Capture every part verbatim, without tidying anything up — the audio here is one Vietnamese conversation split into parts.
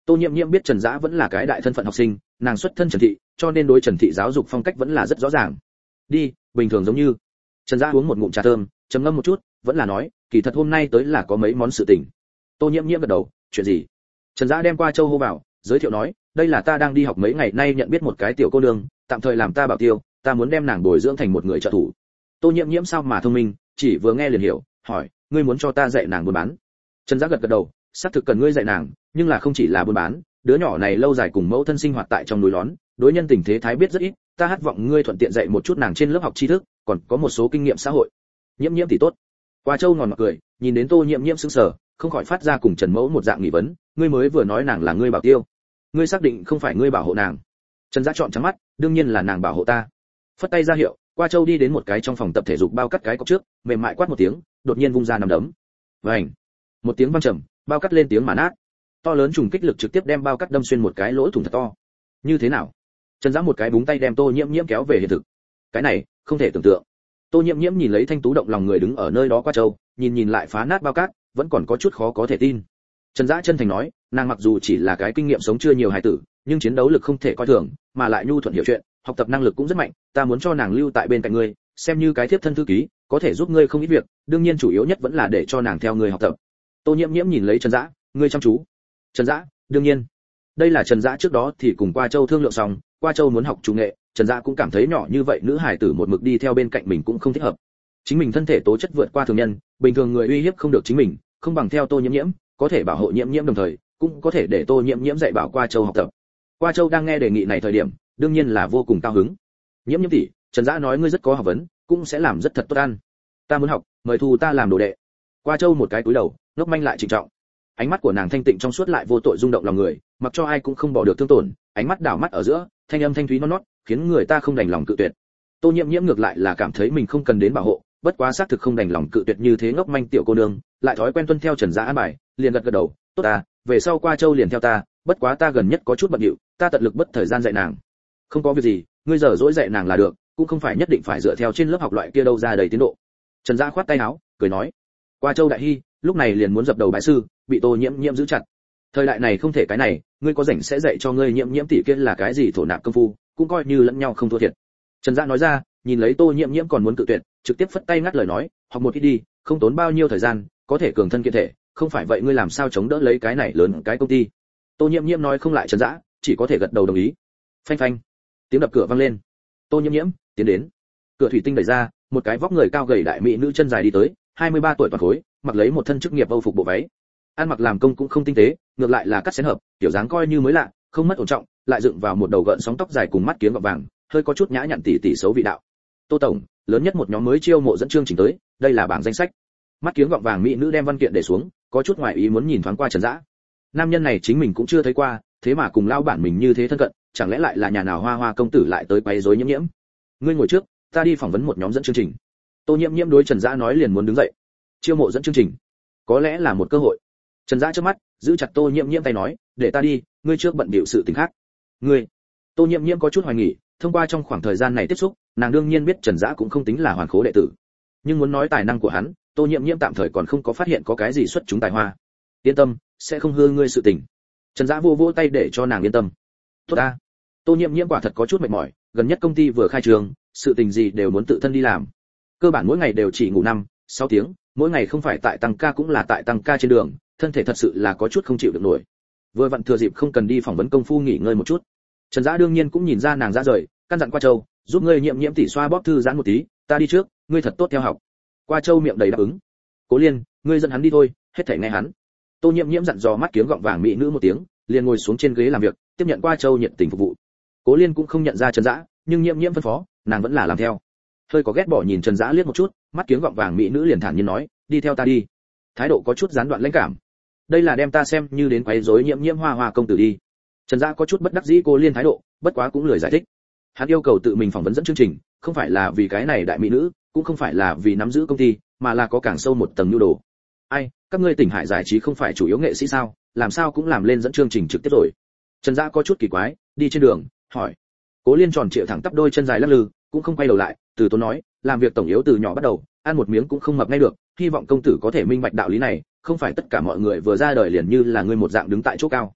Tô Nhiễm Nhiễm biết Trần Dã vẫn là cái đại thân phận học sinh, nàng xuất thân Trần thị, cho nên đối Trần thị giáo dục phong cách vẫn là rất rõ ràng. Đi, bình thường giống như. Trần Dã uống một ngụm trà thơm, trầm ngâm một chút, vẫn là nói, kỳ thật hôm nay tới là có mấy món sự tình. Tô Nhiễm Nhiễm gật đầu, chuyện gì? Trần Dã đem qua châu hô vào, giới thiệu nói, đây là ta đang đi học mấy ngày nay nhận biết một cái tiểu cô nương, tạm thời làm ta bảo tiêu, ta muốn đem nàng bồi dưỡng thành một người trợ thủ. Tô Nhiễm Nhiễm sao mà thông minh, chỉ vừa nghe liền hiểu, hỏi, ngươi muốn cho ta dạy nàng buôn bán? Trần Dã gật gật đầu, xác thực cần ngươi dạy nàng, nhưng là không chỉ là buôn bán, đứa nhỏ này lâu dài cùng mẫu thân sinh hoạt tại trong núi lón, đối nhân tình thế thái biết rất ít, ta hát vọng ngươi thuận tiện dạy một chút nàng trên lớp học tri thức, còn có một số kinh nghiệm xã hội. Nhiễm Nhiễm thì tốt. Qua châu ngòn mặt cười, nhìn đến Tô Nhiễm Nhiễm sững sờ, không khỏi phát ra cùng Trần Mẫu một dạng nghi vấn, ngươi mới vừa nói nàng là ngươi bảo tiêu, ngươi xác định không phải ngươi bảo hộ nàng? Trần Dã trọn trắng mắt, đương nhiên là nàng bảo hộ ta. Phất tay ra hiệu, Qua châu đi đến một cái trong phòng tập thể dục bao cắt cái cọc trước, mềm mại quát một tiếng, đột nhiên vung ra nắm đấm. Vành. Một tiếng vang trầm, bao cắt lên tiếng mà nát. To lớn trùng kích lực trực tiếp đem bao cắt đâm xuyên một cái lỗ thủng thật to. Như thế nào? Trần Dã một cái búng tay đem Tô Nhiễm Nhiễm kéo về hiện thực. Cái này, không thể tưởng tượng. Tô Nhiễm Nhiễm nhìn lấy thanh tú động lòng người đứng ở nơi đó Qua châu, nhìn nhìn lại phá nát bao cát, vẫn còn có chút khó có thể tin. Trần Dã chân thành nói, nàng mặc dù chỉ là cái kinh nghiệm sống chưa nhiều hài tử, nhưng chiến đấu lực không thể coi thường, mà lại nhu thuận hiểu chuyện, học tập năng lực cũng rất mạnh, ta muốn cho nàng lưu tại bên cạnh ngươi, xem như cái thiếp thân thư ký, có thể giúp ngươi không ít việc, đương nhiên chủ yếu nhất vẫn là để cho nàng theo ngươi học tập. Tô Nhiễm Nhiễm nhìn lấy Trần Dã, ngươi chăm chú. Trần Dã, đương nhiên. Đây là Trần Dã trước đó thì cùng Qua Châu thương lượng xong, Qua Châu muốn học chủ nghệ, Trần Dã cũng cảm thấy nhỏ như vậy nữ hài tử một mực đi theo bên cạnh mình cũng không thích hợp. Chính mình thân thể tố chất vượt qua thường nhân, bình thường người uy hiếp không được chính mình, không bằng theo Tô Nhiễm Nhiễm, có thể bảo hộ Nhiễm Nhiễm đồng thời, cũng có thể để Tô Nhiễm Nhiễm dạy bảo Qua Châu học tập. Qua Châu đang nghe đề nghị này thời điểm, đương nhiên là vô cùng cao hứng. Nhiễm Nhiễm tỷ, Trần Dã nói ngươi rất có học vấn, cũng sẽ làm rất thật tốt ăn. Ta muốn học, mời thu ta làm đồ đệ. Qua Châu một cái cúi đầu, ngốc manh lại trịnh trọng. Ánh mắt của nàng thanh tịnh trong suốt lại vô tội rung động lòng người, mặc cho ai cũng không bỏ được thương tổn, ánh mắt đảo mắt ở giữa, thanh âm thanh thúy non nót, khiến người ta không đành lòng cự tuyệt. Tô Nhiễm Nhiễm ngược lại là cảm thấy mình không cần đến bảo hộ, bất quá xác thực không đành lòng cự tuyệt như thế ngốc manh tiểu cô nương, lại thói quen tuân theo Trần Dã an bài, liền gật gật đầu, tốt ta, về sau Qua Châu liền theo ta, bất quá ta gần nhất có chút bận rộn, ta tận lực bất thời gian dạy nàng. Không có việc gì, ngươi giờ dỗi dạy nàng là được, cũng không phải nhất định phải dựa theo trên lớp học loại kia đâu ra đầy tiến độ. Trần Dã khoát tay áo, cười nói, Qua Châu đại hi, lúc này liền muốn dập đầu bái sư, bị Tô Nhiễm Nhiễm giữ chặt. Thời đại này không thể cái này, ngươi có rảnh sẽ dạy cho ngươi Nhiễm Nhiễm tỷ kia là cái gì thổ nạp công phu, cũng coi như lẫn nhau không thua thiệt. Trần Dã nói ra, nhìn lấy Tô Nhiễm Nhiễm còn muốn tự tuyệt, trực tiếp phất tay ngắt lời nói, học một ít đi, không tốn bao nhiêu thời gian, có thể cường thân kiện thể, không phải vậy ngươi làm sao chống đỡ lấy cái này lớn cái công ty. Tô Nhiễm Nhiễm nói không lại Trần Dã, chỉ có thể gật đầu đồng ý. Phanh phanh, tiếng đập cửa vang lên. Tô Nhiễm Nhiễm tiến đến, cửa thủy tinh đẩy ra, một cái vóc người cao gầy đại mỹ nữ chân dài đi tới, hai mươi ba tuổi toàn khối, mặc lấy một thân chức nghiệp Âu phục bộ váy. Ăn mặc làm công cũng không tinh tế, ngược lại là cắt xén hợp, kiểu dáng coi như mới lạ, không mất ổn trọng, lại dựng vào một đầu gợn sóng tóc dài cùng mắt kiếng gọng vàng, hơi có chút nhã nhặn tỉ tỉ xấu vị đạo. Tô tổng, lớn nhất một nhóm mới chiêu mộ dẫn chương trình tới, đây là bảng danh sách. Mắt kiếng gọng vàng mỹ nữ đem văn kiện để xuống, có chút ngoài ý muốn nhìn thoáng qua Trần Dã. Nam nhân này chính mình cũng chưa thấy qua, thế mà cùng lao bản mình như thế thân cận, chẳng lẽ lại là nhà nào hoa hoa công tử lại tới quấy rối Nhiễm Nhiễm. Ngươi ngồi trước, ta đi phỏng vấn một nhóm dẫn chương trình. Tô Nhiễm Nhiễm đối Trần Dã nói liền muốn đứng dậy. Chiêu mộ dẫn chương trình, có lẽ là một cơ hội. Trần Dã chớp mắt, giữ chặt Tô Nhiễm Nhiễm tay nói, để ta đi, ngươi trước bận bịu sự tình khác. Ngươi? Tô Nhiễm Nhiễm có chút hoài nghi, thông qua trong khoảng thời gian này tiếp xúc, nàng đương nhiên biết Trần Dã cũng không tính là hoàn khố đệ tử, nhưng muốn nói tài năng của hắn, Tô Nhiễm Nhiễm tạm thời còn không có phát hiện có cái gì xuất chúng tài hoa. Yên tâm, sẽ không hư ngươi sự tình. Trần Dã vô vỗ tay để cho nàng yên tâm. Tốt ta. Tô Nhiễm Nhiễm quả thật có chút mệt mỏi, gần nhất công ty vừa khai trường, sự tình gì đều muốn tự thân đi làm. Cơ bản mỗi ngày đều chỉ ngủ năm, sáu tiếng, mỗi ngày không phải tại tăng ca cũng là tại tăng ca trên đường, thân thể thật sự là có chút không chịu được nổi. Vừa vặn thừa dịp không cần đi phỏng vấn công phu nghỉ ngơi một chút. Trần Dã đương nhiên cũng nhìn ra nàng ra rời, căn dặn Qua Châu, giúp ngươi Nhiễm Nhiễm tỉ xoa bóp thư giãn một tí, ta đi trước, ngươi thật tốt theo học. Qua Châu miệng đầy đáp ứng. Cố Liên, ngươi dẫn hắn đi thôi, hết thảy nghe hắn. Tô Nhiễm Nhiễm dặn dò mắt kiếng gọng vàng mỹ nữ một tiếng, liền ngồi xuống trên ghế làm việc, tiếp nhận Qua Châu nhiệt tình phục vụ. Cố Liên cũng không nhận ra Trần Dã, nhưng Nhiễm Nhiễm phân phó, nàng vẫn là làm theo. Hơi có ghét bỏ nhìn Trần Dã liếc một chút, mắt kiếng gọng vàng mỹ nữ liền thản nhiên nói, đi theo ta đi. Thái độ có chút gián đoạn lãnh cảm. Đây là đem ta xem như đến quấy rối Nhiễm Nhiễm hoa hoa công tử đi. Trần Dã có chút bất đắc dĩ Cố Liên thái độ, bất quá cũng lười giải thích. Hắn yêu cầu tự mình phỏng vấn dẫn chương trình, không phải là vì cái này đại mỹ nữ, cũng không phải là vì nắm giữ công ty, mà là có càng sâu một tầng nhu đồ. Ai, các ngươi Tỉnh Hải giải trí không phải chủ yếu nghệ sĩ sao, làm sao cũng làm lên dẫn chương trình trực tiếp rồi. Trần Dã có chút kỳ quái, đi trên đường, hỏi. Cố Liên tròn trịa thẳng tắp đôi chân dài lắc lư, cũng không quay đầu lại, từ tốn nói, làm việc tổng yếu từ nhỏ bắt đầu, ăn một miếng cũng không mập ngay được, hy vọng công tử có thể minh bạch đạo lý này, không phải tất cả mọi người vừa ra đời liền như là ngươi một dạng đứng tại chỗ cao.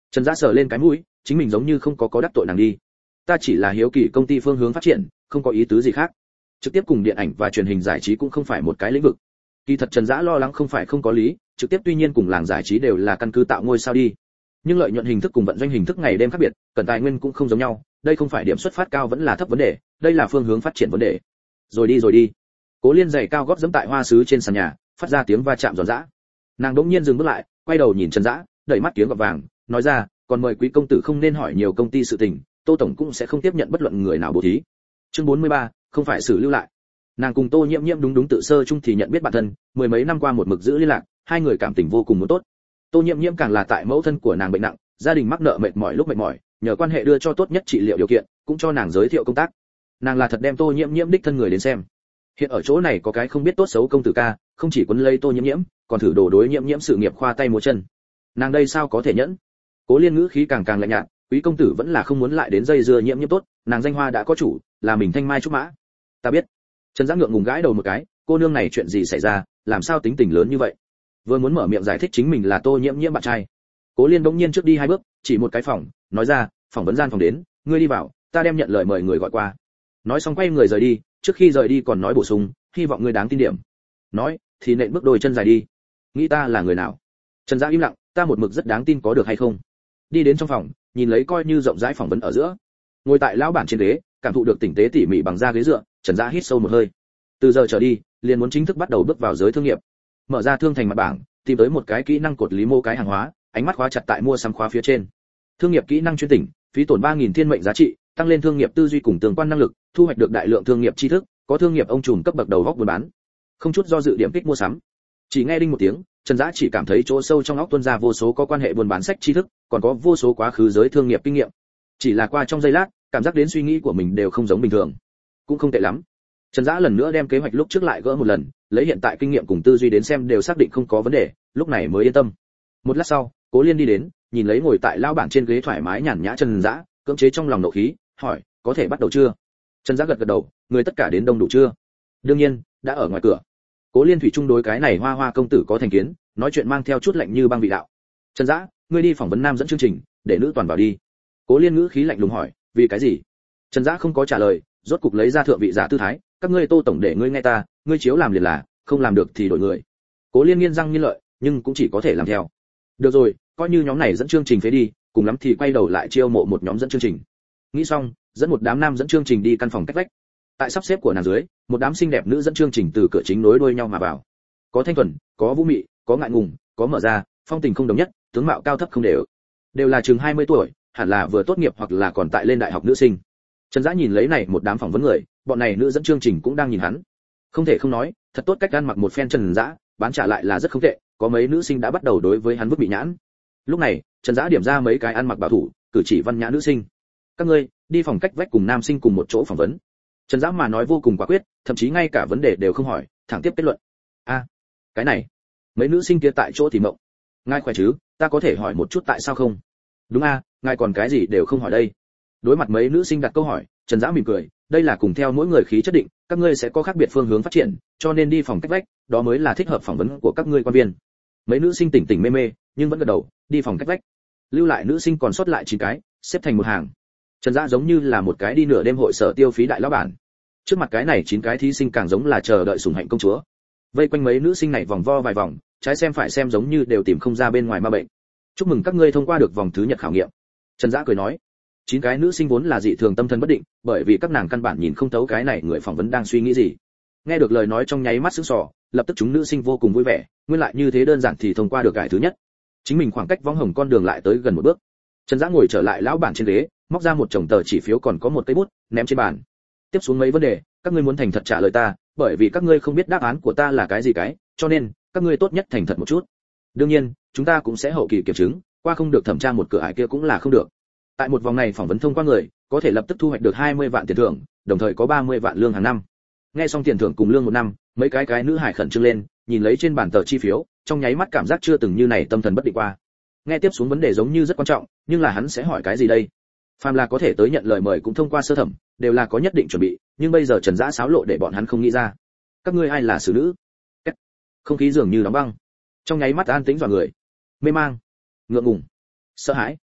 Trần Dã sờ lên cái mũi, chính mình giống như không có có đắc tội nàng đi. Ta chỉ là hiếu kỳ công ty phương hướng phát triển, không có ý tứ gì khác. Trực tiếp cùng điện ảnh và truyền hình giải trí cũng không phải một cái lĩnh vực. Kỳ thật Trần Dã lo lắng không phải không có lý, trực tiếp tuy nhiên cùng làng giải trí đều là căn cứ tạo ngôi sao đi. Nhưng lợi nhuận hình thức cùng vận doanh hình thức ngày đêm khác biệt, cần tài nguyên cũng không giống nhau, đây không phải điểm xuất phát cao vẫn là thấp vấn đề, đây là phương hướng phát triển vấn đề. Rồi đi rồi đi. Cố Liên giày cao gót giẫm tại hoa sứ trên sàn nhà, phát ra tiếng va chạm giòn giã. Nàng đỗng nhiên dừng bước lại, quay đầu nhìn Trần Dã, đẩy mắt kiếng gọt vàng, nói ra, còn mời quý công tử không nên hỏi nhiều công ty sự tình, Tô tổng cũng sẽ không tiếp nhận bất luận người nào bố thí. Chương bốn mươi ba, không phải xử lưu lại. Nàng cùng Tô Nhiễm Nhiễm đúng đúng tự sơ chung thì nhận biết bản thân, mười mấy năm qua một mực giữ liên lạc, hai người cảm tình vô cùng muốn tốt. Tô Nhiễm Nhiễm càng là tại mẫu thân của nàng bệnh nặng, gia đình mắc nợ mệt mỏi lúc mệt mỏi, nhờ quan hệ đưa cho tốt nhất trị liệu điều kiện, cũng cho nàng giới thiệu công tác. Nàng là thật đem Tô Nhiễm Nhiễm đích thân người đến xem. Hiện ở chỗ này có cái không biết tốt xấu công tử ca, không chỉ quấn lấy Tô Nhiễm Nhiễm, còn thử đổ đối Nhiễm Nhiễm sự nghiệp khoa tay múa chân. Nàng đây sao có thể nhẫn? Cố Liên ngữ khí càng càng lạnh nhạt, quý công tử vẫn là không muốn lại đến dây dưa Nhiễm Nhiễm tốt, nàng danh hoa đã có chủ, là mình thanh mai trúc mã. Ta biết. Trần Dã ngượng ngùng gãi đầu một cái, cô nương này chuyện gì xảy ra, làm sao tính tình lớn như vậy? Vừa muốn mở miệng giải thích chính mình là Tô Nhiễm Nhiễm bạn trai. Cố Liên bỗng nhiên trước đi hai bước, chỉ một cái phòng, nói ra, phỏng vấn gian phòng đến, ngươi đi vào, ta đem nhận lời mời người gọi qua. Nói xong quay người rời đi, trước khi rời đi còn nói bổ sung, hy vọng ngươi đáng tin điểm. Nói, thì nện bước đôi chân dài đi. Nghĩ ta là người nào? Trần Dã im lặng, ta một mực rất đáng tin có được hay không? Đi đến trong phòng, nhìn lấy coi như rộng rãi phỏng vấn ở giữa. Ngồi tại lão bản trên ghế, cảm thụ được tinh tế tỉ mỉ bằng da ghế dựa, Trần Dã hít sâu một hơi. Từ giờ trở đi, liền muốn chính thức bắt đầu bước vào giới thương nghiệp. Mở ra thương thành mặt bảng, tìm tới một cái kỹ năng cột lý mô cái hàng hóa, ánh mắt khóa chặt tại mua sắm khóa phía trên. Thương nghiệp kỹ năng chuyên tỉnh, phí tổn ba nghìn thiên mệnh giá trị, tăng lên thương nghiệp tư duy cùng tương quan năng lực, thu hoạch được đại lượng thương nghiệp tri thức, có thương nghiệp ông trùm cấp bậc đầu góc buôn bán. Không chút do dự điểm kích mua sắm. Chỉ nghe đinh một tiếng, Trần Dã chỉ cảm thấy chỗ sâu trong óc tuôn ra vô số có quan hệ buôn bán sách tri thức, còn có vô số quá khứ giới thương nghiệp kinh nghiệm. Chỉ là qua trong giây lát, cảm giác đến suy nghĩ của mình đều không giống bình thường. Cũng không tệ lắm. Trần Dã lần nữa đem kế hoạch lúc trước lại gỡ một lần, lấy hiện tại kinh nghiệm cùng tư duy đến xem đều xác định không có vấn đề, lúc này mới yên tâm. Một lát sau, Cố Liên đi đến, nhìn lấy ngồi tại lão bản trên ghế thoải mái nhàn nhã Trần Dã, cưỡng chế trong lòng nộ khí, hỏi, có thể bắt đầu chưa? Trần Dã gật gật đầu, người tất cả đến đông đủ chưa? Đương nhiên, đã ở ngoài cửa. Cố Liên thủy chung đối cái này hoa hoa công tử có thành kiến, nói chuyện mang theo chút lạnh như băng vị đạo. Trần Dã, ngươi đi phỏng vấn nam dẫn chương trình, để nữ toàn vào đi. Cố Liên ngữ khí lạnh lùng hỏi, vì cái gì? Trần Dã không có trả lời, rốt cục lấy ra thượng vị giả tư thái, các ngươi Tô tổng để ngươi nghe ta, ngươi chiếu làm liền là, không làm được thì đổi người. Cố Liên nghiến răng nghiến lợi, nhưng cũng chỉ có thể làm theo. Được rồi, coi như nhóm này dẫn chương trình phế đi, cùng lắm thì quay đầu lại chiêu mộ một nhóm dẫn chương trình. Nghĩ xong, dẫn một đám nam dẫn chương trình đi căn phòng cách vách. Tại sắp xếp của nàng dưới, một đám xinh đẹp nữ dẫn chương trình từ cửa chính nối đuôi nhau mà vào. Có thanh thuần, có vũ mị, có ngại ngùng, có mở ra, phong tình không đồng nhất, tướng mạo cao thấp không đều. Đều là chừng hai mươi tuổi, hẳn là vừa tốt nghiệp hoặc là còn tại lên đại học nữ sinh. Trần Dã nhìn lấy này một đám phỏng vấn người, bọn này nữ dẫn chương trình cũng đang nhìn hắn. Không thể không nói, thật tốt cách ăn mặc một phen Trần Dã, bán trả lại là rất không tệ, có mấy nữ sinh đã bắt đầu đối với hắn vứt bị nhãn. Lúc này, Trần Dã điểm ra mấy cái ăn mặc bảo thủ, cử chỉ văn nhã nữ sinh. Các ngươi, đi phòng cách vách cùng nam sinh cùng một chỗ phỏng vấn. Trần Dã mà nói vô cùng quả quyết, thậm chí ngay cả vấn đề đều không hỏi, thẳng tiếp kết luận. A, cái này, mấy nữ sinh kia tại chỗ thì mộng. Ngài khỏe chứ, ta có thể hỏi một chút tại sao không? Đúng a, ngài còn cái gì đều không hỏi đây. Đối mặt mấy nữ sinh đặt câu hỏi, Trần Dã mỉm cười, đây là cùng theo mỗi người khí chất định, các ngươi sẽ có khác biệt phương hướng phát triển, cho nên đi phòng cách vách, đó mới là thích hợp phỏng vấn của các ngươi quan viên. Mấy nữ sinh tỉnh tỉnh mê mê, nhưng vẫn gật đầu, đi phòng cách vách. Lưu lại nữ sinh còn sót lại chín cái, xếp thành một hàng. Trần Dã giống như là một cái đi nửa đêm hội sở tiêu phí đại lão bản. Trước mặt cái này chín cái thí sinh càng giống là chờ đợi sủng hạnh công chúa. Vây quanh mấy nữ sinh này vòng vo vài vòng, trái xem phải xem giống như đều tìm không ra bên ngoài ma bệnh. Chúc mừng các ngươi thông qua được vòng thứ nhật khảo nghiệm. Trần Dã cười nói. Chín cái nữ sinh vốn là dị thường tâm thần bất định, bởi vì các nàng căn bản nhìn không thấu cái này người phỏng vấn đang suy nghĩ gì. Nghe được lời nói trong nháy mắt sững sờ, lập tức chúng nữ sinh vô cùng vui vẻ, nguyên lại như thế đơn giản thì thông qua được cái thứ nhất. Chính mình khoảng cách võng hồng con đường lại tới gần một bước. Trần Dã ngồi trở lại lão bản trên ghế, móc ra một chồng tờ chỉ phiếu còn có một cây bút, ném trên bàn. Tiếp xuống mấy vấn đề, các ngươi muốn thành thật trả lời ta, bởi vì các ngươi không biết đáp án của ta là cái gì cái, cho nên các ngươi tốt nhất thành thật một chút. Đương nhiên, chúng ta cũng sẽ hậu kỳ kiểm chứng, qua không được thẩm tra một cửa ải kia cũng là không được. Tại một vòng này phỏng vấn thông qua người, có thể lập tức thu hoạch được hai mươi vạn tiền thưởng, đồng thời có ba mươi vạn lương hàng năm. Nghe xong tiền thưởng cùng lương một năm, mấy cái cái nữ hải khẩn trương lên, nhìn lấy trên bàn tờ chi phiếu, trong nháy mắt cảm giác chưa từng như này tâm thần bất định qua. Nghe tiếp xuống vấn đề giống như rất quan trọng, nhưng là hắn sẽ hỏi cái gì đây? Phàm là có thể tới nhận lời mời cũng thông qua sơ thẩm, đều là có nhất định chuẩn bị, nhưng bây giờ Trần Dã xáo lộ để bọn hắn không nghĩ ra. Các ngươi ai là xử nữ? Không khí dường như đóng băng. Trong nháy mắt an tĩnh dọa người. Mê mang, ngượng ngùng, sợ hãi.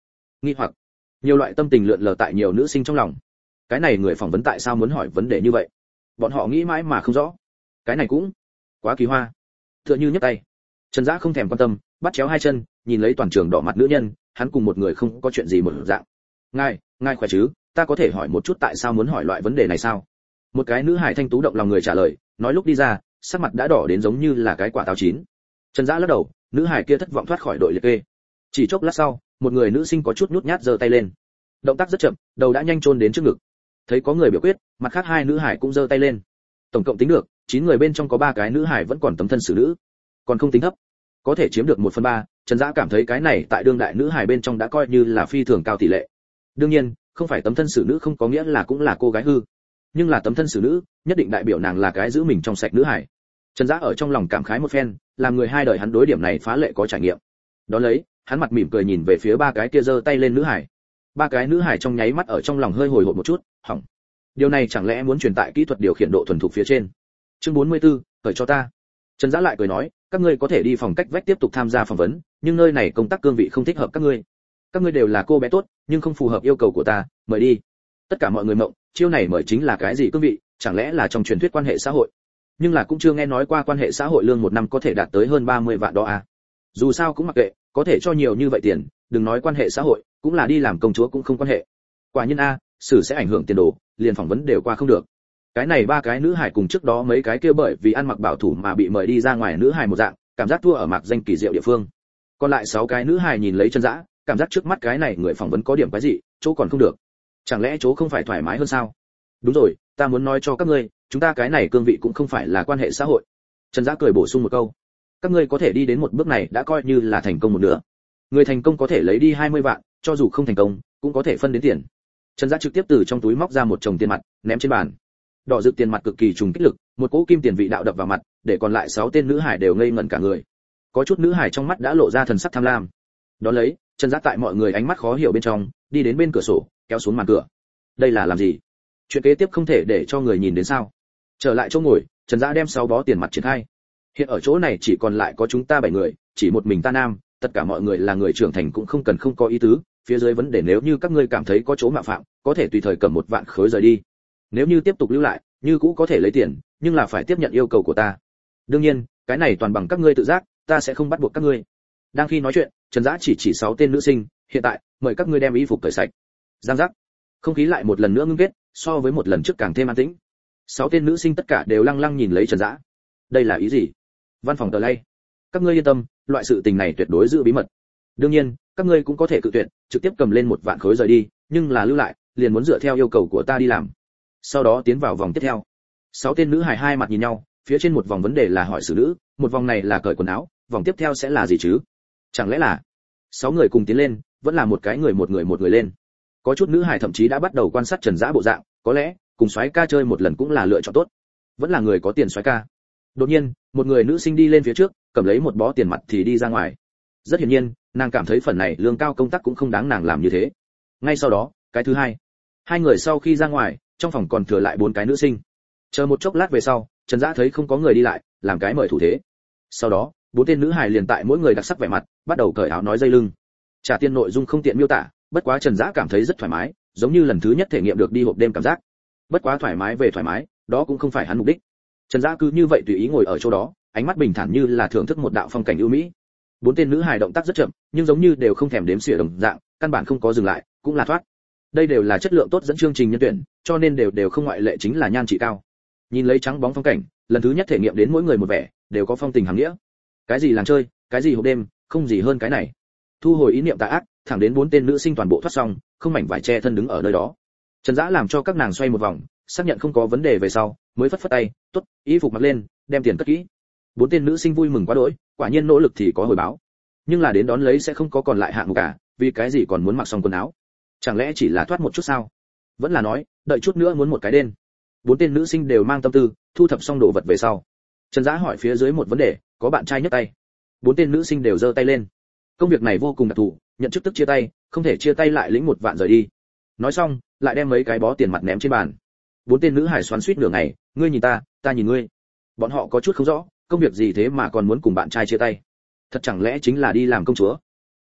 nghi hoặc, nhiều loại tâm tình lượn lờ tại nhiều nữ sinh trong lòng. Cái này người phỏng vấn tại sao muốn hỏi vấn đề như vậy? Bọn họ nghĩ mãi mà không rõ. Cái này cũng quá kỳ hoa. Tựa như nhấc tay. Trần Dã không thèm quan tâm, bắt chéo hai chân, nhìn lấy toàn trường đỏ mặt nữ nhân, hắn cùng một người không có chuyện gì một dạng. Ngài, ngài khỏe chứ? Ta có thể hỏi một chút tại sao muốn hỏi loại vấn đề này sao? Một cái nữ hải thanh tú động lòng người trả lời, nói lúc đi ra, sắc mặt đã đỏ đến giống như là cái quả táo chín. Trần Dã lắc đầu, nữ hải kia thất vọng thoát khỏi đội liệt kê. Chỉ chốc lát sau, một người nữ sinh có chút nhút nhát giơ tay lên. Động tác rất chậm, đầu đã nhanh chôn đến trước ngực. Thấy có người biểu quyết, mặt khác hai nữ hải cũng giơ tay lên. Tổng cộng tính được, chín người bên trong có ba cái nữ hải vẫn còn tấm thân xử nữ, còn không tính thấp, có thể chiếm được một phần ba. Trần Dã cảm thấy cái này tại đương đại nữ hải bên trong đã coi như là phi thường cao tỷ lệ. Đương nhiên, không phải tấm thân xử nữ không có nghĩa là cũng là cô gái hư, nhưng là tấm thân xử nữ, nhất định đại biểu nàng là cái giữ mình trong sạch nữ hải. Trần Dã ở trong lòng cảm khái một phen, làm người hai đời hắn đối điểm này phá lệ có trải nghiệm. Đó lấy, hắn mặt mỉm cười nhìn về phía ba cái kia giơ tay lên nữ hải. Ba cái nữ hải trong nháy mắt ở trong lòng hơi hồi hộp một chút, hỏng. Điều này chẳng lẽ muốn truyền tại kỹ thuật điều khiển độ thuần thục phía trên. Chương bốn mươi tư, cởi cho ta. Trần Dã lại cười nói, các ngươi có thể đi phòng cách vách tiếp tục tham gia phỏng vấn, nhưng nơi này công tác cương vị không thích hợp các ngươi. Các ngươi đều là cô bé tốt, nhưng không phù hợp yêu cầu của ta, mời đi. Tất cả mọi người mộng, chiêu này mời chính là cái gì cương vị, chẳng lẽ là trong truyền thuyết quan hệ xã hội? Nhưng là cũng chưa nghe nói qua quan hệ xã hội lương một năm có thể đạt tới hơn ba mươi vạn đó à. Dù sao cũng mặc kệ, có thể cho nhiều như vậy tiền, đừng nói quan hệ xã hội, cũng là đi làm công chúa cũng không quan hệ. Quả nhiên a, xử sẽ ảnh hưởng tiền đồ, liền phỏng vấn đều qua không được. Cái này ba cái nữ hải cùng trước đó mấy cái kia bởi vì ăn mặc bảo thủ mà bị mời đi ra ngoài nữ hải một dạng, cảm giác thua ở mạc danh kỳ diệu địa phương. Còn lại sáu cái nữ hải nhìn lấy Trần Dã, cảm giác trước mắt cái này người phỏng vấn có điểm cái gì, chỗ còn không được. Chẳng lẽ chỗ không phải thoải mái hơn sao? Đúng rồi, ta muốn nói cho các ngươi, chúng ta cái này cương vị cũng không phải là quan hệ xã hội. Trần Dã cười bổ sung một câu. Các ngươi có thể đi đến một bước này đã coi như là thành công một nửa. Người thành công có thể lấy đi hai mươi vạn, cho dù không thành công, cũng có thể phân đến tiền. Trần Dã trực tiếp từ trong túi móc ra một chồng tiền mặt, ném trên bàn. Đỏ rực tiền mặt cực kỳ trùng kích lực, một cỗ kim tiền vị đạo đập vào mặt, để còn lại sáu tên nữ hải đều ngây ngẩn cả người. Có chút nữ hải trong mắt đã lộ ra thần sắc tham lam. Đó lấy, Trần Dã tại mọi người ánh mắt khó hiểu bên trong, đi đến bên cửa sổ, kéo xuống màn cửa. Đây là làm gì? Chuyện kế tiếp không thể để cho người nhìn đến sao? Trở lại chỗ ngồi, Trần Dã đem sáu bó tiền mặt triển khai. Hiện ở chỗ này chỉ còn lại có chúng ta bảy người, chỉ một mình ta nam, tất cả mọi người là người trưởng thành cũng không cần không có ý tứ, phía dưới vấn đề nếu như các ngươi cảm thấy có chỗ mạo phạm, có thể tùy thời cầm một vạn khối rời đi. Nếu như tiếp tục lưu lại, như cũ có thể lấy tiền, nhưng là phải tiếp nhận yêu cầu của ta. Đương nhiên, cái này toàn bằng các ngươi tự giác, ta sẽ không bắt buộc các ngươi. Đang khi nói chuyện, Trần Dã chỉ chỉ sáu tên nữ sinh, hiện tại, mời các ngươi đem y phục cởi sạch. Giang giác. Không khí lại một lần nữa ngưng kết, so với một lần trước càng thêm an tĩnh. Sáu tên nữ sinh tất cả đều lăng lăng nhìn lấy Trần Dã. Đây là ý gì? Văn phòng tờ lay. Các ngươi yên tâm, loại sự tình này tuyệt đối giữ bí mật. Đương nhiên, các ngươi cũng có thể cự tuyệt, trực tiếp cầm lên một vạn khối rời đi, nhưng là lưu lại, liền muốn dựa theo yêu cầu của ta đi làm. Sau đó tiến vào vòng tiếp theo. Sáu tên nữ hài hai mặt nhìn nhau, phía trên một vòng vấn đề là hỏi xử nữ, một vòng này là cởi quần áo, vòng tiếp theo sẽ là gì chứ? Chẳng lẽ là sáu người cùng tiến lên, vẫn là một cái người một người một người lên. Có chút nữ hài thậm chí đã bắt đầu quan sát Trần Dã bộ dạng, có lẽ cùng soái ca chơi một lần cũng là lựa chọn tốt. Vẫn là người có tiền soái ca. Đột nhiên, một người nữ sinh đi lên phía trước, cầm lấy một bó tiền mặt thì đi ra ngoài. Rất hiển nhiên, nàng cảm thấy phần này lương cao công tác cũng không đáng nàng làm như thế. Ngay sau đó, cái thứ hai. Hai người sau khi ra ngoài, trong phòng còn thừa lại bốn cái nữ sinh. Chờ một chốc lát về sau, Trần Dã thấy không có người đi lại, làm cái mời thủ thế. Sau đó, bốn tên nữ hài liền tại mỗi người đặc sắc vẻ mặt, bắt đầu cởi áo nói dây lưng. Trả tiền nội dung không tiện miêu tả, bất quá Trần Dã cảm thấy rất thoải mái, giống như lần thứ nhất thể nghiệm được đi hộp đêm cảm giác. Bất quá thoải mái về thoải mái, đó cũng không phải hắn mục đích. Trần Dã cứ như vậy tùy ý ngồi ở chỗ đó, ánh mắt bình thản như là thưởng thức một đạo phong cảnh ưu mỹ. Bốn tên nữ hài động tác rất chậm, nhưng giống như đều không thèm đếm xỉa đồng dạng, căn bản không có dừng lại, cũng là thoát. Đây đều là chất lượng tốt dẫn chương trình nhân tuyển, cho nên đều đều không ngoại lệ chính là nhan trị cao. Nhìn lấy trắng bóng phong cảnh, lần thứ nhất thể nghiệm đến mỗi người một vẻ, đều có phong tình hàm nghĩa. Cái gì làng chơi, cái gì hộp đêm, không gì hơn cái này. Thu hồi ý niệm tà ác, thẳng đến bốn tên nữ sinh toàn bộ thoát xong, không mảnh vải che thân đứng ở nơi đó. Trần Dã làm cho các nàng xoay một vòng, xác nhận không có vấn đề về sau, mới phất phất tay, "Tốt, y phục mặc lên, đem tiền cất kỹ." Bốn tên nữ sinh vui mừng quá đỗi, quả nhiên nỗ lực thì có hồi báo. Nhưng là đến đón lấy sẽ không có còn lại hạng mục cả, vì cái gì còn muốn mặc xong quần áo? Chẳng lẽ chỉ là thoát một chút sao? Vẫn là nói, đợi chút nữa muốn một cái đen. Bốn tên nữ sinh đều mang tâm tư, thu thập xong đồ vật về sau. Trần Dã hỏi phía dưới một vấn đề, có bạn trai nhấc tay. Bốn tên nữ sinh đều giơ tay lên. Công việc này vô cùng đặc thù, nhận chức tức chia tay, không thể chia tay lại lĩnh một vạn rời đi. Nói xong, lại đem mấy cái bó tiền mặt ném trên bàn. Bốn tên nữ hải xoắn xuýt nửa ngày, ngươi nhìn ta, ta nhìn ngươi. Bọn họ có chút không rõ, công việc gì thế mà còn muốn cùng bạn trai chia tay. Thật chẳng lẽ chính là đi làm công chúa?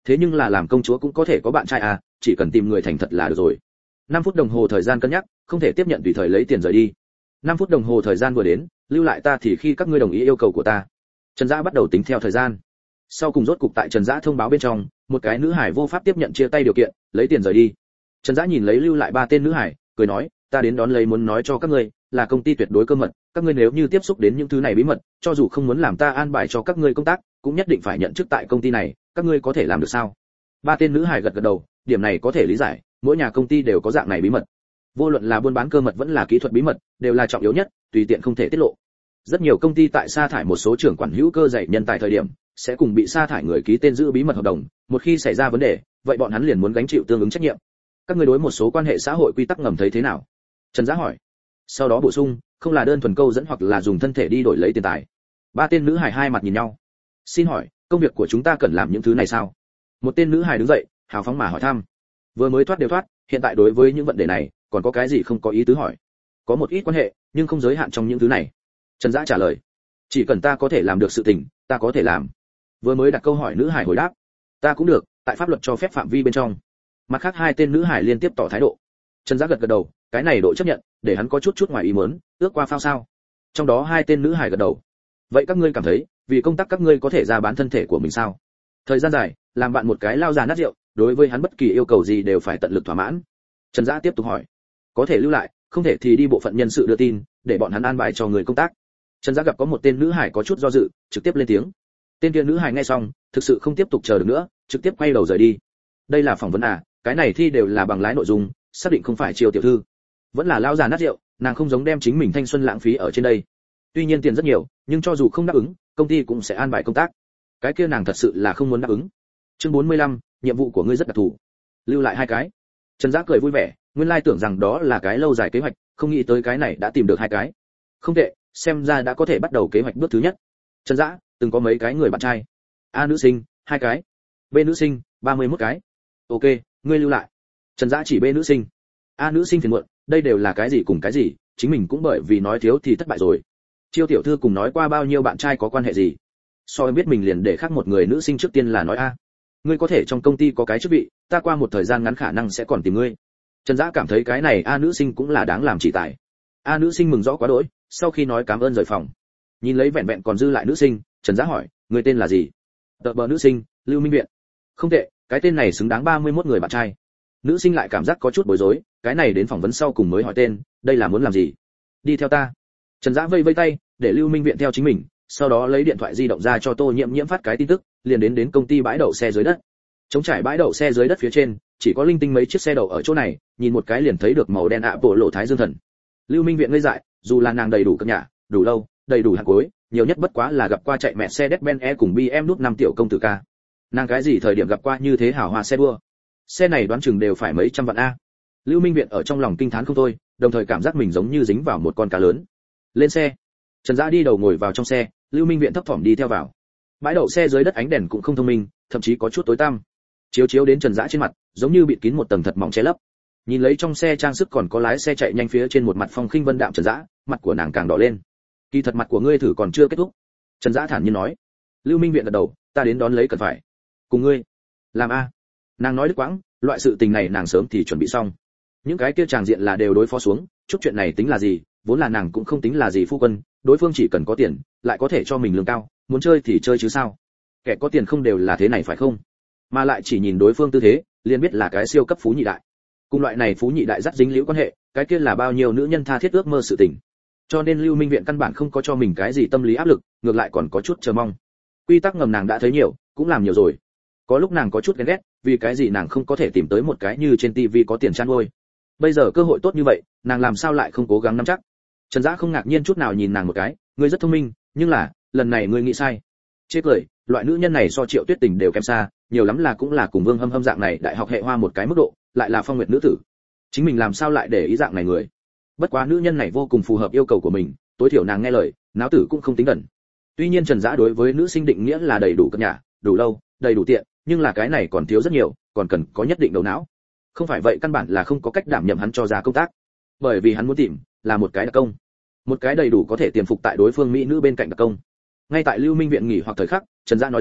thế nhưng là làm công chúa cũng có thể có bạn trai à, chỉ cần tìm người thành thật là được rồi. năm phút đồng hồ thời gian cân nhắc, không thể tiếp nhận tùy thời lấy tiền rời đi. năm phút đồng hồ thời gian vừa đến, lưu lại ta thì khi các ngươi đồng ý yêu cầu của ta. Trần Dã bắt đầu tính theo thời gian. Sau cùng rốt cục tại Trần Dã thông báo bên trong, một cái nữ hải vô pháp tiếp nhận chia tay điều kiện, lấy tiền rời đi. Trần Dã nhìn lấy lưu lại ba tên nữ hải, cười nói, ta đến đón lấy muốn nói cho các ngươi, là công ty tuyệt đối cơ mật, các ngươi nếu như tiếp xúc đến những thứ này bí mật, cho dù không muốn làm ta an bài cho các ngươi công tác, cũng nhất định phải nhận chức tại công ty này, các ngươi có thể làm được sao? Ba tên nữ hải gật gật đầu, điểm này có thể lý giải, mỗi nhà công ty đều có dạng này bí mật. Vô luận là buôn bán cơ mật vẫn là kỹ thuật bí mật, đều là trọng yếu nhất, tùy tiện không thể tiết lộ. Rất nhiều công ty tại sa thải một số trưởng quản hữu cơ dạy nhân tài thời điểm, sẽ cùng bị sa thải người ký tên giữ bí mật hợp đồng, một khi xảy ra vấn đề, vậy bọn hắn liền muốn gánh chịu tương ứng trách nhiệm. Các ngươi đối một số quan hệ xã hội quy tắc ngầm thấy thế nào? Trần Dã hỏi. Sau đó bổ sung, không là đơn thuần câu dẫn hoặc là dùng thân thể đi đổi lấy tiền tài. Ba tên nữ hài hai mặt nhìn nhau. Xin hỏi, công việc của chúng ta cần làm những thứ này sao? Một tên nữ hài đứng dậy, hào phóng mà hỏi thăm. Vừa mới thoát đều thoát, hiện tại đối với những vấn đề này, còn có cái gì không có ý tứ hỏi? Có một ít quan hệ, nhưng không giới hạn trong những thứ này. Trần Dã trả lời. Chỉ cần ta có thể làm được sự tình, ta có thể làm. Vừa mới đặt câu hỏi nữ hài hồi đáp. Ta cũng được, tại pháp luật cho phép phạm vi bên trong. Mặt khác hai tên nữ hài liên tiếp tỏ thái độ. Trần Dã gật gật đầu, cái này độ chấp nhận, để hắn có chút chút ngoài ý muốn, ước qua phao sao? Trong đó hai tên nữ hài gật đầu. Vậy các ngươi cảm thấy, vì công tác các ngươi có thể ra bán thân thể của mình sao? Thời gian dài, làm bạn một cái lao già nát rượu, đối với hắn bất kỳ yêu cầu gì đều phải tận lực thỏa mãn. Trần Dã tiếp tục hỏi. Có thể lưu lại, không thể thì đi bộ phận nhân sự đưa tin, để bọn hắn an bài cho người công tác. Trần Dã gặp có một tên nữ hài có chút do dự, trực tiếp lên tiếng. Tên kia nữ hài nghe xong, thực sự không tiếp tục chờ được nữa, trực tiếp quay đầu rời đi. Đây là phỏng vấn à, cái này thi đều là bằng lái nội dung, xác định không phải Triều tiểu thư. Vẫn là lao già nát rượu, nàng không giống đem chính mình thanh xuân lãng phí ở trên đây. Tuy nhiên tiền rất nhiều, nhưng cho dù không đáp ứng, công ty cũng sẽ an bài công tác. Cái kia nàng thật sự là không muốn đáp ứng. Chương bốn mươi lăm, nhiệm vụ của ngươi rất đặc thù. Lưu lại hai cái. Trần Dã cười vui vẻ, nguyên lai tưởng rằng đó là cái lâu dài kế hoạch, không nghĩ tới cái này đã tìm được hai cái. Không tệ, xem ra đã có thể bắt đầu kế hoạch bước thứ nhất. Trần Dã, từng có mấy cái người bạn trai? A nữ sinh, hai cái. B nữ sinh, ba mươi mốt cái. Ok, ngươi lưu lại. Trần Dã chỉ B nữ sinh. A nữ sinh phiền muộn, đây đều là cái gì cùng cái gì, chính mình cũng bởi vì nói thiếu thì thất bại rồi. Chiêu tiểu thư cùng nói qua bao nhiêu bạn trai có quan hệ gì? So với biết mình liền để khác một người nữ sinh trước tiên là nói a. Ngươi có thể trong công ty có cái chức vị, ta qua một thời gian ngắn khả năng sẽ còn tìm ngươi. Trần Dã cảm thấy cái này A nữ sinh cũng là đáng làm chỉ tài. A nữ sinh mừng rõ quá đỗi, sau khi nói cảm ơn rời phòng. Nhìn lấy vẹn vẹn còn dư lại nữ sinh, Trần Dã hỏi, ngươi tên là gì? Tợ bờ nữ sinh, Lưu Minh Viện. Không tệ, cái tên này xứng đáng ba mươi mốt người bạn trai. Nữ sinh lại cảm giác có chút bối rối, cái này đến phỏng vấn sau cùng mới hỏi tên, đây là muốn làm gì? Đi theo ta. Trần Dã vây vây tay, để Lưu Minh Viện theo chính mình, sau đó lấy điện thoại di động ra cho Tô Nhiễm Nhiễm phát cái tin tức, liền đến đến công ty bãi đậu xe dưới đất. Trống trải bãi đậu xe dưới đất phía trên, chỉ có linh tinh mấy chiếc xe đậu ở chỗ này, nhìn một cái liền thấy được màu đen ạ bộ lộ Thái Dương Thần. Lưu Minh Viện ngây dại, dù là nàng đầy đủ cập nhà, đủ lâu, đầy đủ hạt cuối, nhiều nhất bất quá là gặp qua chạy mẹ xe Mercedes-Benz E cùng bê em W năm tiểu công tử ca. Nàng cái gì thời điểm gặp qua như thế hào hoa xe đua? Xe này đoán chừng đều phải mấy trăm vạn a. Lưu Minh Viện ở trong lòng kinh thán không thôi, đồng thời cảm giác mình giống như dính vào một con cá lớn. Lên xe. Trần Dã đi đầu ngồi vào trong xe, Lưu Minh Viện thấp thỏm đi theo vào. Bãi đậu xe dưới đất ánh đèn cũng không thông minh, thậm chí có chút tối tăm. Chiếu chiếu đến Trần Dã trên mặt, giống như bịt kín một tầng thật mỏng che lấp. Nhìn lấy trong xe trang sức còn có lái xe chạy nhanh phía trên một mặt phong khinh vân đạm Trần Dã, mặt của nàng càng đỏ lên. Kỳ thật mặt của ngươi thử còn chưa kết thúc. Trần Dã thản nhiên nói. Lưu Minh Viện gật đầu, ta đến đón lấy cần phải. Cùng ngươi. Làm a. Nàng nói đứt quãng, loại sự tình này nàng sớm thì chuẩn bị xong. Những cái kia tràng diện là đều đối phó xuống, chút chuyện này tính là gì, vốn là nàng cũng không tính là gì phu quân, đối phương chỉ cần có tiền, lại có thể cho mình lương cao, muốn chơi thì chơi chứ sao. Kẻ có tiền không đều là thế này phải không? Mà lại chỉ nhìn đối phương tư thế, liền biết là cái siêu cấp phú nhị đại. Cùng loại này phú nhị đại dắt dính liễu quan hệ, cái kia là bao nhiêu nữ nhân tha thiết ước mơ sự tình. Cho nên Lưu Minh Viện căn bản không có cho mình cái gì tâm lý áp lực, ngược lại còn có chút chờ mong. Quy tắc ngầm nàng đã thấy nhiều, cũng làm nhiều rồi. Có lúc nàng có chút ghen ghét, vì cái gì nàng không có thể tìm tới một cái như trên tivi có tiền chăn nuôi. Bây giờ cơ hội tốt như vậy, nàng làm sao lại không cố gắng nắm chắc? Trần Dã không ngạc nhiên chút nào nhìn nàng một cái, ngươi rất thông minh, nhưng là, lần này ngươi nghĩ sai. Chết cười, loại nữ nhân này so Triệu Tuyết Tình đều kém xa, nhiều lắm là cũng là cùng Vương Hâm Hâm dạng này đại học hệ hoa một cái mức độ, lại là phong nguyệt nữ tử. Chính mình làm sao lại để ý dạng này người? Bất quá nữ nhân này vô cùng phù hợp yêu cầu của mình, tối thiểu nàng nghe lời, náo tử cũng không tính đần. Tuy nhiên Trần Dã đối với nữ sinh định nghĩa là đầy đủ cập nhà, đủ lâu, đầy đủ tiện, nhưng là cái này còn thiếu rất nhiều, còn cần có nhất định đầu não. Không phải vậy căn bản là không có cách đảm nhiệm hắn cho ra công tác. Bởi vì hắn muốn tìm là một cái đặc công, một cái đầy đủ có thể tiềm phục tại đối phương mỹ nữ bên cạnh đặc công. Ngay tại Lưu Minh Viện nghỉ hoặc thời khắc, Trần Dã nói ra,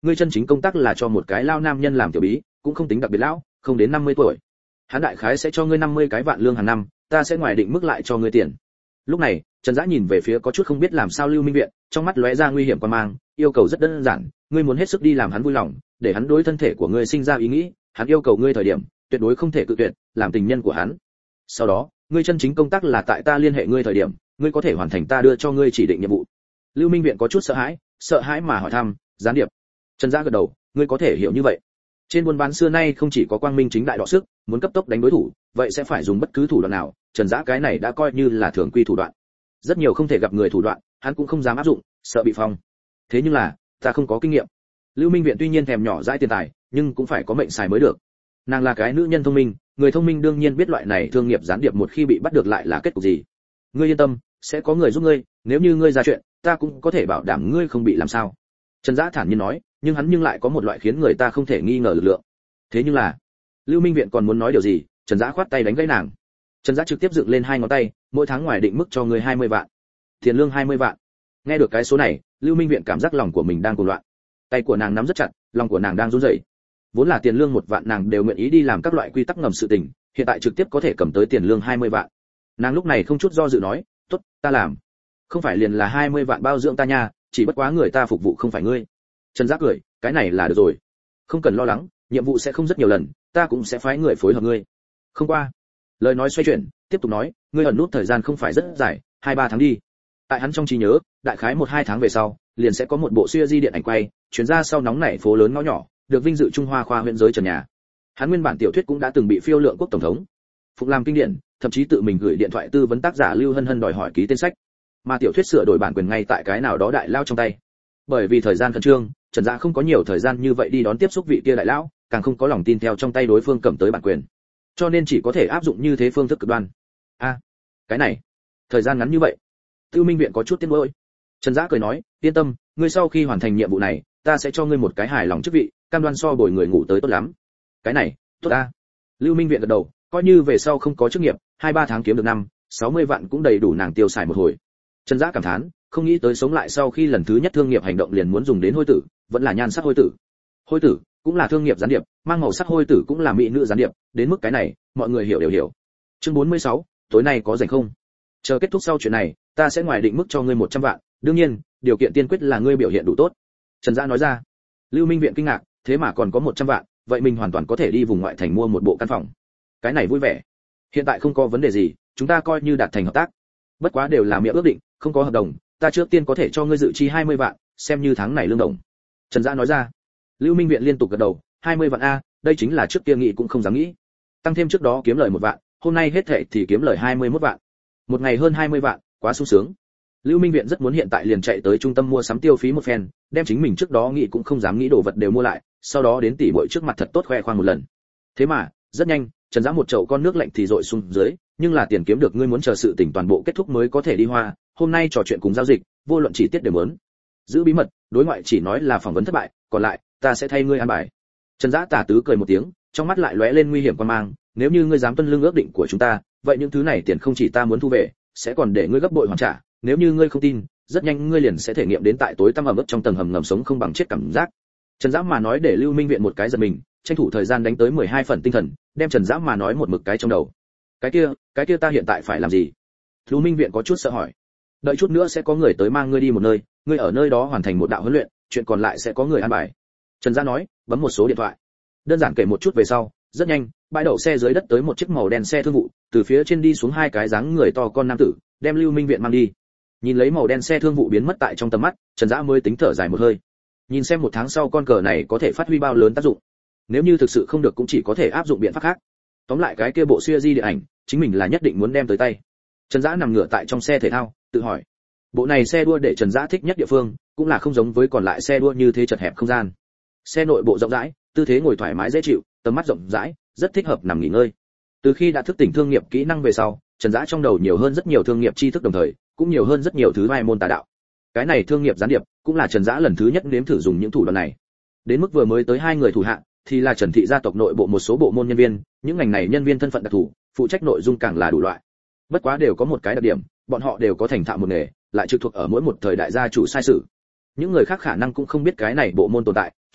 ngươi chân chính công tác là cho một cái lao nam nhân làm tiểu bí, cũng không tính đặc biệt lão, không đến năm mươi tuổi. Hắn đại khái sẽ cho ngươi năm mươi cái vạn lương hàng năm, ta sẽ ngoài định mức lại cho ngươi tiền. Lúc này, Trần Dã nhìn về phía có chút không biết làm sao Lưu Minh Viện, trong mắt lóe ra nguy hiểm quan mang, yêu cầu rất đơn giản, ngươi muốn hết sức đi làm hắn vui lòng, để hắn đối thân thể của ngươi sinh ra ý nghĩ, hắn yêu cầu ngươi thời điểm, tuyệt đối không thể cự tuyệt, làm tình nhân của hắn. Sau đó, ngươi chân chính công tác là tại ta liên hệ ngươi thời điểm, ngươi có thể hoàn thành ta đưa cho ngươi chỉ định nhiệm vụ. Lưu Minh Viện có chút sợ hãi, sợ hãi mà hỏi thăm, gián điệp. Trần Dã gật đầu, ngươi có thể hiểu như vậy. Trên buôn bán xưa nay không chỉ có quang minh chính đại đọ sức, muốn cấp tốc đánh đối thủ, vậy sẽ phải dùng bất cứ thủ đoạn nào, Trần Dã cái này đã coi như là thường quy thủ đoạn. Rất nhiều không thể gặp người thủ đoạn, hắn cũng không dám áp dụng, sợ bị phong. Thế nhưng là, ta không có kinh nghiệm. Lưu Minh Viện tuy nhiên thèm nhỏ dãi tiền tài, nhưng cũng phải có mệnh xài mới được. Nàng là cái nữ nhân thông minh, người thông minh đương nhiên biết loại này thương nghiệp gián điệp một khi bị bắt được lại là kết cục gì. Ngươi yên tâm, sẽ có người giúp ngươi, nếu như ngươi ra chuyện, ta cũng có thể bảo đảm ngươi không bị làm sao. Trần Dã thản nhiên nói, nhưng hắn nhưng lại có một loại khiến người ta không thể nghi ngờ lực lượng. Thế nhưng là, Lưu Minh Viện còn muốn nói điều gì, Trần Dã khoát tay đánh gãy nàng. Trần Dã trực tiếp dựng lên hai ngón tay, mỗi tháng ngoài định mức cho ngươi hai mươi vạn. Tiền lương hai mươi vạn. Nghe được cái số này, Lưu Minh Viện cảm giác lòng của mình đang cuồng loạn. Tay của nàng nắm rất chặt, lòng của nàng đang run rẩy. Vốn là tiền lương một vạn nàng đều nguyện ý đi làm các loại quy tắc ngầm sự tình, hiện tại trực tiếp có thể cầm tới tiền lương hai mươi vạn. Nàng lúc này không chút do dự nói, "Tốt, ta làm. Không phải liền là hai mươi vạn bao dưỡng ta nha, chỉ bất quá người ta phục vụ không phải ngươi." Trần Dã cười, "Cái này là được rồi. Không cần lo lắng, nhiệm vụ sẽ không rất nhiều lần, ta cũng sẽ phái người phối hợp ngươi." Không qua. Lời nói xoay chuyển, tiếp tục nói, "Ngươi ẩn nút thời gian không phải rất dài, hai ba tháng đi." Tại hắn trong trí nhớ, đại khái một hai tháng về sau, liền sẽ có một bộ siêu di điện ảnh quay, chuyển ra sau nóng nảy phố lớn ngõ nhỏ, được vinh dự Trung Hoa khoa huyện giới trần nhà. Hắn nguyên bản tiểu thuyết cũng đã từng bị phiêu lượng quốc tổng thống phục làm kinh điển, thậm chí tự mình gửi điện thoại tư vấn tác giả Lưu Hân Hân đòi hỏi ký tên sách. Mà tiểu thuyết sửa đổi bản quyền ngay tại cái nào đó đại lao trong tay. Bởi vì thời gian khẩn trương, Trần Dã không có nhiều thời gian như vậy đi đón tiếp xúc vị kia đại lão, càng không có lòng tin theo trong tay đối phương cầm tới bản quyền. Cho nên chỉ có thể áp dụng như thế phương thức cực đoan. A, à, cái này, thời gian ngắn như vậy. Tiêu Minh Viện có chút tiếc nuối. Trần Dã cười nói, yên tâm, ngươi sau khi hoàn thành nhiệm vụ này, ta sẽ cho ngươi một cái hài lòng chức vị, cam đoan so bồi người ngủ tới tốt lắm. Cái này, tốt a. Lưu Minh Viện gật đầu, coi như về sau không có chức nghiệp, hai ba tháng kiếm được năm, sáu mươi vạn cũng đầy đủ nàng tiêu xài một hồi. Trần Dã cảm thán, không nghĩ tới sống lại sau khi lần thứ nhất thương nghiệp hành động liền muốn dùng đến hôi tử, vẫn là nhan sắc hôi tử. Hôi tử cũng là thương nghiệp gián điệp, mang màu sắc hôi tử cũng là mỹ nữ gián điệp, đến mức cái này, mọi người hiểu đều hiểu. Chương bốn mươi sáu, tối nay có rảnh không? Chờ kết thúc sau chuyện này, ta sẽ ngoài định mức cho ngươi một trăm vạn, đương nhiên, điều kiện tiên quyết là ngươi biểu hiện đủ tốt. Trần Dã nói ra. Lưu Minh Viện kinh ngạc, thế mà còn có một trăm vạn, vậy mình hoàn toàn có thể đi vùng ngoại thành mua một bộ căn phòng. Cái này vui vẻ. Hiện tại không có vấn đề gì, chúng ta coi như đạt thành hợp tác. Bất quá đều là miệng ước định, không có hợp đồng, ta trước tiên có thể cho ngươi dự chi hai mươi vạn, xem như tháng này lương đồng. Trần Dã nói ra. Lưu Minh Viện liên tục gật đầu, hai mươi vạn a, đây chính là trước kia nghĩ cũng không dám nghĩ. Tăng thêm trước đó kiếm lời một vạn, hôm nay hết thảy thì kiếm lời hai mươi mốt vạn. Một ngày hơn hai mươi vạn, quá sung sướng. Lưu Minh Viện rất muốn hiện tại liền chạy tới trung tâm mua sắm tiêu phí một phen, đem chính mình trước đó nghĩ cũng không dám nghĩ đồ vật đều mua lại, sau đó đến tỷ muội trước mặt thật tốt khoe khoang một lần. Thế mà, rất nhanh, Trần Dã một chậu con nước lạnh thì dội xuống dưới, nhưng là tiền kiếm được ngươi muốn chờ sự tình toàn bộ kết thúc mới có thể đi hoa, hôm nay trò chuyện cùng giao dịch, vô luận chỉ tiết đều muốn. Giữ bí mật, đối ngoại chỉ nói là phỏng vấn thất bại, còn lại, ta sẽ thay ngươi an bài. Trần Dã tà tứ cười một tiếng, trong mắt lại lóe lên nguy hiểm quan mang, nếu như ngươi dám tuân lương ước định của chúng ta, vậy những thứ này tiền không chỉ ta muốn thu về, sẽ còn để ngươi gấp bội hoàn trả, nếu như ngươi không tin, rất nhanh ngươi liền sẽ thể nghiệm đến tại tối tăm ẩm ướt trong tầng hầm ngầm sống không bằng chết cảm giác. Trần Dã mà nói để Lưu Minh Viện một cái giật mình, tranh thủ thời gian đánh tới mười hai phần tinh thần, đem Trần Dã mà nói một mực cái trong đầu. Cái kia, cái kia ta hiện tại phải làm gì? Lưu Minh Viện có chút sợ hỏi. Đợi chút nữa sẽ có người tới mang ngươi đi một nơi, ngươi ở nơi đó hoàn thành một đạo huấn luyện, chuyện còn lại sẽ có người an bài. Trần Dã nói, bấm một số điện thoại. Đơn giản kể một chút về sau, rất nhanh, bãi đậu xe dưới đất tới một chiếc màu đen xe thương vụ, từ phía trên đi xuống hai cái dáng người to con nam tử, đem Lưu Minh Viện mang đi. Nhìn lấy màu đen xe thương vụ biến mất tại trong tầm mắt, Trần Dã mới tính thở dài một hơi. Nhìn xem một tháng sau con cờ này có thể phát huy bao lớn tác dụng. Nếu như thực sự không được cũng chỉ có thể áp dụng biện pháp khác. Tóm lại cái kia bộ siêu di điện ảnh, chính mình là nhất định muốn đem tới tay. Trần Dã nằm ngửa tại trong xe thể thao, tự hỏi. Bộ này xe đua để Trần Dã thích nhất địa phương, cũng là không giống với còn lại xe đua như thế chật hẹp không gian. Xe nội bộ rộng rãi, tư thế ngồi thoải mái dễ chịu, tầm mắt rộng rãi, rất thích hợp nằm nghỉ ngơi. Từ khi đã thức tỉnh thương nghiệp kỹ năng về sau, Trần Dã trong đầu nhiều hơn rất nhiều thương nghiệp tri thức đồng thời, cũng nhiều hơn rất nhiều thứ vai môn tà đạo. Cái này thương nghiệp gián điệp, cũng là Trần Dã lần thứ nhất nếm thử dùng những thủ đoạn này. Đến mức vừa mới tới hai người thủ hạ, thì là Trần thị gia tộc nội bộ một số bộ môn nhân viên, những ngành này nhân viên thân phận đặc thù, phụ trách nội dung càng là đủ loại. Bất quá đều có một cái đặc điểm, bọn họ đều có thành thạo một nghề, lại trực thuộc ở mỗi một thời đại gia chủ sai sử. Những người khác khả năng cũng không biết cái này bộ môn tồn tại,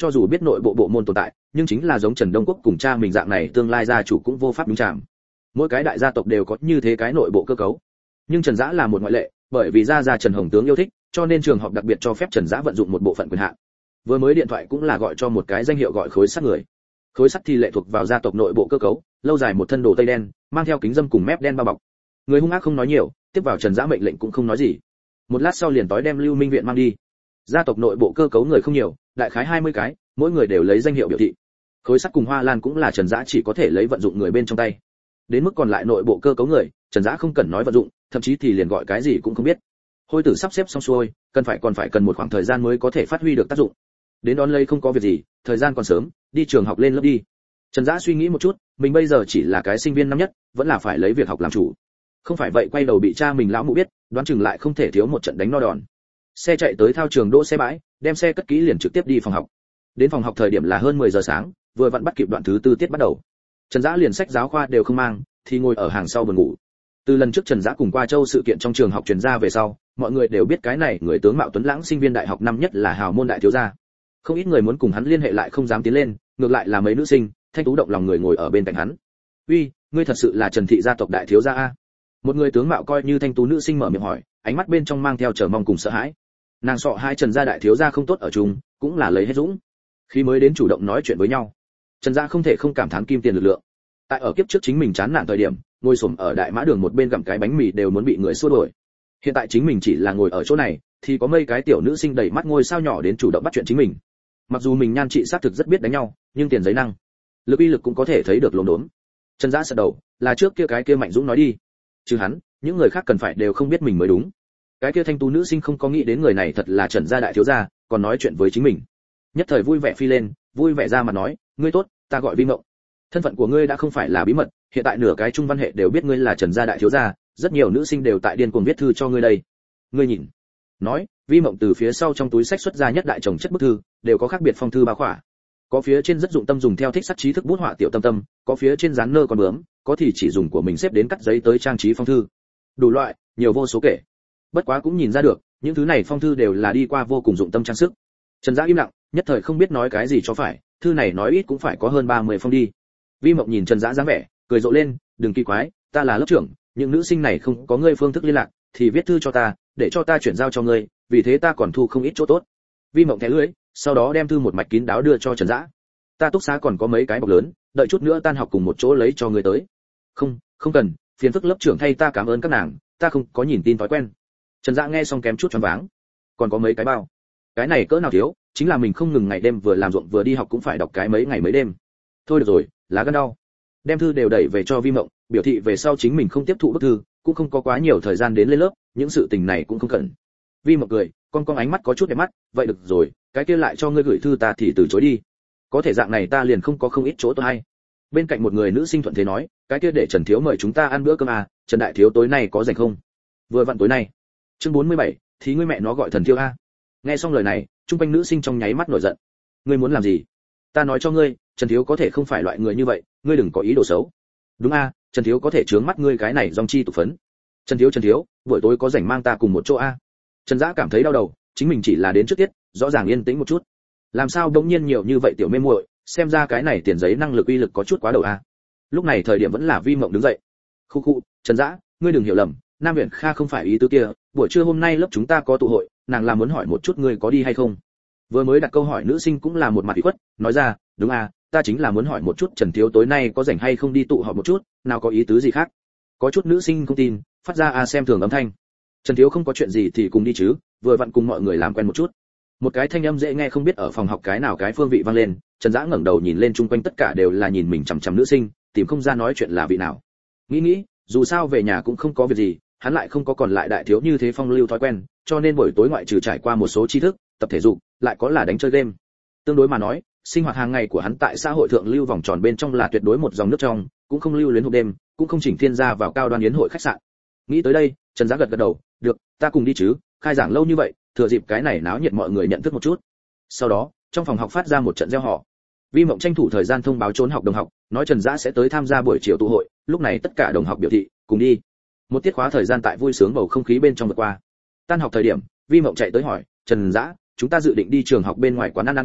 cho dù biết nội bộ bộ môn tồn tại, nhưng chính là giống Trần Đông Quốc cùng cha mình dạng này tương lai gia chủ cũng vô pháp đúng chạm. Mỗi cái đại gia tộc đều có như thế cái nội bộ cơ cấu, nhưng Trần Dã là một ngoại lệ, bởi vì gia gia Trần Hồng Tướng yêu thích, cho nên trường học đặc biệt cho phép Trần Dã vận dụng một bộ phận quyền hạn. Vừa mới điện thoại cũng là gọi cho một cái danh hiệu gọi khối sắt người. Khối sắt thì lệ thuộc vào gia tộc nội bộ cơ cấu, lâu dài một thân đồ tây đen, mang theo kính dâm cùng mép đen bao bọc. Người hung ác không nói nhiều, tiếp vào Trần Dã mệnh lệnh cũng không nói gì. Một lát sau liền tối đem Lưu Minh viện mang đi. Gia tộc nội bộ cơ cấu người không nhiều, đại khái hai mươi cái, mỗi người đều lấy danh hiệu biểu thị. Khối sắt cùng Hoa Lan cũng là Trần Dã chỉ có thể lấy vận dụng người bên trong tay. Đến mức còn lại nội bộ cơ cấu người, Trần Dã không cần nói vận dụng, thậm chí thì liền gọi cái gì cũng không biết. Hôi tử sắp xếp xong xuôi, cần phải còn phải cần một khoảng thời gian mới có thể phát huy được tác dụng. Đến đón lấy không có việc gì, thời gian còn sớm, đi trường học lên lớp đi. Trần Dã suy nghĩ một chút, mình bây giờ chỉ là cái sinh viên năm nhất, vẫn là phải lấy việc học làm chủ. Không phải vậy quay đầu bị cha mình lão mụ biết, đoán chừng lại không thể thiếu một trận đánh no đòn. Xe chạy tới thao trường đỗ xe bãi, đem xe cất kỹ liền trực tiếp đi phòng học. Đến phòng học thời điểm là hơn mười giờ sáng, vừa vặn bắt kịp đoạn thứ tư tiết bắt đầu. Trần Dã liền sách giáo khoa đều không mang, thì ngồi ở hàng sau buồn ngủ. Từ lần trước Trần Dã cùng qua Châu sự kiện trong trường học truyền ra về sau, mọi người đều biết cái này người tướng mạo tuấn lãng sinh viên đại học năm nhất là hào môn đại thiếu gia. Không ít người muốn cùng hắn liên hệ lại không dám tiến lên, ngược lại là mấy nữ sinh, thanh tú động lòng người ngồi ở bên cạnh hắn. "Uy, ngươi thật sự là Trần thị gia tộc đại thiếu gia a?" Một người tướng mạo coi như thanh tú nữ sinh mở miệng hỏi, ánh mắt bên trong mang theo chờ mong cùng sợ hãi. Nàng sợ hai Trần gia đại thiếu gia không tốt ở chung, cũng là lấy hết dũng khi mới đến chủ động nói chuyện với nhau. Trần gia không thể không cảm thán kim tiền lực lượng. Tại ở kiếp trước chính mình chán nản thời điểm, ngồi xổm ở đại mã đường một bên gặm cái bánh mì đều muốn bị người xua đuổi. Hiện tại chính mình chỉ là ngồi ở chỗ này, thì có mấy cái tiểu nữ sinh đẩy mắt ngôi sao nhỏ đến chủ động bắt chuyện chính mình. Mặc dù mình nhan trị xác thực rất biết đánh nhau, nhưng tiền giấy năng, lực uy lực cũng có thể thấy được lồn đốn. Trần Dã sờ đầu, là trước kia cái kia Mạnh Dũng nói đi, chứ hắn, những người khác cần phải đều không biết mình mới đúng. Cái kia thanh tú nữ sinh không có nghĩ đến người này thật là Trần gia đại thiếu gia, còn nói chuyện với chính mình. Nhất thời vui vẻ phi lên, vui vẻ ra mà nói, ngươi tốt, ta gọi Vi Mộng. Thân phận của ngươi đã không phải là bí mật, hiện tại nửa cái trung văn hệ đều biết ngươi là Trần gia đại thiếu gia, rất nhiều nữ sinh đều tại điên cuồng viết thư cho ngươi đây. Ngươi nhìn. Nói, Vi Mộng từ phía sau trong túi sách xuất ra nhất đại chồng chất bức thư, đều có khác biệt phong thư bao khỏa. Có phía trên rất dụng tâm dùng theo thích sắc trí thức bút họa tiểu tâm tâm, có phía trên dán nơ con bướm, có thì chỉ dùng của mình xếp đến cắt giấy tới trang trí phong thư. Đủ loại, nhiều vô số kể. Bất quá cũng nhìn ra được, những thứ này phong thư đều là đi qua vô cùng dụng tâm trang sức. Trần Dã im lặng, nhất thời không biết nói cái gì cho phải, thư này nói ít cũng phải có hơn ba mươi phong đi. Vi Mộng nhìn Trần Dã dáng vẻ, cười rộ lên, đừng kỳ quái, ta là lớp trưởng, những nữ sinh này không có ngươi phương thức liên lạc, thì viết thư cho ta, để cho ta chuyển giao cho ngươi, vì thế ta còn thu không ít chỗ tốt. Vi Mộng thẻ lưỡi, sau đó đem thư một mạch kín đáo đưa cho Trần Dã. Ta túc xá còn có mấy cái bọc lớn, đợi chút nữa tan học cùng một chỗ lấy cho ngươi tới. Không, không cần, phiền phức lớp trưởng thay ta cảm ơn các nàng, ta không có nhìn tin thói quen. Trần Dã nghe xong kém chút choáng váng. Còn có mấy cái bao. Cái này cỡ nào thiếu, chính là mình không ngừng ngày đêm vừa làm ruộng vừa đi học cũng phải đọc cái mấy ngày mấy đêm. Thôi được rồi, lá gan đau. Đem thư đều đẩy về cho Vi Mộng, biểu thị về sau chính mình không tiếp thụ bức thư, cũng không có quá nhiều thời gian đến lên lớp, những sự tình này cũng không cần. Vi Mộng cười, con con ánh mắt có chút đẹp mắt, vậy được rồi, cái kia lại cho ngươi gửi thư ta thì từ chối đi. Có thể dạng này ta liền không có không ít chỗ tốt hay. Bên cạnh một người nữ sinh thuận thế nói, cái kia để Trần thiếu mời chúng ta ăn bữa cơm à, Trần đại thiếu tối nay có rảnh không? Vừa vặn tối nay. Chương bốn mươi bảy, thì ngươi mẹ nó gọi thần thiếu a. Nghe xong lời này, trung quanh nữ sinh trong nháy mắt nổi giận. Ngươi muốn làm gì? Ta nói cho ngươi, Trần thiếu có thể không phải loại người như vậy, ngươi đừng có ý đồ xấu. Đúng a, Trần thiếu có thể chướng mắt ngươi cái này dòng chi tụ phấn. Trần thiếu Trần thiếu, buổi tối có rảnh mang ta cùng một chỗ a. Trần Dã cảm thấy đau đầu, chính mình chỉ là đến trước tiết, rõ ràng yên tĩnh một chút. Làm sao bỗng nhiên nhiều như vậy tiểu mê muội, xem ra cái này tiền giấy năng lực uy lực có chút quá đầu a. Lúc này thời điểm vẫn là Vi Mộng đứng dậy. Khu khu, Trần Dã, ngươi đừng hiểu lầm, Nam Uyển Kha không phải ý tứ kia, buổi trưa hôm nay lớp chúng ta có tụ hội, nàng là muốn hỏi một chút ngươi có đi hay không. Vừa mới đặt câu hỏi nữ sinh cũng là một mặt ủy khuất, nói ra, đúng à, ta chính là muốn hỏi một chút Trần thiếu tối nay có rảnh hay không đi tụ họp một chút, nào có ý tứ gì khác. Có chút nữ sinh không tin, phát ra a xem thường âm thanh. Trần thiếu không có chuyện gì thì cùng đi chứ, vừa vặn cùng mọi người làm quen một chút. Một cái thanh âm dễ nghe không biết ở phòng học cái nào cái phương vị vang lên, Trần Dã ngẩng đầu nhìn lên chung quanh tất cả đều là nhìn mình chằm chằm nữ sinh, tìm không ra nói chuyện là vị nào. Nghĩ nghĩ, dù sao về nhà cũng không có việc gì, hắn lại không có còn lại đại thiếu như thế phong lưu thói quen, cho nên buổi tối ngoại trừ trải qua một số tri thức, tập thể dục, lại có là đánh chơi game. Tương đối mà nói, sinh hoạt hàng ngày của hắn tại xã hội thượng lưu vòng tròn bên trong là tuyệt đối một dòng nước trong, cũng không lưu luyến hộp đêm, cũng không chỉnh thiên gia vào cao đoan yến hội khách sạn. Nghĩ tới đây, Trần Dã gật gật đầu, được, ta cùng đi chứ, khai giảng lâu như vậy, thừa dịp cái này náo nhiệt mọi người nhận thức một chút. Sau đó, trong phòng học phát ra một trận reo hò. Vi Mộng tranh thủ thời gian thông báo trốn học đồng học, nói Trần Dã sẽ tới tham gia buổi chiều tụ hội, lúc này tất cả đồng học biểu thị, cùng đi. Một tiết khóa thời gian tại vui sướng bầu không khí bên trong vượt qua. Tan học thời điểm, Vi Mộng chạy tới hỏi, Trần Dã, chúng ta dự định đi trường học bên ngoài quán ăn ăn cơm,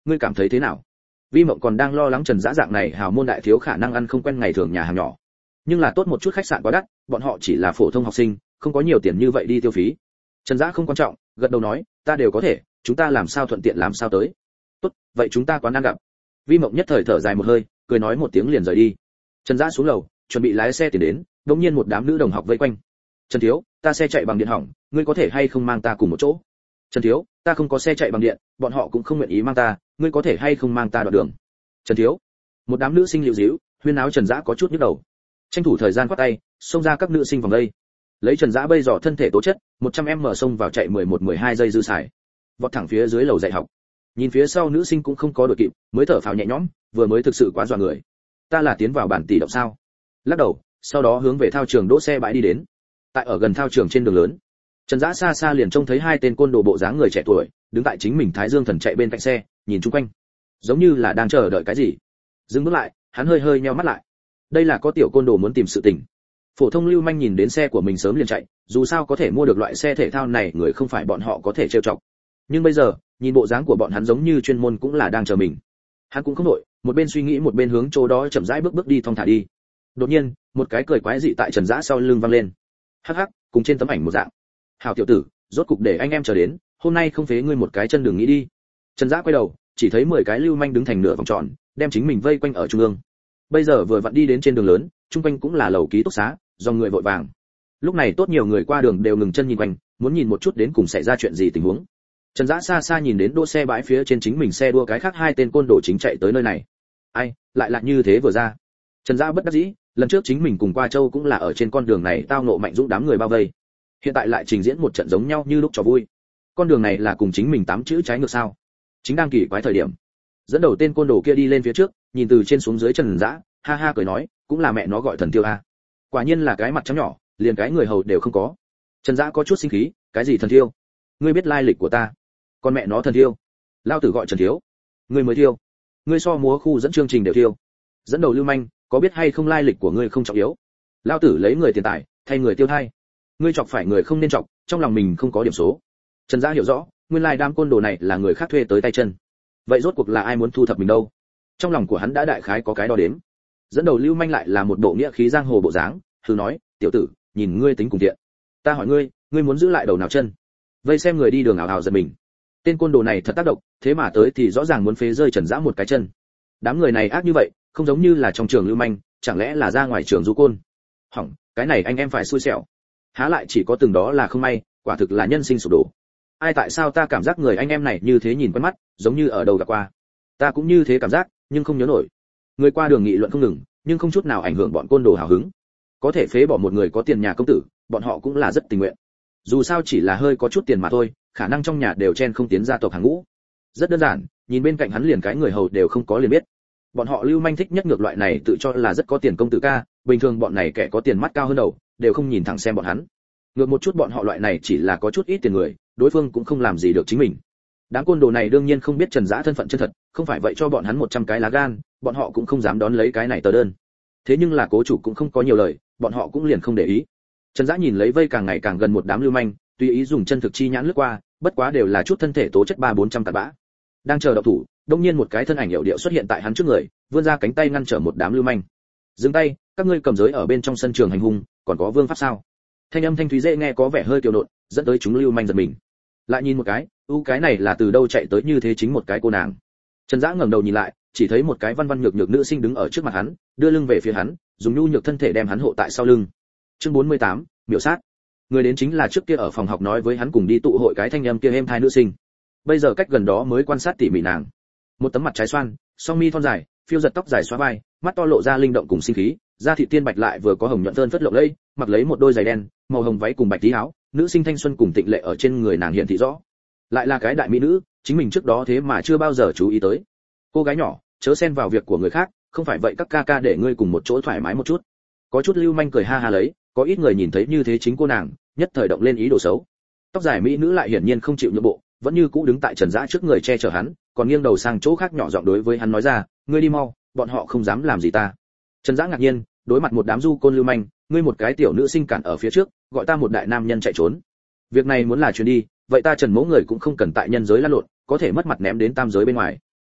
ngươi cảm thấy thế nào? Vi Mộng còn đang lo lắng Trần Dã dạng này hào môn đại thiếu khả năng ăn không quen ngày thường nhà hàng nhỏ. Nhưng là tốt một chút khách sạn quá đắt, bọn họ chỉ là phổ thông học sinh, không có nhiều tiền như vậy đi tiêu phí. Trần Dã không quan trọng, gật đầu nói, ta đều có thể, chúng ta làm sao thuận tiện làm sao tới. Tốt, vậy chúng ta quán ăn gặp. Vi Mộng nhất thời thở dài một hơi, cười nói một tiếng liền rời đi. Trần Dã xuống lầu, chuẩn bị lái xe tiến đến, đột nhiên một đám nữ đồng học vây quanh. Trần thiếu, ta xe chạy bằng điện hỏng, ngươi có thể hay không mang ta cùng một chỗ? Trần thiếu, ta không có xe chạy bằng điện, bọn họ cũng không nguyện ý mang ta, ngươi có thể hay không mang ta đoạn đường? Trần thiếu, một đám nữ sinh liễu díu, huyên áo Trần Dã có chút nhức đầu. Tranh thủ thời gian quát tay, xông ra các nữ sinh vòng đây. Lấy Trần Dã bây giờ thân thể tố chất, một trăm em mở xông vào chạy mười một mười hai giây dư xài. Vọt thẳng phía dưới lầu dạy học. Nhìn phía sau nữ sinh cũng không có đội kịp, mới thở phào nhẹ nhõm, vừa mới thực sự quá dọa người. Ta là tiến vào bản tỷ động sao? Lắc đầu, sau đó hướng về thao trường đỗ xe bãi đi đến. Tại ở gần thao trường trên đường lớn, Trần Dã xa xa liền trông thấy hai tên côn đồ bộ dáng người trẻ tuổi, đứng tại chính mình Thái Dương Thần chạy bên cạnh xe, nhìn chung quanh, giống như là đang chờ đợi cái gì. Dừng bước lại, hắn hơi hơi nheo mắt lại. Đây là có tiểu côn đồ muốn tìm sự tình. Phổ thông lưu manh nhìn đến xe của mình sớm liền chạy, dù sao có thể mua được loại xe thể thao này, người không phải bọn họ có thể trêu chọc. Nhưng bây giờ, nhìn bộ dáng của bọn hắn giống như chuyên môn cũng là đang chờ mình. Hắn cũng không nổi, một bên suy nghĩ một bên hướng chỗ đó chậm rãi bước bước đi thong thả đi. Đột nhiên, một cái cười quái dị tại Trần Dã sau lưng vang lên. Hắc hắc, cùng trên tấm ảnh một dạng. Hảo tiểu tử, rốt cục để anh em chờ đến, hôm nay không phế ngươi một cái chân đường nghĩ đi. Trần Dã quay đầu, chỉ thấy mười cái lưu manh đứng thành nửa vòng tròn, đem chính mình vây quanh ở trung ương. Bây giờ vừa vặn đi đến trên đường lớn, trung quanh cũng là lầu ký túc xá, dòng người vội vàng. Lúc này tốt nhiều người qua đường đều ngừng chân nhìn quanh, muốn nhìn một chút đến cùng xảy ra chuyện gì tình huống. Trần Dã xa xa nhìn đến đỗ xe bãi phía trên chính mình xe đua cái khác hai tên côn đồ chính chạy tới nơi này. Ai, lại lại như thế vừa ra. Trần Dã bất đắc dĩ, lần trước chính mình cùng qua châu cũng là ở trên con đường này tao ngộ mạnh dũng đám người bao vây. Hiện tại lại trình diễn một trận giống nhau như lúc trò vui. Con đường này là cùng chính mình tám chữ trái ngược sao? Chính đang kỳ quái thời điểm, dẫn đầu tên côn đồ kia đi lên phía trước, nhìn từ trên xuống dưới Trần Dã, ha ha cười nói, cũng là mẹ nó gọi thần tiêu a. Quả nhiên là cái mặt trắng nhỏ, liền cái người hầu đều không có. Trần Dã có chút sinh khí, cái gì thần tiêu? Ngươi biết lai lịch của ta? Con mẹ nó thần tiêu. Lao tử gọi Trần thiếu. Ngươi mới tiêu. Ngươi so múa khu dẫn chương trình đều tiêu. Dẫn đầu lưu manh, có biết hay không lai lịch của ngươi không trọng yếu. Lao tử lấy người tiền tài, thay người tiêu thay. Ngươi chọc phải người không nên chọc, trong lòng mình không có điểm số. Trần Dã hiểu rõ, nguyên lai đám côn đồ này là người khác thuê tới tay chân. Vậy rốt cuộc là ai muốn thu thập mình đâu? Trong lòng của hắn đã đại khái có cái đo đếm. Dẫn đầu lưu manh lại là một bộ nghĩa khí giang hồ bộ dáng, thử nói, tiểu tử, nhìn ngươi tính cùng tiện. Ta hỏi ngươi, ngươi muốn giữ lại đầu nào chân? Vây xem người đi đường ảo ảo giật mình. Tên côn đồ này thật tác động, thế mà tới thì rõ ràng muốn phế rơi Trần Dã một cái chân. Đám người này ác như vậy, không giống như là trong trường lưu manh, chẳng lẽ là ra ngoài trường du côn? Hỏng, cái này anh em phải xui xẻo. Há lại chỉ có từng đó là không may, quả thực là nhân sinh sụp đổ. Ai tại sao ta cảm giác người anh em này như thế nhìn quen mắt, giống như ở đâu gặp qua. Ta cũng như thế cảm giác, nhưng không nhớ nổi. Người qua đường nghị luận không ngừng, nhưng không chút nào ảnh hưởng bọn côn đồ hào hứng. Có thể phế bỏ một người có tiền nhà công tử, bọn họ cũng là rất tình nguyện. Dù sao chỉ là hơi có chút tiền mà thôi, khả năng trong nhà đều chen không tiến gia tộc hàng ngũ. Rất đơn giản, nhìn bên cạnh hắn liền cái người hầu đều không có liền biết. Bọn họ lưu manh thích nhất ngược loại này tự cho là rất có tiền công tử ca, bình thường bọn này kẻ có tiền mắt cao hơn đầu, đều không nhìn thẳng xem bọn hắn. Ngược một chút bọn họ loại này chỉ là có chút ít tiền người, đối phương cũng không làm gì được chính mình. Đám côn đồ này đương nhiên không biết Trần Dã thân phận chân thật, không phải vậy cho bọn hắn một trăm cái lá gan, bọn họ cũng không dám đón lấy cái này tờ đơn. Thế nhưng là cố chủ cũng không có nhiều lời, bọn họ cũng liền không để ý. Trần Dã nhìn lấy vây càng ngày càng gần một đám lưu manh, tùy ý dùng chân thực chi nhãn lướt qua, bất quá đều là chút thân thể tố chất ba bốn trăm cặn bã. Đang chờ động thủ, đột nhiên một cái thân ảnh hiệu điệu xuất hiện tại hắn trước người, vươn ra cánh tay ngăn trở một đám lưu manh. Dừng tay, các ngươi cầm giới ở bên trong sân trường hành hung, còn có vương pháp sao? Thanh âm thanh thúy dễ nghe có vẻ hơi kiều nộn, dẫn tới chúng lưu manh giật mình. Lại nhìn một cái, u cái này là từ đâu chạy tới như thế chính một cái cô nàng. Trần Dã ngẩng đầu nhìn lại, chỉ thấy một cái văn văn nhược nhược nữ sinh đứng ở trước mặt hắn, đưa lưng về phía hắn, dùng nhu nhược thân thể đem hắn hộ tại sau lưng. Chương bốn mươi tám, miểu sát. Người đến chính là trước kia ở phòng học nói với hắn cùng đi tụ hội cái thanh âm kia êm thai nữ sinh. Bây giờ cách gần đó mới quan sát tỉ mỉ nàng. Một tấm mặt trái xoan, song mi thon dài, phiêu giật tóc dài xóa vai, mắt to lộ ra linh động cùng sinh khí, da thịt tiên bạch lại vừa có hồng nhuận thơn phất lộng lẫy, mặc lấy một đôi giày đen, màu hồng váy cùng bạch tí áo, nữ sinh thanh xuân cùng tịnh lệ ở trên người nàng hiện thị rõ. Lại là cái đại mỹ nữ, chính mình trước đó thế mà chưa bao giờ chú ý tới. Cô gái nhỏ, chớ xen vào việc của người khác, không phải vậy các ca ca để ngươi cùng một chỗ thoải mái một chút. Có chút lưu manh cười ha ha lấy, có ít người nhìn thấy như thế chính cô nàng, nhất thời động lên ý đồ xấu. Tóc dài mỹ nữ lại hiển nhiên không chịu nhượng bộ, vẫn như cũ đứng tại Trần Dã trước người che chở hắn, còn nghiêng đầu sang chỗ khác nhỏ giọng đối với hắn nói ra, ngươi đi mau, bọn họ không dám làm gì ta. Trần Dã ngạc nhiên, đối mặt một đám du côn lưu manh, ngươi một cái tiểu nữ sinh cản ở phía trước, gọi ta một đại nam nhân chạy trốn. Việc này muốn là truyền đi, vậy ta Trần Mỗ người cũng không cần tại nhân giới lăn lộn, có thể mất mặt ném đến tam giới bên ngoài.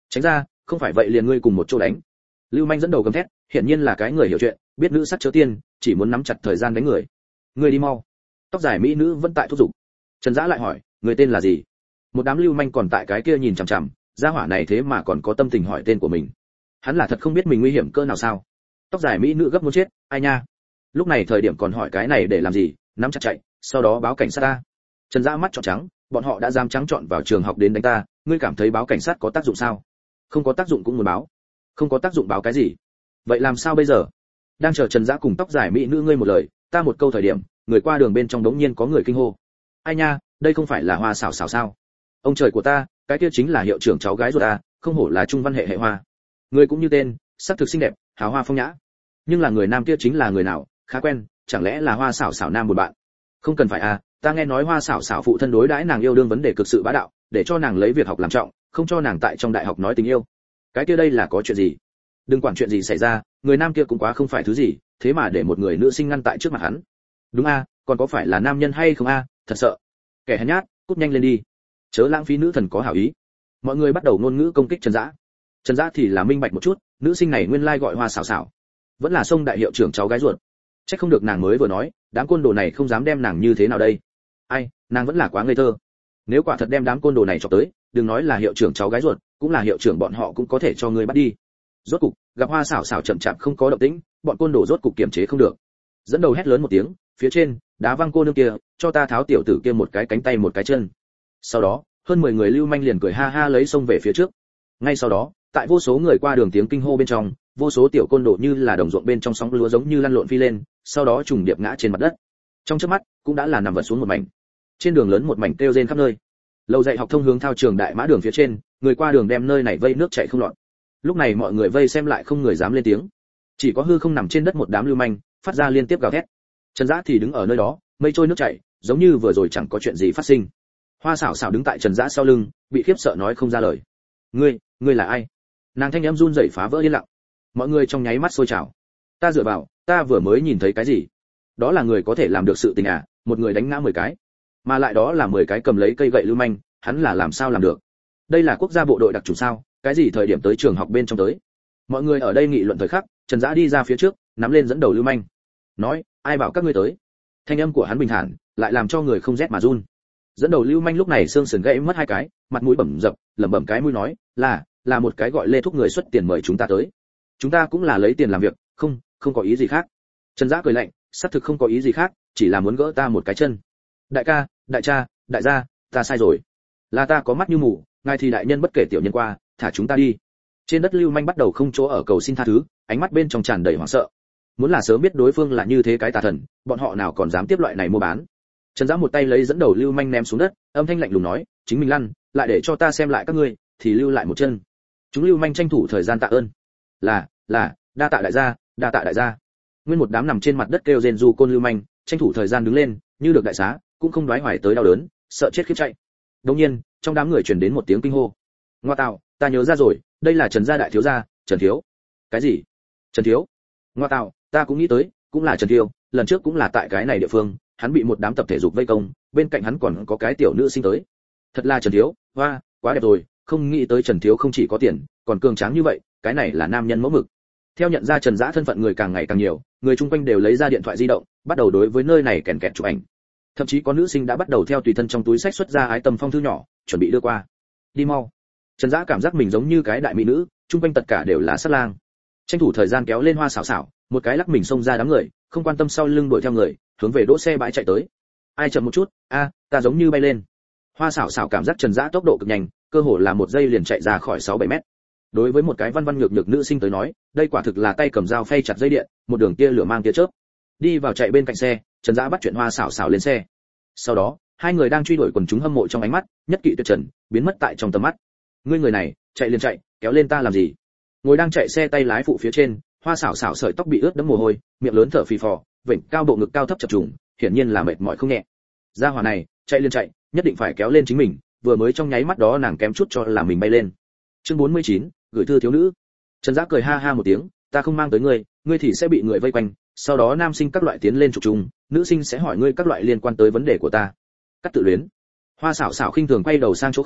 Tránh ra, không phải vậy liền ngươi cùng một chỗ đánh. Lưu Manh dẫn đầu gầm thét, hiển nhiên là cái người hiểu chuyện, biết nữ sắc chớ tiên, chỉ muốn nắm chặt thời gian đánh người. Ngươi đi mau. Tóc dài mỹ nữ vẫn tại thúc giục. Trần Dã lại hỏi, người tên là gì? Một đám lưu manh còn tại cái kia nhìn chằm chằm, gia hỏa này thế mà còn có tâm tình hỏi tên của mình. Hắn là thật không biết mình nguy hiểm cỡ nào sao? Tóc dài mỹ nữ gấp muốn chết, ai nha. Lúc này thời điểm còn hỏi cái này để làm gì, nắm chặt chạy, sau đó báo cảnh sát ta. Trần Dã mắt trợn trắng, bọn họ đã dám trắng trọn vào trường học đến đánh ta, ngươi cảm thấy báo cảnh sát có tác dụng sao? Không có tác dụng cũng muốn báo. Không có tác dụng báo cái gì? Vậy làm sao bây giờ? Đang chờ Trần Dã cùng tóc dài mỹ nữ ngươi một lời, ta một câu thời điểm, người qua đường bên trong đống nhiên có người kinh hô. Ai nha, đây không phải là Hoa xảo xảo sao? Ông trời của ta, cái kia chính là hiệu trưởng cháu gái ruột ta, không hổ là trung văn hệ hệ Hoa. Người cũng như tên, sắc thực xinh đẹp, hào hoa phong nhã. Nhưng là người nam kia chính là người nào, khá quen, chẳng lẽ là Hoa xảo xảo nam một bạn? Không cần phải à, ta nghe nói Hoa xảo xảo phụ thân đối đãi nàng yêu đương vấn đề cực sự bá đạo, để cho nàng lấy việc học làm trọng, không cho nàng tại trong đại học nói tình yêu. Cái kia đây là có chuyện gì? Đừng quản chuyện gì xảy ra, người nam kia cũng quá không phải thứ gì, thế mà để một người nữ sinh ngăn tại trước mặt hắn. Đúng a, à, còn có phải là nam nhân hay không a, à? Thật sợ. Kẻ hèn nhát, cút nhanh lên đi. Chớ lãng phí nữ thần có hảo ý. Mọi người bắt đầu ngôn ngữ công kích Trần Dã. Trần Dã thì là minh bạch một chút, nữ sinh này nguyên lai gọi Hoa xảo xảo, vẫn là sông đại hiệu trưởng cháu gái ruột. Chắc không được nàng mới vừa nói, đám côn đồ này không dám đem nàng như thế nào đây. Ai, nàng vẫn là quá ngây thơ. Nếu quả thật đem đám côn đồ này cho tới, đừng nói là hiệu trưởng cháu gái ruột, cũng là hiệu trưởng bọn họ cũng có thể cho người bắt đi. Rốt cục, gặp Hoa xảo xảo chậm chạp không có động tĩnh, bọn côn đồ rốt cục kiềm chế không được. Dẫn đầu hét lớn một tiếng, phía trên, đá văng cô nương kia, cho ta tháo tiểu tử kia một cái cánh tay một cái chân. Sau đó, hơn mười người lưu manh liền cười ha ha lấy xông về phía trước. Ngay sau đó, tại vô số người qua đường tiếng kinh hô bên trong, vô số tiểu côn đồ như là đồng ruộng bên trong sóng lúa giống như lăn lộn phi lên, sau đó trùng điệp ngã trên mặt đất. Trong chớp mắt, cũng đã là nằm vật xuống một mảnh. Trên đường lớn một mảnh kêu rên khắp nơi. Lầu dạy học thông hướng thao trường đại mã đường phía trên, người qua đường đem nơi này vây nước chảy không loạn. Lúc này mọi người vây xem lại không người dám lên tiếng, chỉ có hư không nằm trên đất một đám lưu manh, phát ra liên tiếp gào thét. Trần Dã thì đứng ở nơi đó, mây trôi nước chảy, giống như vừa rồi chẳng có chuyện gì phát sinh. Hoa xảo xảo đứng tại Trần Dã sau lưng, bị khiếp sợ nói không ra lời. Ngươi, ngươi là ai? Nàng thanh âm run rẩy phá vỡ yên lặng. Mọi người trong nháy mắt sôi trào. Ta dựa vào, ta vừa mới nhìn thấy cái gì? Đó là người có thể làm được sự tình à? Một người đánh ngã mười cái, mà lại đó là mười cái cầm lấy cây gậy lưu manh, hắn là làm sao làm được? Đây là quốc gia bộ đội đặc chủng sao? Cái gì thời điểm tới trường học bên trong tới? Mọi người ở đây nghị luận thời khắc, Trần Dã đi ra phía trước, nắm lên dẫn đầu lưu manh, nói, ai bảo các ngươi tới? Thanh âm của hắn bình thản, lại làm cho người không rét mà run. Dẫn đầu lưu manh lúc này xương sườn gãy mất hai cái, mặt mũi bầm dập, lẩm bẩm cái mũi nói, là, là một cái gọi Lê Thúc người xuất tiền mời chúng ta tới. Chúng ta cũng là lấy tiền làm việc, không, không có ý gì khác. Trần Dã cười lạnh, xác thực không có ý gì khác, chỉ là muốn gỡ ta một cái chân. Đại ca, đại cha, đại gia, ta sai rồi. Là ta có mắt như mù, ngài thì đại nhân bất kể tiểu nhân qua, thả chúng ta đi. Trên đất lưu manh bắt đầu không chỗ ở cầu xin tha thứ, ánh mắt bên trong tràn đầy hoảng sợ. Muốn là sớm biết đối phương là như thế cái tà thần, bọn họ nào còn dám tiếp loại này mua bán. Trần Dã một tay lấy dẫn đầu lưu manh ném xuống đất, âm thanh lạnh lùng nói, chính mình lăn, lại để cho ta xem lại các ngươi, thì lưu lại một chân. Chúng lưu manh tranh thủ thời gian tạ ơn. Là, là, đa tạ đại gia, đa tạ đại gia. Nguyên một đám nằm trên mặt đất kêu rên du côn lưu manh, tranh thủ thời gian đứng lên, như được đại xá, cũng không đoái hoài tới đau đớn, sợ chết khiếp chạy. Đột nhiên, trong đám người truyền đến một tiếng kinh hô. Ngoa tạo, ta nhớ ra rồi, đây là Trần gia đại thiếu gia, Trần thiếu. Cái gì? Trần thiếu? Ngoa tạo, ta cũng nghĩ tới, cũng là Trần thiếu, lần trước cũng là tại cái này địa phương, hắn bị một đám tập thể dục vây công, bên cạnh hắn còn có cái tiểu nữ sinh tới. Thật là Trần thiếu, hoa, quá đẹp rồi, không nghĩ tới Trần thiếu không chỉ có tiền, còn cường tráng như vậy, cái này là nam nhân mẫu mực. Theo nhận ra Trần Dã thân phận người càng ngày càng nhiều, người chung quanh đều lấy ra điện thoại di động, bắt đầu đối với nơi này kèn kẹt chụp ảnh. Thậm chí có nữ sinh đã bắt đầu theo tùy thân trong túi sách xuất ra ái tâm phong thư nhỏ, chuẩn bị đưa qua. Đi mau. Trần Dã cảm giác mình giống như cái đại mỹ nữ, chung quanh tất cả đều là sát lang. Tranh thủ thời gian kéo lên Hoa xảo xảo, một cái lắc mình xông ra đám người, không quan tâm sau lưng đuổi theo người, hướng về đỗ xe bãi chạy tới. Ai chậm một chút, a, ta giống như bay lên. Hoa xảo xảo cảm giác Trần Dã tốc độ cực nhanh, cơ hồ là một giây liền chạy ra khỏi sáu bảy mét. Đối với một cái văn văn nhược nhược nữ sinh tới nói, đây quả thực là tay cầm dao phay chặt dây điện, một đường tia lửa mang tia chớp. Đi vào chạy bên cạnh xe, Trần Dã bắt chuyện Hoa xảo xảo lên xe. Sau đó, hai người đang truy đuổi quần chúng hâm mộ trong ánh mắt, nhất kỵ tuyệt trần, biến mất tại trong tầm mắt. Ngươi người này, chạy liền chạy, kéo lên ta làm gì? Ngồi đang chạy xe tay lái phụ phía trên, Hoa xảo xảo sợi tóc bị ướt đẫm mồ hôi, miệng lớn thở phì phò, vểnh cao bộ ngực cao thấp chập trùng, hiển nhiên là mệt mỏi không nhẹ. Gia hỏa này, chạy liền chạy, nhất định phải kéo lên chính mình, vừa mới trong nháy mắt đó nàng kém chút cho là mình bay lên. Chương bốn mươi chín, gửi thư thiếu nữ. Trần Dã cười ha ha một tiếng, ta không mang tới ngươi, ngươi thì sẽ bị người vây quanh, sau đó nam sinh các loại tiến lên trục trùng, nữ sinh sẽ hỏi ngươi các loại liên quan tới vấn đề của ta. Cắt tự luyến. Hoa xảo xảo khinh thường quay đầu sang chỗ khác,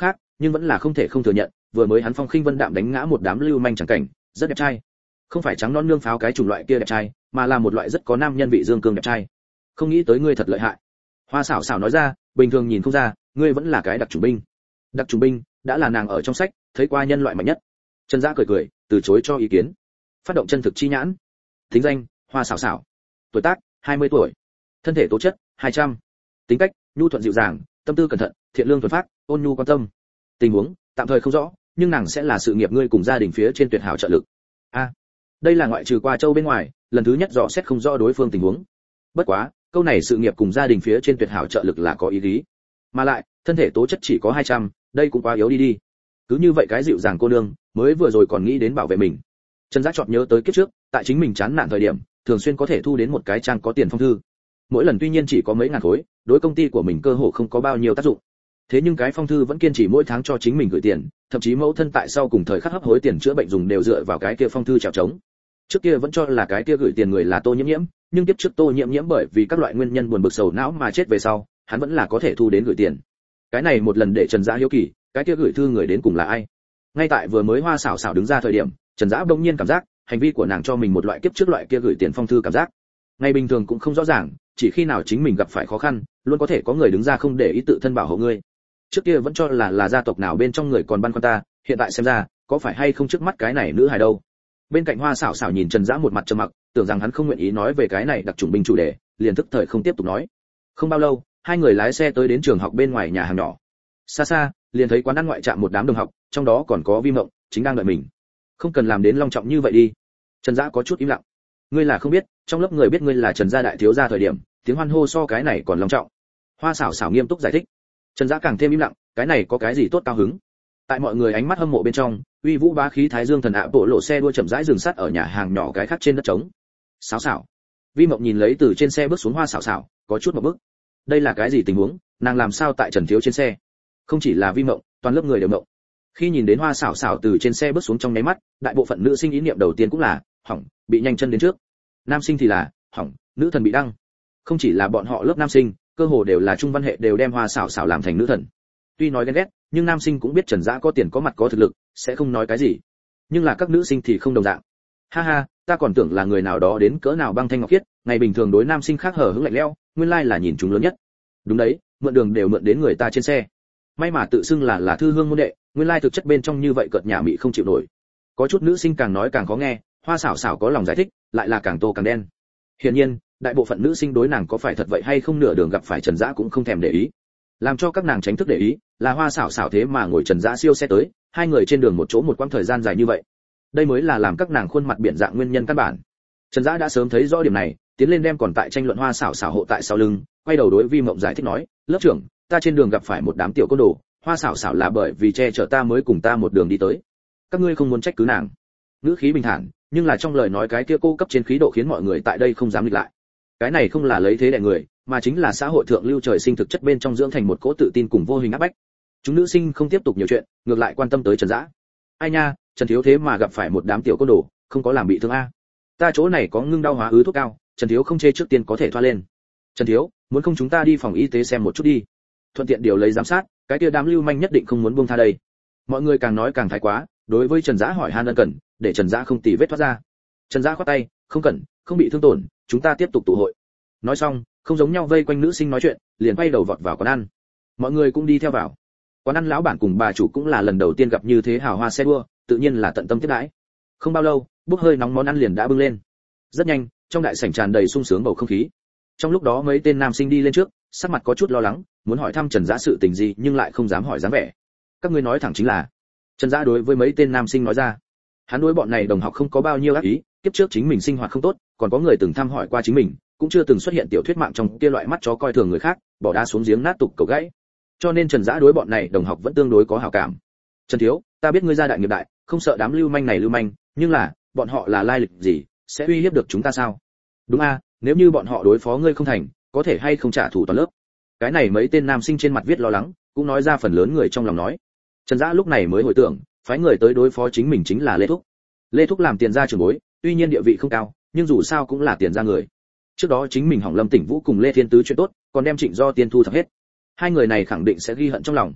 nhưng vẫn là không thể không thừa nhận, vừa mới hắn phong khinh vân đạm đánh ngã một đám lưu manh chẳng cảnh, rất đẹp trai. Không phải trắng non nương pháo cái chủng loại kia đẹp trai, mà là một loại rất có nam nhân vị dương cương đẹp trai. Không nghĩ tới ngươi thật lợi hại. Hoa xảo xảo nói ra, bình thường nhìn không ra, ngươi vẫn là cái đặc chủng binh. Đặc chủng binh đã là nàng ở trong sách thấy qua nhân loại mạnh nhất. Trần Dã cười cười, từ chối cho ý kiến. Phát động chân thực chi nhãn. Thính danh: Hoa xảo xảo. Tuổi tác: hai mươi tuổi. Thân thể tố chất: hai trăm. Tính cách: nhu thuận dịu dàng, tâm tư cẩn thận, thiện lương thuần phác, ôn nhu quan tâm. Tình huống tạm thời không rõ, nhưng nàng sẽ là sự nghiệp ngươi cùng gia đình phía trên tuyệt hảo trợ lực. A, à, đây là ngoại trừ qua châu bên ngoài, lần thứ nhất dò xét không rõ đối phương tình huống. Bất quá, câu này sự nghiệp cùng gia đình phía trên tuyệt hảo trợ lực là có ý lý. Mà lại, thân thể tố chất chỉ có hai trăm, đây cũng quá yếu đi đi. Cứ như vậy cái dịu dàng cô nương, mới vừa rồi còn nghĩ đến bảo vệ mình. Trần Dã chợt nhớ tới kiếp trước, tại chính mình chán nản thời điểm, thường xuyên có thể thu đến một cái trang có tiền phong thư. Mỗi lần tuy nhiên chỉ có mấy ngàn khối, đối công ty của mình cơ hồ không có bao nhiêu tác dụng. Thế nhưng cái phong thư vẫn kiên trì mỗi tháng cho chính mình gửi tiền, thậm chí mẫu thân tại sau cùng thời khắc hấp hối tiền chữa bệnh dùng đều dựa vào cái kia phong thư trèo trống. Trước kia vẫn cho là cái kia gửi tiền người là Tô Nhiễm Nhiễm, nhưng tiếp trước Tô Nhiễm Nhiễm bởi vì các loại nguyên nhân buồn bực sầu não mà chết về sau, hắn vẫn là có thể thu đến gửi tiền. Cái này một lần để Trần Dã hiếu kỳ, cái kia gửi thư người đến cùng là ai? Ngay tại vừa mới Hoa xảo xảo đứng ra thời điểm, Trần Dã bỗng nhiên cảm giác, hành vi của nàng cho mình một loại kiếp trước loại kia gửi tiền phong thư cảm giác. Ngày bình thường cũng không rõ ràng, chỉ khi nào chính mình gặp phải khó khăn, luôn có thể có người đứng ra không để ý tự thân bảo hộ ngươi. Trước kia vẫn cho là là gia tộc nào bên trong người còn băn khoăn ta, hiện tại xem ra, có phải hay không trước mắt cái này nữ hài đâu. Bên cạnh Hoa xảo xảo nhìn Trần Dã một mặt trầm mặc, tưởng rằng hắn không nguyện ý nói về cái này đặc chủng binh chủ đề, liền thức thời không tiếp tục nói. Không bao lâu, hai người lái xe tới đến trường học bên ngoài nhà hàng nhỏ. Xa xa, liền thấy quán ăn ngoại trạm một đám đồng học, trong đó còn có Vi Mộng, chính đang đợi mình. Không cần làm đến long trọng như vậy đi. Trần Dã có chút im lặng. Ngươi là không biết, trong lớp người biết ngươi là Trần gia đại thiếu gia thời điểm, tiếng hoan hô so cái này còn long trọng. Hoa xảo xảo nghiêm túc giải thích. Trần Dã càng thêm im lặng, cái này có cái gì tốt cao hứng? Tại mọi người ánh mắt hâm mộ bên trong, uy vũ bá khí thái dương thần ạ bộ lộ xe đua chậm rãi dừng sát ở nhà hàng nhỏ cái khác trên đất trống. Xảo xảo. Vi Mộng nhìn lấy từ trên xe bước xuống Hoa xảo xảo, có chút một bước. Đây là cái gì tình huống, nàng làm sao tại Trần thiếu trên xe? Không chỉ là Vi Mộng, toàn lớp người đều mộng. Khi nhìn đến Hoa xảo xảo từ trên xe bước xuống trong nháy mắt, đại bộ phận nữ sinh ý niệm đầu tiên cũng là, hỏng, bị nhanh chân đến trước. Nam sinh thì là, hỏng, nữ thần bị đăng. Không chỉ là bọn họ lớp nam sinh, cơ hồ đều là trung văn hệ đều đem Hoa xảo xảo làm thành nữ thần. Tuy nói ghen ghét, nhưng nam sinh cũng biết Trần Dã có tiền có mặt có thực lực, sẽ không nói cái gì. Nhưng là các nữ sinh thì không đồng dạng. Ha ha, ta còn tưởng là người nào đó đến cỡ nào băng thanh ngọc khiết, ngày bình thường đối nam sinh khác hở hững lạnh lẽo, nguyên lai là nhìn chúng lớn nhất. Đúng đấy, mượn đường đều mượn đến người ta trên xe. May mà tự xưng là là thư hương môn đệ, nguyên lai thực chất bên trong như vậy cợt nhà mị không chịu nổi. Có chút nữ sinh càng nói càng khó nghe, Hoa xảo xảo có lòng giải thích, lại là càng tô càng đen. Hiển nhiên, đại bộ phận nữ sinh đối nàng có phải thật vậy hay không nửa đường gặp phải Trần Dã cũng không thèm để ý. Làm cho các nàng tránh thức để ý, là Hoa xảo xảo thế mà ngồi Trần Dã siêu xe tới, hai người trên đường một chỗ một quãng thời gian dài như vậy. Đây mới là làm các nàng khuôn mặt biển dạng nguyên nhân căn bản. Trần Dã đã sớm thấy rõ điểm này, tiến lên đem còn tại tranh luận Hoa xảo xảo hộ tại sau lưng, quay đầu đối Vi Mộng giải thích nói, lớp trưởng, ta trên đường gặp phải một đám tiểu côn đồ, Hoa xảo xảo là bởi vì che chở ta mới cùng ta một đường đi tới. Các ngươi không muốn trách cứ nàng. Ngữ khí bình thản, nhưng là trong lời nói cái kia cô cấp trên khí độ khiến mọi người tại đây không dám nghịch lại. Cái này không là lấy thế đè người, mà chính là xã hội thượng lưu trời sinh thực chất bên trong dưỡng thành một cỗ tự tin cùng vô hình áp bách. Chúng nữ sinh không tiếp tục nhiều chuyện, ngược lại quan tâm tới Trần Dã. Ai nha, Trần thiếu thế mà gặp phải một đám tiểu côn đồ, không có làm bị thương a. Ta chỗ này có ngưng đau hóa ứ thuốc cao, Trần thiếu không chê trước tiên có thể thoa lên. Trần thiếu, muốn không chúng ta đi phòng y tế xem một chút đi. Thuận tiện điều lấy giám sát, cái kia đám lưu manh nhất định không muốn buông tha đây. Mọi người càng nói càng thái quá, đối với Trần Dã hỏi han ân cần, để Trần Dã không tì vết thoát ra. Trần Dã khoát tay, không cần, không bị thương tổn, chúng ta tiếp tục tụ hội. Nói xong, không giống nhau vây quanh nữ sinh nói chuyện, liền quay đầu vọt vào quán ăn. Mọi người cũng đi theo vào. Quán ăn lão bản cùng bà chủ cũng là lần đầu tiên gặp như thế hào hoa xe đua, tự nhiên là tận tâm tiếp đãi. Không bao lâu, bốc hơi nóng món ăn liền đã bưng lên. Rất nhanh, trong đại sảnh tràn đầy sung sướng bầu không khí. Trong lúc đó mấy tên nam sinh đi lên trước, sắc mặt có chút lo lắng, muốn hỏi thăm Trần Dã sự tình gì nhưng lại không dám hỏi dáng vẻ. Các ngươi nói thẳng chính là. Trần Dã đối với mấy tên nam sinh nói ra. Hắn đối bọn này đồng học không có bao nhiêu ác ý, kiếp trước chính mình sinh hoạt không tốt, còn có người từng thăm hỏi qua chính mình, cũng chưa từng xuất hiện tiểu thuyết mạng trong kia loại mắt chó coi thường người khác, bỏ đá xuống giếng nát tục cầu gãy. Cho nên Trần Dã đối bọn này đồng học vẫn tương đối có hảo cảm. Trần thiếu, ta biết ngươi gia đại nghiệp đại, không sợ đám lưu manh này lưu manh, nhưng là, bọn họ là lai lịch gì, sẽ uy hiếp được chúng ta sao? Đúng a, nếu như bọn họ đối phó ngươi không thành, có thể hay không trả thù toàn lớp. Cái này mấy tên nam sinh trên mặt viết lo lắng, cũng nói ra phần lớn người trong lòng nói. Trần Dã lúc này mới hồi tưởng, phái người tới đối phó chính mình chính là Lê Thúc. Lê Thúc làm tiền gia trưởng bối, tuy nhiên địa vị không cao, nhưng dù sao cũng là tiền gia người. Trước đó chính mình hỏng Lâm Tỉnh Vũ cùng Lê Thiên Tứ chuyện tốt, còn đem Trịnh Do Tiên thu thập hết. Hai người này khẳng định sẽ ghi hận trong lòng.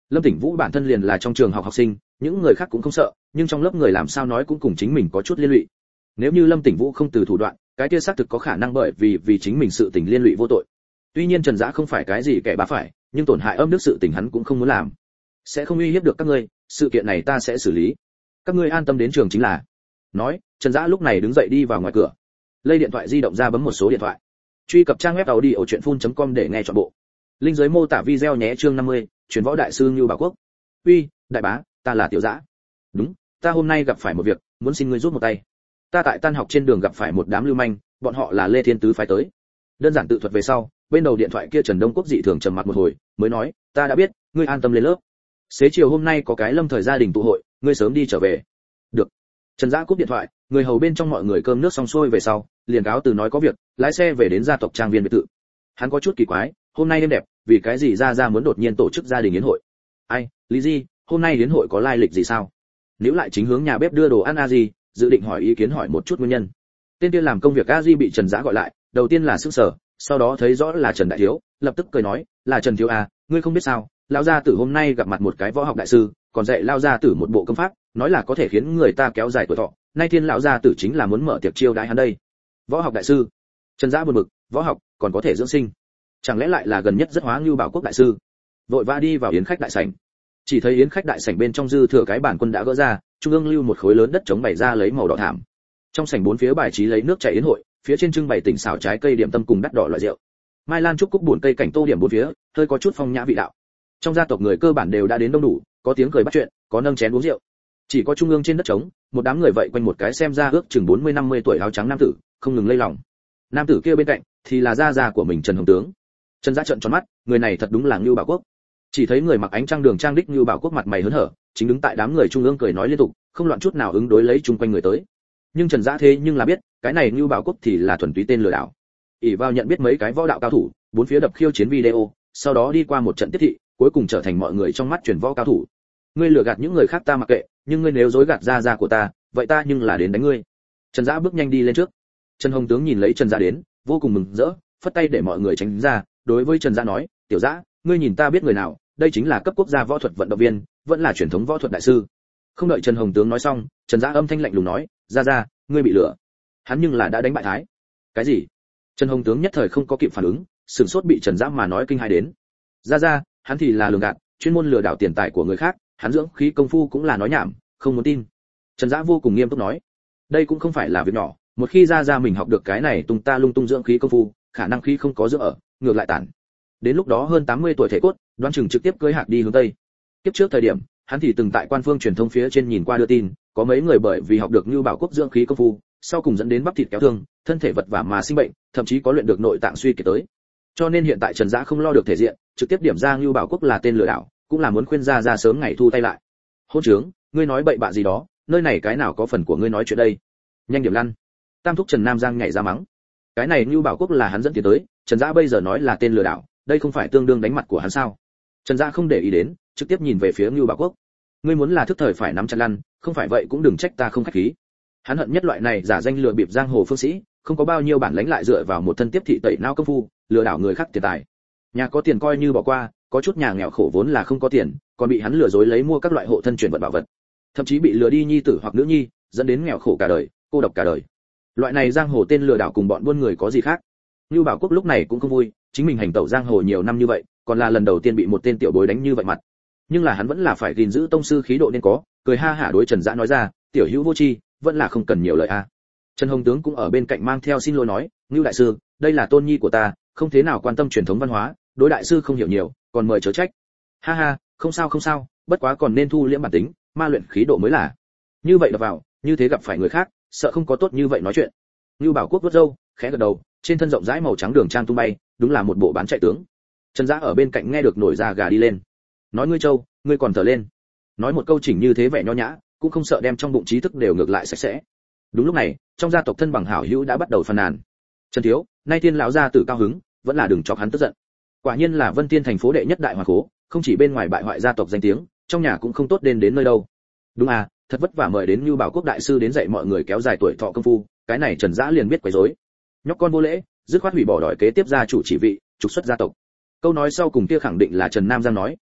Lâm Tỉnh Vũ bản thân liền là trong trường học học sinh, những người khác cũng không sợ, nhưng trong lớp người làm sao nói cũng cùng chính mình có chút liên lụy. Nếu như Lâm Tỉnh Vũ không từ thủ đoạn, cái kia xác thực có khả năng bởi vì vì chính mình sự tình liên lụy vô tội. Tuy nhiên Trần Dã không phải cái gì kẻ bá phải, nhưng tổn hại âm đức sự tình hắn cũng không muốn làm. Sẽ không uy hiếp được các ngươi, sự kiện này ta sẽ xử lý. Các ngươi an tâm đến trường chính là. Nói, Trần Dã lúc này đứng dậy đi vào ngoài cửa. Lấy điện thoại di động ra bấm một số điện thoại. Truy cập trang web audiochuyenphun.com để nghe trọn bộ. Link dưới mô tả video nhé. Chương năm mươi, truyền võ đại sư Nưu Bảo Quốc. Uy, đại bá, ta là Tiểu Dã. Đúng, ta hôm nay gặp phải một việc, muốn xin ngươi giúp một tay. Ta tại tan học trên đường gặp phải một đám lưu manh, bọn họ là Lê Thiên Tứ phái tới. Đơn giản tự thuật về sau, bên đầu điện thoại kia Trần Đông Quốc dị thường trầm mặc một hồi, mới nói, ta đã biết, ngươi an tâm lên lớp. Xế chiều hôm nay có cái lâm thời gia đình tụ hội, ngươi sớm đi trở về. Được. Trần Dã cúp điện thoại, người hầu bên trong mọi người cơm nước xong xuôi về sau, liền cáo từ nói có việc, lái xe về đến gia tộc trang viên biệt thự. Hắn có chút kỳ quái, hôm nay đêm đẹp, vì cái gì ra ra muốn đột nhiên tổ chức gia đình yến hội? Ai, Lý Di, hôm nay yến hội có lai lịch gì sao? Nếu lại chính hướng nhà bếp đưa đồ ăn a gì, dự định hỏi ý kiến hỏi một chút nguyên nhân. Tên kia làm công việc a di bị Trần Dã gọi lại, đầu tiên là sững sờ, sau đó thấy rõ là Trần đại thiếu, lập tức cười nói, là Trần thiếu à, ngươi không biết sao, lão gia tử hôm nay gặp mặt một cái võ học đại sư, còn dạy lão gia tử một bộ công pháp, nói là có thể khiến người ta kéo dài tuổi thọ, nay thiên lão gia tử chính là muốn mở tiệc chiêu đãi hắn đây. Võ học đại sư? Trần Dã buồn bực, võ học còn có thể dưỡng sinh, chẳng lẽ lại là gần nhất rất hóa Nưu Bảo Quốc đại sư? Vội vã đi vào yến khách đại sảnh. Chỉ thấy yến khách đại sảnh bên trong dư thừa cái bản quân đã gỡ ra, trung ương lưu một khối lớn đất trống bày ra lấy màu đỏ thảm. Trong sảnh bốn phía bài trí lấy nước chảy yến hội, phía trên trưng bày tỉnh xào trái cây điểm tâm cùng đắt đỏ loại rượu. Mai lan trúc cúc buồn cây cảnh tô điểm bốn phía, hơi có chút phong nhã vị đạo. Trong gia tộc người cơ bản đều đã đến đông đủ, có tiếng cười bắt chuyện, có nâng chén uống rượu. Chỉ có trung ương trên đất trống, một đám người vậy quanh một cái xem ra ước chừng bốn mươi năm mươi tuổi áo trắng nam tử, không ngừng lay lòng. Nam tử kia bên cạnh thì là gia gia của mình Trần Hồng Tướng. Trần Dã trợn tròn mắt, người này thật đúng là Nưu Bảo Quốc. Chỉ thấy người mặc ánh trăng đường trang đích Nưu Bảo Quốc mặt mày hớn hở, chính đứng tại đám người trung ương cười nói liên tục, không loạn chút nào ứng đối lấy chung quanh người tới. Nhưng Trần Dã thế nhưng là biết, cái này Nưu Bảo Quốc thì là thuần túy tên lừa đảo. ỷ vào nhận biết mấy cái võ đạo cao thủ, bốn phía đập khiêu chiến video, sau đó đi qua một trận tiếp thị, cuối cùng trở thành mọi người trong mắt truyền võ cao thủ. Ngươi lừa gạt những người khác ta mặc kệ, nhưng ngươi nếu dối gạt gia gia của ta, vậy ta nhưng là đến đánh ngươi. Trần Dã bước nhanh đi lên trước. Trần Hồng Tướng nhìn lấy Trần Dã đến, vô cùng mừng rỡ, phất tay để mọi người tránh ra, đối với Trần Dã nói, "Tiểu Dã, ngươi nhìn ta biết người nào, đây chính là cấp quốc gia võ thuật vận động viên, vẫn là truyền thống võ thuật đại sư." Không đợi Trần Hồng Tướng nói xong, Trần Dã âm thanh lạnh lùng nói, "Gia gia, ngươi bị lừa." Hắn nhưng là đã đánh bại Thái. Cái gì? Trần Hồng Tướng nhất thời không có kịp phản ứng, sửng sốt bị Trần Dã mà nói kinh hãi đến. Gia gia, hắn thì là lường gạt, chuyên môn lừa đảo tiền tài của người khác, hắn dưỡng khí công phu cũng là nói nhảm, không muốn tin. Trần Dã vô cùng nghiêm túc nói, đây cũng không phải là việc nhỏ, một khi gia gia mình học được cái này tung ta lung tung dưỡng khí công phu, khả năng khí không có dưỡng ở, ngược lại tản. Đến lúc đó hơn tám mươi tuổi thể cốt, đoán chừng trực tiếp cưỡi hạc đi hướng tây. Kiếp trước thời điểm, hắn thì từng tại quan phương truyền thông phía trên nhìn qua đưa tin, có mấy người bởi vì học được Nưu Bảo Quốc dưỡng khí công phu, sau cùng dẫn đến bắp thịt kéo thương, thân thể vật vã mà sinh bệnh, thậm chí có luyện được nội tạng suy kiệt tới. Cho nên hiện tại Trần Dã không lo được thể diện, trực tiếp điểm ra Nưu Bảo Quốc là tên lừa đảo, cũng là muốn khuyên gia gia sớm ngày thu tay lại. Hôn trướng, ngươi nói bậy bạ gì đó, nơi này cái nào có phần của ngươi nói chuyện đây? Nhanh điểm lăn. Tam thúc Trần Nam Giang nhảy ra mắng. Cái này Nưu Bảo Quốc là hắn dẫn tiến tới, Trần Dã bây giờ nói là tên lừa đảo, đây không phải tương đương đánh mặt của hắn sao? Trần Dã không để ý đến, trực tiếp nhìn về phía Nưu Bảo Quốc. Ngươi muốn là thức thời phải nắm chặt lăn, không phải vậy cũng đừng trách ta không khách khí. Hắn hận nhất loại này giả danh lừa bịp giang hồ phương sĩ, không có bao nhiêu bản lãnh lại dựa vào một thân tiếp thị tẩy não công phu, lừa đảo người khác tiền tài. Nhà có tiền coi như bỏ qua, có chút nhà nghèo khổ vốn là không có tiền, còn bị hắn lừa dối lấy mua các loại hộ thân truyền vật bảo vật, thậm chí bị lừa đi nhi tử hoặc nữ nhi, dẫn đến nghèo khổ cả đời, cô độc cả đời. Loại này giang hồ tên lừa đảo cùng bọn buôn người có gì khác? Nưu Bảo Quốc lúc này cũng không vui, chính mình hành tẩu giang hồ nhiều năm như vậy, còn là lần đầu tiên bị một tên tiểu bối đánh như vậy mặt. Nhưng là hắn vẫn là phải gìn giữ tông sư khí độ nên có, cười ha hả đối Trần Dã nói ra, tiểu hữu vô tri, vẫn là không cần nhiều lời a. Trần Hồng Tướng cũng ở bên cạnh mang theo xin lỗi nói, Nưu đại sư, đây là tôn nhi của ta, không thế nào quan tâm truyền thống văn hóa, đối đại sư không hiểu nhiều, còn mời chớ trách. Ha ha, không sao không sao, bất quá còn nên thu liễm bản tính, ma luyện khí độ mới là. Như vậy đập vào, như thế gặp phải người khác, sợ không có tốt như vậy nói chuyện. Nưu Bảo Quốc vuốt râu, khẽ gật đầu, trên thân rộng rãi màu trắng đường trang tung bay, đúng là một bộ bán chạy tướng. Trần Dã ở bên cạnh nghe được nổi da gà đi lên. Nói ngươi Châu, ngươi còn thở lên. Nói một câu chỉnh như thế vẻ nho nhã, cũng không sợ đem trong bụng trí thức đều ngược lại sạch sẽ. Đúng lúc này, trong gia tộc thân bằng hảo hữu đã bắt đầu phàn nàn. Trần thiếu, nay tiên lão gia tử cao hứng, vẫn là đừng chọc hắn tức giận. Quả nhiên là Vân Tiên thành phố đệ nhất đại hoàng cố, không chỉ bên ngoài bại hoại gia tộc danh tiếng, trong nhà cũng không tốt đến đến nơi đâu. Đúng à, thật vất vả mời đến Nưu Bảo Quốc đại sư đến dạy mọi người kéo dài tuổi thọ công phu, cái này Trần Dã liền biết quấy rối. Nhóc con vô lễ, dứt khoát hủy bỏ đòi kế tiếp gia chủ chỉ vị, trục xuất gia tộc. Câu nói sau cùng kia khẳng định là Trần Nam Giang nói,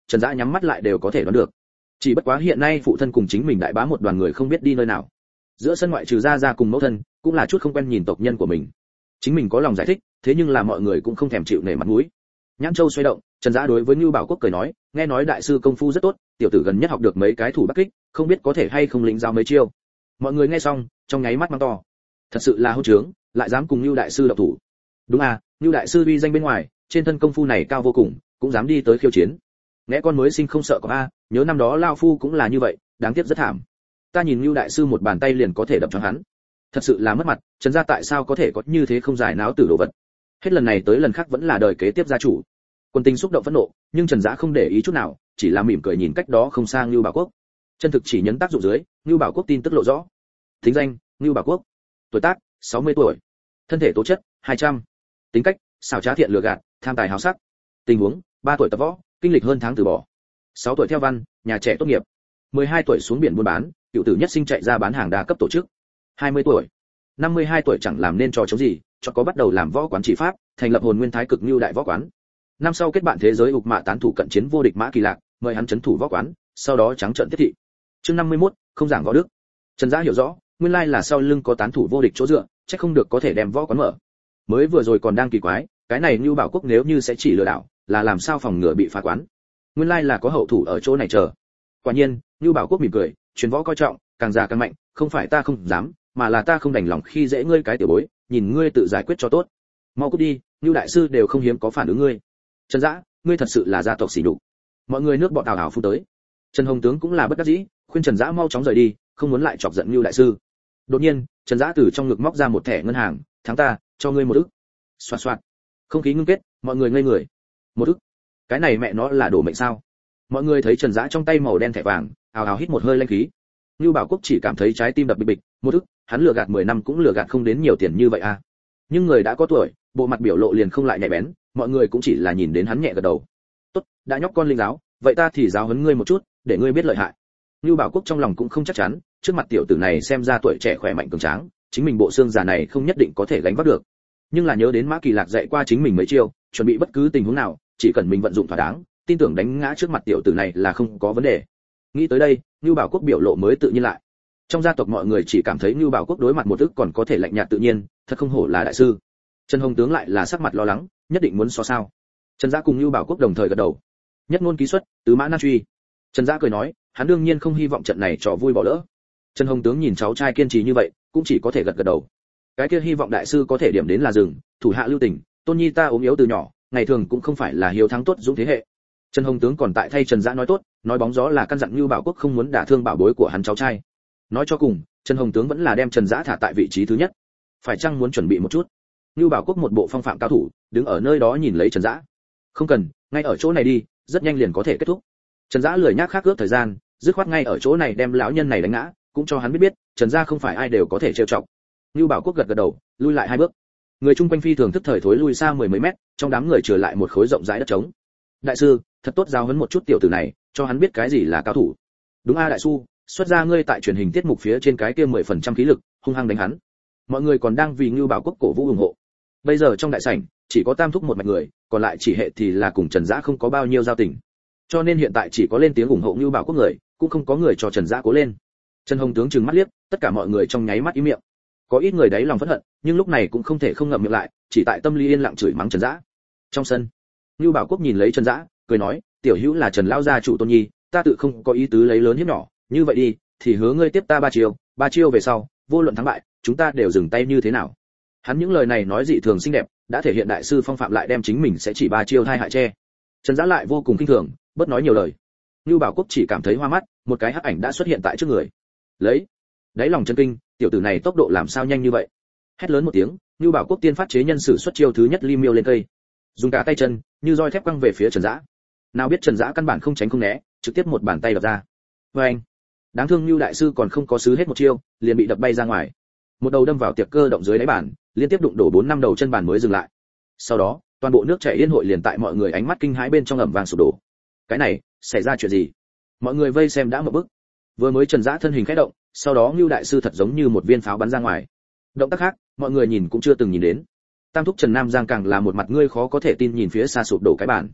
Trần Dã nhắm mắt lại đều có thể đoán được. Chỉ bất quá hiện nay phụ thân cùng chính mình đại bá một đoàn người không biết đi nơi nào. Giữa sân ngoại trừ gia gia cùng mẫu thân, cũng là chút không quen nhìn tộc nhân của mình. Chính mình có lòng giải thích, thế nhưng là mọi người cũng không thèm chịu nể mặt mũi. Nhãn Châu xoay động, Trần Dã đối với Nưu Bảo Quốc cười nói, nghe nói đại sư công phu rất tốt, tiểu tử gần nhất học được mấy cái thủ Bắc kích, không biết có thể hay không lĩnh giáo mấy chiêu. Mọi người nghe xong, trong nháy mắt mang to. Thật sự là hỗn trướng, lại dám cùng Nưu đại sư động thủ. Đúng à, Nưu đại sư uy danh bên ngoài, trên thân công phu này cao vô cùng, cũng dám đi tới khiêu chiến. Nghe con mới sinh không sợ có a, nhớ năm đó lão phu cũng là như vậy, đáng tiếc rất thảm. Ta nhìn Nưu đại sư một bàn tay liền có thể đập cho hắn. Thật sự là mất mặt, Trần gia tại sao có thể có như thế không giải náo tử đồ vật. Hết lần này tới lần khác vẫn là đời kế tiếp gia chủ. Quân Tinh xúc động phẫn nộ, nhưng Trần Dã không để ý chút nào, chỉ là mỉm cười nhìn cách đó không xa Nưu Bảo Quốc. Chân thực chỉ nhấn tác dụng dưới, Nưu Bảo Quốc tin tức lộ rõ. Thính danh: Nưu Bảo Quốc. Tuổi tác: sáu mươi tuổi. Thân thể tố chất: hai trăm. Tính cách: xảo trá thiện lừa gạt, tham tài háo sắc. Tình huống: ba tuổi tập võ, kinh lịch hơn tháng từ bỏ. sáu tuổi theo văn, nhà trẻ tốt nghiệp. mười hai tuổi xuống biển buôn bán, cựu tử nhất sinh chạy ra bán hàng đa cấp tổ chức. hai mươi tuổi. năm mươi hai tuổi chẳng làm nên trò chống gì, cho có bắt đầu làm võ quán chỉ pháp, thành lập Hồn Nguyên Thái Cực Nưu đại võ quán. Năm sau kết bạn thế giới ục mạ tán thủ cận chiến vô địch Mã Kỳ Lạc, mời hắn trấn thủ võ quán, sau đó trắng trợn tiếp thị. Chương năm mươi mốt, không giảng võ đức. Trần Dã hiểu rõ, nguyên lai là sau lưng có tán thủ vô địch chỗ dựa, chắc không được có thể đem võ quán mở. Mới vừa rồi còn đang kỳ quái, cái này Nưu Bảo Quốc nếu như sẽ chỉ lừa đảo, là làm sao phòng ngừa bị phá quán. Nguyên lai là có hậu thủ ở chỗ này chờ. Quả nhiên, Nưu Bảo Quốc mỉm cười, truyền võ coi trọng, càng già càng mạnh, không phải ta không dám, mà là ta không đành lòng khi dễ ngươi cái tiểu bối, nhìn ngươi tự giải quyết cho tốt. Mau cút đi, Nưu đại sư đều không hiếm có phản ứng ngươi. Trần Dã, ngươi thật sự là gia tộc sỉ nhục. Mọi người nước bọt ào ào phun tới. Trần Hồng tướng cũng là bất đắc dĩ, khuyên Trần Dã mau chóng rời đi, không muốn lại chọc giận Nưu đại sư. Đột nhiên, Trần Dã từ trong ngực móc ra một thẻ ngân hàng, tháng ta, cho ngươi một ức. Xoạt xoạt. Không khí ngưng kết, mọi người ngây người. Một ức. Cái này mẹ nó là đổ mệnh sao? Mọi người thấy Trần Dã trong tay màu đen thẻ vàng, ào ào hít một hơi linh khí. Nưu Bảo Quốc chỉ cảm thấy trái tim đập bịch bịch, một ức, hắn lừa gạt mười năm cũng lừa gạt không đến nhiều tiền như vậy à. Nhưng người đã có tuổi, bộ mặt biểu lộ liền không lại nhạy bén, mọi người cũng chỉ là nhìn đến hắn nhẹ gật đầu. Tốt, đã nhóc con linh giáo, vậy ta thì giáo huấn ngươi một chút, để ngươi biết lợi hại. Nưu Bảo Quốc trong lòng cũng không chắc chắn, trước mặt tiểu tử này xem ra tuổi trẻ khỏe mạnh cường tráng, chính mình bộ xương già này không nhất định có thể gánh vác được. Nhưng là nhớ đến Mã Kỳ Lạc dạy qua chính mình mấy chiêu, chuẩn bị bất cứ tình huống nào, chỉ cần mình vận dụng thỏa đáng, tin tưởng đánh ngã trước mặt tiểu tử này là không có vấn đề. Nghĩ tới đây, Nưu Bảo Quốc biểu lộ mới tự nhiên lại. Trong gia tộc mọi người chỉ cảm thấy Nưu Bảo Quốc đối mặt một ức còn có thể lạnh nhạt tự nhiên, thật không hổ là đại sư. Trần Hồng tướng lại là sắc mặt lo lắng, nhất định muốn so sao. Trần Dã cùng Nưu Bảo Quốc đồng thời gật đầu. Nhất ngôn ký xuất, tứ mã nan truy. Trần Dã cười nói, hắn đương nhiên không hy vọng trận này trò vui bỏ lỡ. Trần Hồng tướng nhìn cháu trai kiên trì như vậy, cũng chỉ có thể gật gật đầu. Cái kia hy vọng đại sư có thể điểm đến là rừng, thủ hạ lưu tình, tôn nhi ta ốm yếu từ nhỏ, ngày thường cũng không phải là hiếu thắng tốt dũng thế hệ. Trần Hồng tướng còn tại thay Trần Dã nói tốt, nói bóng gió là căn dặn Nưu Bảo Quốc không muốn đả thương bảo bối của hắn cháu trai. Nói cho cùng, Trần Hồng tướng vẫn là đem Trần Dã thả tại vị trí thứ nhất. Phải chăng muốn chuẩn bị một chút? Nưu Bảo Quốc một bộ phong phạm cao thủ, đứng ở nơi đó nhìn lấy Trần Dã. Không cần, ngay ở chỗ này đi, rất nhanh liền có thể kết thúc. Trần Dã lười nhác khác ước thời gian, dứt khoát ngay ở chỗ này đem lão nhân này đánh ngã, cũng cho hắn biết biết, Trần gia không phải ai đều có thể trêu chọc. Nưu Bảo Quốc gật gật đầu, lui lại hai bước. Người chung quanh phi thường thức thời thối lui xa mười mấy mét, trong đám người trở lại một khối rộng rãi đất trống. Đại sư, thật tốt giáo huấn một chút tiểu tử này, cho hắn biết cái gì là cao thủ. Đúng a đại sư, xuất ra ngươi tại truyền hình tiết mục phía trên cái kia mười phần trăm khí lực, hung hăng đánh hắn. Mọi người còn đang vì Nưu Bảo Quốc cổ vũ ủng hộ. Bây giờ trong đại sảnh, chỉ có Tam thúc một mạch người, còn lại chỉ hệ thì là cùng Trần Dã không có bao nhiêu giao tình. Cho nên hiện tại chỉ có lên tiếng ủng hộ Nưu Bảo Quốc người, cũng không có người cho Trần Dã cố lên. Trần Hồng tướng trừng mắt liếc, tất cả mọi người trong nháy mắt im miệng. Có ít người đấy lòng phẫn hận, nhưng lúc này cũng không thể không ngậm miệng lại, chỉ tại tâm lý yên lặng chửi mắng Trần Dã. Trong sân, Nưu Bảo Quốc nhìn lấy Trần Dã, cười nói, tiểu hữu là Trần lão gia chủ tôn nhi, ta tự không có ý tứ lấy lớn hiếp nhỏ, như vậy đi, thì hứa ngươi tiếp ta ba chiêu, ba chiêu về sau, vô luận thắng bại, chúng ta đều dừng tay như thế nào? Hắn những lời này nói dị thường xinh đẹp, đã thể hiện đại sư phong phạm lại đem chính mình sẽ chỉ ba chiêu thai hại che. Trần Dã lại vô cùng kinh thường, bớt nói nhiều lời. Nưu Bảo Quốc chỉ cảm thấy hoa mắt, một cái hắc ảnh đã xuất hiện tại trước người. Lấy, đáy lòng chân kinh, tiểu tử này tốc độ làm sao nhanh như vậy? Hét lớn một tiếng, Nưu Bảo Quốc tiên phát chế nhân sử xuất chiêu thứ nhất li miêu lên cây, dùng cả tay chân, như roi thép quăng về phía Trần Dã. Nào biết Trần Dã căn bản không tránh không né, trực tiếp một bàn tay đập ra. Oeng! Đáng thương Nưu đại sư còn không có sứ hết một chiêu, liền bị đập bay ra ngoài. Một đầu đâm vào tiệc cơ động dưới đáy bàn, liên tiếp đụng đổ bốn năm đầu chân bàn mới dừng lại. Sau đó, toàn bộ nước chảy yên hội liền tại mọi người ánh mắt kinh hãi bên trong ầm vang sụp đổ. Cái này, xảy ra chuyện gì? Mọi người vây xem đã ngộp bức. Vừa mới Trần Dã thân hình khẽ động, sau đó Nưu đại sư thật giống như một viên pháo bắn ra ngoài. Động tác khác, mọi người nhìn cũng chưa từng nhìn đến. Tam thúc Trần Nam Giang càng là một mặt ngươi khó có thể tin nhìn phía xa sụp đổ cái bàn.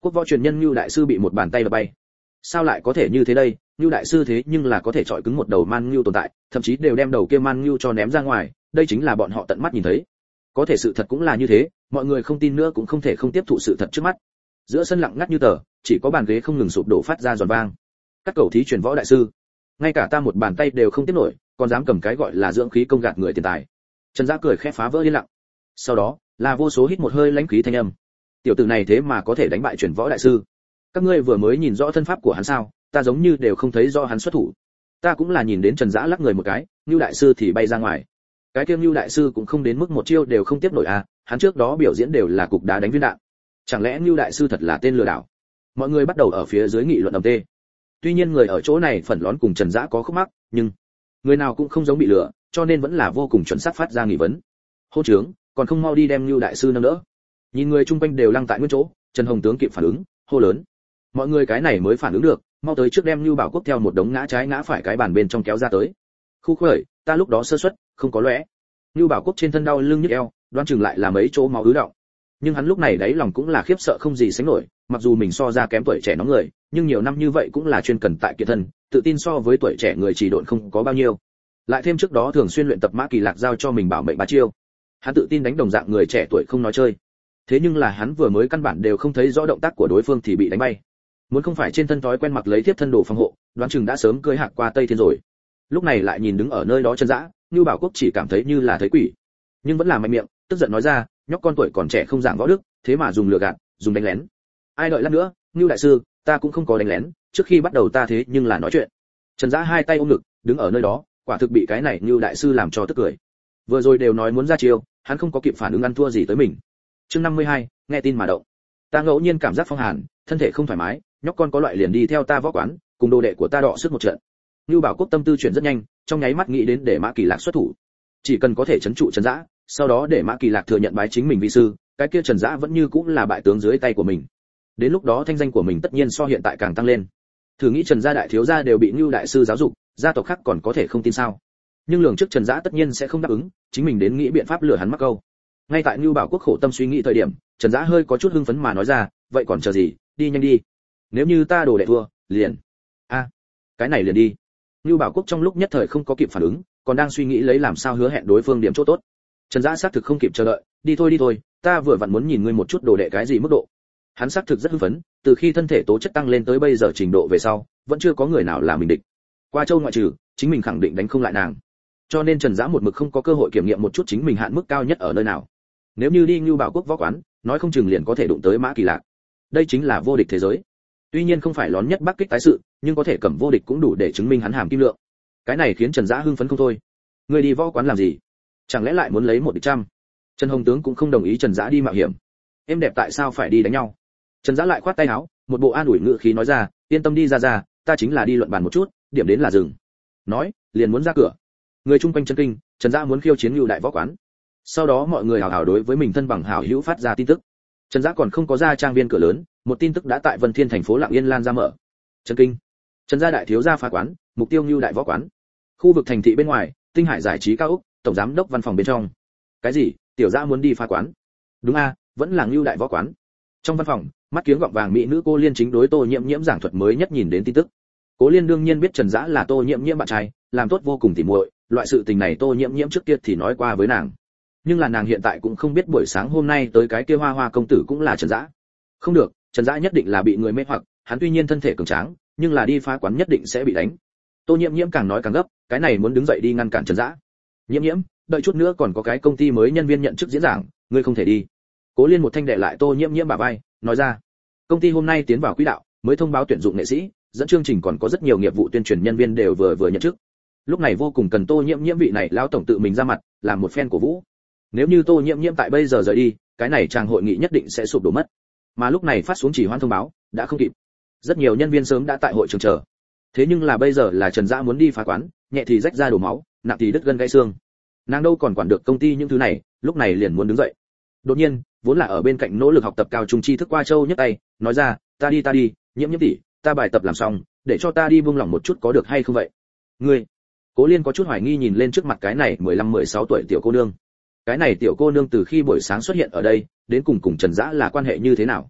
Quốc võ truyền nhân Nưu đại sư bị một bàn tay đập bay. Sao lại có thể như thế đây? Nưu đại sư thế nhưng là có thể chọi cứng một đầu man Nưu tồn tại, thậm chí đều đem đầu kia man Nưu cho ném ra ngoài, đây chính là bọn họ tận mắt nhìn thấy. Có thể sự thật cũng là như thế, mọi người không tin nữa cũng không thể không tiếp thụ sự thật trước mắt. Giữa sân lặng ngắt như tờ, chỉ có bàn ghế không ngừng sụp đổ phát ra giòn vang. Các cầu thí truyền võ đại sư, ngay cả ta một bàn tay đều không tiếp nổi, còn dám cầm cái gọi là dưỡng khí công gạt người tiền tài. Trần Dã cười khẽ phá vỡ yên lặng. Sau đó, là vô số hít một hơi lãnh khí thanh âm. Tiểu tử này thế mà có thể đánh bại truyền võ đại sư. Các ngươi vừa mới nhìn rõ thân pháp của hắn sao? Ta giống như đều không thấy rõ hắn xuất thủ. Ta cũng là nhìn đến Trần Dã lắc người một cái, Nưu đại sư thì bay ra ngoài. Cái kia Nưu đại sư cũng không đến mức một chiêu đều không tiếp nổi à, hắn trước đó biểu diễn đều là cục đá đánh viên đạn. Chẳng lẽ Nưu đại sư thật là tên lừa đảo? Mọi người bắt đầu ở phía dưới nghị luận ầm tê. Tuy nhiên người ở chỗ này phần lớn cùng Trần Dã có khúc mắc, nhưng người nào cũng không giống bị lừa, cho nên vẫn là vô cùng chuẩn xác phát ra nghi vấn. Hôn trướng, còn không mau đi đem Nưu đại sư nâng đỡ. Nhìn người chung quanh đều lăng tại nguyên chỗ, Trần Hồng tướng kịp phản ứng, hô lớn. Mọi người cái này mới phản ứng được, mau tới trước đem Nưu Bảo Quốc theo một đống ngã trái ngã phải cái bàn bên trong kéo ra tới. Khu khởi, ta lúc đó sơ suất, không có lóe. Nưu Bảo Quốc trên thân đau lưng nhức eo, đoán chừng lại là mấy chỗ máu ứ động. Nhưng hắn lúc này đáy lòng cũng là khiếp sợ không gì sánh nổi, mặc dù mình so ra kém tuổi trẻ nóng người, nhưng nhiều năm như vậy cũng là chuyên cần tại kiện thân, tự tin so với tuổi trẻ người chỉ độn không có bao nhiêu. Lại thêm trước đó thường xuyên luyện tập Mã Kỳ Lạc giao cho mình bảo mệnh bá chiêu. Hắn tự tin đánh đồng dạng người trẻ tuổi không nói chơi. Thế nhưng là hắn vừa mới căn bản đều không thấy rõ động tác của đối phương thì bị đánh bay. Muốn không phải trên thân thói quen mặc lấy tiếp thân đồ phòng hộ, đoán chừng đã sớm cưỡi hạc qua Tây Thiên rồi. Lúc này lại nhìn đứng ở nơi đó Trần Dã, Nưu Bảo Quốc chỉ cảm thấy như là thấy quỷ, nhưng vẫn là mạnh miệng, tức giận nói ra, nhóc con tuổi còn trẻ không giảng võ đức, thế mà dùng lừa gạt, dùng đánh lén. Ai đợi lát nữa, Nưu đại sư, ta cũng không có đánh lén, trước khi bắt đầu ta thế nhưng là nói chuyện. Trần Dã hai tay ôm ngực, đứng ở nơi đó, quả thực bị cái này Nưu đại sư làm cho tức cười. Vừa rồi đều nói muốn ra chiêu, hắn không có kịp phản ứng ăn thua gì tới mình. Chương năm mươi hai, nghe tin mà động. Ta ngẫu nhiên cảm giác phong hàn, thân thể không thoải mái, nhóc con có loại liền đi theo ta võ quán, cùng đồ đệ của ta đọ sức một trận. Nưu Bảo Quốc tâm tư chuyển rất nhanh, trong nháy mắt nghĩ đến để Mã Kỳ Lạc xuất thủ. Chỉ cần có thể trấn trụ Trần Dã, sau đó để Mã Kỳ Lạc thừa nhận bái chính mình vi sư, cái kia Trần Dã vẫn như cũng là bại tướng dưới tay của mình. Đến lúc đó thanh danh của mình tất nhiên so hiện tại càng tăng lên. Thử nghĩ Trần gia đại thiếu gia đều bị Nưu đại sư giáo dục, gia tộc khác còn có thể không tin sao? Nhưng lường trước Trần Dã tất nhiên sẽ không đáp ứng, chính mình đến nghĩ biện pháp lừa hắn mắc câu. Ngay tại Nưu Bảo Quốc khổ tâm suy nghĩ thời điểm, Trần Dã hơi có chút hưng phấn mà nói ra, vậy còn chờ gì, đi nhanh đi. Nếu như ta đồ đệ thua, liền. A, à, cái này liền đi. Nưu Bảo Quốc trong lúc nhất thời không có kịp phản ứng, còn đang suy nghĩ lấy làm sao hứa hẹn đối phương điểm chỗ tốt. Trần Dã xác thực không kịp chờ đợi, đi thôi đi thôi, ta vừa vặn muốn nhìn ngươi một chút đồ đệ cái gì mức độ. Hắn xác thực rất hưng phấn, từ khi thân thể tố chất tăng lên tới bây giờ trình độ về sau, vẫn chưa có người nào là mình địch. Qua châu ngoại trừ, chính mình khẳng định đánh không lại nàng. Cho nên Trần Dã một mực không có cơ hội kiểm nghiệm một chút chính mình hạn mức cao nhất ở nơi nào. Nếu như đi Nưu Bảo Quốc võ quán, nói không chừng liền có thể đụng tới Mã Kỳ Lạc. Đây chính là vô địch thế giới. Tuy nhiên không phải lón nhất Bắc Kích tái sự, nhưng có thể cầm vô địch cũng đủ để chứng minh hắn hàm kim lượng. Cái này khiến Trần Dã hưng phấn không thôi. Ngươi đi võ quán làm gì? Chẳng lẽ lại muốn lấy một địch trăm? Trần Hồng tướng cũng không đồng ý Trần Dã đi mạo hiểm. Em đẹp tại sao phải đi đánh nhau? Trần Dã lại khoát tay áo, một bộ an ủi ngữ khí nói ra, yên tâm đi ra ra, ta chính là đi luận bàn một chút, điểm đến là dừng. Nói, liền muốn ra cửa. Người chung quanh chấn kinh, Trần Dã muốn khiêu chiến Nưu đại võ quán. Sau đó mọi người hào hào đối với mình thân bằng hảo hữu phát ra tin tức. Trần Dã còn không có ra trang viên cửa lớn, một tin tức đã tại Vân Thiên thành phố Lạng Yên lan ra mở. Chấn kinh. Trần gia đại thiếu gia phá quán, mục tiêu Nưu đại võ quán. Khu vực thành thị bên ngoài, Tinh Hải giải trí cao ốc, tổng giám đốc văn phòng bên trong. Cái gì? Tiểu Dã muốn đi phá quán? Đúng a, vẫn là Nưu đại võ quán. Trong văn phòng, mắt kiếng gọng vàng mỹ nữ Cô Liên chính đối Tô Nhiễm Nhiễm giảng thuật mới nhất nhìn đến tin tức. Cố Liên đương nhiên biết Trần Dã là Tô Nhiễm Nhiễm bạn trai, làm tốt vô cùng tỉ muội, loại sự tình này Tô Nhiễm Nhiễm trước kia thì nói qua với nàng. Nhưng là nàng hiện tại cũng không biết buổi sáng hôm nay tới cái kia Hoa Hoa công tử cũng là Trần Dã. Không được, Trần Dã nhất định là bị người mê hoặc, hắn tuy nhiên thân thể cường tráng, nhưng là đi phá quán nhất định sẽ bị đánh. Tô Nhiễm Nhiễm càng nói càng gấp, cái này muốn đứng dậy đi ngăn cản Trần Dã. Nhiễm Nhiễm, đợi chút nữa còn có cái công ty mới nhân viên nhận chức diễn giảng, ngươi không thể đi. Cố Liên một thanh đè lại Tô Nhiễm Nhiễm bả vai, nói ra, công ty hôm nay tiến vào quỹ đạo, mới thông báo tuyển dụng nghệ sĩ, dẫn chương trình còn có rất nhiều nghiệp vụ tuyên truyền nhân viên đều vừa vừa nhận chức. Lúc này vô cùng cần Tô Nhiễm Nhiễm vị này lão tổng tự mình ra mặt, làm một phen cổ vũ. Nếu như Tô Nhiễm Nhiễm tại bây giờ rời đi, cái này trang hội nghị nhất định sẽ sụp đổ mất. Mà lúc này phát xuống chỉ hoãn thông báo, đã không kịp. Rất nhiều nhân viên sớm đã tại hội trường chờ. Thế nhưng là bây giờ là Trần Dã muốn đi phá quán, nhẹ thì rách ra đổ máu, nặng thì đứt gân gãy xương. Nàng đâu còn quản được công ty những thứ này, lúc này liền muốn đứng dậy. Đột nhiên, vốn là ở bên cạnh nỗ lực học tập cao trung tri thức Qua Châu nhấc tay, nói ra, ta đi ta đi, Nhiễm Nhiễm tỷ, ta bài tập làm xong, để cho ta đi buông lỏng một chút có được hay không vậy? Ngươi? Cố Liên có chút hoài nghi nhìn lên trước mặt cái này mười lăm mười sáu tuổi tiểu cô nương. Cái này tiểu cô nương từ khi buổi sáng xuất hiện ở đây, đến cùng cùng Trần Dã là quan hệ như thế nào?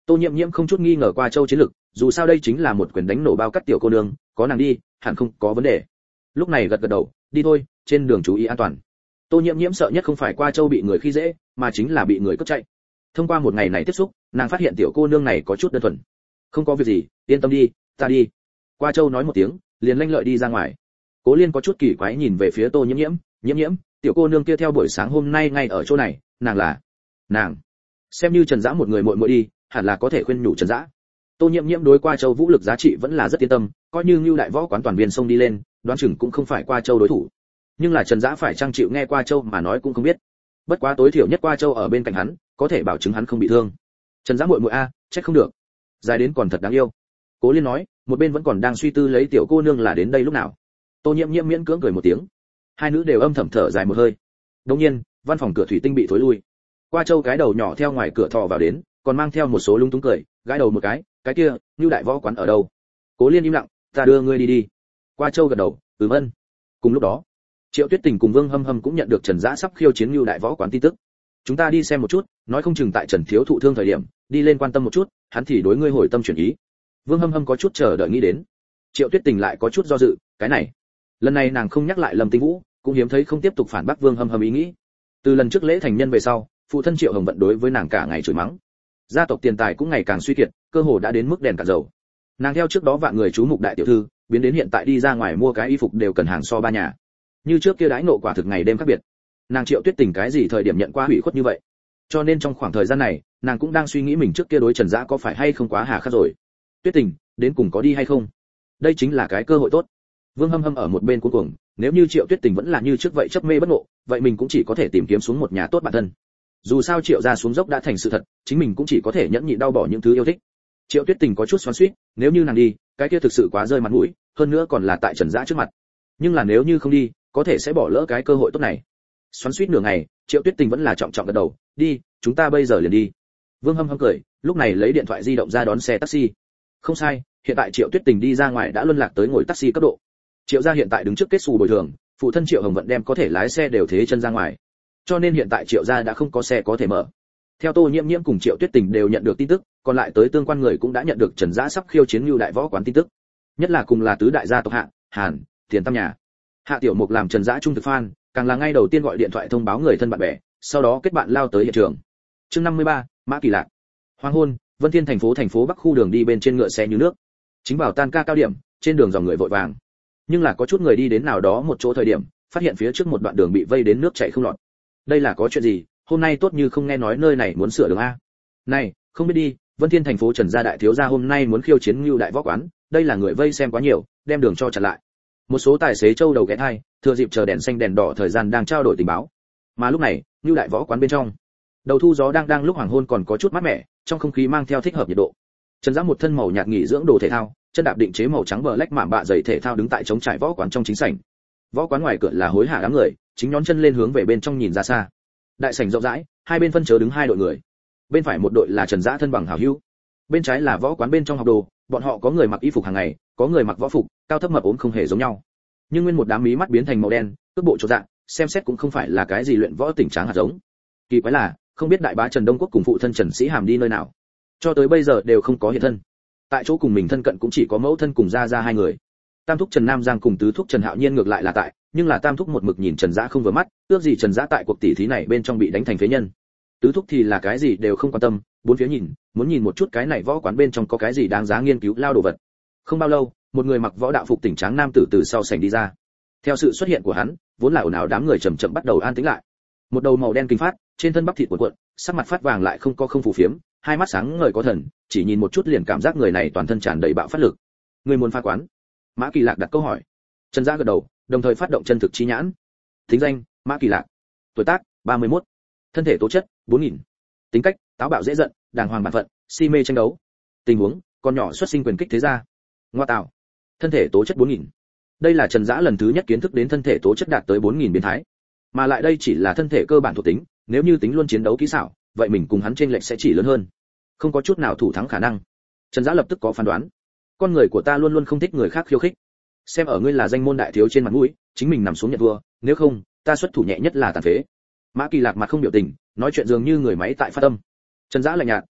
Tô Nhiễm Nhiễm không chút nghi ngờ Qua Châu chiến lực, dù sao đây chính là một quyền đánh nổ bao cắt tiểu cô nương, có nàng đi, hẳn không có vấn đề. Lúc này gật gật đầu, đi thôi, trên đường chú ý an toàn. Tô Nhiễm Nhiễm sợ nhất không phải Qua Châu bị người khi dễ, mà chính là bị người cướp chạy. Thông qua một ngày này tiếp xúc, nàng phát hiện tiểu cô nương này có chút đơn thuần. Không có việc gì, yên tâm đi, ta đi. Qua Châu nói một tiếng, liền lanh lợi đi ra ngoài. Cố Liên có chút kỳ quái nhìn về phía Tô Nhiễm Nhiễm, Nhiễm Nhiễm, tiểu cô nương kia theo buổi sáng hôm nay ngay ở chỗ này, nàng là? Nàng. Xem như Trần Dã một người muội muội đi, hẳn là có thể khuyên nhủ Trần Dã. Tô Nhiễm Nhiễm đối Qua Châu vũ lực giá trị vẫn là rất yên tâm, coi như Nưu đại võ quán toàn viên xông đi lên, đoán chừng cũng không phải Qua Châu đối thủ. Nhưng là Trần Dã phải trang chịu nghe Qua Châu mà nói cũng không biết. Bất quá tối thiểu nhất Qua Châu ở bên cạnh hắn, có thể bảo chứng hắn không bị thương. Trần Dã muội muội a, trách không được. Dài đến còn thật đáng yêu. Cố Liên nói, một bên vẫn còn đang suy tư lấy tiểu cô nương là đến đây lúc nào. Tô Nhiễm Nhiễm miễn cưỡng cười một tiếng. Hai nữ đều âm thầm thở dài một hơi. Đột nhiên, văn phòng cửa thủy tinh bị thối lui. Qua Châu cái đầu nhỏ theo ngoài cửa thò vào đến, còn mang theo một số lung túng cười, gãi đầu một cái, cái kia, Nưu đại võ quán ở đâu? Cố Liên im lặng, ta đưa ngươi đi đi. Qua Châu gật đầu, ừm ân. Cùng lúc đó, Triệu Tuyết Tình cùng Vương Hâm Hâm cũng nhận được Trần Dã sắp khiêu chiến Nưu đại võ quán tin tức. Chúng ta đi xem một chút, nói không chừng tại Trần thiếu thụ thương thời điểm, đi lên quan tâm một chút, hắn thì đối ngươi hồi tâm chuyển ý. Vương Hâm Hâm có chút chờ đợi nghĩ đến. Triệu Tuyết Tình lại có chút do dự, cái này, lần này nàng không nhắc lại Lâm Tinh Vũ, cũng hiếm thấy không tiếp tục phản bác Vương Hâm Hâm ý nghĩ. Từ lần trước lễ thành nhân về sau, phụ thân Triệu Hồng Vận đối với nàng cả ngày chửi mắng. Gia tộc tiền tài cũng ngày càng suy kiệt, cơ hồ đã đến mức đèn cả dầu. Nàng theo trước đó vạn người chú mục đại tiểu thư, biến đến hiện tại đi ra ngoài mua cái y phục đều cần hàng so ba nhà. Như trước kia đãi ngộ quả thực ngày đêm khác biệt. Nàng Triệu Tuyết Tình cái gì thời điểm nhận qua hủy khuất như vậy? Cho nên trong khoảng thời gian này, nàng cũng đang suy nghĩ mình trước kia đối Trần Dã có phải hay không quá hà khắc rồi. Tuyết Tình, đến cùng có đi hay không? Đây chính là cái cơ hội tốt. Vương Hâm Hâm ở một bên cuống cuồng, nếu như Triệu Tuyết Tình vẫn là như trước vậy chấp mê bất ngộ, vậy mình cũng chỉ có thể tìm kiếm xuống một nhà tốt bản thân. Dù sao Triệu gia xuống dốc đã thành sự thật, chính mình cũng chỉ có thể nhẫn nhịn đau bỏ những thứ yêu thích. Triệu Tuyết Tình có chút xoắn xuýt, nếu như nàng đi, cái kia thực sự quá rơi mặt mũi, hơn nữa còn là tại Trần Dã trước mặt. Nhưng là nếu như không đi, có thể sẽ bỏ lỡ cái cơ hội tốt này. Xoắn xuýt nửa ngày, Triệu Tuyết Tình vẫn là trọng trọng gật đầu, đi, chúng ta bây giờ liền đi. Vương Hâm Hâm cười, lúc này lấy điện thoại di động ra đón xe taxi. Không sai, hiện tại Triệu Tuyết Tình đi ra ngoài đã luân lạc tới ngồi taxi cấp độ. Triệu gia hiện tại đứng trước kết xù bồi thường, phụ thân Triệu Hồng Vận đem có thể lái xe đều thế chân ra ngoài. Cho nên hiện tại Triệu gia đã không có xe có thể mở. Theo Tô Nhiễm Nhiễm cùng Triệu Tuyết Tình đều nhận được tin tức, còn lại tới tương quan người cũng đã nhận được Trần Dã sắp khiêu chiến Nưu đại võ quán tin tức. Nhất là cùng là tứ đại gia tộc Hạ, Hàn, Tiền Tam nhà. Hạ Tiểu Mục làm Trần Dã trung thực fan, càng là ngay đầu tiên gọi điện thoại thông báo người thân bạn bè, sau đó kết bạn lao tới hiện trường. Chương năm mươi ba, Mã Kỳ Lạc. Hoàng hôn, Vân Thiên thành phố thành phố Bắc khu đường đi bên trên ngựa xe như nước. Chính vào tan ca cao điểm, trên đường dòng người vội vàng. Nhưng là có chút người đi đến nào đó một chỗ thời điểm, phát hiện phía trước một đoạn đường bị vây đến nước chảy không lọt. Đây là có chuyện gì? Hôm nay tốt như không nghe nói nơi này muốn sửa đường a. Này, không biết đi, Vân Thiên thành phố Trần gia đại thiếu gia hôm nay muốn khiêu chiến Nưu đại võ quán, đây là người vây xem quá nhiều, đem đường cho chặn lại. Một số tài xế châu đầu ghé thai, thừa dịp chờ đèn xanh đèn đỏ thời gian đang trao đổi tình báo. Mà lúc này, Nưu đại võ quán bên trong, đầu thu gió đang đang lúc hoàng hôn còn có chút mát mẻ, trong không khí mang theo thích hợp nhiệt độ. Trần Dã một thân màu nhạt nghỉ dưỡng đồ thể thao, chân đạp định chế màu trắng bờ lách mạm bạ giày thể thao đứng tại trống trải võ quán trong chính sảnh. Võ quán ngoài cửa là hối hả đám người, chính nhón chân lên hướng về bên trong nhìn ra xa. Đại sảnh rộng rãi, hai bên phân chớ đứng hai đội người. Bên phải một đội là Trần Dã thân bằng hảo hữu, bên trái là võ quán bên trong học đồ, bọn họ có người mặc y phục hàng ngày, có người mặc võ phục, cao thấp mập ốm không hề giống nhau. Nhưng nguyên một đám mí mắt biến thành màu đen, cước bộ chỗ dạng, xem xét cũng không phải là cái gì luyện võ tỉnh tráng hạt giống. Kỳ quái là, không biết đại bá Trần Đông Quốc cùng phụ thân Trần Sĩ Hàm đi nơi nào, cho tới bây giờ đều không có hiện thân. Tại chỗ cùng mình thân cận cũng chỉ có mẫu thân cùng gia gia hai người. Tam thúc Trần Nam Giang cùng tứ thúc Trần Hạo Nhiên ngược lại là tại, nhưng là tam thúc một mực nhìn Trần Dã không vừa mắt, ước gì Trần Dã tại cuộc tỷ thí này bên trong bị đánh thành phế nhân. Tứ thúc thì là cái gì đều không quan tâm, bốn phía nhìn, muốn nhìn một chút cái này võ quán bên trong có cái gì đáng giá nghiên cứu lao đồ vật. Không bao lâu, một người mặc võ đạo phục tỉnh tráng nam tử từ sau sảnh đi ra. Theo sự xuất hiện của hắn, vốn là ồn ào đám người chậm chậm bắt đầu an tĩnh lại. Một đầu màu đen kinh phát, trên thân bắp thịt cuộn cuộn, sắc mặt phát vàng lại không có không phù phiếm, hai mắt sáng ngời có thần, chỉ nhìn một chút liền cảm giác người này toàn thân tràn đầy bạo phát lực. Người muốn phá quán? Mã Kỳ Lạc đặt câu hỏi. Trần Dã gật đầu, đồng thời phát động chân thực chi nhãn. Thính danh: Mã Kỳ Lạc. Tuổi tác: ba mươi mốt. Thân thể tố chất: bốn nghìn. Tính cách: táo bạo dễ giận, đàng hoàng bản phận, si mê tranh đấu. Tình huống: con nhỏ xuất sinh quyền kích thế gia. Ngoa tạo. Thân thể tố chất bốn nghìn. Đây là Trần Dã lần thứ nhất kiến thức đến thân thể tố chất đạt tới bốn nghìn biến thái. Mà lại đây chỉ là thân thể cơ bản thuộc tính, nếu như tính luôn chiến đấu kỹ xảo, vậy mình cùng hắn chênh lệch sẽ chỉ lớn hơn. Không có chút nào thủ thắng khả năng. Trần Dã lập tức có phán đoán. Con người của ta luôn luôn không thích người khác khiêu khích. Xem ở ngươi là danh môn đại thiếu trên mặt mũi, chính mình nằm xuống nhận thua, nếu không, ta xuất thủ nhẹ nhất là tàn phế. Mã Kỳ Lạc mặt không biểu tình, nói chuyện dường như người máy tại phát âm. Trần Dã lạnh nhạt,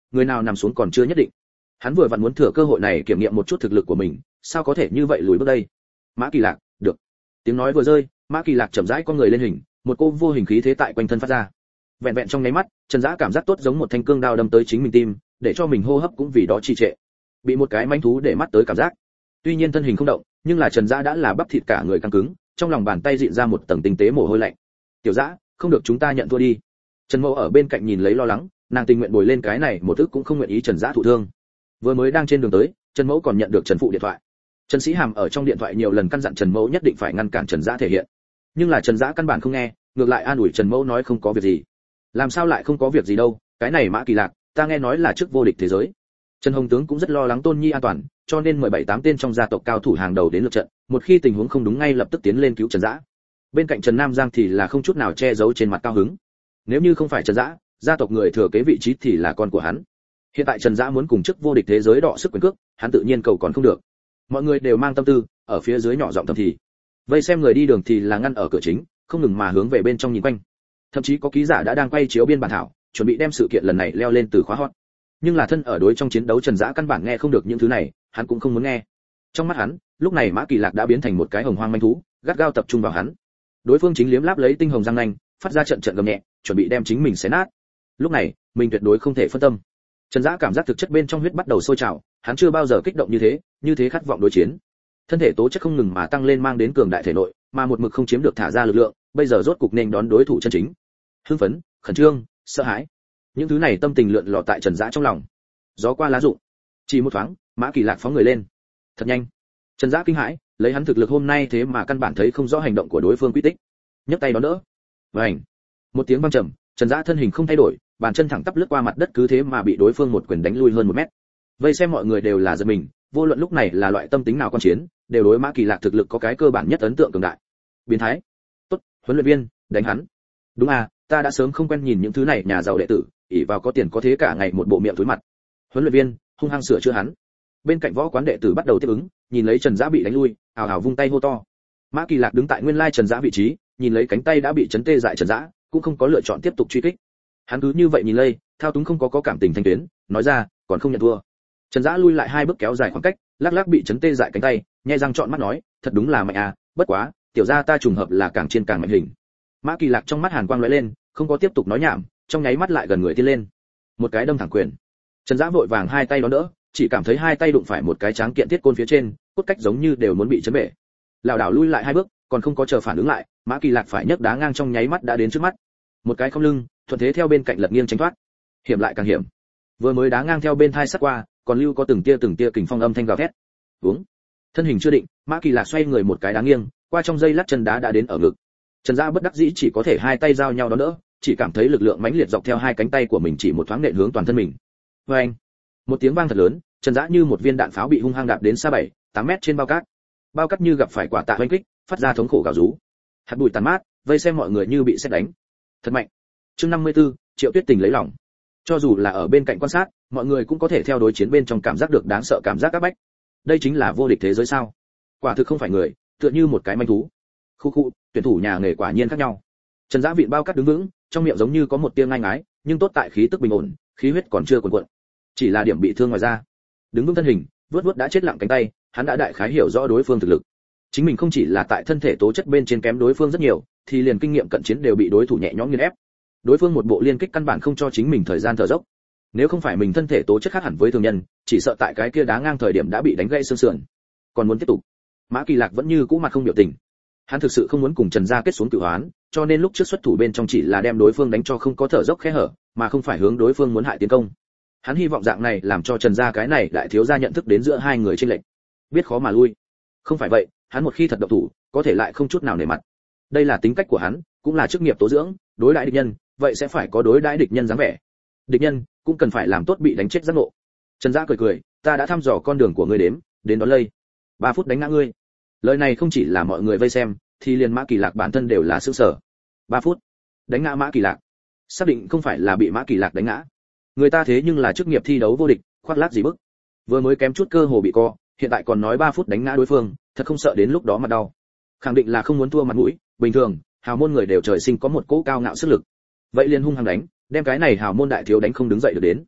người nào nằm xuống còn chưa nhất định. Hắn vừa vặn muốn thừa cơ hội này kiểm nghiệm một chút thực lực của mình, sao có thể như vậy lùi bước đây. Mã Kỳ Lạc, được. Tiếng nói vừa rơi, Mã Kỳ Lạc chậm rãi con người lên hình, một cô vô hình khí thế tại quanh thân phát ra. Vẹn vẹn trong nháy mắt, Trần Dã cảm giác tốt giống một thanh cương đao đâm tới chính mình tim, để cho mình hô hấp cũng vì đó trì trệ. Bị một cái manh thú để mắt tới cảm giác. Tuy nhiên thân hình không động, nhưng là Trần Dã đã là bắp thịt cả người căng cứng, trong lòng bàn tay dịn ra một tầng tinh tế mồ hôi lạnh. Tiểu Dã, không được chúng ta nhận thua đi. Trần Mẫu ở bên cạnh nhìn lấy lo lắng, nàng tình nguyện bồi lên cái này một thức cũng không nguyện ý Trần Dã thụ thương. Vừa mới đang trên đường tới, Trần Mẫu còn nhận được Trần phụ điện thoại. Trần Sĩ Hàm ở trong điện thoại nhiều lần căn dặn Trần Mẫu nhất định phải ngăn cản Trần Dã thể hiện. Nhưng là Trần Dã căn bản không nghe, ngược lại an ủi Trần Mẫu nói không có việc gì. Làm sao lại không có việc gì đâu, cái này Mã Kỳ Lạc, ta nghe nói là trước vô địch thế giới. Trần Hồng tướng cũng rất lo lắng Tôn Nhi an toàn, cho nên mười bảy tám tên trong gia tộc cao thủ hàng đầu đến lượt trận, một khi tình huống không đúng ngay lập tức tiến lên cứu Trần Dã. Bên cạnh Trần Nam Giang thì là không chút nào che giấu trên mặt cao hứng. Nếu như không phải Trần Dã, gia tộc người thừa kế vị trí thì là con của hắn. Hiện tại Trần Dã muốn cùng chức vô địch thế giới đọ sức quyền cước, hắn tự nhiên cầu còn không được. Mọi người đều mang tâm tư, ở phía dưới nhỏ giọng thầm thì. Vây xem người đi đường thì là ngăn ở cửa chính, không ngừng mà hướng về bên trong nhìn quanh. Thậm chí có ký giả đã đang quay chiếu biên bản thảo, chuẩn bị đem sự kiện lần này leo lên từ khóa hot. Nhưng là thân ở đối trong chiến đấu Trần Dã căn bản nghe không được những thứ này, hắn cũng không muốn nghe. Trong mắt hắn, lúc này Mã Kỳ Lạc đã biến thành một cái hồng hoang manh thú, gắt gao tập trung vào hắn. Đối phương chính liếm láp lấy tinh hồng răng nanh, phát ra trận trận gầm nhẹ, chuẩn bị đem chính mình xé nát. Lúc này, mình tuyệt đối không thể phân tâm. Trần Dã cảm giác thực chất bên trong huyết bắt đầu sôi trào, hắn chưa bao giờ kích động như thế, như thế khát vọng đối chiến. Thân thể tố chất không ngừng mà tăng lên mang đến cường đại thể nội, mà một mực không chiếm được thả ra lực lượng, bây giờ rốt cục nên đón đối thủ chân chính. Hưng phấn, khẩn trương, sợ hãi. Những thứ này tâm tình lượn lờ tại Trần Dã trong lòng. Gió qua lá rụng, chỉ một thoáng, Mã Kỳ Lạc phóng người lên. Thật nhanh. Trần Dã kinh hãi, lấy hắn thực lực hôm nay thế mà căn bản thấy không rõ hành động của đối phương quy tích. Nhấc tay đón đỡ. Vành. Một tiếng vang trầm, Trần Dã thân hình không thay đổi, bàn chân thẳng tắp lướt qua mặt đất cứ thế mà bị đối phương một quyền đánh lui hơn một mét. Vây xem mọi người đều là giật mình, vô luận lúc này là loại tâm tính nào quan chiến, đều đối Mã Kỳ Lạc thực lực có cái cơ bản nhất ấn tượng cường đại. Biến thái. Tốt, huấn luyện viên, đánh hắn. Đúng à, ta đã sớm không quen nhìn những thứ này nhà giàu đệ tử, ỷ vào có tiền có thế cả ngày một bộ miệng thối mặt. Huấn luyện viên, hung hăng sửa chữa hắn. Bên cạnh võ quán đệ tử bắt đầu tiếp ứng, nhìn lấy Trần Dã bị đánh lui, ào ào vung tay hô to. Mã Kỳ Lạc đứng tại nguyên lai Trần Dã vị trí, nhìn lấy cánh tay đã bị chấn tê dại Trần Dã, cũng không có lựa chọn tiếp tục truy kích. Hắn cứ như vậy nhìn lây, thao túng không có có cảm tình thanh tuyến, nói ra, còn không nhận thua. Trần Dã lui lại hai bước kéo dài khoảng cách, lắc lắc bị chấn tê dại cánh tay, nhếch răng trọn mắt nói, thật đúng là mạnh à, bất quá, tiểu gia ta trùng hợp là càng trên càng mạnh hình. Mã Kỳ Lạc trong mắt hàn quang lóe lên, không có tiếp tục nói nhảm, trong nháy mắt lại gần người tiến lên. Một cái đâm thẳng quyền. Trần Dã vội vàng hai tay đón đỡ, chỉ cảm thấy hai tay đụng phải một cái tráng kiện thiết côn phía trên, cốt cách giống như đều muốn bị chấn bể. Lảo đảo lui lại hai bước, còn không có chờ phản ứng lại, Mã Kỳ Lạc phải nhấc đá ngang trong nháy mắt đã đến trước mắt. Một cái không lưng, thuận thế theo bên cạnh lật nghiêng tránh thoát. Hiểm lại càng hiểm. Vừa mới đá ngang theo bên thai sát qua, còn lưu có từng tia từng tia kình phong âm thanh gào thét. Uống. Thân hình chưa định, Mã Kỳ Lạc xoay người một cái đá nghiêng, qua trong dây lắc chân đá đã đến ở ngực. Trần Dã bất đắc dĩ chỉ có thể hai tay giao nhau đón đỡ, chỉ cảm thấy lực lượng mãnh liệt dọc theo hai cánh tay của mình chỉ một thoáng nện hướng toàn thân mình. Oeng! Một tiếng vang thật lớn, Trần Dã như một viên đạn pháo bị hung hăng đạp đến xa bảy, tám mét trên bao cát. Bao cát như gặp phải quả tạ oanh kích, phát ra thống khổ gào rú. Hạt bụi tàn mát, vây xem mọi người như bị sét đánh. Thật mạnh. Chương năm mươi tư, Triệu Tuyết Tình lấy lòng. Cho dù là ở bên cạnh quan sát, mọi người cũng có thể theo đối chiến bên trong cảm giác được đáng sợ cảm giác áp bách. Đây chính là vô địch thế giới sao? Quả thực không phải người, tựa như một cái manh thú. Khu khu, tuyển thủ nhà nghề quả nhiên khác nhau. Trần Dã vịn bao cát đứng vững, trong miệng giống như có một tia ngai ngái, nhưng tốt tại khí tức bình ổn, khí huyết còn chưa cuồn cuộn. Chỉ là điểm bị thương ngoài da. Đứng vững thân hình, vướt vướt đã chết lặng cánh tay, hắn đã đại khái hiểu rõ đối phương thực lực. Chính mình không chỉ là tại thân thể tố chất bên trên kém đối phương rất nhiều, thì liền kinh nghiệm cận chiến đều bị đối thủ nhẹ nhõm nghiền ép. Đối phương một bộ liên kích căn bản không cho chính mình thời gian thở dốc. Nếu không phải mình thân thể tố chất khác hẳn với thường nhân, chỉ sợ tại cái kia đá ngang thời điểm đã bị đánh gãy xương sườn. Còn muốn tiếp tục, Mã Kỳ Lạc vẫn như cũ mặt không biểu tình. Hắn thực sự không muốn cùng Trần Gia kết xuống cửu oán, cho nên lúc trước xuất thủ bên trong chỉ là đem đối phương đánh cho không có thở dốc khe hở, mà không phải hướng đối phương muốn hại tiến công. Hắn hy vọng dạng này làm cho Trần Gia cái này đại thiếu gia nhận thức đến giữa hai người chênh lệch, biết khó mà lui. Không phải vậy, hắn một khi thật động thủ, có thể lại không chút nào nể mặt. Đây là tính cách của hắn, cũng là chức nghiệp tố dưỡng, đối đãi địch nhân, vậy sẽ phải có đối đãi địch nhân dáng vẻ. Địch nhân cũng cần phải làm tốt bị đánh chết giác ngộ. Trần Gia cười cười, ta đã thăm dò con đường của ngươi đếm, đến đó lây. ba phút đánh ngã ngươi. Lời này không chỉ là mọi người vây xem, thì liền Mã Kỳ Lạc bản thân đều là sửng sở. ba phút đánh ngã Mã Kỳ Lạc. Xác định không phải là bị Mã Kỳ Lạc đánh ngã. Người ta thế nhưng là chức nghiệp thi đấu vô địch, khoác lác gì bức. Vừa mới kém chút cơ hồ bị co, hiện tại còn nói ba phút đánh ngã đối phương, thật không sợ đến lúc đó mặt đau. Khẳng định là không muốn thua mặt mũi, bình thường, hào môn người đều trời sinh có một cỗ cao ngạo sức lực. Vậy liền hung hăng đánh, đem cái này hào môn đại thiếu đánh không đứng dậy được đến.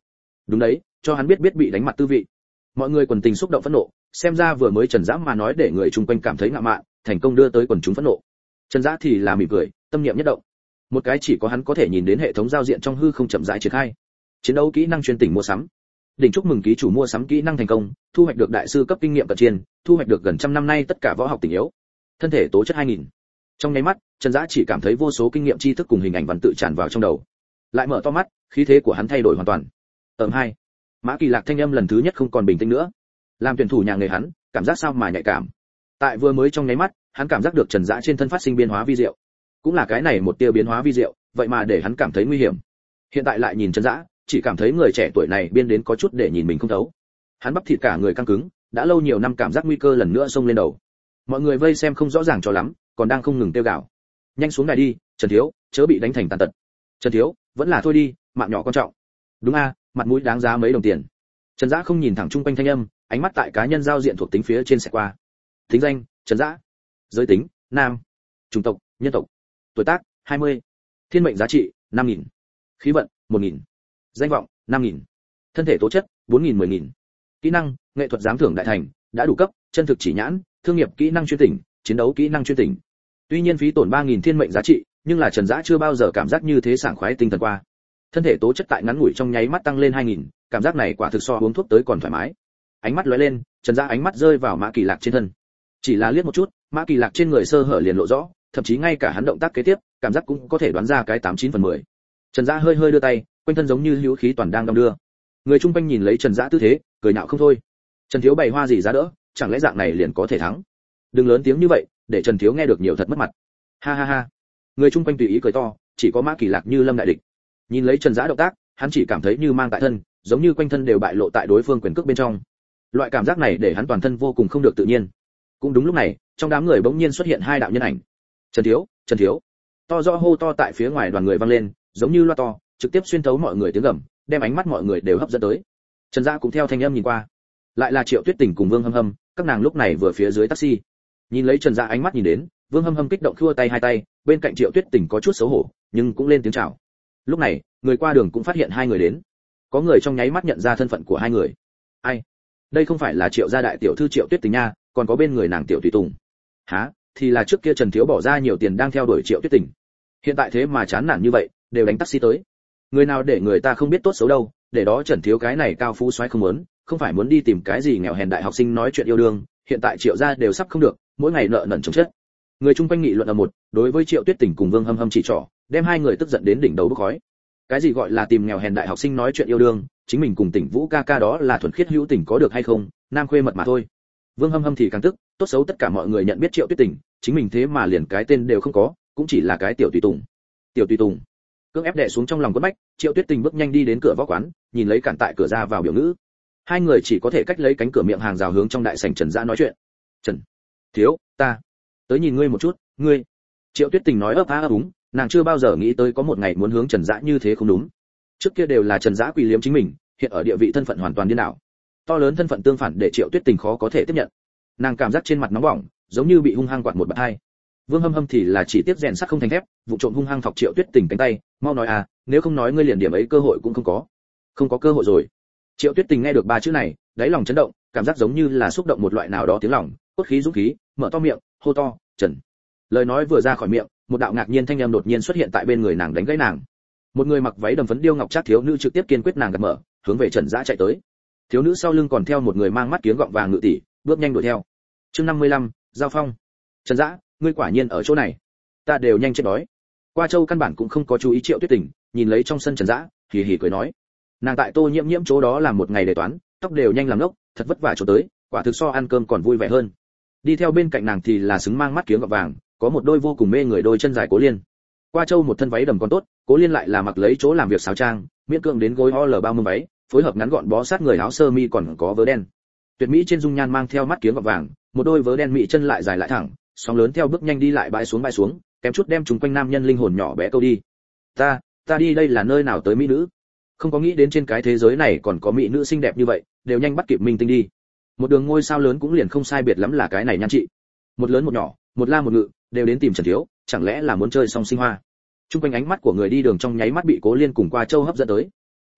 Đúng đấy, cho hắn biết biết bị đánh mặt tư vị. Mọi người quần tình xúc động phẫn nộ, xem ra vừa mới Trần Dã mà nói để người chung quanh cảm thấy ngạo mạn, thành công đưa tới quần chúng phẫn nộ. Trần Dã thì là mỉm cười, tâm niệm nhất động. Một cái chỉ có hắn có thể nhìn đến hệ thống giao diện trong hư không chậm rãi triển khai. Chiến đấu kỹ năng chuyên tỉnh mua sắm. Đỉnh chúc mừng ký chủ mua sắm kỹ năng thành công, thu hoạch được đại sư cấp kinh nghiệm cận chiến, thu hoạch được gần trăm năm nay tất cả võ học tình yếu. Thân thể tố chất hai nghìn. Trong nháy mắt, Trần Dã chỉ cảm thấy vô số kinh nghiệm tri thức cùng hình ảnh văn tự tràn vào trong đầu. Lại mở to mắt, khí thế của hắn thay đổi hoàn toàn. Tầm hai. Mã Kỳ Lạc thanh âm lần thứ nhất không còn bình tĩnh nữa. Làm tuyển thủ nhà nghề hắn, cảm giác sao mà nhạy cảm. Tại vừa mới trong nháy mắt, hắn cảm giác được Trần Dã trên thân phát sinh biến hóa vi diệu. Cũng là cái này một tia biến hóa vi diệu, vậy mà để hắn cảm thấy nguy hiểm. Hiện tại lại nhìn Trần Dã, chỉ cảm thấy người trẻ tuổi này biên đến có chút để nhìn mình không thấu. Hắn bắp thịt cả người căng cứng, đã lâu nhiều năm cảm giác nguy cơ lần nữa xông lên đầu. Mọi người vây xem không rõ ràng cho lắm, còn đang không ngừng tiêu gạo. Nhanh xuống đài đi, Trần thiếu, chớ bị đánh thành tàn tật. Trần thiếu, vẫn là thôi đi, mạng nhỏ quan trọng. Đúng a, mặt mũi đáng giá mấy đồng tiền. Trần Dã không nhìn thẳng chung quanh thanh âm, ánh mắt tại cá nhân giao diện thuộc tính phía trên sẽ qua. Tính danh, Trần Dã. Giới tính, nam. Chủng tộc, nhân tộc. Tuổi tác, hai mươi. Thiên mệnh giá trị, năm nghìn. Khí vận, một nghìn. Danh vọng, năm nghìn. Thân thể tố chất, bốn nghìn mười nghìn. Kỹ năng, nghệ thuật giám thưởng đại thành, đã đủ cấp, chân thực chỉ nhãn, thương nghiệp kỹ năng chuyên tỉnh, chiến đấu kỹ năng chuyên tỉnh. Tuy nhiên phí tổn ba nghìn thiên mệnh giá trị, nhưng là Trần Dã chưa bao giờ cảm giác như thế sảng khoái tinh thần qua. Thân thể tố chất tại ngắn ngủi trong nháy mắt tăng lên hai nghìn, cảm giác này quả thực so uống thuốc tới còn thoải mái. Ánh mắt lóe lên, Trần Dã ánh mắt rơi vào Mã Kỳ Lạc trên thân. Chỉ là liếc một chút, Mã Kỳ Lạc trên người sơ hở liền lộ rõ, thậm chí ngay cả hắn động tác kế tiếp, cảm giác cũng có thể đoán ra cái tám chín phần mười. Trần Dã hơi hơi đưa tay, quanh thân giống như hữu khí toàn đang đong đưa. Người chung quanh nhìn lấy Trần Dã tư thế, cười nhạo không thôi. Trần thiếu bày hoa gì giá đỡ, chẳng lẽ dạng này liền có thể thắng? Đừng lớn tiếng như vậy, để Trần thiếu nghe được nhiều thật mất mặt. Ha ha ha. Người chung quanh tùy ý cười to, chỉ có Mã Kỳ Lạc như lâm đại địch. Nhìn lấy Trần Dã động tác, hắn chỉ cảm thấy như mang tại thân, giống như quanh thân đều bại lộ tại đối phương quyền cước bên trong. Loại cảm giác này để hắn toàn thân vô cùng không được tự nhiên. Cũng đúng lúc này, trong đám người bỗng nhiên xuất hiện hai đạo nhân ảnh. Trần thiếu, Trần thiếu. To rõ hô to tại phía ngoài đoàn người vang lên, giống như loa to, trực tiếp xuyên thấu mọi người tiếng gầm, đem ánh mắt mọi người đều hấp dẫn tới. Trần Dã cũng theo thanh âm nhìn qua. Lại là Triệu Tuyết Tình cùng Vương Hâm Hâm, các nàng lúc này vừa phía dưới taxi. Nhìn lấy Trần Dã ánh mắt nhìn đến, Vương Hâm Hâm kích động khua tay hai tay, bên cạnh Triệu Tuyết Tình có chút xấu hổ, nhưng cũng lên tiếng chào. Lúc này, người qua đường cũng phát hiện hai người đến. Có người trong nháy mắt nhận ra thân phận của hai người. Ai? Đây không phải là Triệu gia đại tiểu thư Triệu Tuyết Tình nha, còn có bên người nàng Tiểu Tùy Tùng. Hả? Thì là trước kia Trần thiếu bỏ ra nhiều tiền đang theo đuổi Triệu Tuyết Tình. Hiện tại thế mà chán nản như vậy, đều đánh taxi tới. Người nào để người ta không biết tốt xấu đâu, để đó Trần thiếu cái này cao phú soái không muốn, không phải muốn đi tìm cái gì nghèo hèn đại học sinh nói chuyện yêu đương, hiện tại Triệu gia đều sắp không được, mỗi ngày nợ nần chồng chất. Người chung quanh nghị luận ở một, đối với Triệu Tuyết Tình cùng Vương Hâm Hâm chỉ trỏ, đem hai người tức giận đến đỉnh đầu bốc khói. Cái gì gọi là tìm nghèo hèn đại học sinh nói chuyện yêu đương, chính mình cùng Tỉnh Vũ ca ca đó là thuần khiết hữu tình có được hay không, nam khuê mật mà thôi. Vương Hâm Hâm thì càng tức, tốt xấu tất cả mọi người nhận biết Triệu Tuyết Tình, chính mình thế mà liền cái tên đều không có, cũng chỉ là cái tiểu tùy tùng. Tiểu tùy tùng. Cưỡng ép đè xuống trong lòng quất bách, Triệu Tuyết Tình bước nhanh đi đến cửa võ quán, nhìn lấy cản tại cửa ra vào biểu ngữ. Hai người chỉ có thể cách lấy cánh cửa miệng hàng rào hướng trong đại sảnh Trần Dã nói chuyện. Trần thiếu, ta tới nhìn ngươi một chút. Ngươi. Triệu Tuyết Tình nói ấp a ấp úng, nàng chưa bao giờ nghĩ tới có một ngày muốn hướng Trần Dã như thế không đúng. Trước kia đều là Trần Dã quỳ liếm chính mình, hiện ở địa vị thân phận hoàn toàn điên đảo. To lớn thân phận tương phản để Triệu Tuyết Tình khó có thể tiếp nhận. Nàng cảm giác trên mặt nóng bỏng, giống như bị hung hăng quạt một bạt hai. Vương Hâm Hâm thì là chỉ tiếp rèn sắt không thành thép, vụ trộm hung hăng thọc Triệu Tuyết Tình cánh tay, mau nói à, nếu không nói ngươi liền điểm ấy cơ hội cũng không có. Không có cơ hội rồi. Triệu Tuyết Tình nghe được ba chữ này, đáy lòng chấn động, cảm giác giống như là xúc động một loại nào đó tiếng lòng, cốt khí dũng khí, mở to miệng, hô to, "Trần." Lời nói vừa ra khỏi miệng, một đạo ngạc nhiên thanh âm đột nhiên xuất hiện tại bên người nàng đánh gãy nàng. Một người mặc váy đầm phấn điêu ngọc trác thiếu nữ trực tiếp kiên quyết nàng gật mở, hướng về Trần Dã chạy tới. Thiếu nữ sau lưng còn theo một người mang mắt kiếng gọng vàng ngự tỷ, bước nhanh đuổi theo. Chương năm mươi lăm, giao phong. Trần Dã, ngươi quả nhiên ở chỗ này. Ta đều nhanh chết đói. Qua Châu căn bản cũng không có chú ý Triệu Tuyết Tình, nhìn lấy trong sân Trần Dã, hì hì cười nói. Nàng tại Tô Nhiễm Nhiễm chỗ đó làm một ngày đề toán, tóc đều nhanh làm ngốc, thật vất vả chỗ tới, quả thực so ăn cơm còn vui vẻ hơn. Đi theo bên cạnh nàng thì là xứng mang mắt kiếng gọng vàng, có một đôi vô cùng mê người đôi chân dài Cố Liên. Qua Châu một thân váy đầm còn tốt, Cố Liên lại là mặc lấy chỗ làm việc sáo trang, miễn cưỡng đến gối o lờ bao mông váy, phối hợp ngắn gọn bó sát người áo sơ mi còn có vớ đen. Tuyệt mỹ trên dung nhan mang theo mắt kiếng gọng vàng, một đôi vớ đen mỹ chân lại dài lại thẳng, sóng lớn theo bước nhanh đi lại bãi xuống bãi xuống, kém chút đem chúng quanh nam nhân linh hồn nhỏ bé câu đi. Ta, ta đi đây là nơi nào tới mỹ nữ? Không có nghĩ đến trên cái thế giới này còn có mỹ nữ xinh đẹp như vậy, đều nhanh bắt kịp minh tinh đi. Một đường ngôi sao lớn cũng liền không sai biệt lắm là cái này nhan chị. Một lớn một nhỏ, một la một ngự, đều đến tìm Trần thiếu, chẳng lẽ là muốn chơi song sinh hoa? Trung quanh ánh mắt của người đi đường trong nháy mắt bị Cố Liên cùng Qua Châu hấp dẫn tới.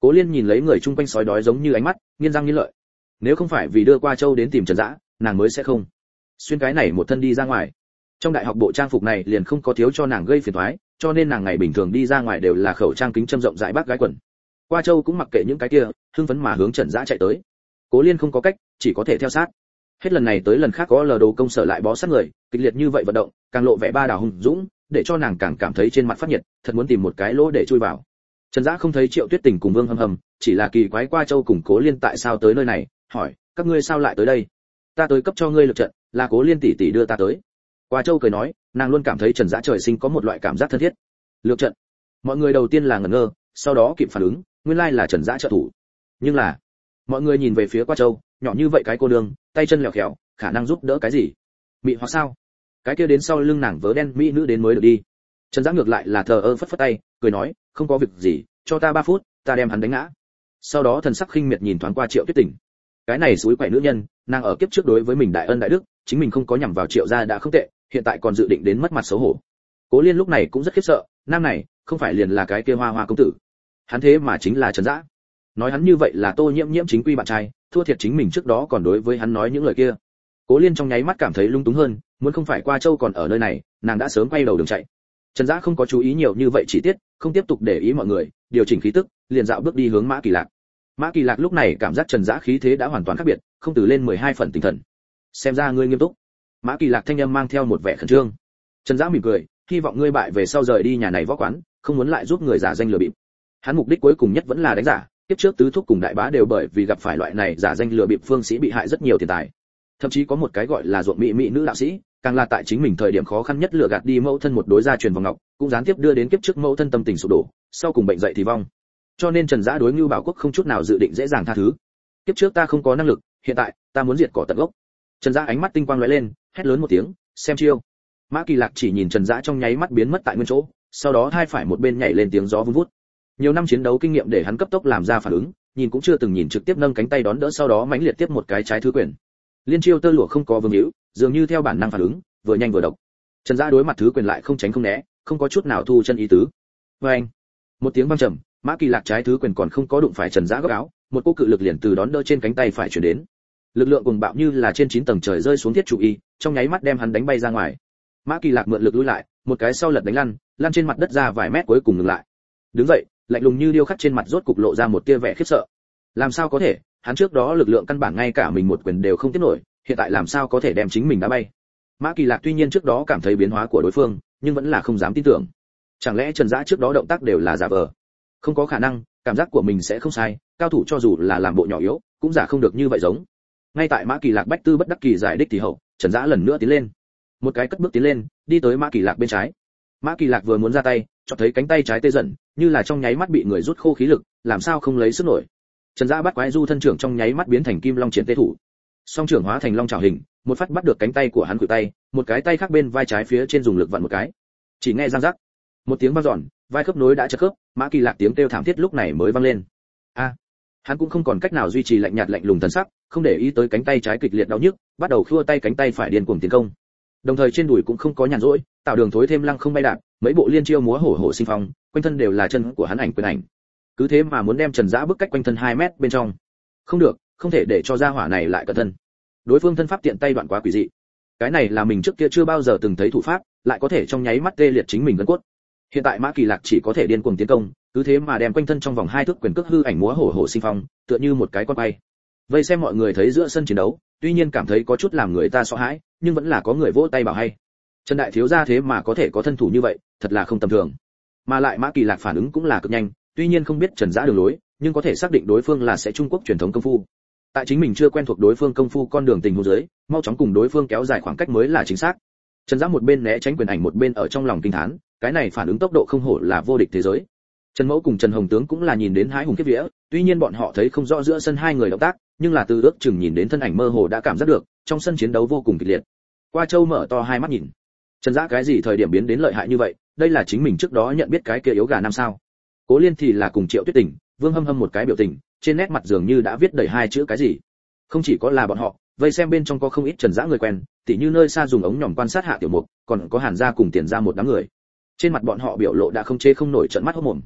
Cố Liên nhìn lấy người chung quanh sói đói giống như ánh mắt, nghiến răng nghiến lợi. Nếu không phải vì đưa qua châu đến tìm Trần Dã, nàng mới sẽ không xuyên cái này một thân đi ra ngoài. Trong đại học bộ trang phục này liền không có thiếu cho nàng gây phiền toái, cho nên nàng ngày bình thường đi ra ngoài đều là khẩu trang kính châm rộng rãi bác gái quần. Qua châu cũng mặc kệ những cái kia, hưng phấn mà hướng Trần Dã chạy tới. Cố Liên không có cách, chỉ có thể theo sát. Hết lần này tới lần khác có lờ đồ công sở lại bó sát người, kịch liệt như vậy vận động, càng lộ vẻ ba đào hùng dũng, để cho nàng càng cảm thấy trên mặt phát nhiệt, thật muốn tìm một cái lỗ để chui vào. Trần Dã không thấy Triệu Tuyết Tình cùng Vương Hâm Hâm, chỉ là kỳ quái Qua Châu cùng Cố Liên tại sao tới nơi này, hỏi, các ngươi sao lại tới đây? Ta tới cấp cho ngươi lực trận, là Cố Liên tỷ tỷ đưa ta tới. Qua Châu cười nói, nàng luôn cảm thấy Trần Dã trời sinh có một loại cảm giác thân thiết. Lược trận. Mọi người đầu tiên là ngẩn ngơ, sau đó kịp phản ứng, nguyên lai là Trần Dã trợ thủ. Nhưng là, mọi người nhìn về phía Qua Châu, nhỏ như vậy cái cô nương, tay chân lẹo khẹo, khả năng giúp đỡ cái gì? Mị hoặc sao? Cái kia đến sau lưng nàng vớ đen mỹ nữ đến mới được đi. Trần Dã ngược lại là thờ ơ phất phất tay, cười nói, không có việc gì, cho ta ba phút, ta đem hắn đánh ngã. Sau đó thần sắc khinh miệt nhìn thoáng qua Triệu Tuyết Tình. Cái này suối quậy nữ nhân, nàng ở kiếp trước đối với mình đại ân đại đức, chính mình không có nhằm vào Triệu gia đã không tệ, hiện tại còn dự định đến mất mặt xấu hổ. Cố Liên lúc này cũng rất khiếp sợ, nam này, không phải liền là cái kia Hoa Hoa công tử. Hắn thế mà chính là Trần Dã. Nói hắn như vậy là Tô Nhiễm Nhiễm chính quy bạn trai, thua thiệt chính mình trước đó còn đối với hắn nói những lời kia. Cố Liên trong nháy mắt cảm thấy lung túng hơn, muốn không phải Qua Châu còn ở nơi này, nàng đã sớm quay đầu đường chạy. Trần Dã không có chú ý nhiều như vậy chi tiết, không tiếp tục để ý mọi người, điều chỉnh khí tức, liền dạo bước đi hướng Mã Kỳ Lạc. Mã Kỳ Lạc lúc này cảm giác Trần Dã khí thế đã hoàn toàn khác biệt, không từ lên mười hai phần tinh thần. Xem ra ngươi nghiêm túc. Mã Kỳ Lạc thanh âm mang theo một vẻ khẩn trương. Trần Dã mỉm cười, hy vọng ngươi bại về sau rời đi nhà này võ quán, không muốn lại giúp người giả danh lừa bịp. Hắn mục đích cuối cùng nhất vẫn là đánh giả, tiếp trước tứ thúc cùng đại bá đều bởi vì gặp phải loại này giả danh lừa bịp phương sĩ bị hại rất nhiều tiền tài. Thậm chí có một cái gọi là ruộng mỹ mỹ nữ đạo sĩ, càng là tại chính mình thời điểm khó khăn nhất lừa gạt đi mẫu thân một đối gia truyền vòng ngọc, cũng gián tiếp đưa đến kiếp trước mẫu thân tâm tình sụp đổ, sau cùng bệnh dậy thì vong. Cho nên Trần Dã đối Ngưu Bảo Quốc không chút nào dự định dễ dàng tha thứ. Kiếp trước ta không có năng lực, hiện tại ta muốn diệt cỏ tận gốc. Trần Dã ánh mắt tinh quang lóe lên, hét lớn một tiếng, xem chiêu. Mã Kỳ Lạc chỉ nhìn Trần Dã trong nháy mắt biến mất tại nguyên chỗ, sau đó hai phải một bên nhảy lên tiếng gió vun vút. Nhiều năm chiến đấu kinh nghiệm để hắn cấp tốc làm ra phản ứng, nhìn cũng chưa từng nhìn trực tiếp nâng cánh tay đón đỡ, sau đó mãnh liệt tiếp một cái trái thứ quyền. Liên chiêu tơ lụa không có vương hữu, dường như theo bản năng phản ứng, vừa nhanh vừa độc. Trần Dã đối mặt thứ quyền lại không tránh không né, không có chút nào thu chân ý tứ. Oeng! Một tiếng vang trầm, Mã Kỳ Lạc trái thứ quyền còn không có đụng phải Trần Dã góc áo, một cú cự lực liền từ đón đỡ trên cánh tay phải truyền đến. Lực lượng cuồng bạo như là trên chín tầng trời rơi xuống thiết trụ y, trong nháy mắt đem hắn đánh bay ra ngoài. Mã Kỳ Lạc mượn lực lùi lại, một cái sau lật đánh lăn, lăn trên mặt đất ra vài mét cuối cùng ngừng lại. Đứng dậy, lạnh lùng như điêu khắc trên mặt rốt cục lộ ra một tia vẻ khiếp sợ. Làm sao có thể, hắn trước đó lực lượng căn bản ngay cả mình một quyền đều không tiếp nổi, hiện tại làm sao có thể đem chính mình đá bay. Mã Kỳ Lạc tuy nhiên trước đó cảm thấy biến hóa của đối phương, nhưng vẫn là không dám tin tưởng. Chẳng lẽ Trần Dã trước đó động tác đều là giả vờ? Không có khả năng, cảm giác của mình sẽ không sai, cao thủ cho dù là làm bộ nhỏ yếu, cũng giả không được như vậy giống. Ngay tại Mã Kỳ Lạc bách tư bất đắc kỳ giải đích thì hậu, Trần Dã lần nữa tiến lên. Một cái cất bước tiến lên, đi tới Mã Kỳ Lạc bên trái. Mã Kỳ Lạc vừa muốn ra tay, chợt thấy cánh tay trái tê dần, như là trong nháy mắt bị người rút khô khí lực, làm sao không lấy sức nổi. Trần Dã bắt quái du thân trưởng trong nháy mắt biến thành kim long triển tê thủ. Song trưởng hóa thành long chảo hình, một phát bắt được cánh tay của hắn khuỷu tay, một cái tay khác bên vai trái phía trên dùng lực vặn một cái. Chỉ nghe răng rắc, một tiếng vang dọn, vai khớp nối đã chật khớp, Mã Kỳ Lạc tiếng kêu thảm thiết lúc này mới vang lên. A! Hắn cũng không còn cách nào duy trì lạnh nhạt lạnh lùng thần sắc, không để ý tới cánh tay trái kịch liệt đau nhức, bắt đầu khua tay cánh tay phải điên cuồng tiến công. Đồng thời trên đùi cũng không có nhàn rỗi, tạo đường thối thêm lăng không bay đạp, mấy bộ liên chiêu múa hổ hổ sinh phong, quanh thân đều là chân của hắn ảnh quyền ảnh. Cứ thế mà muốn đem Trần Dã bức cách quanh thân hai mét bên trong. Không được, không thể để cho gia hỏa này lại cẩn thân. Đối phương thân pháp tiện tay đoạn quá quỷ dị. Cái này là mình trước kia chưa bao giờ từng thấy thủ pháp, lại có thể trong nháy mắt tê liệt chính mình gân cốt. Hiện tại Mã Kỳ Lạc chỉ có thể điên cuồng tiến công, cứ thế mà đem quanh thân trong vòng hai thước quyền cước hư ảnh múa hổ hổ sinh phong, tựa như một cái con bay. Vây xem mọi người thấy giữa sân chiến đấu, tuy nhiên cảm thấy có chút làm người ta sợ hãi, nhưng vẫn là có người vỗ tay bảo hay. Trần đại thiếu gia thế mà có thể có thân thủ như vậy, thật là không tầm thường. Mà lại Mã Kỳ Lạc phản ứng cũng là cực nhanh, tuy nhiên không biết Trần Dã đường lối, nhưng có thể xác định đối phương là sẽ Trung Quốc truyền thống công phu. Tại chính mình chưa quen thuộc đối phương công phu con đường tình huống dưới, mau chóng cùng đối phương kéo dài khoảng cách mới là chính xác. Trần Dã một bên né tránh quyền ảnh một bên ở trong lòng kinh thán, cái này phản ứng tốc độ không hổ là vô địch thế giới. Trần Mẫu cùng Trần Hồng Tướng cũng là nhìn đến hái hùng kiếp vía, tuy nhiên bọn họ thấy không rõ giữa sân hai người động tác, nhưng là từ ước chừng nhìn đến thân ảnh mơ hồ đã cảm giác được, trong sân chiến đấu vô cùng kịch liệt. Qua Châu mở to hai mắt nhìn. Trần Dã cái gì thời điểm biến đến lợi hại như vậy, đây là chính mình trước đó nhận biết cái kia yếu gà năm sao. Cố Liên thì là cùng Triệu Tuyết Tình, Vương Hâm Hâm một cái biểu tình, trên nét mặt dường như đã viết đầy hai chữ cái gì. Không chỉ có là bọn họ, vây xem bên trong có không ít Trần Dã người quen, tỉ như nơi xa dùng ống nhòm quan sát Hạ Tiểu Mục, còn có Hàn gia cùng Tiền gia một đám người. Trên mặt bọn họ biểu lộ đã không chế không nổi trợn mắt hốt mồm.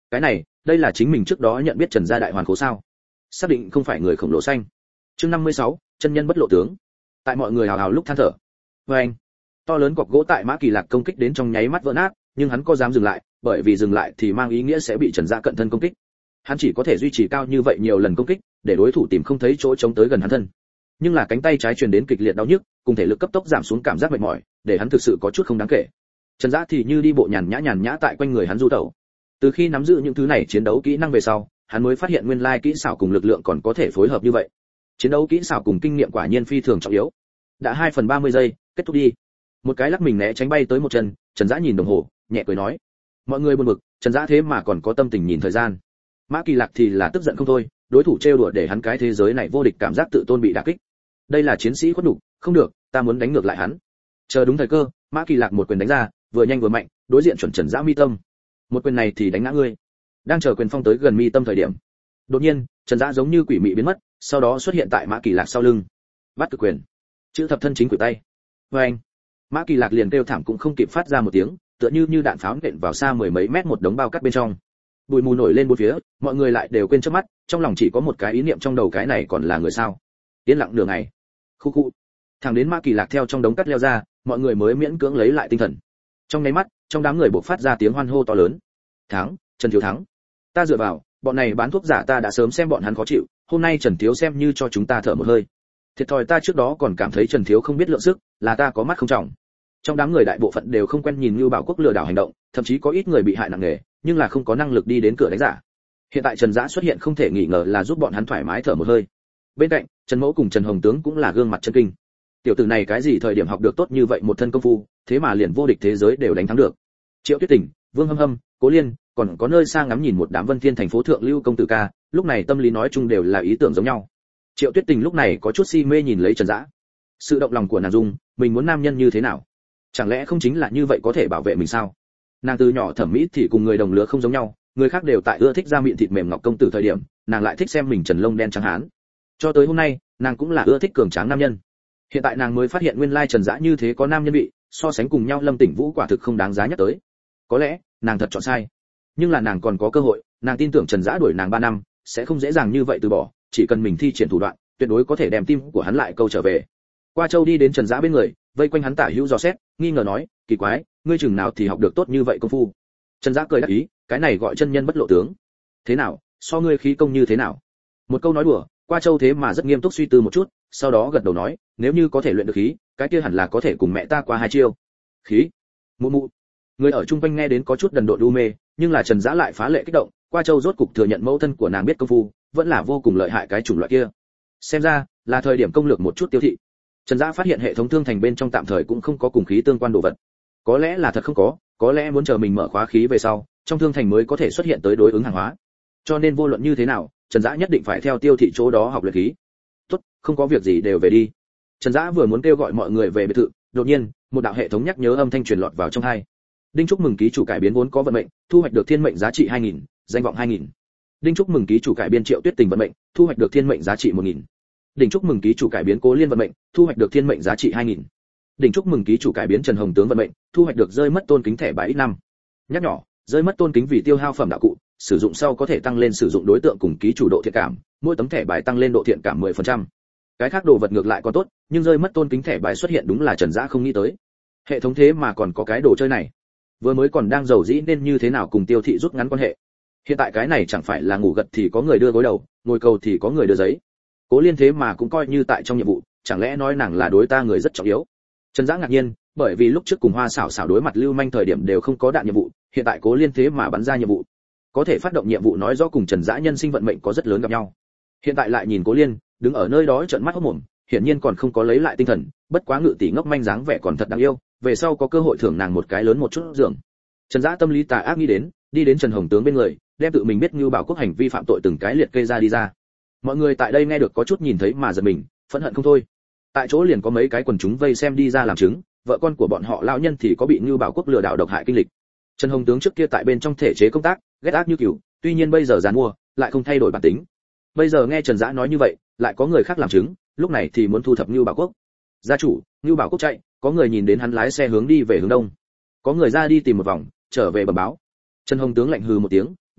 Cái này, đây là chính mình trước đó nhận biết Trần gia đại hoàn khố sao? Xác định không phải người khổng lồ xanh. Chương năm mươi sáu, chân nhân bất lộ tướng. Tại mọi người hào hào lúc than thở. Và anh, to lớn cọc gỗ tại Mã Kỳ Lạc công kích đến trong nháy mắt vỡ nát, nhưng hắn có dám dừng lại, bởi vì dừng lại thì mang ý nghĩa sẽ bị Trần gia cận thân công kích. Hắn chỉ có thể duy trì cao như vậy nhiều lần công kích, để đối thủ tìm không thấy chỗ chống tới gần hắn thân. Nhưng là cánh tay trái truyền đến kịch liệt đau nhức, cùng thể lực cấp tốc giảm xuống cảm giác mệt mỏi, để hắn thực sự có chút không đáng kể. Trần Dã thì như đi bộ nhàn nhã nhàn nhã tại quanh người hắn du tẩu. Từ khi nắm giữ những thứ này chiến đấu kỹ năng về sau, hắn mới phát hiện nguyên lai kỹ xảo cùng lực lượng còn có thể phối hợp như vậy. Chiến đấu kỹ xảo cùng kinh nghiệm quả nhiên phi thường trọng yếu. Đã hai phần ba mươi giây, kết thúc đi. Một cái lắc mình né tránh bay tới một chân, Trần Dã nhìn đồng hồ, nhẹ cười nói: "Mọi người buồn bực, Trần Dã thế mà còn có tâm tình nhìn thời gian." Mã Kỳ Lạc thì là tức giận không thôi, đối thủ trêu đùa để hắn cái thế giới này vô địch cảm giác tự tôn bị đả kích. Đây là chiến sĩ khuất nhục, không được, ta muốn đánh ngược lại hắn. Chờ đúng thời cơ, Mã Kỳ Lạc một quyền đánh ra, vừa nhanh vừa mạnh, đối diện chuẩn Trần Dã mi tâm. Một quyền này thì đánh ngã ngươi. Đang chờ quyền phong tới gần mi tâm thời điểm, đột nhiên, Trần Dã giống như quỷ mị biến mất, sau đó xuất hiện tại Mã Kỳ Lạc sau lưng. Bắt cực quyền. Chữ thập thân chính quỷ tay. Và anh, Mã Kỳ Lạc liền kêu thảm cũng không kịp phát ra một tiếng, tựa như như đạn pháo nện vào xa mười mấy mét một đống bao cát bên trong. Bụi mù nổi lên bốn phía, mọi người lại đều quên chớp mắt, trong lòng chỉ có một cái ý niệm trong đầu, cái này còn là người sao? Yên lặng nửa ngày. Khu khu. Thẳng đến Mã Kỳ Lạc theo trong đống cát leo ra, mọi người mới miễn cưỡng lấy lại tinh thần. Trong nháy mắt, trong đám người bộc phát ra tiếng hoan hô to lớn. Thắng, Trần Thiếu thắng. Ta dựa vào, bọn này bán thuốc giả ta đã sớm xem bọn hắn khó chịu, hôm nay Trần Thiếu xem như cho chúng ta thở một hơi. Thiệt thòi ta trước đó còn cảm thấy Trần Thiếu không biết lượng sức, là ta có mắt không trọng. Trong đám người đại bộ phận đều không quen nhìn Như Bảo Quốc lừa đảo hành động, thậm chí có ít người bị hại nặng nề, nhưng là không có năng lực đi đến cửa đánh giả. Hiện tại Trần Dã xuất hiện không thể nghi ngờ là giúp bọn hắn thoải mái thở một hơi. Bên cạnh, Trần Mẫu cùng Trần Hồng Tướng cũng là gương mặt chân kinh. Tiểu tử này cái gì thời điểm học được tốt như vậy một thân công phu, thế mà liền vô địch thế giới đều đánh thắng được. Triệu Tuyết Tình, Vương Hâm Hâm, Cố Liên, còn có nơi xa ngắm nhìn một đám Vân Thiên thành phố thượng lưu công tử ca, lúc này tâm lý nói chung đều là ý tưởng giống nhau. Triệu Tuyết Tình lúc này có chút si mê nhìn lấy Trần Dã. Sự động lòng của nàng dung, mình muốn nam nhân như thế nào? Chẳng lẽ không chính là như vậy có thể bảo vệ mình sao? Nàng từ nhỏ thẩm mỹ thì cùng người đồng lứa không giống nhau, người khác đều tại ưa thích da miệng thịt mềm ngọc công tử thời điểm, nàng lại thích xem mình trần lông đen trắng hán. Cho tới hôm nay, nàng cũng là ưa thích cường tráng nam nhân. Hiện tại nàng mới phát hiện nguyên lai Trần Dã như thế có nam nhân vị, so sánh cùng nhau Lâm Tỉnh Vũ quả thực không đáng giá nhắc tới. Có lẽ, nàng thật chọn sai. Nhưng là nàng còn có cơ hội, nàng tin tưởng Trần Dã đuổi nàng ba năm, sẽ không dễ dàng như vậy từ bỏ, chỉ cần mình thi triển thủ đoạn, tuyệt đối có thể đem tim của hắn lại câu trở về. Qua Châu đi đến Trần Dã bên người, vây quanh hắn tả hữu dò xét, nghi ngờ nói, kỳ quái, ngươi chừng nào thì học được tốt như vậy công phu? Trần Dã cười đáp ý, cái này gọi chân nhân bất lộ tướng. Thế nào, so ngươi khí công như thế nào? Một câu nói đùa, Qua Châu thế mà rất nghiêm túc suy tư một chút, sau đó gật đầu nói, nếu như có thể luyện được khí, cái kia hẳn là có thể cùng mẹ ta qua hai chiêu. Khí? Mụ mụ. Người ở chung quanh nghe đến có chút đần độn u mê, nhưng là Trần Dã lại phá lệ kích động, Qua Châu rốt cục thừa nhận mẫu thân của nàng biết công phu, vẫn là vô cùng lợi hại cái chủng loại kia. Xem ra, là thời điểm công lược một chút tiêu thị. Trần Dã phát hiện hệ thống thương thành bên trong tạm thời cũng không có cùng khí tương quan đồ vật. Có lẽ là thật không có, có lẽ muốn chờ mình mở khóa khí về sau, trong thương thành mới có thể xuất hiện tới đối ứng hàng hóa. Cho nên vô luận như thế nào, Trần Dã nhất định phải theo tiêu thị chỗ đó học luyện khí. Tốt, không có việc gì đều về đi. Trần Dã vừa muốn kêu gọi mọi người về biệt thự, đột nhiên, một đạo hệ thống nhắc nhớ âm thanh truyền lọt vào trong tai. Đinh chúc mừng ký chủ cải biến vốn có vận mệnh, thu hoạch được thiên mệnh giá trị hai nghìn, danh vọng hai nghìn. Đinh chúc mừng ký chủ cải biến Triệu Tuyết Tình vận mệnh, thu hoạch được thiên mệnh giá trị một nghìn. Đinh chúc mừng ký chủ cải biến Cố Liên vận mệnh, thu hoạch được thiên mệnh giá trị hai nghìn. Đinh chúc mừng ký chủ cải biến Trần Hồng Tướng vận mệnh, thu hoạch được rơi mất tôn kính thẻ bài ít năm. Nhắc nhỏ, rơi mất tôn kính vì tiêu hao phẩm đạo cụ, sử dụng sau có thể tăng lên sử dụng đối tượng cùng ký chủ độ thiện cảm, mỗi tấm thẻ bài tăng lên độ thiện cảm mười phần trăm. Cái khác đồ vật ngược lại còn tốt, nhưng rơi mất tôn kính thẻ bài xuất hiện đúng là Trần Dã không nghĩ tới. Hệ thống thế mà còn có cái đồ chơi này. Vừa mới còn đang giàu dĩ nên như thế nào cùng tiêu thị rút ngắn quan hệ. Hiện tại cái này chẳng phải là ngủ gật thì có người đưa gối đầu, ngồi cầu thì có người đưa giấy. Cố Liên thế mà cũng coi như tại trong nhiệm vụ, chẳng lẽ nói nàng là đối ta người rất trọng yếu. Trần Dã ngạc nhiên, bởi vì lúc trước cùng Hoa Xảo Xảo đối mặt Lưu Manh thời điểm đều không có đạn nhiệm vụ, hiện tại Cố Liên thế mà bắn ra nhiệm vụ. Có thể phát động nhiệm vụ nói rõ cùng Trần Dã nhân sinh vận mệnh có rất lớn gặp nhau. Hiện tại lại nhìn Cố Liên, đứng ở nơi đó trợn mắt hốt mồm, hiển nhiên còn không có lấy lại tinh thần, bất quá ngự tỷ ngốc manh dáng vẻ còn thật đáng yêu, về sau có cơ hội thưởng nàng một cái lớn một chút giường. Trần Dã tâm lý tà ác nghĩ đến, đi đến Trần Hồng Tướng bên người, đem tự mình biết Như Bảo Quốc hành vi phạm tội từng cái liệt kê ra đi ra. Mọi người tại đây nghe được có chút nhìn thấy mà giật mình, phẫn hận không thôi. Tại chỗ liền có mấy cái quần chúng vây xem đi ra làm chứng, vợ con của bọn họ lão nhân thì có bị Như Bảo Quốc lừa đảo độc hại kinh lịch. Trần Hồng Tướng trước kia tại bên trong thể chế công tác, ghét ác như cừu, tuy nhiên bây giờ giàn mua, lại không thay đổi bản tính. Bây giờ nghe Trần Dã nói như vậy, lại có người khác làm chứng, lúc này thì muốn thu thập Như Bảo Quốc. Gia chủ, Như Bảo Quốc chạy, có người nhìn đến hắn lái xe hướng đi về hướng đông. Có người ra đi tìm một vòng, trở về bẩm báo. Trần Hồng Tướng lạnh hừ một tiếng,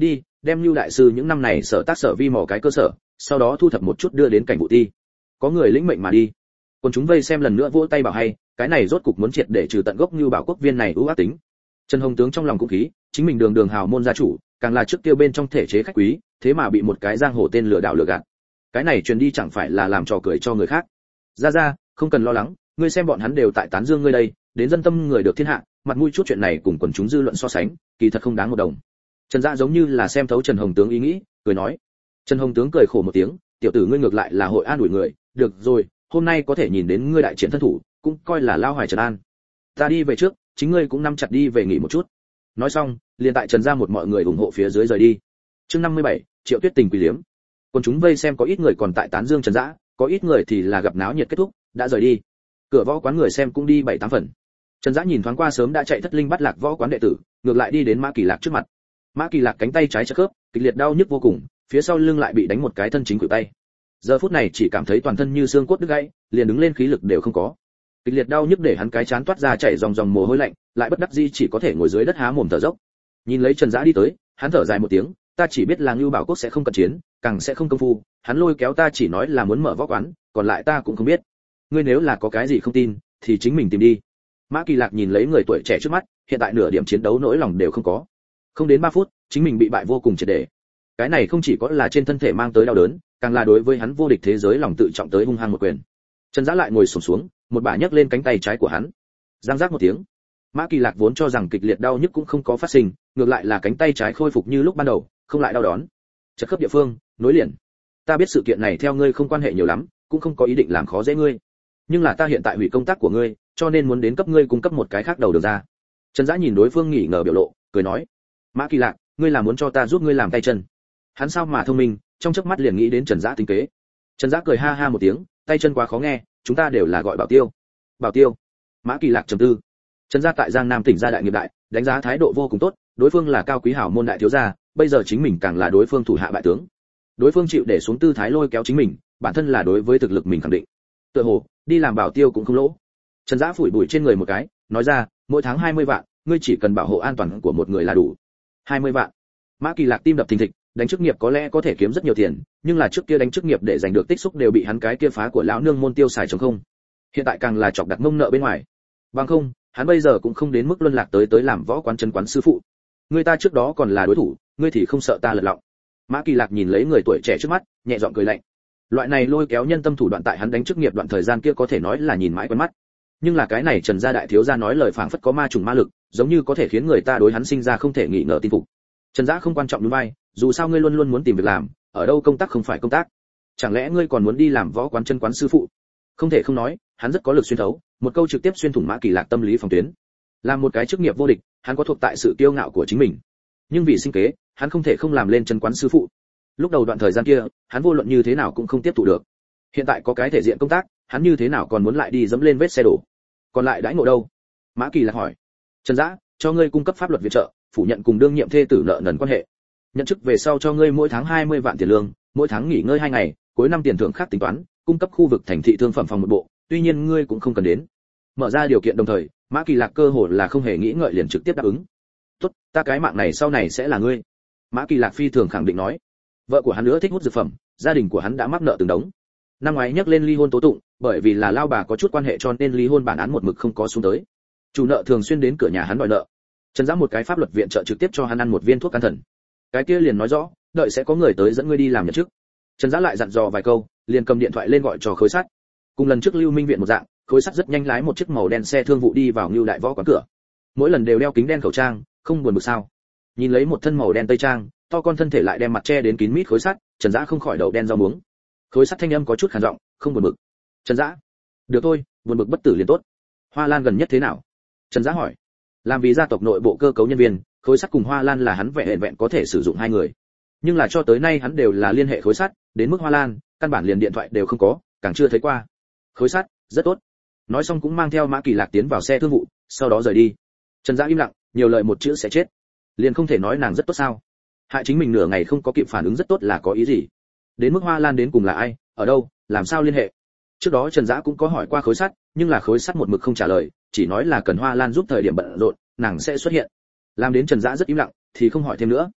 đi, đem Lưu đại sư những năm này sở tác sở vi mò cái cơ sở, sau đó thu thập một chút đưa đến cảnh vụ ti. Có người lĩnh mệnh mà đi. Còn chúng vây xem lần nữa vỗ tay bảo hay, cái này rốt cục muốn triệt để trừ tận gốc Lưu Bảo Quốc viên này ưu ác tính. Trần Hồng tướng trong lòng cũng khí, chính mình đường đường hào môn gia chủ, càng là trước tiêu bên trong thể chế khách quý, thế mà bị một cái giang hồ tên lừa đảo lừa gạt. Cái này truyền đi chẳng phải là làm trò cười cho người khác. Ra ra, không cần lo lắng, ngươi xem bọn hắn đều tại tán dương ngươi đây, đến dân tâm người được thiên hạ, mặt mũi chút chuyện này cùng quần chúng dư luận so sánh, kỳ thật không đáng một đồng. Trần Dã giống như là xem thấu Trần Hồng tướng ý nghĩ, cười nói. Trần Hồng tướng cười khổ một tiếng, tiểu tử ngươi ngược lại là hội an ủi người, được rồi, hôm nay có thể nhìn đến ngươi đại chiến thân thủ, cũng coi là lao hoài trần an. Ta đi về trước, chính ngươi cũng nắm chặt đi về nghỉ một chút. Nói xong, liền tại Trần gia một mọi người ủng hộ phía dưới rời đi. Chương năm mươi bảy, Triệu Tuyết Tình quỷ liếm. Còn chúng vây xem có ít người còn tại tán dương Trần Dã, có ít người thì là gặp náo nhiệt kết thúc, đã rời đi. Cửa võ quán người xem cũng đi bảy tám phần. Trần Dã nhìn thoáng qua sớm đã chạy thất linh bắt lạc võ quán đệ tử, ngược lại đi đến Mã Kỳ Lạc trước mặt. Mã Kỳ Lạc cánh tay trái chật khớp, kịch liệt đau nhức vô cùng, phía sau lưng lại bị đánh một cái thân chính cửu tay. Giờ phút này chỉ cảm thấy toàn thân như xương cốt đứt gãy, liền đứng lên khí lực đều không có. Kịch liệt đau nhức để hắn cái chán toát ra chảy dòng dòng mồ hôi lạnh, lại bất đắc dĩ chỉ có thể ngồi dưới đất há mồm thở dốc. Nhìn lấy Trần Dã đi tới, hắn thở dài một tiếng, ta chỉ biết là Ngưu Bảo Quốc sẽ không cận chiến, càng sẽ không công phu, hắn lôi kéo ta chỉ nói là muốn mở võ quán, còn lại ta cũng không biết. Ngươi nếu là có cái gì không tin, thì chính mình tìm đi. Mã Kỳ Lạc nhìn lấy người tuổi trẻ trước mắt, hiện tại nửa điểm chiến đấu nỗi lòng đều không có. Không đến ba phút, chính mình bị bại vô cùng triệt để. Cái này không chỉ có là trên thân thể mang tới đau đớn, càng là đối với hắn vô địch thế giới lòng tự trọng tới hung hăng một quyền. Trần Dã lại ngồi xổm xuống, một bà nhấc lên cánh tay trái của hắn. Giang giác một tiếng. Mã Kỳ Lạc vốn cho rằng kịch liệt đau nhức cũng không có phát sinh, ngược lại là cánh tay trái khôi phục như lúc ban đầu, không lại đau đớn. Chật khớp địa phương, nối liền. Ta biết sự kiện này theo ngươi không quan hệ nhiều lắm, cũng không có ý định làm khó dễ ngươi. Nhưng là ta hiện tại hủy công tác của ngươi, cho nên muốn đến cấp ngươi cung cấp một cái khác đầu được ra. Trần Dã nhìn đối phương nghỉ ngờ biểu lộ, cười nói: Mã Kỳ Lạc, ngươi là muốn cho ta giúp ngươi làm tay chân? Hắn sao mà thông minh, trong chớp mắt liền nghĩ đến Trần Dã tính kế. Trần Dã cười ha ha một tiếng, tay chân quá khó nghe, chúng ta đều là gọi Bảo Tiêu. Bảo Tiêu? Mã Kỳ Lạc trầm tư. Trần Gia tại Giang Nam tỉnh gia đại nghiệp đại, đánh giá thái độ vô cùng tốt, đối phương là cao quý hảo môn đại thiếu gia, bây giờ chính mình càng là đối phương thủ hạ bại tướng. Đối phương chịu để xuống tư thái lôi kéo chính mình, bản thân là đối với thực lực mình khẳng định. Tựa hồ, đi làm Bảo Tiêu cũng không lỗ. Trần Dã phủi bụi trên người một cái, nói ra, mỗi tháng hai mươi vạn, ngươi chỉ cần bảo hộ an toàn của một người là đủ. hai mươi vạn. Mã Kỳ Lạc tim đập thình thịch, đánh chức nghiệp có lẽ có thể kiếm rất nhiều tiền, nhưng là trước kia đánh chức nghiệp để giành được tích xúc đều bị hắn cái kia phá của lão nương môn tiêu xài trống không. Hiện tại càng là chọc đặt mông nợ bên ngoài. Bằng không, hắn bây giờ cũng không đến mức luân lạc tới tới làm võ quán chân quán sư phụ. Người ta trước đó còn là đối thủ, ngươi thì không sợ ta lật lọng. Mã Kỳ Lạc nhìn lấy người tuổi trẻ trước mắt, nhẹ giọng cười lạnh. Loại này lôi kéo nhân tâm thủ đoạn tại hắn đánh chức nghiệp đoạn thời gian kia có thể nói là nhìn mãi quen mắt. Nhưng là cái này Trần gia đại thiếu gia nói lời phảng phất có ma trùng ma lực, giống như có thể khiến người ta đối hắn sinh ra không thể nghĩ ngờ tin phục. Trần Dã không quan trọng núi vai, dù sao ngươi luôn luôn muốn tìm việc làm, ở đâu công tác không phải công tác. Chẳng lẽ ngươi còn muốn đi làm võ quán chân quán sư phụ? Không thể không nói, hắn rất có lực xuyên thấu, một câu trực tiếp xuyên thủng Mã Kỳ Lạc tâm lý phòng tuyến. Làm một cái chức nghiệp vô địch, hắn có thuộc tại sự kiêu ngạo của chính mình. Nhưng vì sinh kế, hắn không thể không làm lên chân quán sư phụ. Lúc đầu đoạn thời gian kia, hắn vô luận như thế nào cũng không tiếp thụ được. Hiện tại có cái thể diện công tác, hắn như thế nào còn muốn lại đi dẫm lên vết xe đổ. Còn lại đãi ngộ đâu? Mã Kỳ Lạc hỏi. Trần Dã, cho ngươi cung cấp pháp luật viện trợ, phủ nhận cùng đương nhiệm thê tử nợ nần quan hệ. Nhận chức về sau cho ngươi mỗi tháng hai mươi vạn tiền lương, mỗi tháng nghỉ ngơi hai ngày, cuối năm tiền thưởng khác tính toán, cung cấp khu vực thành thị thương phẩm phòng một bộ, tuy nhiên ngươi cũng không cần đến. Mở ra điều kiện đồng thời, Mã Kỳ Lạc cơ hồ là không hề nghĩ ngợi liền trực tiếp đáp ứng. "Tốt, ta cái mạng này sau này sẽ là ngươi." Mã Kỳ Lạc phi thường khẳng định nói. Vợ của hắn nữa thích hút dược phẩm, gia đình của hắn đã mắc nợ từng đống. Năm ngoái nhắc lên ly hôn tố tụng, bởi vì là lao bà có chút quan hệ cho nên ly hôn bản án một mực không có xuống tới. Chủ nợ thường xuyên đến cửa nhà hắn đòi nợ. Trần Dã một cái pháp luật viện trợ trực tiếp cho hắn ăn một viên thuốc can thần. Cái kia liền nói rõ, đợi sẽ có người tới dẫn ngươi đi làm nhận chức. Trần Dã lại dặn dò vài câu, liền cầm điện thoại lên gọi cho Khối Sắt. Cùng lần trước Lưu Minh viện một dạng, Khối Sắt rất nhanh lái một chiếc màu đen xe thương vụ đi vào Ngưu Đại Võ quán cửa. Mỗi lần đều đeo kính đen khẩu trang, không buồn bực sao? Nhìn lấy một thân màu đen tây trang, to con thân thể lại đem mặt che đến kín mít Khối Sắt, Trần Dã không khỏi đầu đen rau muống. Khối Sắt thanh âm có chút khàn giọng, không buồn bực. Trần Dã, được thôi, buồn bực bất tử liền tốt. Hoa Lan gần nhất thế nào? Trần Dã hỏi. Làm vì gia tộc nội bộ cơ cấu nhân viên, Khối Sắt cùng Hoa Lan là hắn vẹn vẹn có thể sử dụng hai người. Nhưng là cho tới nay hắn đều là liên hệ Khối Sắt, đến mức Hoa Lan, căn bản liền điện thoại đều không có, càng chưa thấy qua. Khối Sắt, rất tốt. Nói xong cũng mang theo Mã Kỳ Lạc tiến vào xe thương vụ, sau đó rời đi. Trần Dã im lặng, nhiều lời một chữ sẽ chết. Liền không thể nói nàng rất tốt sao? Hại chính mình nửa ngày không có kịp phản ứng rất tốt là có ý gì? Đến mức Hoa Lan đến cùng là ai, ở đâu, làm sao liên hệ? Trước đó Trần Dã cũng có hỏi qua Khối Sắt, nhưng là Khối Sắt một mực không trả lời, chỉ nói là cần Hoa Lan giúp thời điểm bận rộn, nàng sẽ xuất hiện. Làm đến Trần Dã rất im lặng, thì không hỏi thêm nữa.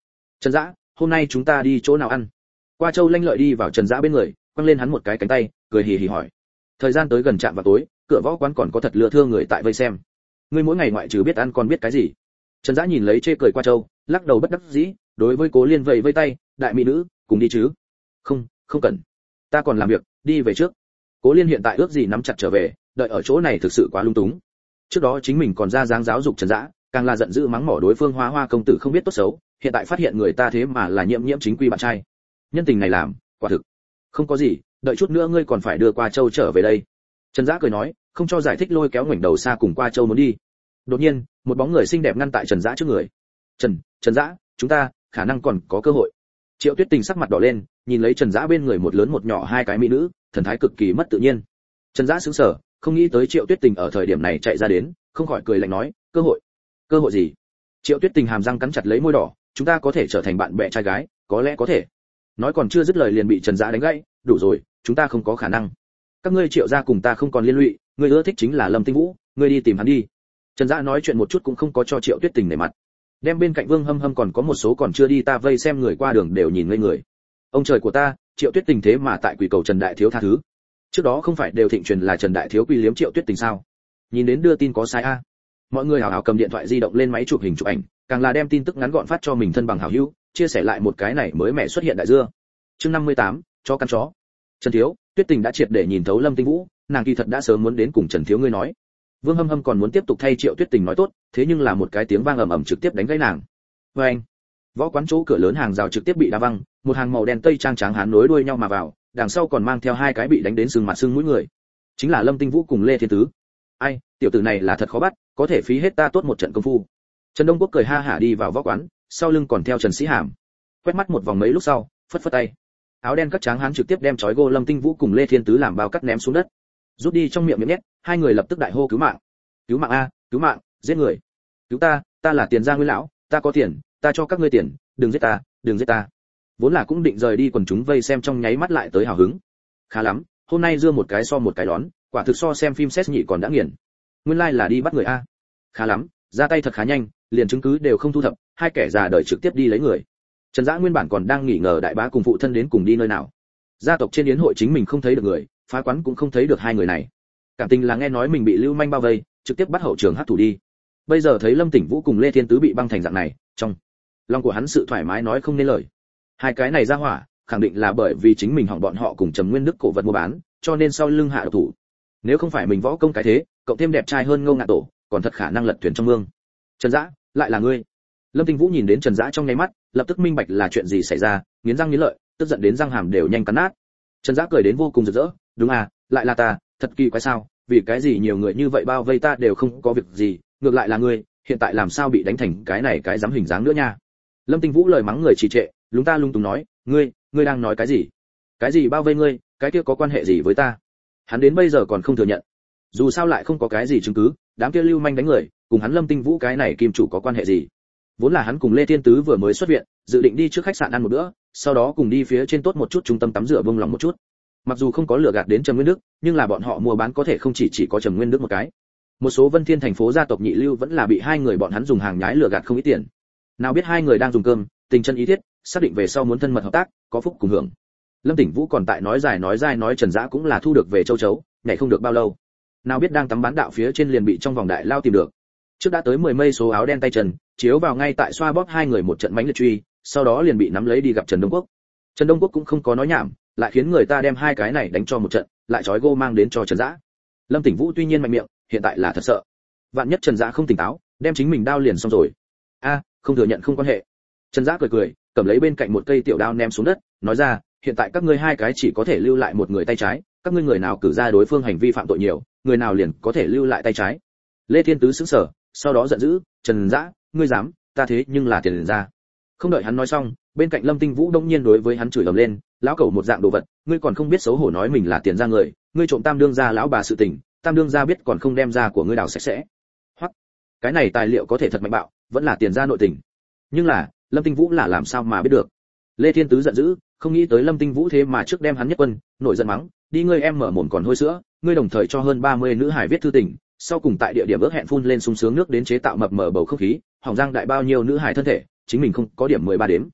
Trần Dã, hôm nay chúng ta đi chỗ nào ăn? Qua Châu lanh lợi đi vào Trần Dã bên người, quăng lên hắn một cái cánh tay, cười hì hì hỏi. Thời gian tới gần trạm vào tối, cửa võ quán còn có thật lừa thương người tại vây xem. Ngươi mỗi ngày ngoại trừ biết ăn còn biết cái gì? Trần Dã nhìn lấy chê cười Qua Châu, lắc đầu bất đắc dĩ, đối với Cố Liên vẫy vẫy tay, đại mỹ nữ, cùng đi chứ? Không, không cần. Ta còn làm việc, đi về trước. Cố Liên hiện tại ước gì nắm chặt trở về, đợi ở chỗ này thực sự quá lung túng. Trước đó chính mình còn ra dáng giáo dục Trần Dã, càng là giận dữ mắng mỏ đối phương Hoa Hoa công tử không biết tốt xấu, hiện tại phát hiện người ta thế mà là Nhiễm Nhiễm chính quy bạn trai. Nhân tình này làm, quả thực. Không có gì, đợi chút nữa ngươi còn phải đưa Qua Châu trở về đây. Trần Dã cười nói, không cho giải thích lôi kéo ngoảnh đầu xa cùng Qua Châu muốn đi. Đột nhiên, một bóng người xinh đẹp ngăn tại Trần Dã trước người. "Trần, Trần Dã, chúng ta khả năng còn có cơ hội." Triệu Tuyết Tình sắc mặt đỏ lên, nhìn lấy Trần Dã bên người một lớn một nhỏ hai cái mỹ nữ, thần thái cực kỳ mất tự nhiên. Trần Dã sững sờ, không nghĩ tới Triệu Tuyết Tình ở thời điểm này chạy ra đến, không khỏi cười lạnh nói, "Cơ hội? Cơ hội gì?" Triệu Tuyết Tình hàm răng cắn chặt lấy môi đỏ, "Chúng ta có thể trở thành bạn bè trai gái, có lẽ có thể." Nói còn chưa dứt lời liền bị Trần Dã đánh gãy, "Đủ rồi, chúng ta không có khả năng. Các ngươi Triệu gia cùng ta không còn liên lụy, ngươi ưa thích chính là Lâm Tinh Vũ, ngươi đi tìm hắn đi." Trần Dã nói chuyện một chút cũng không có cho Triệu Tuyết Tình nể mặt. Đem bên cạnh Vương Hâm Hâm còn có một số còn chưa đi ta vây xem người qua đường đều nhìn ngây người. Ông trời của ta, Triệu Tuyết Tình thế mà tại quỷ cầu Trần Đại Thiếu tha thứ. Trước đó không phải đều thịnh truyền là Trần Đại Thiếu quy liếm Triệu Tuyết Tình sao? Nhìn đến đưa tin có sai a. Mọi người hào hào cầm điện thoại di động lên máy chụp hình chụp ảnh, càng là đem tin tức ngắn gọn phát cho mình thân bằng hảo hữu, chia sẻ lại một cái này mới mẹ xuất hiện đại dưa. Chương năm mươi tám, cho căn chó. Trần Thiếu, Tuyết Tình đã triệt để nhìn thấu Lâm Tinh Vũ, nàng kỳ thật đã sớm muốn đến cùng Trần Thiếu ngươi nói. Vương Hâm Hâm còn muốn tiếp tục thay Triệu Tuyết Tình nói tốt, thế nhưng là một cái tiếng vang ầm ầm trực tiếp đánh gãy nàng. Và anh, võ quán chỗ cửa lớn hàng rào trực tiếp bị đá văng, một hàng màu đen tây trang trắng hán nối đuôi nhau mà vào, đằng sau còn mang theo hai cái bị đánh đến sưng mặt sưng mũi người. Chính là Lâm Tinh Vũ cùng Lê Thiên Tứ. Ai, tiểu tử này là thật khó bắt, có thể phí hết ta tốt một trận công phu. Trần Đông Quốc cười ha hả đi vào võ quán, sau lưng còn theo Trần Sĩ Hàm. Quét mắt một vòng mấy lúc sau, phất phất tay. Áo đen các tráng hán trực tiếp đem chói gô Lâm Tinh Vũ cùng Lê Thiên Tứ làm bao cắt ném xuống đất. Rút đi trong miệng miệng nhét, hai người lập tức đại hô cứu mạng. Cứu mạng a, cứu mạng, giết người. Cứu ta, ta là Tiền gia Nguyên lão, ta có tiền, ta cho các ngươi tiền, đừng giết ta, đừng giết ta. Vốn là cũng định rời đi quần chúng vây xem trong nháy mắt lại tới hào hứng. Khá lắm, hôm nay dưa một cái so một cái đón, quả thực so xem phim xét nhị còn đã nghiền. Nguyên lai like là đi bắt người a. Khá lắm, ra tay thật khá nhanh, liền chứng cứ đều không thu thập, hai kẻ già đời trực tiếp đi lấy người. Trần Dã nguyên bản còn đang nghỉ ngờ đại bá cùng phụ thân đến cùng đi nơi nào. Gia tộc trên yến hội chính mình không thấy được người, phá quán cũng không thấy được hai người này. Cảm tình là nghe nói mình bị lưu manh bao vây, trực tiếp bắt hậu trường hắc thủ đi. Bây giờ thấy Lâm Tỉnh Vũ cùng Lê Thiên Tứ bị băng thành dạng này, trong lòng của hắn sự thoải mái nói không nên lời. Hai cái này ra hỏa, khẳng định là bởi vì chính mình hỏng bọn họ cùng Trầm Nguyên Đức cổ vật mua bán, cho nên sau lưng hạ độc thủ. Nếu không phải mình võ công cái thế, cộng thêm đẹp trai hơn Ngô Ngạn Tổ, còn thật khả năng lật thuyền trong mương. Trần Dã, lại là ngươi. Lâm Tinh Vũ nhìn đến Trần Dã trong nháy mắt, lập tức minh bạch là chuyện gì xảy ra, nghiến răng nghiến lợi, tức giận đến răng hàm đều nhanh cắn nát. Trần Dã cười đến vô cùng rực rỡ, đúng à, lại là ta, thật kỳ quái sao, vì cái gì nhiều người như vậy bao vây ta đều không có việc gì, ngược lại là ngươi, hiện tại làm sao bị đánh thành cái này cái dám hình dáng nữa nha. Lâm Tinh Vũ lời mắng người trì trệ, lúng ta lung tung nói, ngươi, ngươi đang nói cái gì? Cái gì bao vây ngươi, cái kia có quan hệ gì với ta? Hắn đến bây giờ còn không thừa nhận. Dù sao lại không có cái gì chứng cứ, đám kia lưu manh đánh người, cùng hắn Lâm Tinh Vũ cái này kim chủ có quan hệ gì? Vốn là hắn cùng Lê Thiên Tứ vừa mới xuất viện, dự định đi trước khách sạn ăn một bữa, sau đó cùng đi phía trên tốt một chút trung tâm tắm rửa vung lòng một chút. Mặc dù không có lừa gạt đến Trầm Nguyên Đức, nhưng là bọn họ mua bán có thể không chỉ chỉ có Trầm Nguyên Đức một cái. Một số Vân Thiên thành phố gia tộc nhị lưu vẫn là bị hai người bọn hắn dùng hàng nhái lừa gạt không ít tiền. Nào biết hai người đang dùng cơm, tình chân ý thiết, xác định về sau muốn thân mật hợp tác, có phúc cùng hưởng. Lâm Tỉnh Vũ còn tại nói dài nói dài nói Trần Dã cũng là thu được về châu chấu, nhảy không được bao lâu. Nào biết đang tắm bán đạo phía trên liền bị trong vòng đại lao tìm được. Trước đã tới mười mây số áo đen tay trần, chiếu vào ngay tại xoa bóp hai người một trận mãnh liệt truy, sau đó liền bị nắm lấy đi gặp Trần Đông Quốc. Trần Đông Quốc cũng không có nói nhảm, lại khiến người ta đem hai cái này đánh cho một trận, lại trói gô mang đến cho Trần Dã. Lâm Tỉnh Vũ tuy nhiên mạnh miệng, hiện tại là thật sợ. Vạn nhất Trần Dã không tỉnh táo, đem chính mình đao liền xong rồi. A, không thừa nhận không quan hệ. Trần Dã cười cười, cầm lấy bên cạnh một cây tiểu đao ném xuống đất, nói ra, hiện tại các ngươi hai cái chỉ có thể lưu lại một người tay trái, các ngươi người nào cử ra đối phương hành vi phạm tội nhiều, người nào liền có thể lưu lại tay trái. Lê Thiên Tứ sững sờ, sau đó giận dữ, Trần Dã, ngươi dám, ta thế nhưng là tiền ra. Không đợi hắn nói xong, bên cạnh Lâm Tinh Vũ đông nhiên đối với hắn chửi ầm lên, lão cẩu một dạng đồ vật, ngươi còn không biết xấu hổ nói mình là tiền ra người, ngươi trộm tam đương gia lão bà sự tình, tam đương gia biết còn không đem ra của ngươi đào sạch sẽ. Hoặc, cái này tài liệu có thể thật mạnh bạo, vẫn là tiền ra nội tình. Nhưng là, Lâm Tinh Vũ là làm sao mà biết được? Lê Thiên Tứ giận dữ, không nghĩ tới Lâm Tinh Vũ thế mà trước đem hắn nhất quân, nổi giận mắng, đi ngươi em mở mồm còn hôi sữa, ngươi đồng thời cho hơn ba mươi nữ hải viết thư tình, sau cùng tại địa điểm ước hẹn phun lên sung sướng nước đến chế tạo mập mờ bầu không khí, hỏng răng đại bao nhiêu nữ hải thân thể, chính mình không có điểm mười ba đếm.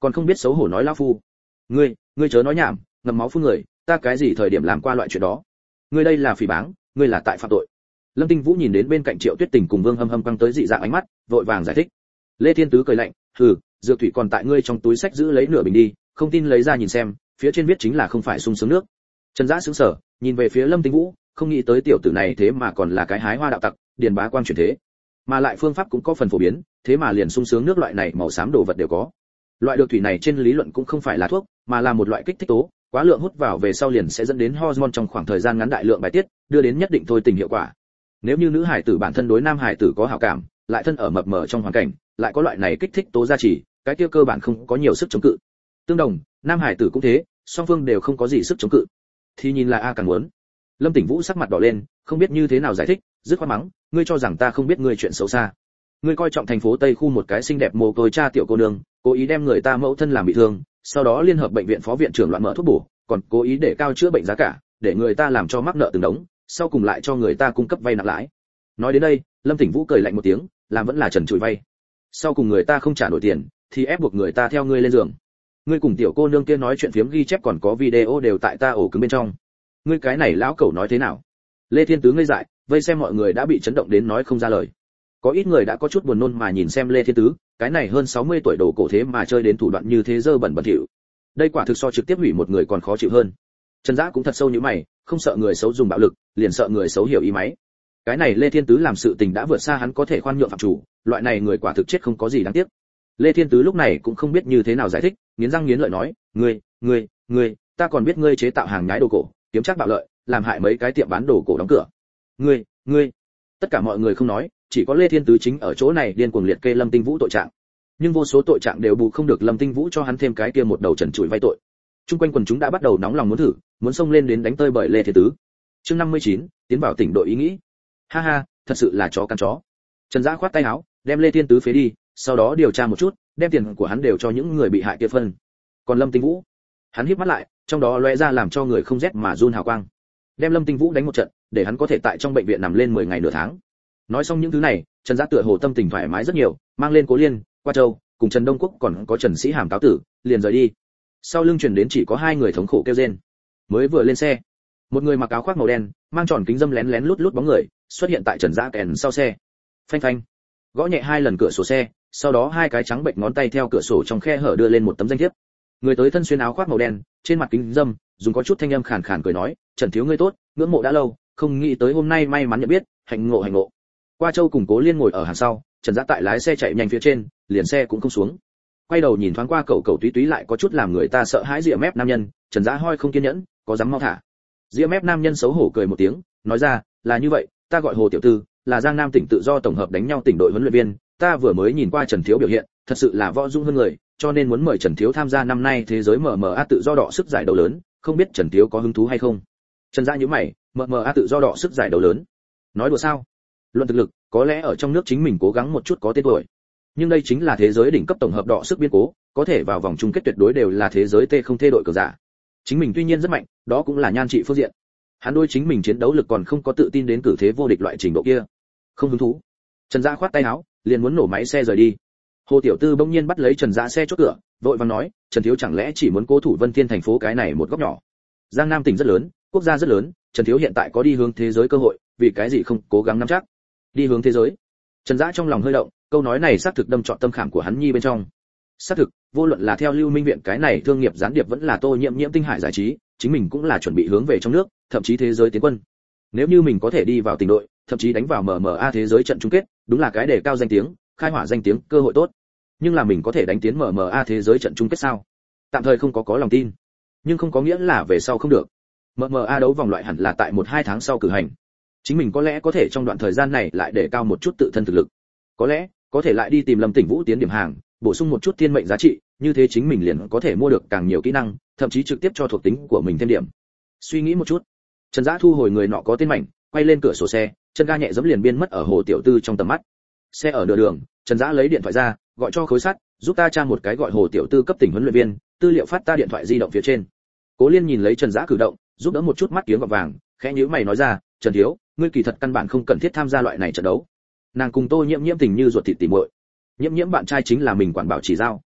còn không biết xấu hổ nói lão phu. Ngươi, ngươi chớ nói nhảm, ngậm máu phun người, ta cái gì thời điểm làm qua loại chuyện đó? Ngươi đây là phỉ báng, ngươi là tại phạm tội. Lâm Tinh Vũ nhìn đến bên cạnh Triệu Tuyết Tình cùng Vương Hâm Hâm quăng tới dị dạng ánh mắt, vội vàng giải thích. Lê Thiên Tứ cười lạnh, hừ, dược thủy còn tại ngươi trong túi sách giữ lấy nửa bình đi, không tin lấy ra nhìn xem, phía trên viết chính là không phải sung sướng nước. Trần Dã sững sờ, nhìn về phía Lâm Tinh Vũ, không nghĩ tới tiểu tử này thế mà còn là cái hái hoa đạo tặc, điền bá quan chuyển thế, mà lại phương pháp cũng có phần phổ biến, thế mà liền sung sướng nước loại này màu xám đồ vật đều có. Loại dược thủy này trên lý luận cũng không phải là thuốc, mà là một loại kích thích tố, quá lượng hút vào về sau liền sẽ dẫn đến hormone trong khoảng thời gian ngắn đại lượng bài tiết, đưa đến nhất định thôi tình hiệu quả. Nếu như nữ hải tử bản thân đối nam hải tử có hảo cảm, lại thân ở mập mờ trong hoàn cảnh, lại có loại này kích thích tố gia trì, cái kia cơ bản không có nhiều sức chống cự. Tương đồng, nam hải tử cũng thế, song phương đều không có gì sức chống cự. Thì nhìn là a càng muốn. Lâm Tỉnh Vũ sắc mặt đỏ lên, không biết như thế nào giải thích, dứt khoát mắng, ngươi cho rằng ta không biết ngươi chuyện xấu xa. Ngươi coi trọng thành phố Tây khu một cái xinh đẹp mồ côi cha tiểu cô nương, cố ý đem người ta mẫu thân làm bị thương, sau đó liên hợp bệnh viện phó viện trưởng loạn mở thuốc bổ, còn cố ý để cao chữa bệnh giá cả, để người ta làm cho mắc nợ từng đống, sau cùng lại cho người ta cung cấp vay nặng lãi. Nói đến đây, Lâm Tỉnh Vũ cười lạnh một tiếng, làm vẫn là trần trụi vay. Sau cùng người ta không trả nổi tiền, thì ép buộc người ta theo ngươi lên giường. Ngươi cùng tiểu cô nương kia nói chuyện phiếm ghi chép còn có video đều tại ta ổ cứng bên trong. Ngươi cái này lão cẩu nói thế nào? Lê Thiên Tứ ngây dại, vây xem mọi người đã bị chấn động đến nói không ra lời. Có ít người đã có chút buồn nôn mà nhìn xem Lê Thiên Tứ, cái này hơn sáu mươi tuổi đồ cổ thế mà chơi đến thủ đoạn như thế dơ bẩn bẩn thỉu. Đây quả thực so trực tiếp hủy một người còn khó chịu hơn. Trần Dã cũng thật sâu như mày, không sợ người xấu dùng bạo lực, liền sợ người xấu hiểu ý máy. Cái này Lê Thiên Tứ làm sự tình đã vượt xa hắn có thể khoan nhượng phạm chủ, loại này người quả thực chết không có gì đáng tiếc. Lê Thiên Tứ lúc này cũng không biết như thế nào giải thích, nghiến răng nghiến lợi nói, ngươi, ngươi, ngươi, ta còn biết ngươi chế tạo hàng nhái đồ cổ, kiếm trác bạo lợi, làm hại mấy cái tiệm bán đồ cổ đóng cửa. Ngươi, ngươi. Tất cả mọi người không nói, chỉ có Lê Thiên Tứ chính ở chỗ này điên cuồng liệt kê Lâm Tinh Vũ tội trạng. Nhưng vô số tội trạng đều bù không được Lâm Tinh Vũ cho hắn thêm cái kia một đầu trần trụi vay tội. Trung quanh quần chúng đã bắt đầu nóng lòng muốn thử, muốn xông lên đến đánh tơi bởi Lê Thiên Tứ. Chương năm mươi chín, tiến vào tỉnh đội ý nghĩ. Ha ha, thật sự là chó cắn chó. Trần Dã khoát tay áo, đem Lê Thiên Tứ phế đi, sau đó điều tra một chút, đem tiền của hắn đều cho những người bị hại kia phân. Còn Lâm Tinh Vũ, hắn híp mắt lại, trong đó lóe ra làm cho người không rét mà run hào quang. Đem Lâm Tinh Vũ đánh một trận, để hắn có thể tại trong bệnh viện nằm lên mười ngày nửa tháng. Nói xong những thứ này, Trần Dã tựa hồ tâm tình thoải mái rất nhiều, mang lên Cố Liên, Qua Châu, cùng Trần Đông Quốc còn có Trần Sĩ Hàm cáo tử, liền rời đi. Sau lưng truyền đến chỉ có hai người thống khổ kêu rên. Mới vừa lên xe, một người mặc áo khoác màu đen, mang tròn kính dâm lén lén lút lút bóng người, xuất hiện tại Trần Dã kèn sau xe. Phanh phanh, gõ nhẹ hai lần cửa sổ xe, sau đó hai cái trắng bệnh ngón tay theo cửa sổ trong khe hở đưa lên một tấm danh thiếp. Người tới thân xuyên áo khoác màu đen, trên mặt kính dâm, dùng có chút thanh âm khàn khàn cười nói, "Trần thiếu ngươi tốt, ngưỡng mộ đã lâu, không nghĩ tới hôm nay may mắn nhận biết, hạnh ngộ hạnh ngộ." Qua Châu cùng Cố Liên ngồi ở hàng sau, Trần Dã tại lái xe chạy nhanh phía trên, liền xe cũng không xuống. Quay đầu nhìn thoáng qua cậu cậu túy túy lại có chút làm người ta sợ hãi rịa mép nam nhân, Trần Dã hoi không kiên nhẫn, có dám mau thả. Rịa mép nam nhân xấu hổ cười một tiếng, nói ra, "Là như vậy, ta gọi Hồ tiểu thư, là Giang Nam tỉnh tự do tổng hợp đánh nhau tỉnh đội huấn luyện viên, ta vừa mới nhìn qua Trần thiếu biểu hiện, thật sự là võ dung hơn người, cho nên muốn mời Trần thiếu tham gia năm nay thế giới em em a tự do đọ sức giải đấu lớn, không biết Trần thiếu có hứng thú hay không?" Trần Dã nhíu mày, em em a tự do đọ sức giải đấu lớn? Nói đùa sao? Luận thực lực, có lẽ ở trong nước chính mình cố gắng một chút có tên tuổi. Nhưng đây chính là thế giới đỉnh cấp tổng hợp đọ sức biên cố, có thể vào vòng chung kết tuyệt đối đều là thế giới T không thê đội cờ giả. Chính mình tuy nhiên rất mạnh, đó cũng là nhan trị phương diện. Hắn đối chính mình chiến đấu lực còn không có tự tin đến cử thế vô địch loại trình độ kia. Không hứng thú. Trần Dã khoát tay áo, liền muốn nổ máy xe rời đi. Hồ tiểu tư bỗng nhiên bắt lấy Trần Dã xe chốt cửa, vội vàng nói, Trần thiếu chẳng lẽ chỉ muốn cố thủ Vân Thiên thành phố cái này một góc nhỏ? Giang Nam tỉnh rất lớn, quốc gia rất lớn, Trần thiếu hiện tại có đi hướng thế giới cơ hội, vì cái gì không cố gắng nắm chắc? Đi hướng thế giới. Trần Dã trong lòng hơi động, câu nói này xác thực đâm trọn tâm khảm của hắn nhi bên trong. Xác thực, vô luận là theo Lưu Minh viện cái này thương nghiệp gián điệp vẫn là Tô Nhiễm Nhiễm tinh hải giải trí, chính mình cũng là chuẩn bị hướng về trong nước, thậm chí thế giới tiến quân. Nếu như mình có thể đi vào tỉnh đội, thậm chí đánh vào em em a thế giới trận chung kết, đúng là cái đề cao danh tiếng, khai hỏa danh tiếng, cơ hội tốt. Nhưng là mình có thể đánh tiến em em a thế giới trận chung kết sao? Tạm thời không có có lòng tin, nhưng không có nghĩa là về sau không được. em em a đấu vòng loại hẳn là tại một hai tháng sau cử hành. Chính mình có lẽ có thể trong đoạn thời gian này lại để cao một chút tự thân thực lực. Có lẽ có thể lại đi tìm Lâm Tỉnh Vũ tiến điểm hàng, bổ sung một chút thiên mệnh giá trị, như thế chính mình liền có thể mua được càng nhiều kỹ năng, thậm chí trực tiếp cho thuộc tính của mình thêm điểm. Suy nghĩ một chút, Trần Dã thu hồi người nọ có tên mảnh, quay lên cửa sổ xe, chân ga nhẹ giẫm liền biên mất ở Hồ tiểu tư trong tầm mắt. Xe ở nửa đường, Trần Dã lấy điện thoại ra, gọi cho Khối Sắt, giúp ta tra một cái gọi Hồ tiểu tư cấp tỉnh huấn luyện viên, tư liệu phát ta điện thoại di động phía trên. Cố Liên nhìn lấy Trần Dã cử động, giúp đỡ một chút mắt kiếng gọt vàng, khẽ nhíu mày nói ra, Trần thiếu, ngươi kỳ thật căn bản không cần thiết tham gia loại này trận đấu. Nàng cùng Tô Nhiễm Nhiễm tình như ruột thịt tỉ muội. Nhiễm Nhiễm bạn trai chính là mình quản bảo chỉ giao.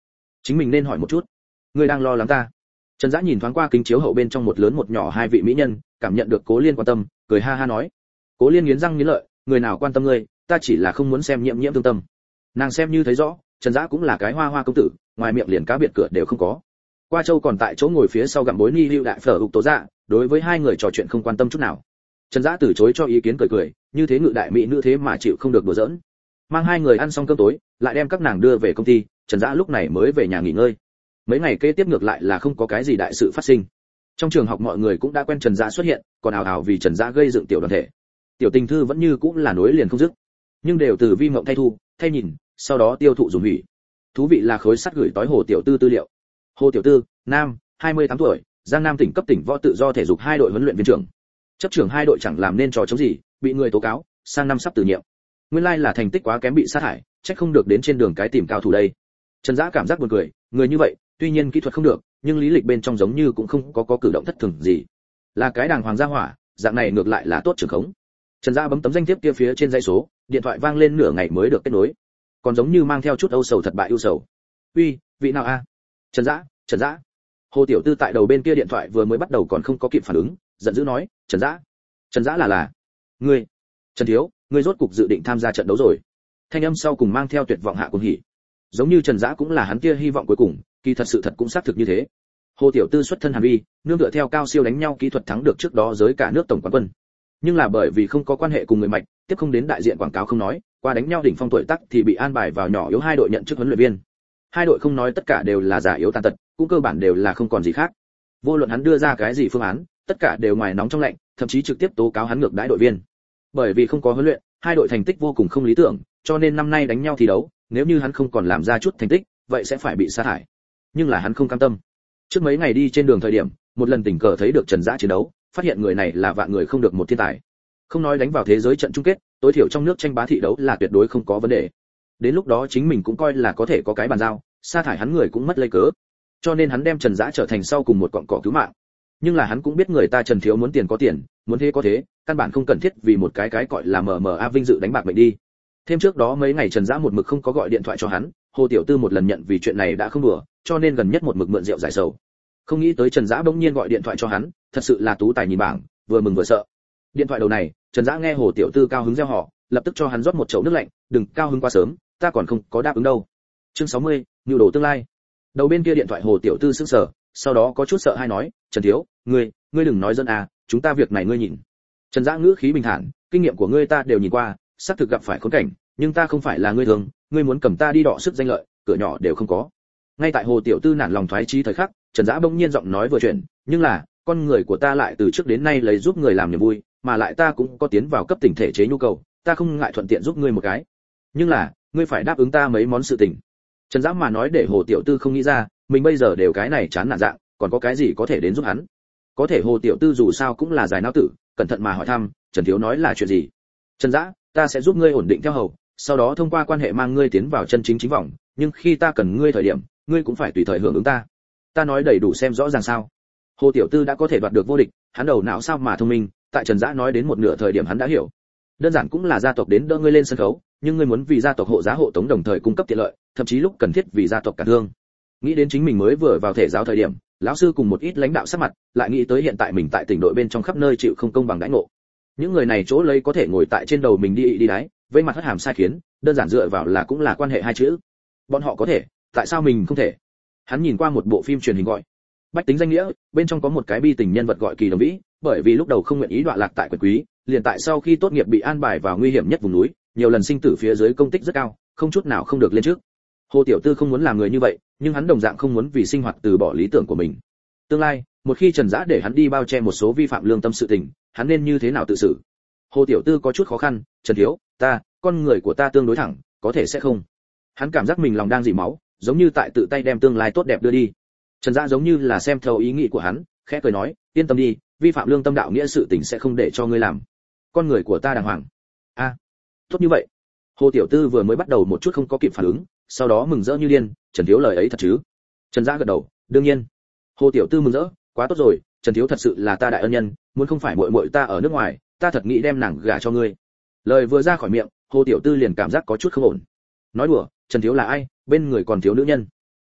chính mình nên hỏi một chút. Ngươi đang lo lắng ta? Trần Dã nhìn thoáng qua kính chiếu hậu bên trong một lớn một nhỏ hai vị mỹ nhân, cảm nhận được Cố Liên quan tâm, cười ha ha nói. Cố Liên nghiến răng nghiến lợi, người nào quan tâm ngươi, ta chỉ là không muốn xem nhiễm nhiễm thương tâm. Nàng xem như thấy rõ, Trần Dã cũng là cái hoa hoa công tử, ngoài miệng liền cá biệt cửa đều không có. Qua Châu còn tại chỗ ngồi phía sau gặm bối ni hưu đại phở ục tố dạ, đối với hai người trò chuyện không quan tâm chút nào. Trần Dã từ chối cho ý kiến cười cười, như thế ngự đại mỹ nữ thế mà chịu không được đùa giỡn. Mang hai người ăn xong cơm tối, lại đem các nàng đưa về công ty, Trần Dã lúc này mới về nhà nghỉ ngơi. Mấy ngày kế tiếp ngược lại là không có cái gì đại sự phát sinh. Trong trường học mọi người cũng đã quen Trần Dã xuất hiện, còn ào ào vì Trần Dã gây dựng tiểu đoàn thể. Tiểu tình thư vẫn như cũng là nối liền không dứt, nhưng đều từ vi mộng thay thu, thay nhìn, sau đó tiêu thụ dùng hủy. Thú vị là khối sắt gửi tối Hồ tiểu tư tư liệu. Hồ tiểu tư, nam, hai mươi tám tuổi, Giang Nam tỉnh cấp tỉnh võ tự do thể dục hai đội huấn luyện viên trưởng. Chấp trưởng hai đội chẳng làm nên trò chống gì, bị người tố cáo, sang năm sắp từ nhiệm. Nguyên lai là thành tích quá kém bị sa thải, trách không được đến trên đường cái tìm cao thủ đây. Trần Dã cảm giác buồn cười, người như vậy, tuy nhiên kỹ thuật không được, nhưng lý lịch bên trong giống như cũng không có có cử động thất thường gì. Là cái đàng hoàng gia hỏa, dạng này ngược lại là tốt trưởng khống. Trần Dã bấm tấm danh thiếp kia phía trên dãy số, điện thoại vang lên nửa ngày mới được kết nối. Còn giống như mang theo chút âu sầu thật bại ưu sầu. "Uy, vị nào a?" "Trần Dã, Trần Dã." Hồ tiểu tư tại đầu bên kia điện thoại vừa mới bắt đầu còn không có kịp phản ứng, giận dữ nói, "Trần Dã, Trần Dã là là ngươi, Trần thiếu, ngươi rốt cục dự định tham gia trận đấu rồi." Thanh âm sau cùng mang theo tuyệt vọng hạ cuồng hỉ. Giống như Trần Dã cũng là hắn kia hy vọng cuối cùng, kỳ thật sự thật cũng xác thực như thế. Hồ tiểu tư xuất thân Hàn Vi, nương tựa theo cao siêu đánh nhau kỹ thuật thắng được trước đó giới cả nước tổng quán quân. Nhưng là bởi vì không có quan hệ cùng người mạch, tiếp không đến đại diện quảng cáo không nói, qua đánh nhau đỉnh phong tuổi tác thì bị an bài vào nhỏ yếu hai đội nhận chức huấn luyện viên. Hai đội không nói tất cả đều là già yếu tàn tật, cũng cơ bản đều là không còn gì khác. Vô luận hắn đưa ra cái gì phương án, tất cả đều ngoài nóng trong lạnh, thậm chí trực tiếp tố cáo hắn ngược đãi đội viên. Bởi vì không có huấn luyện, hai đội thành tích vô cùng không lý tưởng, cho nên năm nay đánh nhau thi đấu, nếu như hắn không còn làm ra chút thành tích, vậy sẽ phải bị sa thải. Nhưng là hắn không cam tâm. Trước mấy ngày đi trên đường thời điểm, một lần tình cờ thấy được Trần Dã chiến đấu, phát hiện người này là vạn người không được một thiên tài. Không nói đánh vào thế giới trận chung kết, tối thiểu trong nước tranh bá thị đấu là tuyệt đối không có vấn đề. Đến lúc đó chính mình cũng coi là có thể có cái bàn giao, sa thải hắn người cũng mất lấy cớ. Cho nên hắn đem Trần Dã trở thành sau cùng một cọng cỏ cứu mạng. Nhưng là hắn cũng biết người ta Trần thiếu muốn tiền có tiền, muốn thế có thế, căn bản không cần thiết vì một cái cái gọi là mờ mờ a vinh dự đánh bạc mệnh đi. Thêm trước đó mấy ngày Trần Dã một mực không có gọi điện thoại cho hắn, Hồ tiểu tư một lần nhận vì chuyện này đã không đùa, cho nên gần nhất một mực mượn rượu giải sầu. Không nghĩ tới Trần Dã bỗng nhiên gọi điện thoại cho hắn, thật sự là tú tài nhìn bảng, vừa mừng vừa sợ. Điện thoại đầu này, Trần Dã nghe Hồ tiểu tư cao hứng reo hò, lập tức cho hắn rót một chậu nước lạnh, đừng cao hứng quá sớm, ta còn không có đáp ứng đâu. Chương sáu mươi, nhu đồ tương lai. Đầu bên kia điện thoại Hồ tiểu tư sững sờ, sau đó có chút sợ hai nói, Trần thiếu, ngươi, ngươi đừng nói dân à, chúng ta việc này ngươi nhìn. Trần Dã ngữ khí bình thản, kinh nghiệm của ngươi ta đều nhìn qua, xác thực gặp phải khốn cảnh, nhưng ta không phải là ngươi thường, ngươi muốn cầm ta đi đọ sức danh lợi, cửa nhỏ đều không có. Ngay tại Hồ tiểu tư nản lòng thoái chí thời khắc, Trần Dã bỗng nhiên giọng nói vừa chuyển, nhưng là, con người của ta lại từ trước đến nay lấy giúp người làm niềm vui, mà lại ta cũng có tiến vào cấp tỉnh thể chế nhu cầu, ta không ngại thuận tiện giúp ngươi một cái. Nhưng là, ngươi phải đáp ứng ta mấy món sự tình. Trần Dã mà nói để Hồ tiểu tư không nghĩ ra, mình bây giờ đều cái này chán nản dạng, còn có cái gì có thể đến giúp hắn. Có thể Hồ tiểu tư dù sao cũng là giải não tử, cẩn thận mà hỏi thăm, Trần thiếu nói là chuyện gì? Trần Dã, ta sẽ giúp ngươi ổn định theo hầu, sau đó thông qua quan hệ mang ngươi tiến vào chân chính chính vòng, nhưng khi ta cần ngươi thời điểm, ngươi cũng phải tùy thời hưởng ứng ta. Ta nói đầy đủ xem rõ ràng sao? Hồ tiểu tư đã có thể đoạt được vô địch, hắn đầu não sao mà thông minh, tại Trần Dã nói đến một nửa thời điểm hắn đã hiểu. Đơn giản cũng là gia tộc đến đỡ ngươi lên sân khấu, nhưng ngươi muốn vì gia tộc hộ giá hộ tống đồng thời cung cấp tiện lợi, thậm chí lúc cần thiết vì gia tộc cả thương. Nghĩ đến chính mình mới vừa vào thể giáo thời điểm, lão sư cùng một ít lãnh đạo sắc mặt, lại nghĩ tới hiện tại mình tại tỉnh đội bên trong khắp nơi chịu không công bằng đãi ngộ. Những người này chỗ lấy có thể ngồi tại trên đầu mình đi đi đái, vây mặt hất hàm sai khiến, đơn giản dựa vào là cũng là quan hệ hai chữ. Bọn họ có thể, tại sao mình không thể? Hắn nhìn qua một bộ phim truyền hình gọi Bách tính danh nghĩa, bên trong có một cái bi tình nhân vật gọi Kỳ Đồng Vĩ, bởi vì lúc đầu không nguyện ý đọa lạc tại quyền quý, liền tại sau khi tốt nghiệp bị an bài vào nguy hiểm nhất vùng núi, nhiều lần sinh tử phía dưới công tích rất cao, không chút nào không được lên trước. Hồ tiểu tư không muốn làm người như vậy, nhưng hắn đồng dạng không muốn vì sinh hoạt từ bỏ lý tưởng của mình. Tương lai, một khi Trần Dã để hắn đi bao che một số vi phạm lương tâm sự tình, hắn nên như thế nào tự xử? Hồ tiểu tư có chút khó khăn, Trần thiếu, ta, con người của ta tương đối thẳng, có thể sẽ không. Hắn cảm giác mình lòng đang dỉ máu, giống như tại tự tay đem tương lai tốt đẹp đưa đi. Trần Dã giống như là xem thấu ý nghĩ của hắn, khẽ cười nói, yên tâm đi, vi phạm lương tâm đạo nghĩa sự tình sẽ không để cho ngươi làm. Con người của ta đàng hoàng. A, à, tốt như vậy. Hồ tiểu tư vừa mới bắt đầu một chút không có kịp phản ứng, sau đó mừng rỡ như điên, Trần thiếu lời ấy thật chứ? Trần Dã gật đầu, đương nhiên. Hồ tiểu tư mừng rỡ, quá tốt rồi, Trần thiếu thật sự là ta đại ân nhân, muốn không phải muội muội ta ở nước ngoài, ta thật nghĩ đem nàng gả cho ngươi. Lời vừa ra khỏi miệng, Hồ tiểu tư liền cảm giác có chút không ổn. Nói đùa, Trần thiếu là ai, bên người còn thiếu nữ nhân.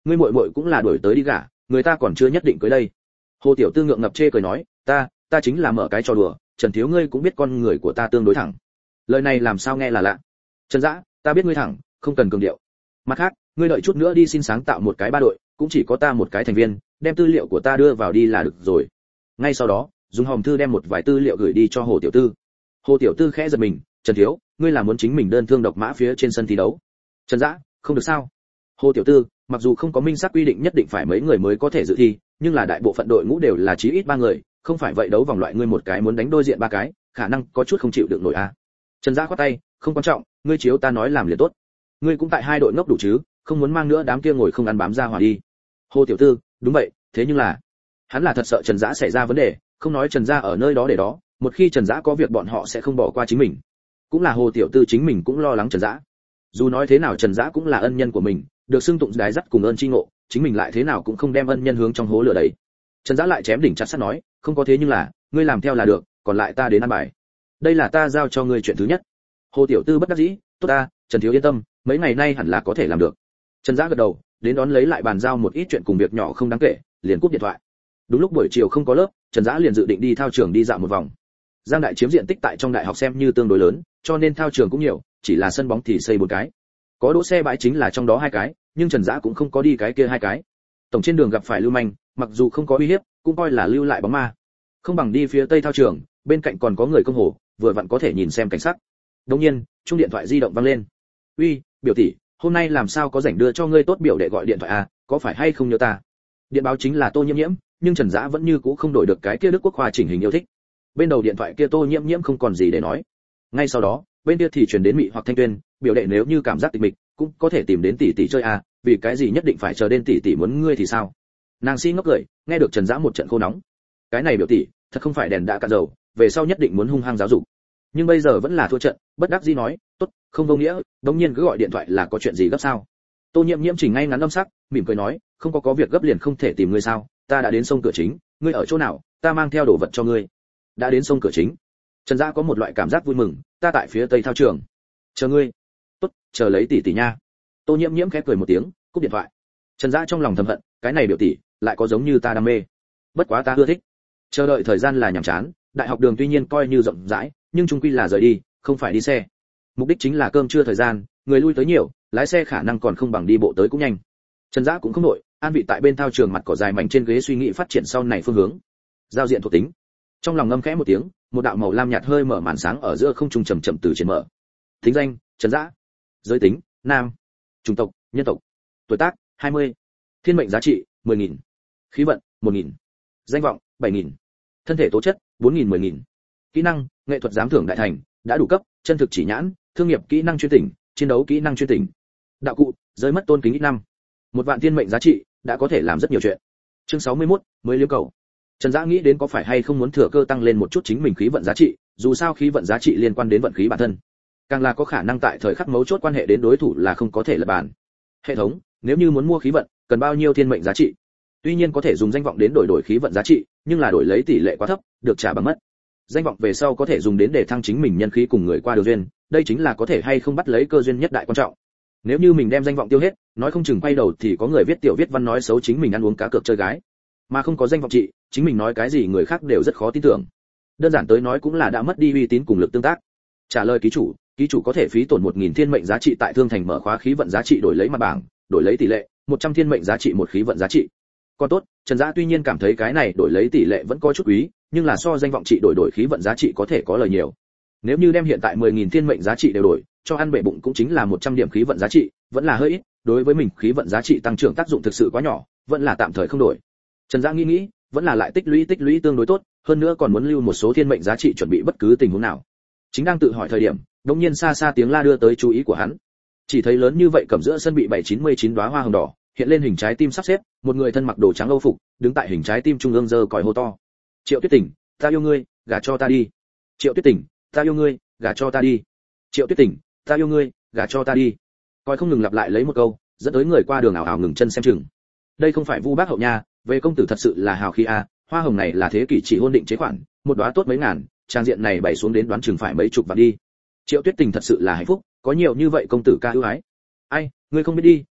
ngươi muội muội cũng là đuổi tới đi gả, người ta còn chưa nhất định cưới đây. Hồ tiểu tư ngượng ngập chê cười nói, ta ta chính là mở cái trò đùa, Trần thiếu ngươi cũng biết con người của ta tương đối thẳng. Lời này làm sao nghe là lạ. Trần Dã, ta biết ngươi thẳng, không cần cường điệu. Mặt khác, ngươi đợi chút nữa đi xin sáng tạo một cái ba đội, cũng chỉ có ta một cái thành viên, đem tư liệu của ta đưa vào đi là được rồi. Ngay sau đó, dùng hòm thư đem một vài tư liệu gửi đi cho Hồ tiểu tư. Hồ tiểu tư khẽ giật mình, Trần thiếu, ngươi là muốn chính mình đơn thương độc mã phía trên sân thi đấu? Trần Dã, không được sao? Hồ tiểu tư, mặc dù không có minh xác quy định nhất định phải mấy người mới có thể dự thi, nhưng là đại bộ phận đội ngũ đều là chí ít ba người, không phải vậy đấu vòng loại ngươi một cái muốn đánh đôi diện ba cái, khả năng có chút không chịu được nổi a. À. Trần Dã khoát tay, không quan trọng, ngươi chiếu ta nói làm liền tốt. Ngươi cũng tại hai đội ngốc đủ chứ, không muốn mang nữa đám kia ngồi không ăn bám ra hỏa đi. Hồ tiểu tư, đúng vậy, thế nhưng là hắn là thật sợ Trần Dã xảy ra vấn đề, không nói Trần gia ở nơi đó để đó, một khi Trần Dã có việc bọn họ sẽ không bỏ qua chính mình. Cũng là Hồ tiểu tư chính mình cũng lo lắng Trần Dã. Dù nói thế nào Trần Dã cũng là ân nhân của mình, được xưng tụng đái dắt cùng ơn chi ngộ, chính mình lại thế nào cũng không đem ân nhân hướng trong hố lửa đấy. Trần Dã lại chém đỉnh chặt sắt nói, không có thế nhưng là, ngươi làm theo là được, còn lại ta đến ăn bài. Đây là ta giao cho ngươi chuyện thứ nhất. Hồ tiểu tư bất đắc dĩ, tốt ta, Trần thiếu yên tâm, mấy ngày nay hẳn là có thể làm được. Trần Dã gật đầu, đến đón lấy lại bàn giao một ít chuyện cùng việc nhỏ không đáng kể, liền cúp điện thoại. Đúng lúc buổi chiều không có lớp, Trần Dã liền dự định đi thao trường đi dạo một vòng. Giang Đại chiếm diện tích tại trong đại học xem như tương đối lớn, cho nên thao trường cũng nhiều, chỉ là sân bóng thì xây bốn cái. Có đỗ xe bãi chính là trong đó hai cái, nhưng Trần Dã cũng không có đi cái kia hai cái. Tổng trên đường gặp phải lưu manh, mặc dù không có uy hiếp, cũng coi là lưu lại bóng ma. Không bằng đi phía tây thao trường, bên cạnh còn có người công hồ, vừa vặn có thể nhìn xem cảnh sắc. Đột nhiên, chuông điện thoại di động vang lên. "Uy, biểu tỷ, hôm nay làm sao có rảnh đưa cho ngươi tốt biểu đệ gọi điện thoại à, có phải hay không nhớ ta?" Điện báo chính là Tô Nhiễm Nhiễm, nhưng Trần Dã vẫn như cũ không đổi được cái kia Đức Quốc Hoa chỉnh hình yêu thích. Bên đầu điện thoại kia Tô Nhiễm Nhiễm không còn gì để nói. Ngay sau đó, bên kia thì truyền đến mị hoặc thanh tuyên, biểu đệ nếu như cảm giác tịch mịch, cũng có thể tìm đến tỷ tỷ chơi à, vì cái gì nhất định phải chờ đến tỷ tỷ muốn ngươi thì sao? Nàng si ngốc cười, nghe được Trần Dã một trận khô nóng. Cái này biểu tỷ, thật không phải đèn đã cạn dầu, về sau nhất định muốn hung hăng giáo dục. Nhưng bây giờ vẫn là thua trận, bất đắc dĩ nói, tốt, không vô nghĩa, đống nhiên cứ gọi điện thoại là có chuyện gì gấp sao? Tô Nhiễm Nhiễm chỉnh ngay ngắn âm sắc, mỉm cười nói, không có có việc gấp liền không thể tìm ngươi sao? Ta đã đến sông cửa chính, ngươi ở chỗ nào, ta mang theo đồ vật cho ngươi. Đã đến sông cửa chính. Trần Dã có một loại cảm giác vui mừng, ta tại phía tây thao trường. Chờ ngươi. Tốt, chờ lấy tỷ tỷ nha. Tô Nhiễm Nhiễm khẽ cười một tiếng, cúp điện thoại. Trần Dã trong lòng thầm hận, cái này biểu tỷ, lại có giống như ta đam mê. Bất quá ta ưa thích. Chờ đợi thời gian là nhàm chán, đại học đường tuy nhiên coi như rộng rãi, nhưng chung quy là rời đi, không phải đi xe. Mục đích chính là cơm trưa thời gian, người lui tới nhiều, lái xe khả năng còn không bằng đi bộ tới cũng nhanh. Trần Dã cũng không nội, an vị tại bên thao trường mặt cỏ dài mảnh trên ghế suy nghĩ phát triển sau này phương hướng. Giao diện thuộc tính. Trong lòng ngâm khẽ một tiếng, một đạo màu lam nhạt hơi mở màn sáng ở giữa không trung chậm chậm từ trên mở. Tính danh: Trần Dã. Giới tính: nam. Chủng tộc: nhân tộc. Tuổi tác: hai mươi. Thiên mệnh giá trị: mười nghìn. Khí vận: một nghìn. Danh vọng: bảy nghìn. Thân thể tố chất: bốn nghìn mười nghìn. Kỹ năng: nghệ thuật giám thưởng đại thành, đã đủ cấp, chân thực chỉ nhãn, thương nghiệp kỹ năng chuyên tỉnh, chiến đấu kỹ năng chuyên tỉnh. Đạo cụ: rơi mất tôn kính ít năm. Một vạn thiên mệnh giá trị, đã có thể làm rất nhiều chuyện. Chương sáu mươi mốt, mới liếm cầu. Trần Dã nghĩ đến có phải hay không muốn thừa cơ tăng lên một chút chính mình khí vận giá trị, dù sao khí vận giá trị liên quan đến vận khí bản thân, càng là có khả năng tại thời khắc mấu chốt quan hệ đến đối thủ là không có thể lật bàn. Hệ thống, nếu như muốn mua khí vận, cần bao nhiêu thiên mệnh giá trị? Tuy nhiên có thể dùng danh vọng đến đổi đổi khí vận giá trị, nhưng là đổi lấy tỷ lệ quá thấp, được trả bằng mất. Danh vọng về sau có thể dùng đến để thăng chính mình nhân khí cùng người qua đường duyên, đây chính là có thể hay không bắt lấy cơ duyên nhất đại quan trọng. Nếu như mình đem danh vọng tiêu hết, nói không chừng quay đầu thì có người viết tiểu viết văn nói xấu chính mình ăn uống cá cược chơi gái, mà không có danh vọng trị, chính mình nói cái gì người khác đều rất khó tin tưởng. Đơn giản tới nói cũng là đã mất đi uy tín cùng lực tương tác. Trả lời ký chủ, ký chủ có thể phí tổn một nghìn thiên mệnh giá trị tại thương thành mở khóa khí vận giá trị đổi lấy mặt bảng, đổi lấy tỷ lệ một trăm thiên mệnh giá trị một khí vận giá trị. Còn tốt, Trần Dã tuy nhiên cảm thấy cái này đổi lấy tỷ lệ vẫn có chút quý, nhưng là so danh vọng trị đổi đổi khí vận giá trị có thể có lời nhiều. Nếu như đem hiện tại mười nghìn thiên mệnh giá trị đều đổi, cho ăn bể bụng cũng chính là một trăm điểm khí vận giá trị, vẫn là hơi ít, đối với mình khí vận giá trị tăng trưởng tác dụng thực sự quá nhỏ, vẫn là tạm thời không đổi. Trần Dã nghĩ nghĩ, vẫn là lại tích lũy tích lũy tương đối tốt, hơn nữa còn muốn lưu một số thiên mệnh giá trị chuẩn bị bất cứ tình huống nào. Chính đang tự hỏi thời điểm, đột nhiên xa xa tiếng la đưa tới chú ý của hắn. Chỉ thấy lớn như vậy cầm giữa sân bị bảy chín mươi chín đóa hoa hồng đỏ, hiện lên hình trái tim sắp xếp, một người thân mặc đồ trắng âu phục, đứng tại hình trái tim trung ương giơ còi hô to. Triệu Tuyết Tình, ta yêu ngươi, gả cho ta đi. Triệu Tuyết Tình, ta yêu ngươi, gả cho ta đi. Triệu Tuyết Tình, ta yêu ngươi, gả cho ta đi. Còi không ngừng lặp lại lấy một câu, dẫn tới người qua đường ảo ảo ngừng chân xem chừng. Đây không phải Vu Bác Hậu nha, về công tử thật sự là hào khí a, hoa hồng này là thế kỷ chỉ hôn định chế khoản, một đóa tốt mấy ngàn, trang diện này bày xuống đến đoán chừng phải mấy chục vạn đi. Triệu Tuyết Tình thật sự là hạnh phúc, có nhiều như vậy công tử ca ưu ái. Ai, ngươi không biết đi,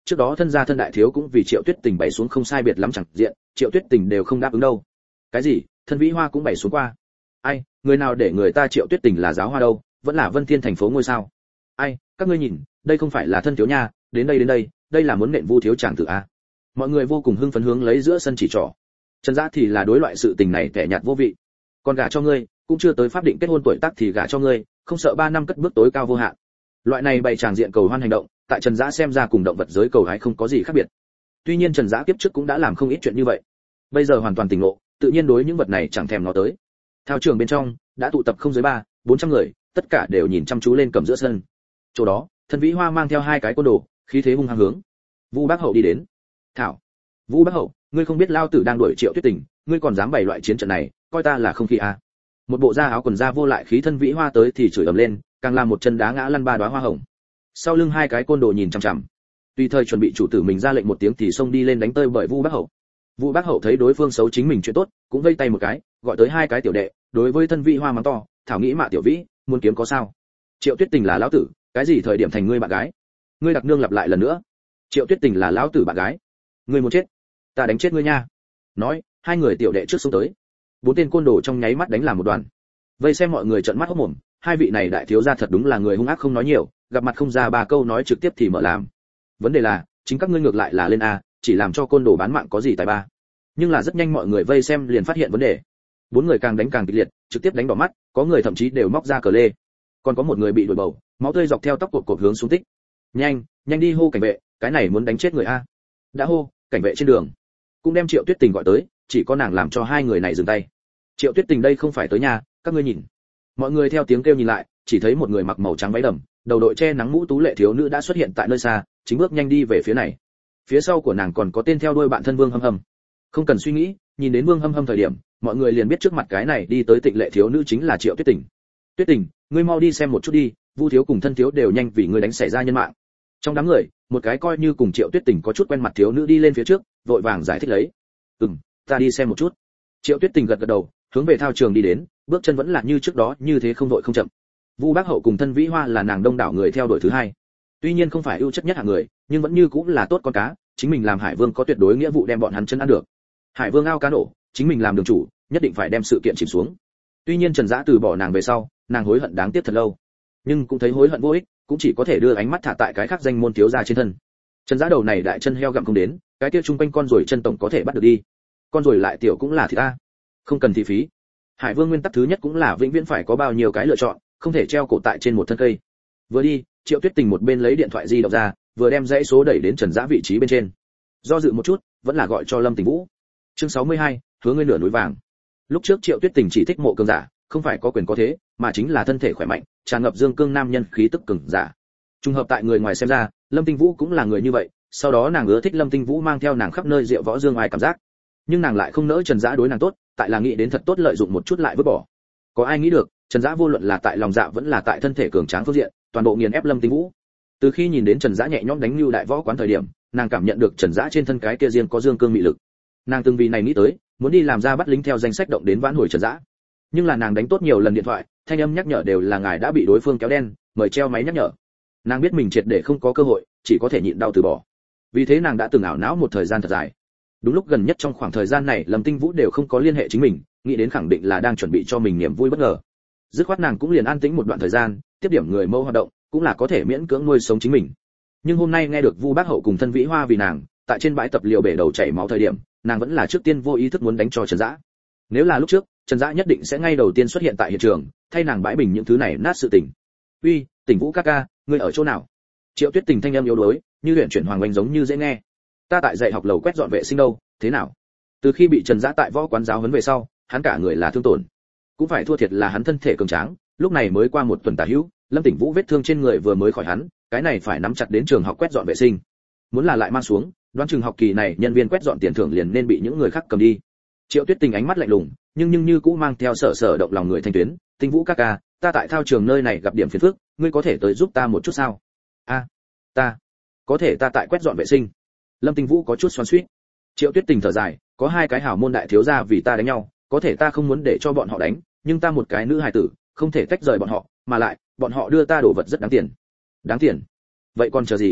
trước đó thân gia thân đại thiếu cũng vì Triệu Tuyết Tình bày xuống không sai biệt lắm chẳng diện, Triệu Tuyết Tình đều không đáp ứng đâu. Cái gì? Thân Vĩ Hoa cũng bày xuống qua? Ai, người nào để người ta Triệu Tuyết Tình là giáo hoa đâu, vẫn là Vân Thiên thành phố ngôi sao? Ai, các ngươi nhìn, đây không phải là thân thiếu nha, đến đây đến đây, đây là muốn nện Vu thiếu chàng tử a. Mọi người vô cùng hưng phấn hướng lấy giữa sân chỉ trỏ. Trần Dã thì là đối loại sự tình này kẻ nhạt vô vị. Còn gả cho ngươi, cũng chưa tới pháp định kết hôn tuổi tác thì gả cho ngươi, không sợ ba năm cất bước tối cao vô hạn. Loại này bày tràng diện cầu hoan hành động, tại Trần Dã xem ra cùng động vật giới cầu hái không có gì khác biệt. Tuy nhiên Trần Dã kiếp trước cũng đã làm không ít chuyện như vậy, bây giờ hoàn toàn tỉnh ngộ, tự nhiên đối những vật này chẳng thèm ngó tới. Thao trường bên trong đã tụ tập không dưới ba, bốn trăm người, tất cả đều nhìn chăm chú lên cầm giữa sân. Chỗ đó, Thân Vĩ Hoa mang theo hai cái côn đồ, khí thế hung hăng hướng Vu Bác Hậu đi đến. Thảo, Vu Bác Hậu, ngươi không biết lao tử đang đuổi Triệu Tuyết Tình, ngươi còn dám bày loại chiến trận này, coi ta là không khí à? Một bộ da áo quần da vô lại khí Thân Vĩ Hoa tới thì chửi ầm lên, càng làm một chân đá ngã lăn ba đóa hoa hồng. Sau lưng hai cái côn đồ nhìn chằm chằm, tùy thời chuẩn bị chủ tử mình ra lệnh một tiếng thì xông đi lên đánh tơi bởi Vu Bác Hậu. Vu Bác Hậu thấy đối phương xấu chính mình chuyện tốt, cũng vây tay một cái, gọi tới hai cái tiểu đệ, đối với Thân Vĩ Hoa mắng to, thảo nghĩ mạ tiểu vĩ, muốn kiếm có sao? Triệu Tuyết Tình là lão tử, cái gì thời điểm thành ngươi bạn gái? Ngươi đặc nương lặp lại lần nữa. Triệu Tuyết Tình là lão tử bạn gái. Ngươi muốn chết, ta đánh chết ngươi nha. Nói, hai người tiểu đệ trước xông tới. Bốn tên côn đồ trong nháy mắt đánh làm một đoàn. Vây xem mọi người trợn mắt hốt mồm, hai vị này đại thiếu gia thật đúng là người hung ác không nói nhiều, gặp mặt không ra ba câu nói trực tiếp thì mở làm. Vấn đề là, chính các ngươi ngược lại là lên a, chỉ làm cho côn đồ bán mạng có gì tài ba. Nhưng là rất nhanh mọi người vây xem liền phát hiện vấn đề. Bốn người càng đánh càng kịch liệt, trực tiếp đánh đỏ mắt, có người thậm chí đều móc ra cờ lê. Còn có một người bị đuổi bầu, máu tươi dọc theo tóc cột cột hướng xuống tích. Nhanh, nhanh đi hô cảnh vệ, cái này muốn đánh chết người a. Đã hô, cảnh vệ trên đường. Cũng đem Triệu Tuyết Tình gọi tới, chỉ có nàng làm cho hai người này dừng tay. Triệu Tuyết Tình đây không phải tới nhà, các ngươi nhìn. Mọi người theo tiếng kêu nhìn lại, chỉ thấy một người mặc màu trắng váy đầm, đầu đội che nắng mũ tú lệ thiếu nữ đã xuất hiện tại nơi xa, chính bước nhanh đi về phía này. Phía sau của nàng còn có tên theo đuôi bạn thân Vương Hâm Hâm. Không cần suy nghĩ, nhìn đến Vương Hâm Hâm thời điểm, mọi người liền biết trước mặt cái này đi tới tịnh lệ thiếu nữ chính là Triệu Tuyết Tình. Tuyết Tình, ngươi mau đi xem một chút đi, Vu thiếu cùng Thân thiếu đều nhanh vì ngươi đánh xảy ra nhân mạng. Trong đám người, một cái coi như cùng Triệu Tuyết Tình có chút quen mặt thiếu nữ đi lên phía trước, vội vàng giải thích lấy. "Ừm, ta đi xem một chút." Triệu Tuyết Tình gật gật đầu, hướng về thao trường đi đến, bước chân vẫn là như trước đó, như thế không vội không chậm. Vu Bác Hậu cùng Thân Vĩ Hoa là nàng đông đảo người theo đuổi thứ hai. Tuy nhiên không phải ưu chất nhất hạng người, nhưng vẫn như cũng là tốt con cá, chính mình làm Hải Vương có tuyệt đối nghĩa vụ đem bọn hắn chân ăn được. Hải Vương ao cá nổ, chính mình làm đường chủ, nhất định phải đem sự kiện chìm xuống. Tuy nhiên Trần Dã từ bỏ nàng về sau, nàng hối hận đáng tiếc thật lâu. Nhưng cũng thấy hối hận vô ích, cũng chỉ có thể đưa ánh mắt thả tại cái khác danh môn thiếu gia trên thân. Trần Dã đầu này đại chân heo gặm không đến, cái kia trung quanh con rồi chân tổng có thể bắt được đi. Con rồi lại tiểu cũng là thịt ta, không cần thị phí. Hải Vương nguyên tắc thứ nhất cũng là vĩnh viễn phải có bao nhiêu cái lựa chọn, không thể treo cổ tại trên một thân cây. Vừa đi, Triệu Tuyết Tình một bên lấy điện thoại di động ra, vừa đem dãy số đẩy đến Trần Dã vị trí bên trên. Do dự một chút, vẫn là gọi cho Lâm Tình Vũ. Chương sáu mươi hai, hứa ngươi nửa núi vàng. Lúc trước Triệu Tuyết Tình chỉ thích mộ cường giả, không phải có quyền có thế, mà chính là thân thể khỏe mạnh, tràn ngập dương cương nam nhân khí tức cường giả. Trùng hợp tại người ngoài xem ra, Lâm Tinh Vũ cũng là người như vậy, sau đó nàng ưa thích Lâm Tinh Vũ mang theo nàng khắp nơi diệu võ dương ai cảm giác. Nhưng nàng lại không nỡ Trần Dã đối nàng tốt, tại là nghĩ đến thật tốt lợi dụng một chút lại vứt bỏ. Có ai nghĩ được, Trần Dã vô luận là tại lòng dạ vẫn là tại thân thể cường tráng phương diện, toàn bộ nghiền ép Lâm Tinh Vũ. Từ khi nhìn đến Trần Dã nhẹ nhõm đánh lưu đại võ quán thời điểm, nàng cảm nhận được Trần Dã trên thân cái kia riêng có dương cương mị lực. Nàng từng vì này nghĩ tới, muốn đi làm ra bắt lính theo danh sách động đến vãn hồi Trần Dã. Nhưng là nàng đánh tốt nhiều lần điện thoại, thanh âm nhắc nhở đều là ngài đã bị đối phương kéo đen, mời treo máy nhắc nhở. Nàng biết mình triệt để không có cơ hội, chỉ có thể nhịn đau từ bỏ. Vì thế nàng đã từng ảo não một thời gian thật dài. Đúng lúc gần nhất trong khoảng thời gian này, Lâm Tinh Vũ đều không có liên hệ chính mình, nghĩ đến khẳng định là đang chuẩn bị cho mình niềm vui bất ngờ. Dứt khoát nàng cũng liền an tĩnh một đoạn thời gian, tiếp điểm người mâu hoạt động, cũng là có thể miễn cưỡng nuôi sống chính mình. Nhưng hôm nay nghe được Vu Bác Hậu cùng Thân Vĩ Hoa vì nàng, tại trên bãi tập liều bể đầu chảy máu thời điểm, nàng vẫn là trước tiên vô ý thức muốn đánh cho Trần Dã. Nếu là lúc trước, Trần Dã nhất định sẽ ngay đầu tiên xuất hiện tại hiện trường, thay nàng bãi bình những thứ này nát sự tình. "Uy, Tình Vũ ca ca, ngươi ở chỗ nào?" Triệu Tuyết Tình thanh âm yếu đuối, như luyện chuyển hoàng oanh giống như dễ nghe. "Ta tại dạy học lầu quét dọn vệ sinh đâu, thế nào?" Từ khi bị Trần Dã tại võ quán giáo huấn về sau, hắn cả người là thương tổn, cũng phải thua thiệt là hắn thân thể cường tráng, lúc này mới qua một tuần tả hữu, Lâm Tỉnh Vũ vết thương trên người vừa mới khỏi hắn, cái này phải nắm chặt đến trường học quét dọn vệ sinh. Muốn là lại mang xuống, đoán trường học kỳ này nhân viên quét dọn tiền thưởng liền nên bị những người khác cầm đi. Triệu Tuyết Tình ánh mắt lạnh lùng, nhưng nhưng như cũ mang theo sở sở động lòng người thanh tuyến, "Tinh Vũ ca ca, ta tại thao trường nơi này gặp điểm phiền phức, ngươi có thể tới giúp ta một chút sao?" "A, ta, có thể ta tại quét dọn vệ sinh." Lâm Tinh Vũ có chút xoắn xuýt. Triệu Tuyết Tình thở dài, "Có hai cái hảo môn đại thiếu gia vì ta đánh nhau, có thể ta không muốn để cho bọn họ đánh, nhưng ta một cái nữ hài tử, không thể tách rời bọn họ, mà lại, bọn họ đưa ta đồ vật rất đáng tiền." "Đáng tiền? Vậy còn chờ gì?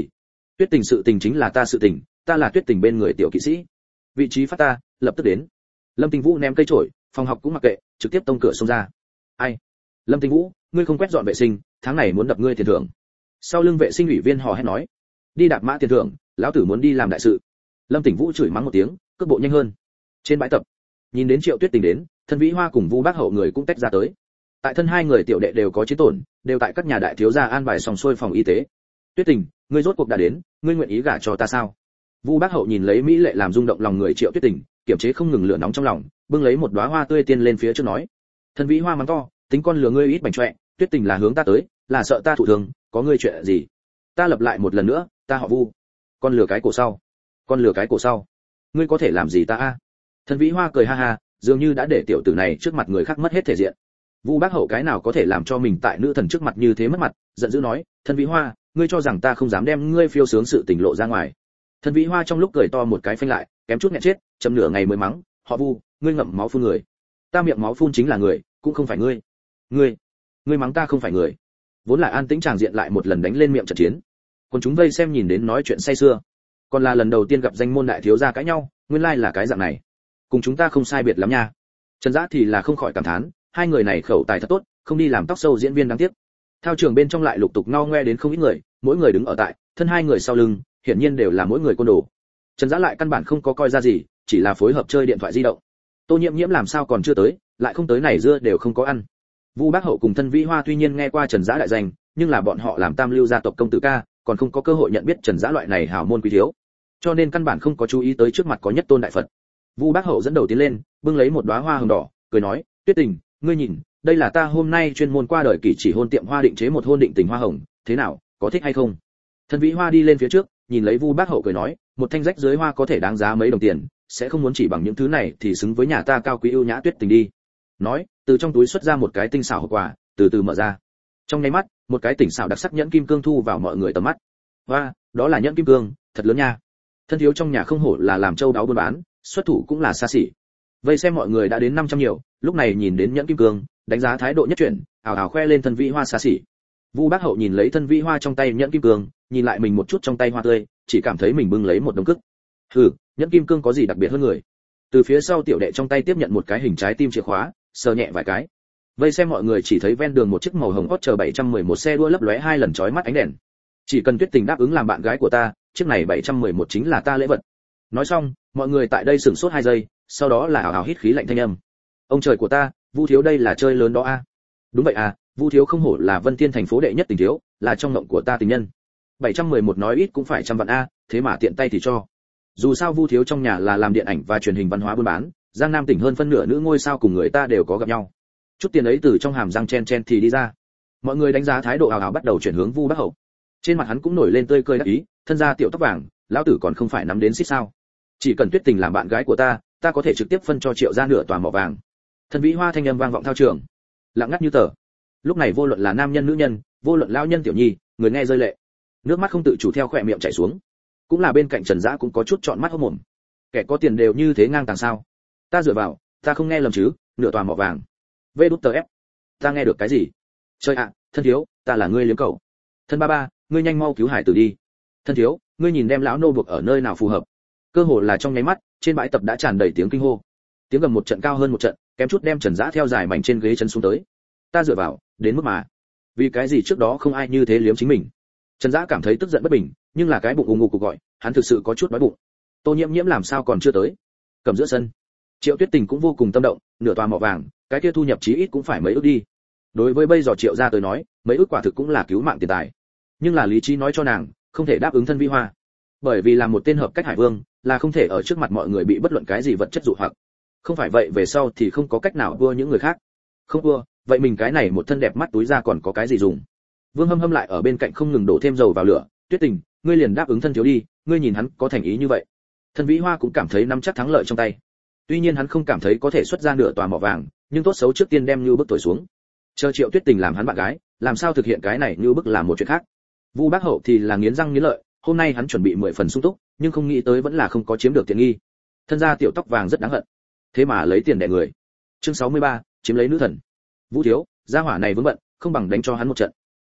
Tuyết Tình sự tình chính là ta sự tình, ta là Tuyết Tình bên người tiểu kỵ sĩ. Vị trí phát ta, lập tức đến. Lâm Tình Vũ ném cây chổi, phòng học cũng mặc kệ, trực tiếp tông cửa xông ra. Ai? Lâm Tình Vũ, ngươi không quét dọn vệ sinh, tháng này muốn đập ngươi tiền thưởng. Sau lưng vệ sinh ủy viên hò hét nói, đi đạp mã tiền thưởng, lão tử muốn đi làm đại sự. Lâm Tình Vũ chửi mắng một tiếng, cước bộ nhanh hơn. Trên bãi tập, nhìn đến Triệu Tuyết Tình đến, Thân Vĩ Hoa cùng Vu Bác Hậu người cũng tách ra tới. Tại thân hai người tiểu đệ đều có chiến tổn, đều tại các nhà đại thiếu gia an bài sòng xuôi phòng y tế. Tuyết Tình, ngươi rốt cuộc đã đến, ngươi nguyện ý gả cho ta sao? Vu Bác Hậu nhìn lấy mỹ lệ làm rung động lòng người Triệu Tuyết Tình, kiềm chế không ngừng lửa nóng trong lòng, bưng lấy một đóa hoa tươi tiên lên phía trước nói. Thân Vĩ Hoa mắng to, tính con lừa ngươi ít bảnh trọe, Tuyết Tình là hướng ta tới, là sợ ta thụ thương, có ngươi chuyện gì? Ta lập lại một lần nữa, ta họ Vu. Con lừa cái cổ sau. Con lừa cái cổ sau. Ngươi có thể làm gì ta a? Thân Vĩ Hoa cười ha ha, dường như đã để tiểu tử này trước mặt người khác mất hết thể diện. Vu Bác Hậu cái nào có thể làm cho mình tại nữ thần trước mặt như thế mất mặt, giận dữ nói, Thân Vĩ Hoa, ngươi cho rằng ta không dám đem ngươi phiêu sướng sự tình lộ ra ngoài? Thân Vĩ Hoa trong lúc cười to một cái phanh lại, kém chút nghẹn chết, chậm nửa ngày mới mắng, họ Vu, ngươi ngậm máu phun người. Ta miệng máu phun chính là người, cũng không phải ngươi. Ngươi, ngươi mắng ta không phải người. Vốn là an tĩnh tràng diện lại một lần đánh lên miệng trận chiến. Còn chúng vây xem nhìn đến nói chuyện say sưa. Còn là lần đầu tiên gặp danh môn đại thiếu gia cãi nhau, nguyên lai là cái dạng này. Cùng chúng ta không sai biệt lắm nha. Trần Dã thì là không khỏi cảm thán, hai người này khẩu tài thật tốt, không đi làm tóc sâu diễn viên đáng tiếc. Thao trường bên trong lại lục tục ngao ngoe đến không ít người, mỗi người đứng ở tại, thân hai người sau lưng, hiển nhiên đều là mỗi người côn đồ. Trần Dã lại căn bản không có coi ra gì, chỉ là phối hợp chơi điện thoại di động. Tô Nhiễm Nhiễm làm sao còn chưa tới, lại không tới này dưa đều không có ăn. Vu Bác Hậu cùng Thân Vĩ Hoa tuy nhiên nghe qua Trần Dã đại danh, nhưng là bọn họ làm tam lưu gia tộc công tử ca, còn không có cơ hội nhận biết Trần Dã loại này hào môn quý thiếu, cho nên căn bản không có chú ý tới trước mặt có nhất tôn đại Phật. Vu Bác Hậu dẫn đầu tiến lên, bưng lấy một đóa hoa hồng đỏ, cười nói, Tuyết Tình, ngươi nhìn, đây là ta hôm nay chuyên môn qua đời kỷ chỉ hôn tiệm hoa định chế một hôn định tình hoa hồng, thế nào, có thích hay không? Thân Vĩ Hoa đi lên phía trước, nhìn lấy Vu Bác Hậu cười nói, một thanh rách dưới hoa có thể đáng giá mấy đồng tiền, sẽ không muốn chỉ bằng những thứ này thì xứng với nhà ta cao quý ưu nhã Tuyết Tình đi. Nói, từ trong túi xuất ra một cái tinh xảo hộp quà, từ từ mở ra. Trong nháy mắt, một cái tinh xảo đặc sắc nhẫn kim cương thu vào mọi người tầm mắt. Hoa, đó là nhẫn kim cương, thật lớn nha. Thân thiếu trong nhà không hổ là làm châu đáo buôn bán, xuất thủ cũng là xa xỉ. Vây xem mọi người đã đến năm trăm nhiều, lúc này nhìn đến nhẫn kim cương, đánh giá thái độ nhất chuyển, ảo ảo khoe lên Thân Vĩ Hoa xa xỉ. Vu Bác Hậu nhìn lấy Thân Vĩ Hoa trong tay nhẫn kim cương, nhìn lại mình một chút trong tay hoa tươi, chỉ cảm thấy mình bưng lấy một đống cức. Hừ, nhẫn kim cương có gì đặc biệt hơn người? Từ phía sau tiểu đệ trong tay tiếp nhận một cái hình trái tim chìa khóa, sờ nhẹ vài cái. Vây xem mọi người chỉ thấy ven đường một chiếc màu hồng Hot chờ bảy trăm mười một xe đua lấp lóe hai lần chói mắt ánh đèn. Chỉ cần Tuyết Tình đáp ứng làm bạn gái của ta, chiếc này bảy trăm mười một chính là ta lễ vật. Nói xong, mọi người tại đây sửng sốt hai giây, sau đó là ảo ảo hít khí lạnh thanh âm. Ông trời của ta, Vu thiếu đây là chơi lớn đó a. À? Đúng vậy à, Vu thiếu không hổ là Vân Thiên thành phố đệ nhất tình thiếu, là trong mộng của ta tình nhân. bảy trăm mười một nói ít cũng phải trăm vạn a, thế mà tiện tay thì cho. Dù sao Vu thiếu trong nhà là làm điện ảnh và truyền hình văn hóa buôn bán, Giang Nam tỉnh hơn phân nửa nữ ngôi sao cùng người ta đều có gặp nhau. Chút tiền ấy từ trong hàm răng chen chen thì đi ra. Mọi người đánh giá thái độ ảo ảo bắt đầu chuyển hướng Vu Bác Hậu. Trên mặt hắn cũng nổi lên tươi cười đắc ý, thân gia tiểu tóc vàng, lão tử còn không phải nắm đến xích sao? Chỉ cần Tuyết Tình làm bạn gái của ta, ta có thể trực tiếp phân cho Triệu gia nửa tòa mỏ vàng. Thân Vĩ Hoa thanh âm vang vọng thao trường, lặng ngắt như tờ. Lúc này vô luận là nam nhân nữ nhân, vô luận lão nhân tiểu nhi, người nghe rơi lệ, nước mắt không tự chủ theo khỏe miệng chảy xuống. Cũng là bên cạnh Trần Dã cũng có chút trọn mắt hốt mồm. Kẻ có tiền đều như thế ngang tàng sao? Ta dựa vào, ta không nghe lầm chứ? Nửa tòa mỏ vàng. Vê đút tờ ép. Ta nghe được cái gì? Trời ạ, thân thiếu, ta là ngươi liếm cậu. Thân ba ba, ngươi nhanh mau cứu hải tử đi. Thân thiếu, ngươi nhìn đem lão nô buộc ở nơi nào phù hợp? Cơ hồ là trong nháy mắt, trên bãi tập đã tràn đầy tiếng kinh hô. Tiếng gầm một trận cao hơn một trận, kém chút đem Trần Dã theo dài mảnh trên ghế chân xuống tới. Ta dựa vào, đến mức mà. Vì cái gì trước đó không ai như thế liếm chính mình? Trần Dã cảm thấy tức giận bất bình, nhưng là cái bụng ù ngục cục gọi, hắn thực sự có chút đói bụng. Tô Nhiễm Nhiễm làm sao còn chưa tới? Cầm giữa sân. Triệu Tuyết Tình cũng vô cùng tâm động, nửa tòa mỏ vàng, cái kia thu nhập chí ít cũng phải mấy ức đi. Đối với bây giờ Triệu gia tới nói, mấy ức quả thực cũng là cứu mạng tiền tài. Nhưng là lý trí nói cho nàng, không thể đáp ứng Thân Vĩ Hoa. Bởi vì là một tên hợp cách hải vương, là không thể ở trước mặt mọi người bị bất luận cái gì vật chất dụ hoặc. Không phải vậy về sau thì không có cách nào vua những người khác. Không vua, vậy mình cái này một thân đẹp mắt túi ra còn có cái gì dùng? Vương Hâm Hâm lại ở bên cạnh không ngừng đổ thêm dầu vào lửa, Tuyết Tình, ngươi liền đáp ứng thân thiếu đi, ngươi nhìn hắn có thành ý như vậy. Thân Vĩ Hoa cũng cảm thấy nắm chắc thắng lợi trong tay. Tuy nhiên hắn không cảm thấy có thể xuất ra nửa tòa mỏ vàng, nhưng tốt xấu trước tiên đem như bức tuổi xuống. Chờ Triệu Tuyết Tình làm hắn bạn gái, làm sao thực hiện cái này như bức làm một chuyện khác. Vu Bác Hậu thì là nghiến răng nghiến lợi, hôm nay hắn chuẩn bị mười phần sung túc, nhưng không nghĩ tới vẫn là không có chiếm được tiện nghi. Thân gia tiểu tóc vàng rất đáng hận, thế mà lấy tiền đẻ người. Chương sáu mươi ba, chiếm lấy nữ thần. Vũ thiếu, gia hỏa này vướng bận, không bằng đánh cho hắn một trận.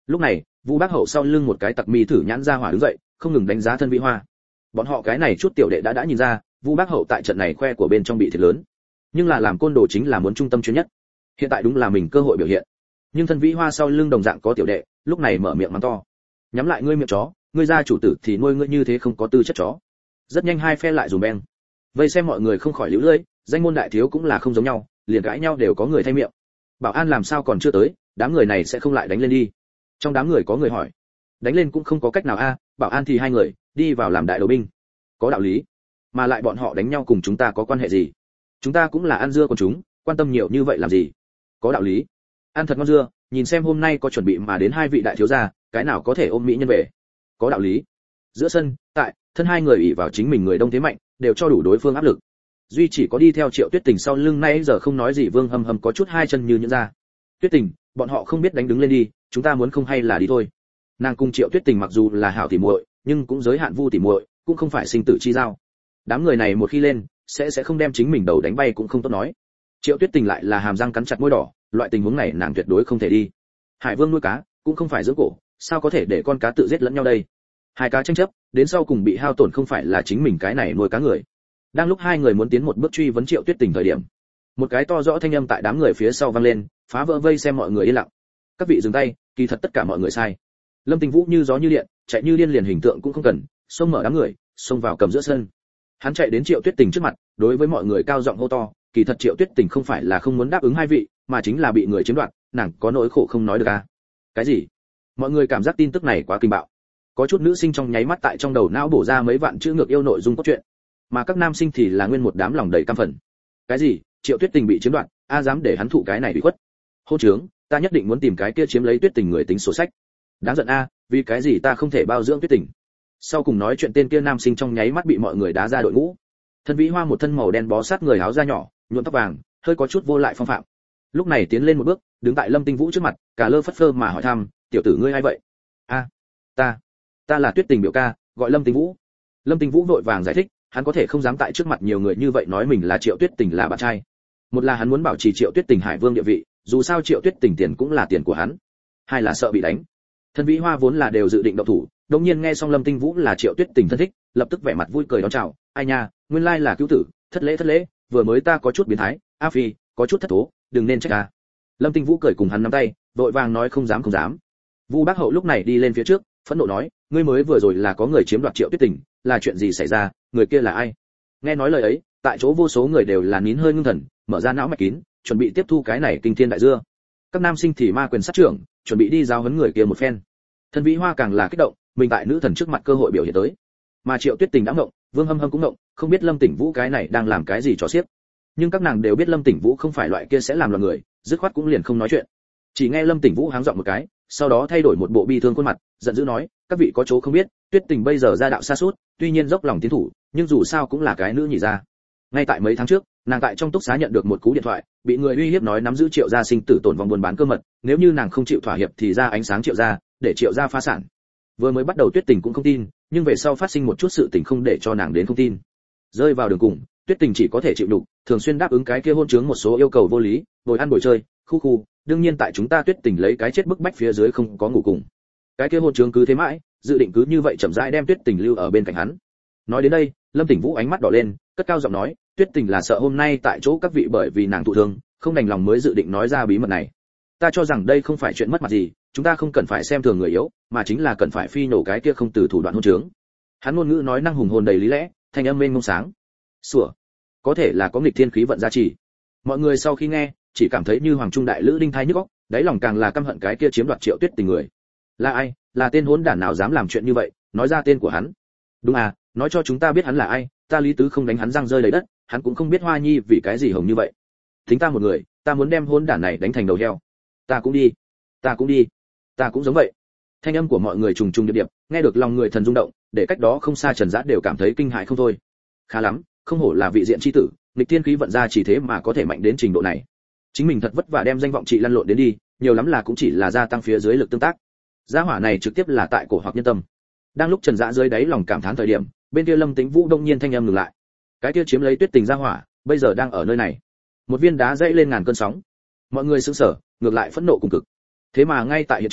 Lúc này Vu Bác Hậu sau lưng một cái tặc mi thử nhãn ra hỏa đứng dậy, không ngừng đánh giá Thân Vĩ Hoa. Bọn họ cái này chút tiểu đệ đã đã nhìn ra, Vu Bác Hậu tại trận này khoe của bên trong bị thiệt lớn, nhưng là làm côn đồ chính là muốn trung tâm chuyên nhất. Hiện tại đúng là mình cơ hội biểu hiện. Nhưng Thân Vĩ Hoa sau lưng đồng dạng có tiểu đệ, lúc này mở miệng mắng to, nhắm lại ngươi miệng chó, ngươi gia chủ tử thì nuôi ngươi như thế không có tư chất chó. Rất nhanh hai phe lại dùm beng. Vây xem mọi người không khỏi liễu lưỡi, danh môn đại thiếu cũng là không giống nhau, liền cãi nhau đều có người thay miệng. Bảo an làm sao còn chưa tới, đám người này sẽ không lại đánh lên đi. Trong đám người có người hỏi, đánh lên cũng không có cách nào a, bảo an thì hai người đi vào làm đại đầu binh, có đạo lý. Mà lại bọn họ đánh nhau cùng chúng ta có quan hệ gì? Chúng ta cũng là ăn dưa con chúng, quan tâm nhiều như vậy làm gì? Có đạo lý. Ăn thật ngon dưa, nhìn xem hôm nay có chuẩn bị mà đến hai vị đại thiếu gia, cái nào có thể ôm mỹ nhân về? Có đạo lý. Giữa sân, tại thân hai người ỷ vào chính mình người đông thế mạnh, đều cho đủ đối phương áp lực. Duy chỉ có đi theo Triệu Tuyết Tình sau lưng nay giờ không nói gì Vương Hầm Hầm có chút hai chân như nhũn ra. Tuyết Tình, bọn họ không biết đánh đứng lên đi, chúng ta muốn không hay là đi thôi. Nàng cùng Triệu Tuyết Tình mặc dù là hảo tỉ muội, nhưng cũng giới hạn Vu tỉ muội, cũng không phải sinh tử chi giao. Đám người này một khi lên, sẽ sẽ không đem chính mình đầu đánh bay cũng không tốt nói. Triệu Tuyết Tình lại là hàm răng cắn chặt môi đỏ, loại tình huống này nàng tuyệt đối không thể đi. Hải Vương nuôi cá, cũng không phải dưỡng cổ, sao có thể để con cá tự giết lẫn nhau đây? Hai cá tranh chấp, đến sau cùng bị hao tổn không phải là chính mình cái này nuôi cá người. Đang lúc hai người muốn tiến một bước truy vấn Triệu Tuyết Tình thời điểm, một cái to rõ thanh âm tại đám người phía sau vang lên, phá vỡ vây xem mọi người yên lặng. Các vị dừng tay, kỳ thật tất cả mọi người sai. Lâm Tình Vũ như gió như điện, chạy như điên liền hình tượng cũng không cần, xông mở đám người, xông vào cầm giữa sân. Hắn chạy đến Triệu Tuyết Tình trước mặt, đối với mọi người cao giọng hô to, kỳ thật Triệu Tuyết Tình không phải là không muốn đáp ứng hai vị, mà chính là bị người chiếm đoạt, nàng có nỗi khổ không nói được à? Cái gì? Mọi người cảm giác tin tức này quá kinh bạo. Có chút nữ sinh trong nháy mắt tại trong đầu não bổ ra mấy vạn chữ ngược yêu nội dung cốt truyện, mà các nam sinh thì là nguyên một đám lòng đầy căm phẫn. Cái gì? Triệu Tuyết Tình bị chiếm đoạt, a dám để hắn thụ cái này bị khuất. Hô trướng, ta nhất định muốn tìm cái kia chiếm lấy Tuyết Tình người tính sổ sách. Đáng giận a, vì cái gì ta không thể bao dưỡng Tuyết Tình? Sau cùng nói chuyện tên kia nam sinh trong nháy mắt bị mọi người đá ra đội ngũ. Thân Vĩ Hoa một thân màu đen bó sát người áo da nhỏ, nhuộm tóc vàng, hơi có chút vô lại phong phạm. Lúc này tiến lên một bước, đứng tại Lâm Tinh Vũ trước mặt, cả lơ phất phơ mà hỏi thăm, tiểu tử ngươi ai vậy? A, ta, ta là Tuyết Tình biểu ca, gọi Lâm Tinh Vũ. Lâm Tinh Vũ vội vàng giải thích, hắn có thể không dám tại trước mặt nhiều người như vậy nói mình là Triệu Tuyết Tình là bạn trai. Một là hắn muốn bảo trì Triệu Tuyết Tình Hải Vương địa vị, dù sao Triệu Tuyết Tình tiền cũng là tiền của hắn. Hai là sợ bị đánh. Thân Vĩ Hoa vốn là đều dự định động thủ, đột nhiên nghe xong Lâm Tinh Vũ là Triệu Tuyết Tình thân thích, lập tức vẻ mặt vui cười đón chào, ai nha, nguyên lai là cứu tử, thất lễ thất lễ, vừa mới ta có chút biến thái, a phi, có chút thất thố, đừng nên trách ta. Lâm Tinh Vũ cười cùng hắn nắm tay, vội vàng nói không dám không dám. Vu Bác Hậu lúc này đi lên phía trước, phẫn nộ nói, ngươi mới vừa rồi là có người chiếm đoạt Triệu Tuyết Tình, là chuyện gì xảy ra, người kia là ai? Nghe nói lời ấy, tại chỗ vô số người đều là nín hơi ngưng thần, mở ra não mạch kín, chuẩn bị tiếp thu cái này kinh thiên đại dưa. Các nam sinh thì ma quyền sát trưởng, chuẩn bị đi giao huấn người kia một phen. Thân Vĩ Hoa càng là kích động, mình tại nữ thần trước mặt cơ hội biểu hiện tới. Mà Triệu Tuyết Tình đã ngđộng, Vương Hâm Hâm cũng ngđộng, không biết Lâm Tỉnh Vũ cái này đang làm cái gì trò xiếc. Nhưng các nàng đều biết Lâm Tỉnh Vũ không phải loại kia sẽ làm loạn người, dứt khoát cũng liền không nói chuyện. Chỉ nghe Lâm Tỉnh Vũ háng giọng một cái, sau đó thay đổi một bộ bi thương khuôn mặt, giận dữ nói, các vị có chỗ không biết, Tuyết Tình bây giờ gia đạo sa sút, tuy nhiên dốc lòng tiến thủ, nhưng dù sao cũng là cái nữ nhị gia. Ngay tại mấy tháng trước, nàng tại trong túc xá nhận được một cú điện thoại, bị người uy hiếp nói nắm giữ Triệu gia sinh tử tổn vòng buôn bán cơ mật, nếu như nàng không chịu thỏa hiệp thì ra ánh sáng Triệu gia, để Triệu gia phá sản. Vừa mới bắt đầu Tuyết Tình cũng không tin, nhưng về sau phát sinh một chút sự tình không để cho nàng đến không tin. Rơi vào đường cùng, Tuyết Tình chỉ có thể chịu đựng, thường xuyên đáp ứng cái kia hôn chướng một số yêu cầu vô lý, bồi ăn bồi chơi, khu khu, đương nhiên tại chúng ta Tuyết Tình lấy cái chết bức bách phía dưới không có ngủ cùng. Cái kia hôn chướng cứ thế mãi, dự định cứ như vậy chậm rãi đem Tuyết Tình lưu ở bên cạnh hắn. Nói đến đây, Lâm Tỉnh Vũ ánh mắt đỏ lên, cất cao giọng nói, Tuyết Tình là sợ hôm nay tại chỗ các vị bởi vì nàng thụ thương, không đành lòng mới dự định nói ra bí mật này. Ta cho rằng đây không phải chuyện mất mặt gì, chúng ta không cần phải xem thường người yếu, mà chính là cần phải phi nổ cái kia không từ thủ đoạn hôn chướng. Hắn ngôn ngữ nói năng hùng hồn đầy lý lẽ, thanh âm mênh mông sáng. Sủa, có thể là có nghịch thiên khí vận gia trì. Mọi người sau khi nghe, chỉ cảm thấy như hoàng trung đại lữ đinh thai nhức óc, đáy lòng càng là căm hận cái kia chiếm đoạt Triệu Tuyết Tình người. Là ai? Là tên hỗn đản nào dám làm chuyện như vậy, nói ra tên của hắn. Đúng à, nói cho chúng ta biết hắn là ai, ta Lý Tứ không đánh hắn răng rơi đầy đất, hắn cũng không biết Hoa Nhi vì cái gì hồng như vậy. Tính ta một người, ta muốn đem hỗn đản này đánh thành đầu heo. Ta cũng đi, ta cũng đi, ta cũng giống vậy. Thanh âm của mọi người trùng trùng điệp điệp, nghe được lòng người thần rung động, để cách đó không xa Trần Dã đều cảm thấy kinh hãi không thôi. Khá lắm, không hổ là vị diện chi tử, nghịch thiên khí vận ra chỉ thế mà có thể mạnh đến trình độ này. Chính mình thật vất vả đem danh vọng trị lăn lộn đến đi, nhiều lắm là cũng chỉ là gia tăng phía dưới lực tương tác. Gia hỏa này trực tiếp là tại cổ hoặc nhân tâm. Đang lúc Trần Dã dưới đáy lòng cảm thán thời điểm, bên kia Lâm Tĩnh Vũ đông nhiên thanh âm ngừng lại. Cái kia chiếm lấy Tuyết Tình gia hỏa, bây giờ đang ở nơi này. Một viên đá dãy lên ngàn cơn sóng. Mọi người sững sờ, ngược lại phẫn nộ cùng cực. Thế mà ngay tại hiện trường,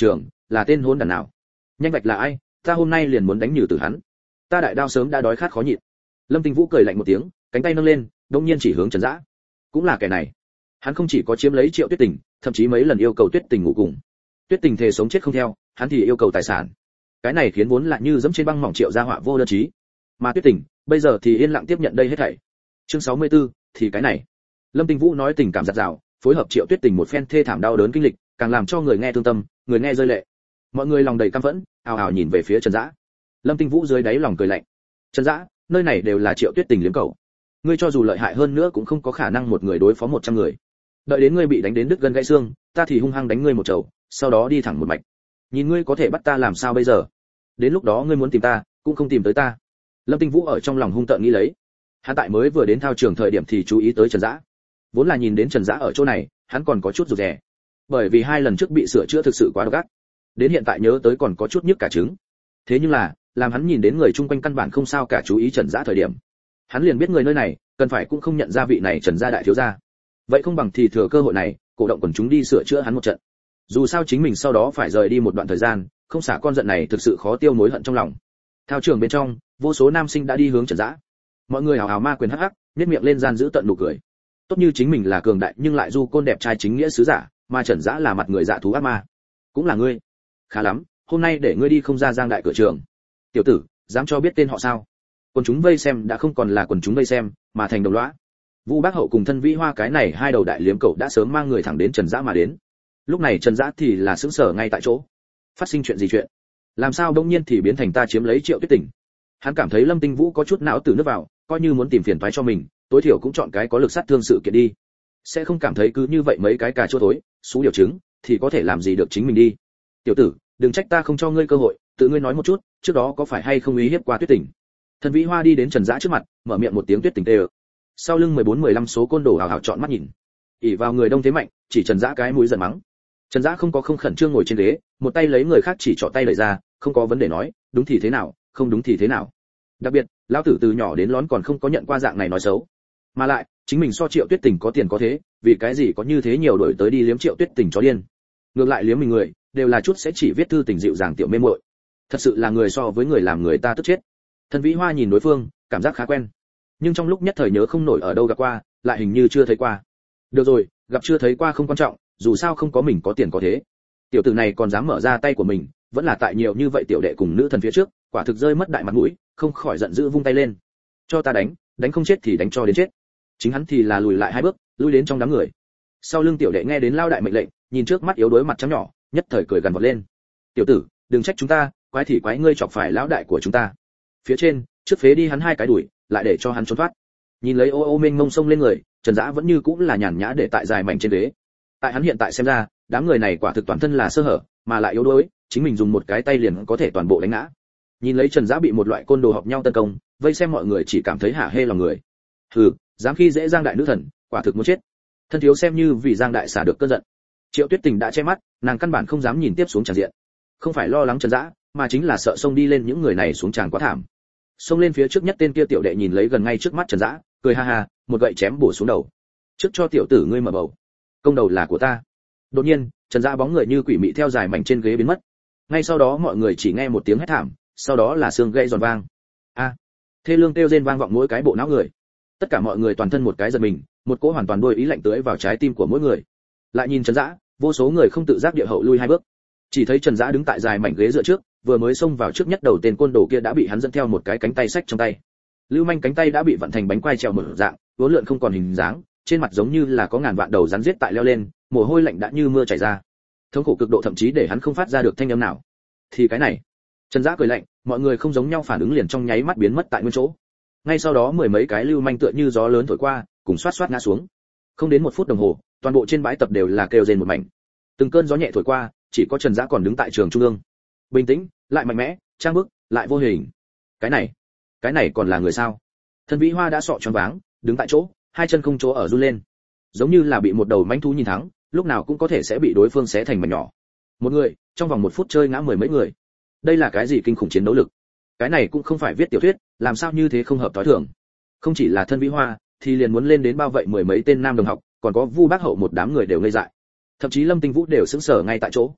là tên hôn đàn nào? Nhanh vạch là ai, ta hôm nay liền muốn đánh nhừ tử hắn. Ta đại đao sớm đã đói khát khó nhịn. Lâm Tinh Vũ cười lạnh một tiếng, cánh tay nâng lên, đống nhiên chỉ hướng Trần Dã. Cũng là kẻ này. Hắn không chỉ có chiếm lấy Triệu Tuyết Tình, thậm chí mấy lần yêu cầu Tuyết Tình ngủ cùng. Tuyết Tình thề sống chết không theo, hắn thì yêu cầu tài sản. Cái này khiến vốn là như dẫm trên băng mỏng Triệu gia họa vô đơn chí. Mà Tuyết Tình, bây giờ thì yên lặng tiếp nhận đây hết thảy. Chương sáu mươi tư, thì cái này. Lâm Tinh Vũ nói tình cảm giặt rào, phối hợp Triệu Tuyết Tình một phen thê thảm đau đớn kinh lịch, càng làm cho người nghe thương tâm, người nghe rơi lệ. Mọi người lòng đầy căm phẫn, ào ào nhìn về phía Trần Dã. Lâm Tinh Vũ dưới đáy lòng cười lạnh. Trần Dã, nơi này đều là Triệu Tuyết Tình liếm cầu. Ngươi cho dù lợi hại hơn nữa cũng không có khả năng một người đối phó một trăm người. Đợi đến ngươi bị đánh đến đứt gân gãy xương, ta thì hung hăng đánh ngươi một chầu, sau đó đi thẳng một mạch. Nhìn ngươi có thể bắt ta làm sao bây giờ? Đến lúc đó ngươi muốn tìm ta, cũng không tìm tới ta. Lâm Tinh Vũ ở trong lòng hung tợn nghĩ lấy. Hắn tại mới vừa đến thao trường thời điểm thì chú ý tới Trần Dã. Vốn là nhìn đến Trần Dã ở chỗ này, hắn còn có chút rụt rè. Bởi vì hai lần trước bị sửa chữa thực sự quá độc ác. Đến hiện tại nhớ tới còn có chút nhức cả trứng. Thế nhưng là, làm hắn nhìn đến người chung quanh căn bản không sao cả chú ý Trần Dã thời điểm, hắn liền biết người nơi này, cần phải cũng không nhận ra vị này Trần gia đại thiếu gia. Vậy không bằng thì thừa cơ hội này, cổ động quần chúng đi sửa chữa hắn một trận. Dù sao chính mình sau đó phải rời đi một đoạn thời gian, không xả con giận này thực sự khó tiêu mối hận trong lòng. Thao trường bên trong, vô số nam sinh đã đi hướng Trần Dã. Mọi người hào hào ma quyền hắc hắc, nhếch miệng lên gian giữ tận nụ cười. Tốt như chính mình là cường đại nhưng lại du côn đẹp trai chính nghĩa sứ giả, mà Trần Dã là mặt người dạ thú ác ma. Cũng là ngươi. Khá lắm, hôm nay để ngươi đi không ra Giang đại cửa trường. Tiểu tử, dám cho biết tên họ sao? Quần chúng vây xem đã không còn là quần chúng vây xem, mà thành đồng lõa. Vu Bác Hậu cùng Thân Vĩ Hoa cái này hai đầu đại liếm cậu đã sớm mang người thẳng đến Trần Dã mà đến. Lúc này Trần Dã thì là sững sờ ngay tại chỗ. Phát sinh chuyện gì chuyện? Làm sao đông nhiên thì biến thành ta chiếm lấy Triệu Tuyết Tình? Hắn cảm thấy Lâm Tinh Vũ có chút não từ nước vào, coi như muốn tìm phiền toái cho mình, tối thiểu cũng chọn cái có lực sát thương sự kiện đi. Sẽ không cảm thấy cứ như vậy mấy cái cà chua tối, xú điều chứng, thì có thể làm gì được chính mình đi. Tiểu tử, đừng trách ta không cho ngươi cơ hội, tự ngươi nói một chút, trước đó có phải hay không ý hiếp qua Tuyết Tình? Thần Vĩ Hoa đi đến Trần Dã trước mặt, mở miệng một tiếng Tuyết Tình tê ơ. Sau lưng mười bốn mười lăm số côn đồ hào hào chọn mắt nhìn. ỷ vào người đông thế mạnh, chỉ Trần Dã cái mũi giận mắng. Trần Dã không có không khẩn trương ngồi trên ghế, một tay lấy người khác chỉ trỏ tay lấy ra, không có vấn đề nói, đúng thì thế nào, không đúng thì thế nào. Đặc biệt, lão tử từ nhỏ đến lớn còn không có nhận qua dạng này nói xấu. Mà lại, chính mình so Triệu Tuyết Tình có tiền có thế, vì cái gì có như thế nhiều đổi tới đi liếm Triệu Tuyết Tình chó điên. Ngược lại liếm mình người, đều là chút sẽ chỉ viết thư tình dịu dàng tiểu mê muội. Thật sự là người so với người làm người ta tức chết. Thần Vĩ Hoa nhìn đối phương, cảm giác khá quen. Nhưng trong lúc nhất thời nhớ không nổi ở đâu gặp qua, lại hình như chưa thấy qua. Được rồi, gặp chưa thấy qua không quan trọng, dù sao không có mình có tiền có thế. Tiểu tử này còn dám mở ra tay của mình, vẫn là tại nhiều như vậy tiểu đệ cùng nữ thần phía trước, quả thực rơi mất đại mặt mũi, không khỏi giận dữ vung tay lên. Cho ta đánh, đánh không chết thì đánh cho đến chết. Chính hắn thì là lùi lại hai bước, lui đến trong đám người. Sau lưng tiểu đệ nghe đến lao đại mệnh lệnh, nhìn trước mắt yếu đuối mặt trắng nhỏ, nhất thời cười gần vọt lên. Tiểu tử, đừng trách chúng ta, quái thì quái ngươi chọc phải lão đại của chúng ta. Phía trên, trước phế đi hắn hai cái đuổi, lại để cho hắn trốn thoát. Nhìn lấy ô ô mênh mông sông lên người, Trần Dã vẫn như cũng là nhàn nhã để tại dài mảnh trên ghế. Tại hắn hiện tại xem ra, đám người này quả thực toàn thân là sơ hở, mà lại yếu đuối, chính mình dùng một cái tay liền có thể toàn bộ đánh ngã. Nhìn lấy Trần Dã bị một loại côn đồ hợp nhau tấn công, vây xem mọi người chỉ cảm thấy hả hê lòng người. Hừ, dám khi dễ Giang đại nữ thần, quả thực muốn chết. Thân thiếu xem như vì Giang đại xả được cơn giận. Triệu Tuyết Tình đã che mắt, nàng căn bản không dám nhìn tiếp xuống tràn diện. Không phải lo lắng Trần Dã, mà chính là sợ xông đi lên những người này xuống tràn quá thảm. Xông lên phía trước nhất tên kia tiểu đệ nhìn lấy gần ngay trước mắt Trần Dã, cười ha ha, một gậy chém bổ xuống đầu. Trước cho tiểu tử ngươi mở bầu, công đầu là của ta. Đột nhiên, Trần Dã bóng người như quỷ mị theo dài mảnh trên ghế biến mất. Ngay sau đó mọi người chỉ nghe một tiếng hét thảm, sau đó là xương gãy giòn vang. A, à, thê lương kêu rên vang vọng mỗi cái bộ não người. Tất cả mọi người toàn thân một cái giật mình, một cỗ hoàn toàn đôi ý lạnh tưới vào trái tim của mỗi người. Lại nhìn Trần Dã, vô số người không tự giác địa hậu lui hai bước. Chỉ thấy Trần Dã đứng tại dài mảnh ghế dựa trước, vừa mới xông vào trước nhất đầu tên côn đồ kia đã bị hắn dẫn theo một cái cánh tay xách trong tay. Lưu manh cánh tay đã bị vặn thành bánh quai trèo một dạng, vốn lượn không còn hình dáng, trên mặt giống như là có ngàn vạn đầu rắn giết tại leo lên, mồ hôi lạnh đã như mưa chảy ra. Thống khổ cực độ thậm chí để hắn không phát ra được thanh âm nào. Thì cái này, Trần Dã cười lạnh, mọi người không giống nhau phản ứng liền trong nháy mắt biến mất tại nguyên chỗ. Ngay sau đó mười mấy cái lưu manh tựa như gió lớn thổi qua, cùng xoát xoát ngã xuống. Không đến một phút đồng hồ, toàn bộ trên bãi tập đều là kêu rên một mảnh. Từng cơn gió nhẹ thổi qua, chỉ có Trần Dã còn đứng tại trường trung ương. Bình tĩnh, lại mạnh mẽ, trang bức, lại vô hình. Cái này, cái này còn là người sao? Thân Vĩ Hoa đã sọ choáng váng, đứng tại chỗ, hai chân không chỗ ở run lên. Giống như là bị một đầu mãnh thú nhìn thắng, lúc nào cũng có thể sẽ bị đối phương xé thành mảnh nhỏ. Một người, trong vòng một phút chơi ngã mười mấy người. Đây là cái gì kinh khủng chiến đấu lực? Cái này cũng không phải viết tiểu thuyết, làm sao như thế không hợp tối thường. Không chỉ là Thân Vĩ Hoa, thì liền muốn lên đến bao vậy mười mấy tên nam đồng học, còn có Vu Bác Hậu một đám người đều ngây dại. Thậm chí Lâm Tinh Vũ đều sững sờ ngay tại chỗ.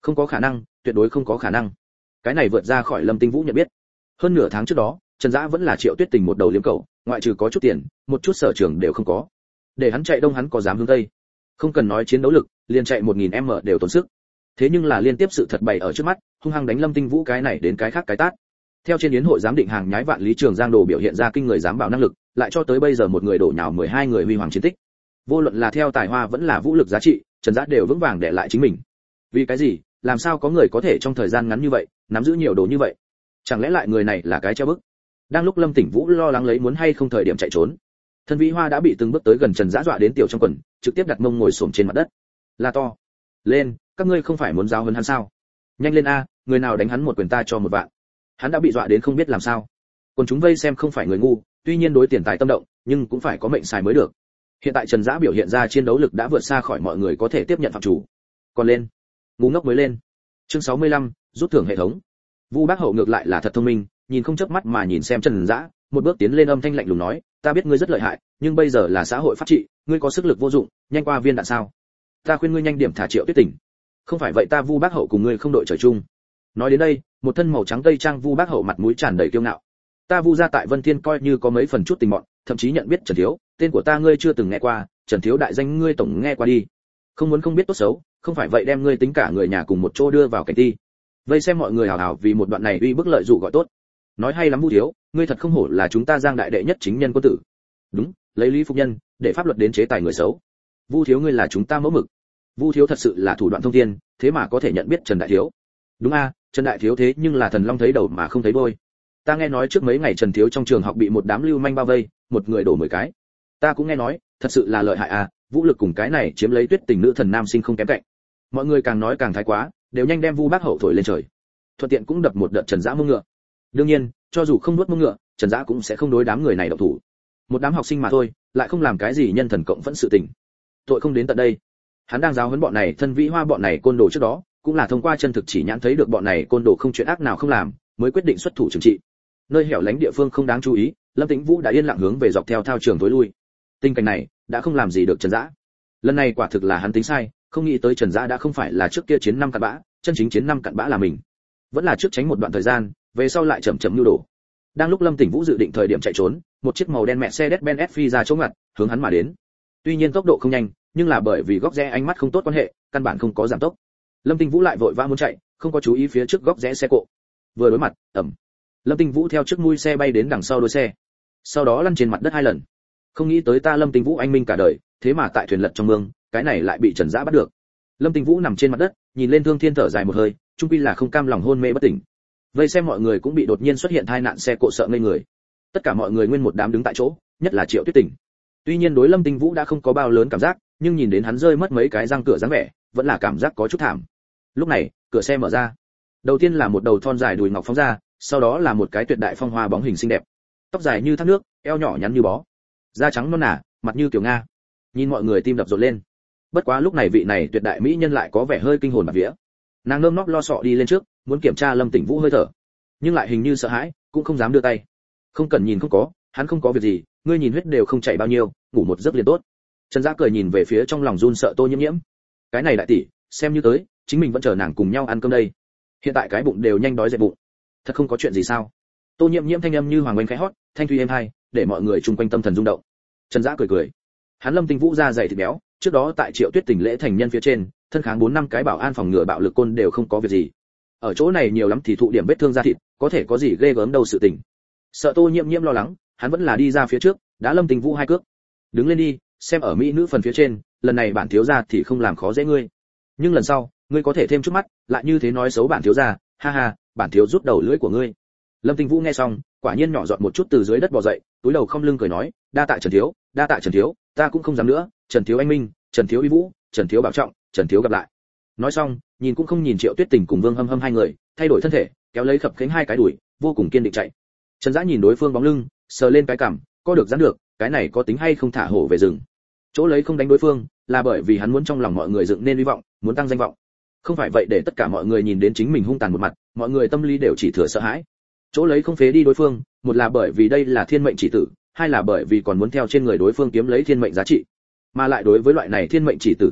Không có khả năng, tuyệt đối không có khả năng. Cái này vượt ra khỏi Lâm Tinh Vũ nhận biết. Hơn nửa tháng trước đó, Trần Dã vẫn là Triệu Tuyết Tình một đầu liếm cầu, ngoại trừ có chút tiền, một chút sở trường đều không có. Để hắn chạy đông hắn có dám hướng tây. Không cần nói chiến đấu lực, liền chạy một nghìn m đều tốn sức. Thế nhưng là liên tiếp sự thật bày ở trước mắt, hung hăng đánh Lâm Tinh Vũ cái này đến cái khác cái tát. Theo trên yến hội giám định hàng nhái vạn lý trường giang đồ biểu hiện ra kinh người dám bảo năng lực, lại cho tới bây giờ một người đổ nhào mười hai người huy hoàng chiến tích. Vô luận là theo tài hoa vẫn là vũ lực giá trị, Trần Dã đều vững vàng để lại chính mình. Vì cái gì? Làm sao có người có thể trong thời gian ngắn như vậy, nắm giữ nhiều đồ như vậy? Chẳng lẽ lại người này là cái treo bức? Đang lúc Lâm Tỉnh Vũ lo lắng lấy muốn hay không thời điểm chạy trốn, Thân Vĩ Hoa đã bị từng bước tới gần Trần Dã dọa đến tiểu trong quần, trực tiếp đặt mông ngồi xổm trên mặt đất. La to: "Lên, các ngươi không phải muốn giáo huấn hắn sao? Nhanh lên a, người nào đánh hắn một quyền ta cho một vạn." Hắn đã bị dọa đến không biết làm sao. Còn chúng vây xem không phải người ngu, tuy nhiên đối tiền tài tâm động, nhưng cũng phải có mệnh xài mới được. Hiện tại Trần Dã biểu hiện ra chiến đấu lực đã vượt xa khỏi mọi người có thể tiếp nhận phạm chủ. Còn lên, ngu ngốc mới lên. Chương sáu mươi lăm, rút thưởng hệ thống. Vu Bác Hậu ngược lại là thật thông minh, nhìn không chớp mắt mà nhìn xem Trần Dã, một bước tiến lên âm thanh lạnh lùng nói, ta biết ngươi rất lợi hại, nhưng bây giờ là xã hội pháp trị, ngươi có sức lực vô dụng, nhanh qua viên đạn sao? Ta khuyên ngươi nhanh điểm thả Triệu Tuyết Tình. Không phải vậy ta Vu Bác Hậu cùng ngươi không đội trời chung. Nói đến đây, một thân màu trắng tây trang Vu Bác Hậu mặt mũi tràn đầy kiêu ngạo. Ta Vu gia tại Vân Thiên coi như có mấy phần chút tình mọn, thậm chí nhận biết Trần Thiếu, tên của ta ngươi chưa từng nghe qua, Trần Thiếu đại danh ngươi tổng nghe qua đi. Không muốn không biết tốt xấu, không phải vậy đem ngươi tính cả người nhà cùng một chỗ đưa vào cảnh ti. Vây xem mọi người hào hào vì một đoạn này uy bức lợi dụ gọi tốt. Nói hay lắm Vu Thiếu, ngươi thật không hổ là chúng ta Giang đại đệ nhất chính nhân quân tử. Đúng, lấy lý phục nhân, để pháp luật đến chế tài người xấu. Vu Thiếu ngươi là chúng ta mẫu mực. Vu Thiếu thật sự là thủ đoạn thông thiên, thế mà có thể nhận biết Trần đại thiếu. Đúng a, Trần đại thiếu thế nhưng là thần long thấy đầu mà không thấy đuôi. Ta nghe nói trước mấy ngày Trần thiếu trong trường học bị một đám lưu manh bao vây, một người đổ mười cái. Ta cũng nghe nói, thật sự là lợi hại à, vũ lực cùng cái này chiếm lấy Tuyết Tình nữ thần nam sinh không kém cạnh. Mọi người càng nói càng thái quá, đều nhanh đem Vu Bác Hậu thổi lên trời. Thuận tiện cũng đập một đợt Trần Dã mông ngựa. Đương nhiên, cho dù không nuốt mông ngựa, Trần Dã cũng sẽ không đối đám người này động thủ. Một đám học sinh mà thôi, lại không làm cái gì nhân thần cộng vẫn sự tình. Tội không đến tận đây. Hắn đang giáo huấn bọn này Thân Vĩ Hoa bọn này côn đồ trước đó, cũng là thông qua chân thực chỉ nhãn thấy được bọn này côn đồ không chuyện ác nào không làm, mới quyết định xuất thủ trừng trị. Nơi hẻo lánh địa phương không đáng chú ý, Lâm Tĩnh Vũ đã yên lặng hướng về dọc theo thao trường tối lui. Tình cảnh này đã không làm gì được Trần Dã. Lần này quả thực là hắn tính sai, không nghĩ tới Trần Dã đã không phải là trước kia chiến năm cặn bã, chân chính chiến năm cặn bã là mình. Vẫn là trước tránh một đoạn thời gian, về sau lại chậm chậm nhu đổ. Đang lúc Lâm Tĩnh Vũ dự định thời điểm chạy trốn, một chiếc màu đen Mercedes-Benz phi ra chỗ ngặt, hướng hắn mà đến. Tuy nhiên tốc độ không nhanh, nhưng là bởi vì góc rẽ ánh mắt không tốt quan hệ, căn bản không có giảm tốc. Lâm Tĩnh Vũ lại vội vã muốn chạy, không có chú ý phía trước góc rẽ xe cộ. Vừa đối mặt, ầm. Lâm Tĩnh Vũ theo trước mui xe bay đến đằng sau đuôi xe, sau đó lăn trên mặt đất hai lần. Không nghĩ tới ta Lâm Tĩnh Vũ anh minh cả đời, thế mà tại thuyền lật trong mương, cái này lại bị Trần Dã bắt được. Lâm Tĩnh Vũ nằm trên mặt đất, nhìn lên Thương Thiên thở dài một hơi, chung quy là không cam lòng hôn mê bất tỉnh. Vây xem mọi người cũng bị đột nhiên xuất hiện tai nạn xe cộ sợ ngây người. Tất cả mọi người nguyên một đám đứng tại chỗ, nhất là Triệu Tuyết Tình. Tuy nhiên đối Lâm Tĩnh Vũ đã không có bao lớn cảm giác, nhưng nhìn đến hắn rơi mất mấy cái răng cửa dáng vẻ, vẫn là cảm giác có chút thảm. Lúc này, cửa xe mở ra. Đầu tiên là một đầu thon dài đùi ngọc phóng ra, sau đó là một cái tuyệt đại phong hoa bóng hình xinh đẹp. Tóc dài như thác nước, eo nhỏ nhắn như bó, da trắng non nả, mặt như tiểu nga. Nhìn mọi người tim đập rộn lên. Bất quá lúc này vị này tuyệt đại mỹ nhân lại có vẻ hơi kinh hồn bạt vía. Nàng nơm nóp lo sọ đi lên trước, muốn kiểm tra Lâm Tĩnh Vũ hơi thở, nhưng lại hình như sợ hãi, cũng không dám đưa tay. Không cần nhìn không có, hắn không có việc gì, ngươi nhìn huyết đều không chảy bao nhiêu, ngủ một giấc liền tốt. Trần Dã cười nhìn về phía trong lòng run sợ Tô Nhiễm Nhiễm. Cái này đại tỷ, xem như tới, chính mình vẫn chờ nàng cùng nhau ăn cơm đây. Hiện tại cái bụng đều nhanh đói dẹp bụng. Thật không có chuyện gì sao? Tô Nhiễm Nhiễm thanh âm như hoàng oanh khẽ hót, thanh thủy êm hai, để mọi người chung quanh tâm thần rung động. Trần Dã cười cười. Hắn Lâm Tĩnh Vũ da dày thịt béo, trước đó tại Triệu Tuyết Tình lễ thành nhân phía trên, thân kháng bốn năm cái bảo an phòng ngừa bạo lực côn đều không có việc gì. Ở chỗ này nhiều lắm thì thụ điểm vết thương da thịt, có thể có gì ghê gớm đâu sự tình. Sợ Tô Nhiễm Nhiễm lo lắng, hắn vẫn là đi ra phía trước, đã Lâm Tĩnh Vũ hai cước. Đứng lên đi, xem ở mỹ nữ phần phía trên, lần này bản thiếu gia thì không làm khó dễ ngươi. Nhưng lần sau, ngươi có thể thêm chút mắt, lại như thế nói xấu bản thiếu gia, ha ha, bản thiếu rút đầu lưỡi của ngươi. Lâm Tĩnh Vũ nghe xong, quả nhiên nhỏ giọt một chút từ dưới đất bò dậy, túi đầu không lưng cười nói, đa tạ Trần thiếu, đa tạ Trần thiếu, ta cũng không dám nữa, Trần thiếu anh minh, Trần thiếu uy vũ, Trần thiếu bảo trọng, Trần thiếu gặp lại. Nói xong, nhìn cũng không nhìn Triệu Tuyết Tình cùng Vương Hâm Hâm hai người, thay đổi thân thể, kéo lấy khập khánh hai cái đuổi, vô cùng kiên định chạy. Trần Dã nhìn đối phương bóng lưng, sờ lên cái cằm, có được dám được, cái này có tính hay không thả hổ về rừng. Chỗ lấy không đánh đối phương, là bởi vì hắn muốn trong lòng mọi người dựng nên hy vọng, muốn tăng danh vọng. Không phải vậy để tất cả mọi người nhìn đến chính mình hung tàn một mặt, mọi người tâm lý đều chỉ thừa sợ hãi. Chỗ lấy không phế đi đối phương, một là bởi vì đây là thiên mệnh chỉ tử, hai là bởi vì còn muốn theo trên người đối phương kiếm lấy thiên mệnh giá trị. Mà lại đối với loại này thiên mệnh chỉ tử tới nói,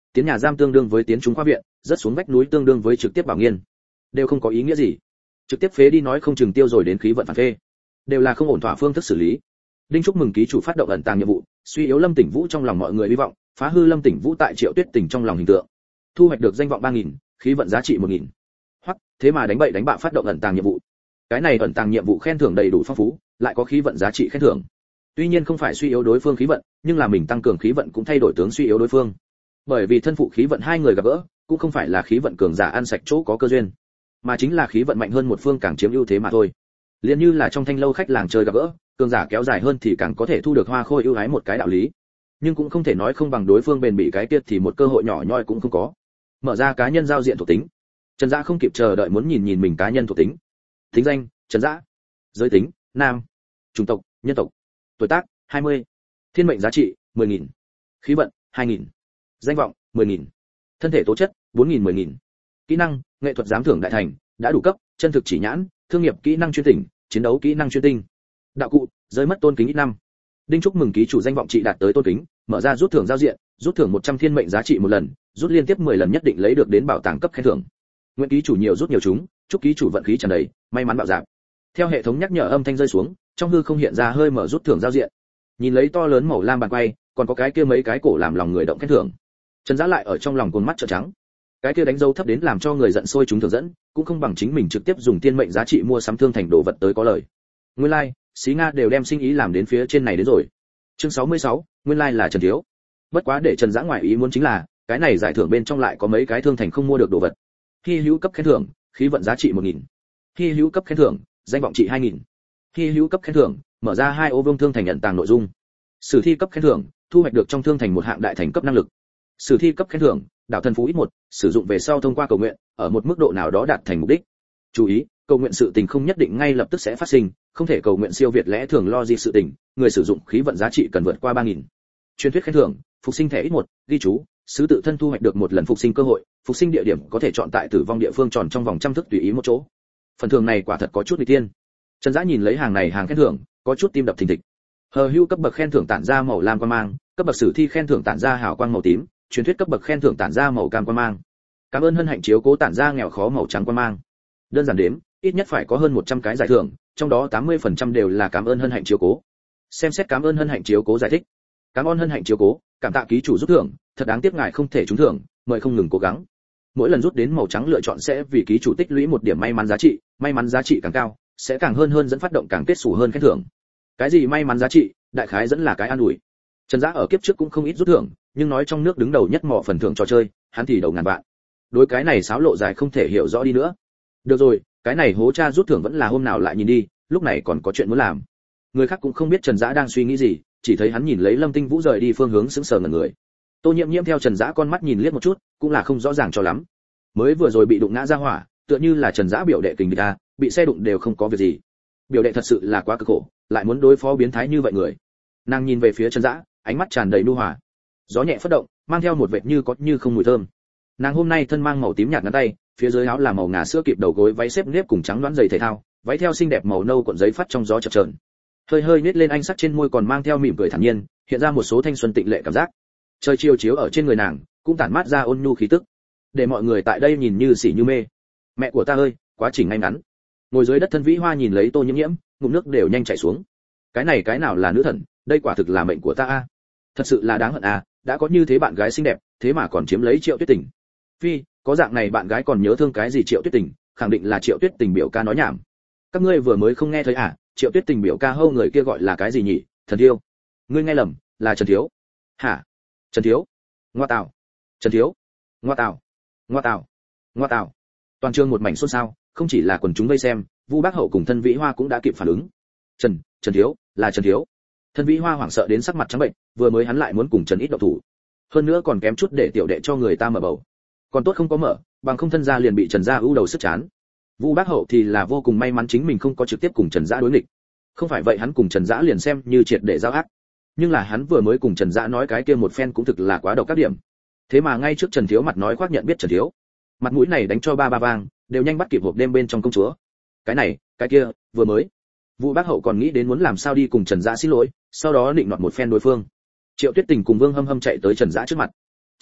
tiến nhà giam tương đương với tiến trung khoa viện, rất xuống vách núi tương đương với trực tiếp bảo nghiên, đều không có ý nghĩa gì. Trực tiếp phế đi nói không chừng tiêu rồi đến khí vận phản phê, đều là không ổn thỏa phương thức xử lý. Đinh chúc mừng ký chủ phát động ẩn tàng nhiệm vụ, suy yếu Lâm Tỉnh Vũ trong lòng mọi người hy vọng, phá hư Lâm Tỉnh Vũ tại Triệu Tuyết Tình trong lòng hình tượng. Thu hoạch được danh vọng ba nghìn, khí vận giá trị một nghìn. Hoặc, thế mà đánh bậy đánh bạ phát động ẩn tàng nhiệm vụ. Cái này ẩn tàng nhiệm vụ khen thưởng đầy đủ phong phú, lại có khí vận giá trị khen thưởng. Tuy nhiên không phải suy yếu đối phương khí vận, nhưng là mình tăng cường khí vận cũng thay đổi tướng suy yếu đối phương. Bởi vì thân phụ khí vận hai người gặp gỡ, cũng không phải là khí vận cường giả ăn sạch chỗ có cơ duyên, mà chính là khí vận mạnh hơn một phương càng chiếm ưu thế mà thôi. Liên như là trong thanh lâu khách làng chơi gặp gỡ, cường giả kéo dài hơn thì càng có thể thu được hoa khôi ưu ái một cái đạo lý. Nhưng cũng không thể nói không bằng đối phương bền bỉ cái kia thì một cơ hội nhỏ nhoi cũng không có. Mở ra cá nhân giao diện thuộc tính. Trần Dã không kịp chờ đợi muốn nhìn nhìn mình cá nhân thuộc tính. Tính danh: Trần Dã. Giới tính: nam. Chủng tộc: nhân tộc. Tuổi tác: hai mươi. Thiên mệnh giá trị: mười nghìn. Khí vận: hai nghìn. Danh vọng: mười nghìn. Thân thể tố chất: bốn nghìn mười nghìn. Kỹ năng: nghệ thuật giám thưởng đại thành, đã đủ cấp, chân thực chỉ nhãn, thương nghiệp kỹ năng chuyên tỉnh, chiến đấu kỹ năng chuyên tinh. Đạo cụ: rơi mất tôn kính ít năm. Đinh chúc mừng ký chủ danh vọng trị đạt tới tôn kính, mở ra rút thưởng giao diện, rút thưởng một trăm thiên mệnh giá trị một lần, rút liên tiếp mười lần nhất định lấy được đến bảo tàng cấp khen thưởng. Nguyện ký chủ nhiều rút nhiều chúng, chúc ký chủ vận khí tràn đầy, may mắn bạo dạn. Theo hệ thống nhắc nhở âm thanh rơi xuống, trong hư không hiện ra hơi mở rút thưởng giao diện. Nhìn lấy to lớn màu lam bàn quay, còn có cái kia mấy cái cổ làm lòng người động khen thưởng. Trần Dã lại ở trong lòng cuồng mắt trợn trắng. Cái kia đánh dấu thấp đến làm cho người giận sôi chúng thường dẫn, cũng không bằng chính mình trực tiếp dùng tiên mệnh giá trị mua sắm thương thành đồ vật tới có lời. Nguyên lai, like, xí Nga đều đem sinh ý làm đến phía trên này đến rồi. Chương sáu mươi sáu, nguyên lai like là Trần Thiếu. Bất quá để Trần Dã ngoại ý muốn chính là, cái này giải thưởng bên trong lại có mấy cái thương thành không mua được đồ vật. Hy hữu cấp khen thưởng, khí vận giá trị một nghìn. Hy hữu cấp khen thưởng, danh vọng trị hai nghìn. Hy hữu cấp khen thưởng, mở ra hai ô vương thương thành nhận tàng nội dung. Sử thi cấp khen thưởng, thu hoạch được trong thương thành một hạng đại thành cấp năng lực. Sử thi cấp khen thưởng, đạo thần phú ít một, sử dụng về sau thông qua cầu nguyện, ở một mức độ nào đó đạt thành mục đích. Chú ý, cầu nguyện sự tình không nhất định ngay lập tức sẽ phát sinh, không thể cầu nguyện siêu việt lẽ thường lo gì sự tình, người sử dụng khí vận giá trị cần vượt qua ba nghìn. Truyền thuyết khen thưởng, phục sinh thẻ ít một, ghi chú, sứ tự thân thu hoạch được một lần phục sinh cơ hội, phục sinh địa điểm có thể chọn tại tử vong địa phương tròn trong vòng trăm thước tùy ý một chỗ. Phần thưởng này quả thật có chút nguy tiên. Trần Dã nhìn lấy hàng này hàng khen thưởng, có chút tim đập thình thịch. Hờ hữu cấp bậc khen thưởng tản ra màu lam quang mang, cấp bậc sử thi khen thưởng tản ra hào quang màu tím, truyền thuyết cấp bậc khen thưởng tản ra màu cam quang mang. Cảm ơn hân hạnh chiếu cố tản ra nghèo khó màu trắng quang mang. Đơn giản đếm, ít nhất phải có hơn một trăm cái giải thưởng, trong đó tám mươi phần trăm đều là cảm ơn hân hạnh chiếu cố. Xem xét cảm ơn hân hạnh chiếu cố giải thích. Cảm ơn hân hạnh chiếu cố, cảm tạ ký chủ rút thưởng, thật đáng tiếc ngài không thể trúng thưởng, mời không ngừng cố gắng. Mỗi lần rút đến màu trắng lựa chọn sẽ vì ký chủ tích lũy một điểm may mắn giá trị, may mắn giá trị càng cao, sẽ càng hơn hơn dẫn phát động càng kết sủ hơn khen thưởng. Cái gì may mắn giá trị, đại khái dẫn là cái an ủi. Trần Dã ở kiếp trước cũng không ít rút thưởng, nhưng nói trong nước đứng đầu nhất mỏ phần thưởng trò chơi, hắn thì đầu ngàn vạn. Đối cái này xáo lộ dài không thể hiểu rõ đi nữa. Được rồi, cái này hố cha rút thưởng vẫn là hôm nào lại nhìn đi, lúc này còn có chuyện muốn làm. Người khác cũng không biết Trần Dã đang suy nghĩ gì, chỉ thấy hắn nhìn lấy Lâm Tinh Vũ rời đi phương hướng sững sờ ngẩn người. Tô Nhiễm Nhiễm theo Trần Dã con mắt nhìn liếc một chút, cũng là không rõ ràng cho lắm. Mới vừa rồi bị đụng ngã ra hỏa, tựa như là Trần Dã biểu đệ kình địch a, bị xe đụng đều không có việc gì. Biểu đệ thật sự là quá cực khổ, lại muốn đối phó biến thái như vậy người. Nàng nhìn về phía Trần Dã, ánh mắt tràn đầy nhu hòa. Gió nhẹ phất động, mang theo một vệt như có như không mùi thơm. Nàng hôm nay thân mang màu tím nhạt ngắn tay, phía dưới áo là màu ngà sữa kịp đầu gối váy xếp nếp cùng trắng đoán giày thể thao, váy theo xinh đẹp màu nâu cuộn giấy phát trong gió chập chờn. Hơi hơi nít lên anh sắc trên môi còn mang theo mỉm cười thản nhiên, hiện ra một số thanh xuân tịnh lệ cảm giác. Trời chiều chiếu ở trên người nàng, cũng tản mát ra ôn nhu khí tức, để mọi người tại đây nhìn như sỉ như mê. Mẹ của ta ơi, quá trình ngay ngắn. Ngồi dưới đất thân Vĩ Hoa nhìn lấy Tô Nhiễm Nhiễm, ngụm nước đều nhanh chảy xuống. Cái này cái nào là nữ thần, đây quả thực là mệnh của ta a. Thật sự là đáng hận a, đã có như thế bạn gái xinh đẹp, thế mà còn chiếm lấy Triệu Tuyết Tình. Phi, có dạng này bạn gái còn nhớ thương cái gì Triệu Tuyết Tình, khẳng định là Triệu Tuyết Tình biểu ca nói nhảm. Các ngươi vừa mới không nghe thấy à, Triệu Tuyết Tình biểu ca hâu người kia gọi là cái gì nhỉ? Thần Thiếu. Ngươi nghe lầm, là Trần Thiếu. Hả? Trần Thiếu? Ngoa tạo. Trần Thiếu? Ngoa tạo. Ngoa tạo. Ngoa tạo. Toàn trường một mảnh xôn xao, không chỉ là quần chúng vây xem, Vu Bác Hậu cùng Thân Vĩ Hoa cũng đã kịp phản ứng. Trần, Trần Thiếu, là Trần Thiếu. Thân Vĩ Hoa hoảng sợ đến sắc mặt trắng bệnh, vừa mới hắn lại muốn cùng Trần Ít động thủ. Hơn nữa còn kém chút để tiểu đệ cho người ta mở bầu. Còn tốt không có mở, bằng không thân gia liền bị Trần gia ưu đầu sức chán. Vu Bác Hậu thì là vô cùng may mắn chính mình không có trực tiếp cùng Trần Dã đối nghịch. Không phải vậy hắn cùng Trần Dã liền xem như triệt để giao ác. Nhưng là hắn vừa mới cùng Trần Dã nói cái kia một phen cũng thực là quá độc các điểm. Thế mà ngay trước Trần Thiếu mặt nói khoác nhận biết Trần Thiếu. Mặt mũi này đánh cho ba ba vang, đều nhanh bắt kịp hộp đêm bên trong công chúa. Cái này, cái kia, vừa mới. Vu Bác Hậu còn nghĩ đến muốn làm sao đi cùng Trần Dã xin lỗi, sau đó định nọt một phen đối phương. Triệu Tuyết Tình cùng Vương Hâm Hâm chạy tới Trần Dã trước mặt. Trần Dã,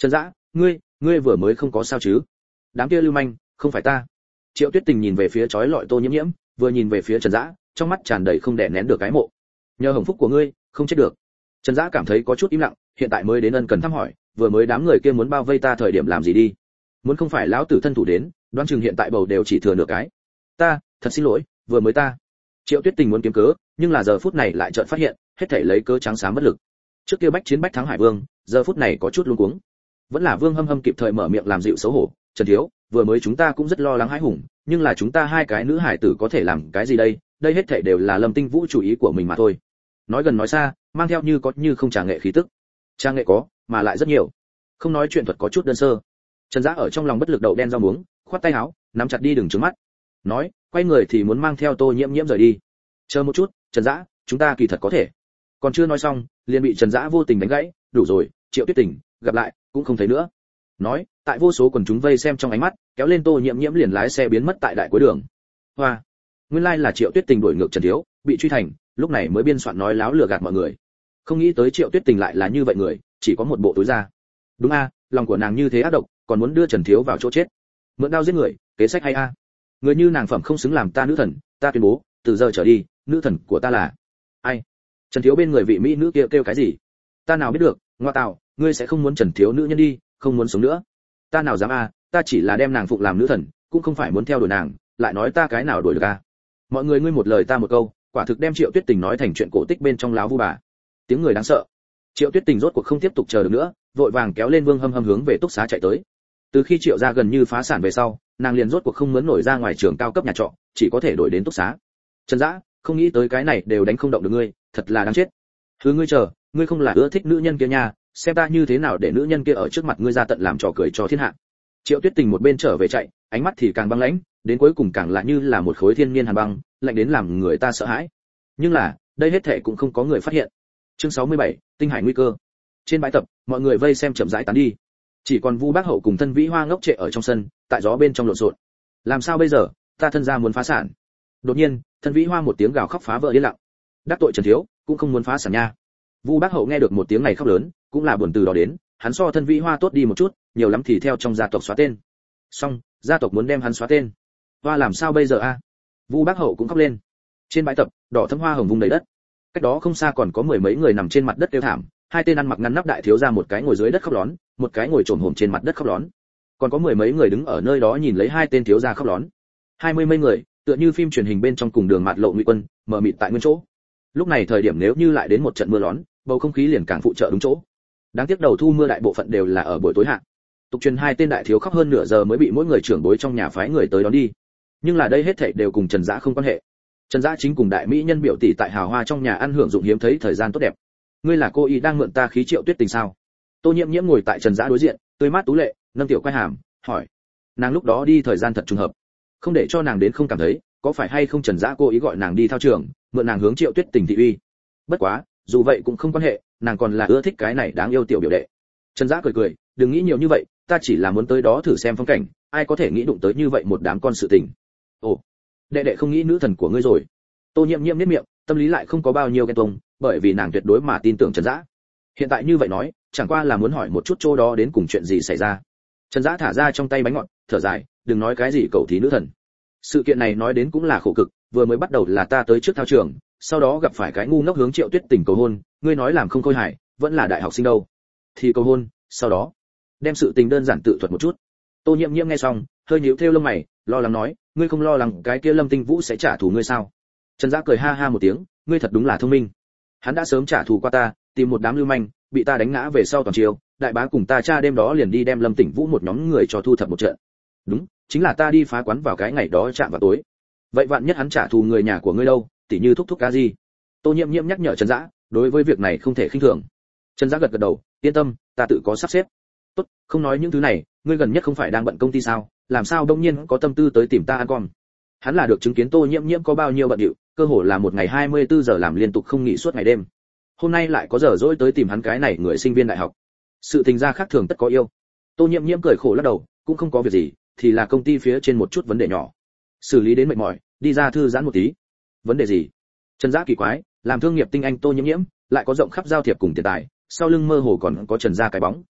ngươi ngươi vừa mới không có sao chứ? Đám kia lưu manh, không phải ta. Triệu Tuyết Tình nhìn về phía chói lọi Tô Nhiễm Nhiễm, vừa nhìn về phía Trần Dã, trong mắt tràn đầy không đè nén được cái mộ. Nhờ hồng phúc của ngươi, không chết được. Trần Dã cảm thấy có chút im lặng, hiện tại mới đến ân cần thăm hỏi, vừa mới đám người kia muốn bao vây ta thời điểm làm gì đi? Muốn không phải lão tử thân thủ đến, đoán chừng hiện tại bầu đều chỉ thừa nửa cái. Ta, thật xin lỗi, vừa mới ta. Triệu Tuyết Tình muốn kiếm cớ, nhưng là giờ phút này lại chợt phát hiện, hết thảy lấy cớ trắng xám bất lực. Trước kia bách chiến bách thắng Hải Vương, giờ phút này có chút luống cuống. Vẫn là Vương Hâm Hâm kịp thời mở miệng làm dịu xấu hổ, "Trần thiếu, vừa mới chúng ta cũng rất lo lắng hãi hùng, nhưng là chúng ta hai cái nữ hải tử có thể làm cái gì đây? Đây hết thảy đều là Lâm Tinh Vũ chủ ý của mình mà thôi." Nói gần nói xa, mang theo như có như không trà nghệ khí tức. Trà nghệ có, mà lại rất nhiều. Không nói chuyện thuật có chút đơn sơ. Trần Dã ở trong lòng bất lực đậu đen rau muống, khoát tay áo, nắm chặt đi đừng trừng mắt. Nói, quay người thì muốn mang theo Tô Nhiễm Nhiễm rời đi. "Chờ một chút, Trần Dã, chúng ta kỳ thật có thể." Còn chưa nói xong, liền bị Trần Dã vô tình đánh gãy, "Đủ rồi, Triệu Tuyết Tình, gặp lại, cũng không thấy nữa." Nói, tại vô số quần chúng vây xem trong ánh mắt, kéo lên Tô Nhiễm Nhiễm liền lái xe biến mất tại đại cuối đường. Hoa, nguyên lai là Triệu Tuyết Tình đuổi ngược Trần thiếu, bị truy thành, lúc này mới biên soạn nói láo lừa gạt mọi người. Không nghĩ tới Triệu Tuyết Tình lại là như vậy người, chỉ có một bộ túi da. Đúng a, lòng của nàng như thế ác độc, còn muốn đưa Trần thiếu vào chỗ chết. Mượn đao giết người, kế sách hay a. Người như nàng phẩm không xứng làm ta nữ thần, ta tuyên bố, từ giờ trở đi, nữ thần của ta là ai? Trần thiếu bên người vị mỹ nữ kia kêu, kêu cái gì? Ta nào biết được, ngoa tạo, ngươi sẽ không muốn Trần thiếu nữ nhân đi, không muốn sống nữa. Ta nào dám a, ta chỉ là đem nàng phụng làm nữ thần, cũng không phải muốn theo đuổi nàng, lại nói ta cái nào đuổi được a? Mọi người ngươi một lời ta một câu, quả thực đem Triệu Tuyết Tình nói thành chuyện cổ tích bên trong láo vu bà. Tiếng người đáng sợ. Triệu Tuyết Tình rốt cuộc không tiếp tục chờ được nữa, vội vàng kéo lên Vương Hâm Hâm hướng về túc xá chạy tới. Từ khi Triệu gia gần như phá sản về sau, nàng liền rốt cuộc không muốn nổi ra ngoài trường cao cấp nhà trọ, chỉ có thể đổi đến túc xá. Trần Dã, không nghĩ tới cái này đều đánh không động được ngươi, thật là đáng chết. Thứ ngươi chờ, ngươi không là ưa thích nữ nhân kia nha, xem ta như thế nào để nữ nhân kia ở trước mặt ngươi ra tận làm trò cười cho thiên hạ. Triệu Tuyết Tình một bên trở về chạy, ánh mắt thì càng băng lãnh, đến cuối cùng càng lạ như là một khối thiên nhiên hàn băng, lạnh đến làm người ta sợ hãi. Nhưng là, đây hết thảy cũng không có người phát hiện. Chương sáu mươi bảy, tinh hải nguy cơ. Trên bãi tập, mọi người vây xem chậm rãi tán đi. Chỉ còn Vu Bác Hậu cùng Thân Vĩ Hoa ngốc trệ ở trong sân, tại gió bên trong lộn xộn. Làm sao bây giờ, ta thân gia muốn phá sản. Đột nhiên, Thân Vĩ Hoa một tiếng gào khóc phá vỡ yên lặng. Đắc tội Trần thiếu, cũng không muốn phá sản nha. Vu Bác Hậu nghe được một tiếng này khóc lớn, cũng là buồn từ đó đến, hắn so Thân Vĩ Hoa tốt đi một chút, nhiều lắm thì theo trong gia tộc xóa tên. Xong, gia tộc muốn đem hắn xóa tên. Hoa làm sao bây giờ a? Vu Bác Hậu cũng khóc lên. Trên bãi tập, đỏ thẫm hoa hồng vung đầy đất. Cách đó không xa còn có mười mấy người nằm trên mặt đất kêu thảm, hai tên ăn mặc ngăn nắp đại thiếu gia một cái ngồi dưới đất khóc lón, một cái ngồi trồm hổm trên mặt đất khóc lón. Còn có mười mấy người đứng ở nơi đó nhìn lấy hai tên thiếu gia khóc lón. Hai mươi mấy người, tựa như phim truyền hình bên trong cùng đường mạt lộ Ngụy Quân, mờ mịt tại nguyên chỗ. Lúc này thời điểm nếu như lại đến một trận mưa lón, bầu không khí liền càng phụ trợ đúng chỗ. Đáng tiếc đầu thu mưa đại bộ phận đều là ở buổi tối hạ. Tục truyền hai tên đại thiếu khóc hơn nửa giờ mới bị mỗi người trưởng bối trong nhà phái người tới đón đi. Nhưng là đây hết thảy đều cùng Trần Dã không quan hệ. Trần Dã chính cùng đại mỹ nhân biểu tỷ tại hào hoa trong nhà ăn hưởng dụng hiếm thấy thời gian tốt đẹp. Ngươi là cô y đang mượn ta khí Triệu Tuyết Tình sao? Tô Nhiễm Nhiễm ngồi tại Trần Dã đối diện, tươi mát tú lệ, nâng tiểu quay hàm, hỏi. Nàng lúc đó đi thời gian thật trùng hợp, không để cho nàng đến không cảm thấy, có phải hay không Trần Dã cô ý gọi nàng đi thao trường, mượn nàng hướng Triệu Tuyết Tình thị uy. Bất quá, dù vậy cũng không quan hệ, nàng còn là ưa thích cái này đáng yêu tiểu biểu đệ. Trần Dã cười cười, đừng nghĩ nhiều như vậy, ta chỉ là muốn tới đó thử xem phong cảnh, ai có thể nghĩ đụng tới như vậy một đám con sự tình. Ồ, đệ đệ không nghĩ nữ thần của ngươi rồi. Tô Nhiễm Nhiễm nhếch miệng, tâm lý lại không có bao nhiêu ghen tuông, bởi vì nàng tuyệt đối mà tin tưởng Trần Dã. Hiện tại như vậy nói, chẳng qua là muốn hỏi một chút chỗ đó đến cùng chuyện gì xảy ra. Trần Dã thả ra trong tay bánh ngọt, thở dài, đừng nói cái gì cậu thí nữ thần. Sự kiện này nói đến cũng là khổ cực, vừa mới bắt đầu là ta tới trước thao trường, sau đó gặp phải cái ngu ngốc hướng Triệu Tuyết Tình cầu hôn, ngươi nói làm không khôi hài, vẫn là đại học sinh đâu. Thì cầu hôn, sau đó đem sự tình đơn giản tự thuật một chút. Tô Nhiễm Nhiễm nghe xong, hơi nhíu thêu lông mày, lo lắng nói, ngươi không lo lắng cái kia Lâm Tinh Vũ sẽ trả thù ngươi sao? Trần Dã cười ha ha một tiếng, ngươi thật đúng là thông minh. Hắn đã sớm trả thù qua ta, tìm một đám lưu manh, bị ta đánh ngã về sau toàn chiều, đại bá cùng ta cha đêm đó liền đi đem Lâm Tinh Vũ một nhóm người cho thu thập một trận. Đúng, chính là ta đi phá quán vào cái ngày đó chạm vào tối. Vậy vạn nhất hắn trả thù người nhà của ngươi đâu, tỉ như thúc thúc cá gì? Tô Nhiễm Nhiễm nhắc nhở Trần Dã, đối với việc này không thể khinh thường. Trần Dã gật gật đầu, yên tâm, ta tự có sắp xếp. Tốt, không nói những thứ này, ngươi gần nhất không phải đang bận công ty sao, làm sao đông nhiên có tâm tư tới tìm ta ăn con? Hắn là được chứng kiến Tô Nhiễm Nhiễm có bao nhiêu bận rộn, cơ hồ là một ngày hai mươi tư giờ làm liên tục không nghỉ suốt ngày đêm. Hôm nay lại có giờ dỗi tới tìm hắn cái này người sinh viên đại học. Sự tình ra khác thường tất có yêu. Tô Nhiễm Nhiễm cười khổ lắc đầu, cũng không có việc gì, thì là công ty phía trên một chút vấn đề nhỏ. Xử lý đến mệt mỏi, đi ra thư giãn một tí. Vấn đề gì? Trần Dã kỳ quái, làm thương nghiệp tinh anh Tô Nhiễm Nhiễm, lại có rộng khắp giao thiệp cùng tiền tài, sau lưng mơ hồ còn có Trần gia cái bóng,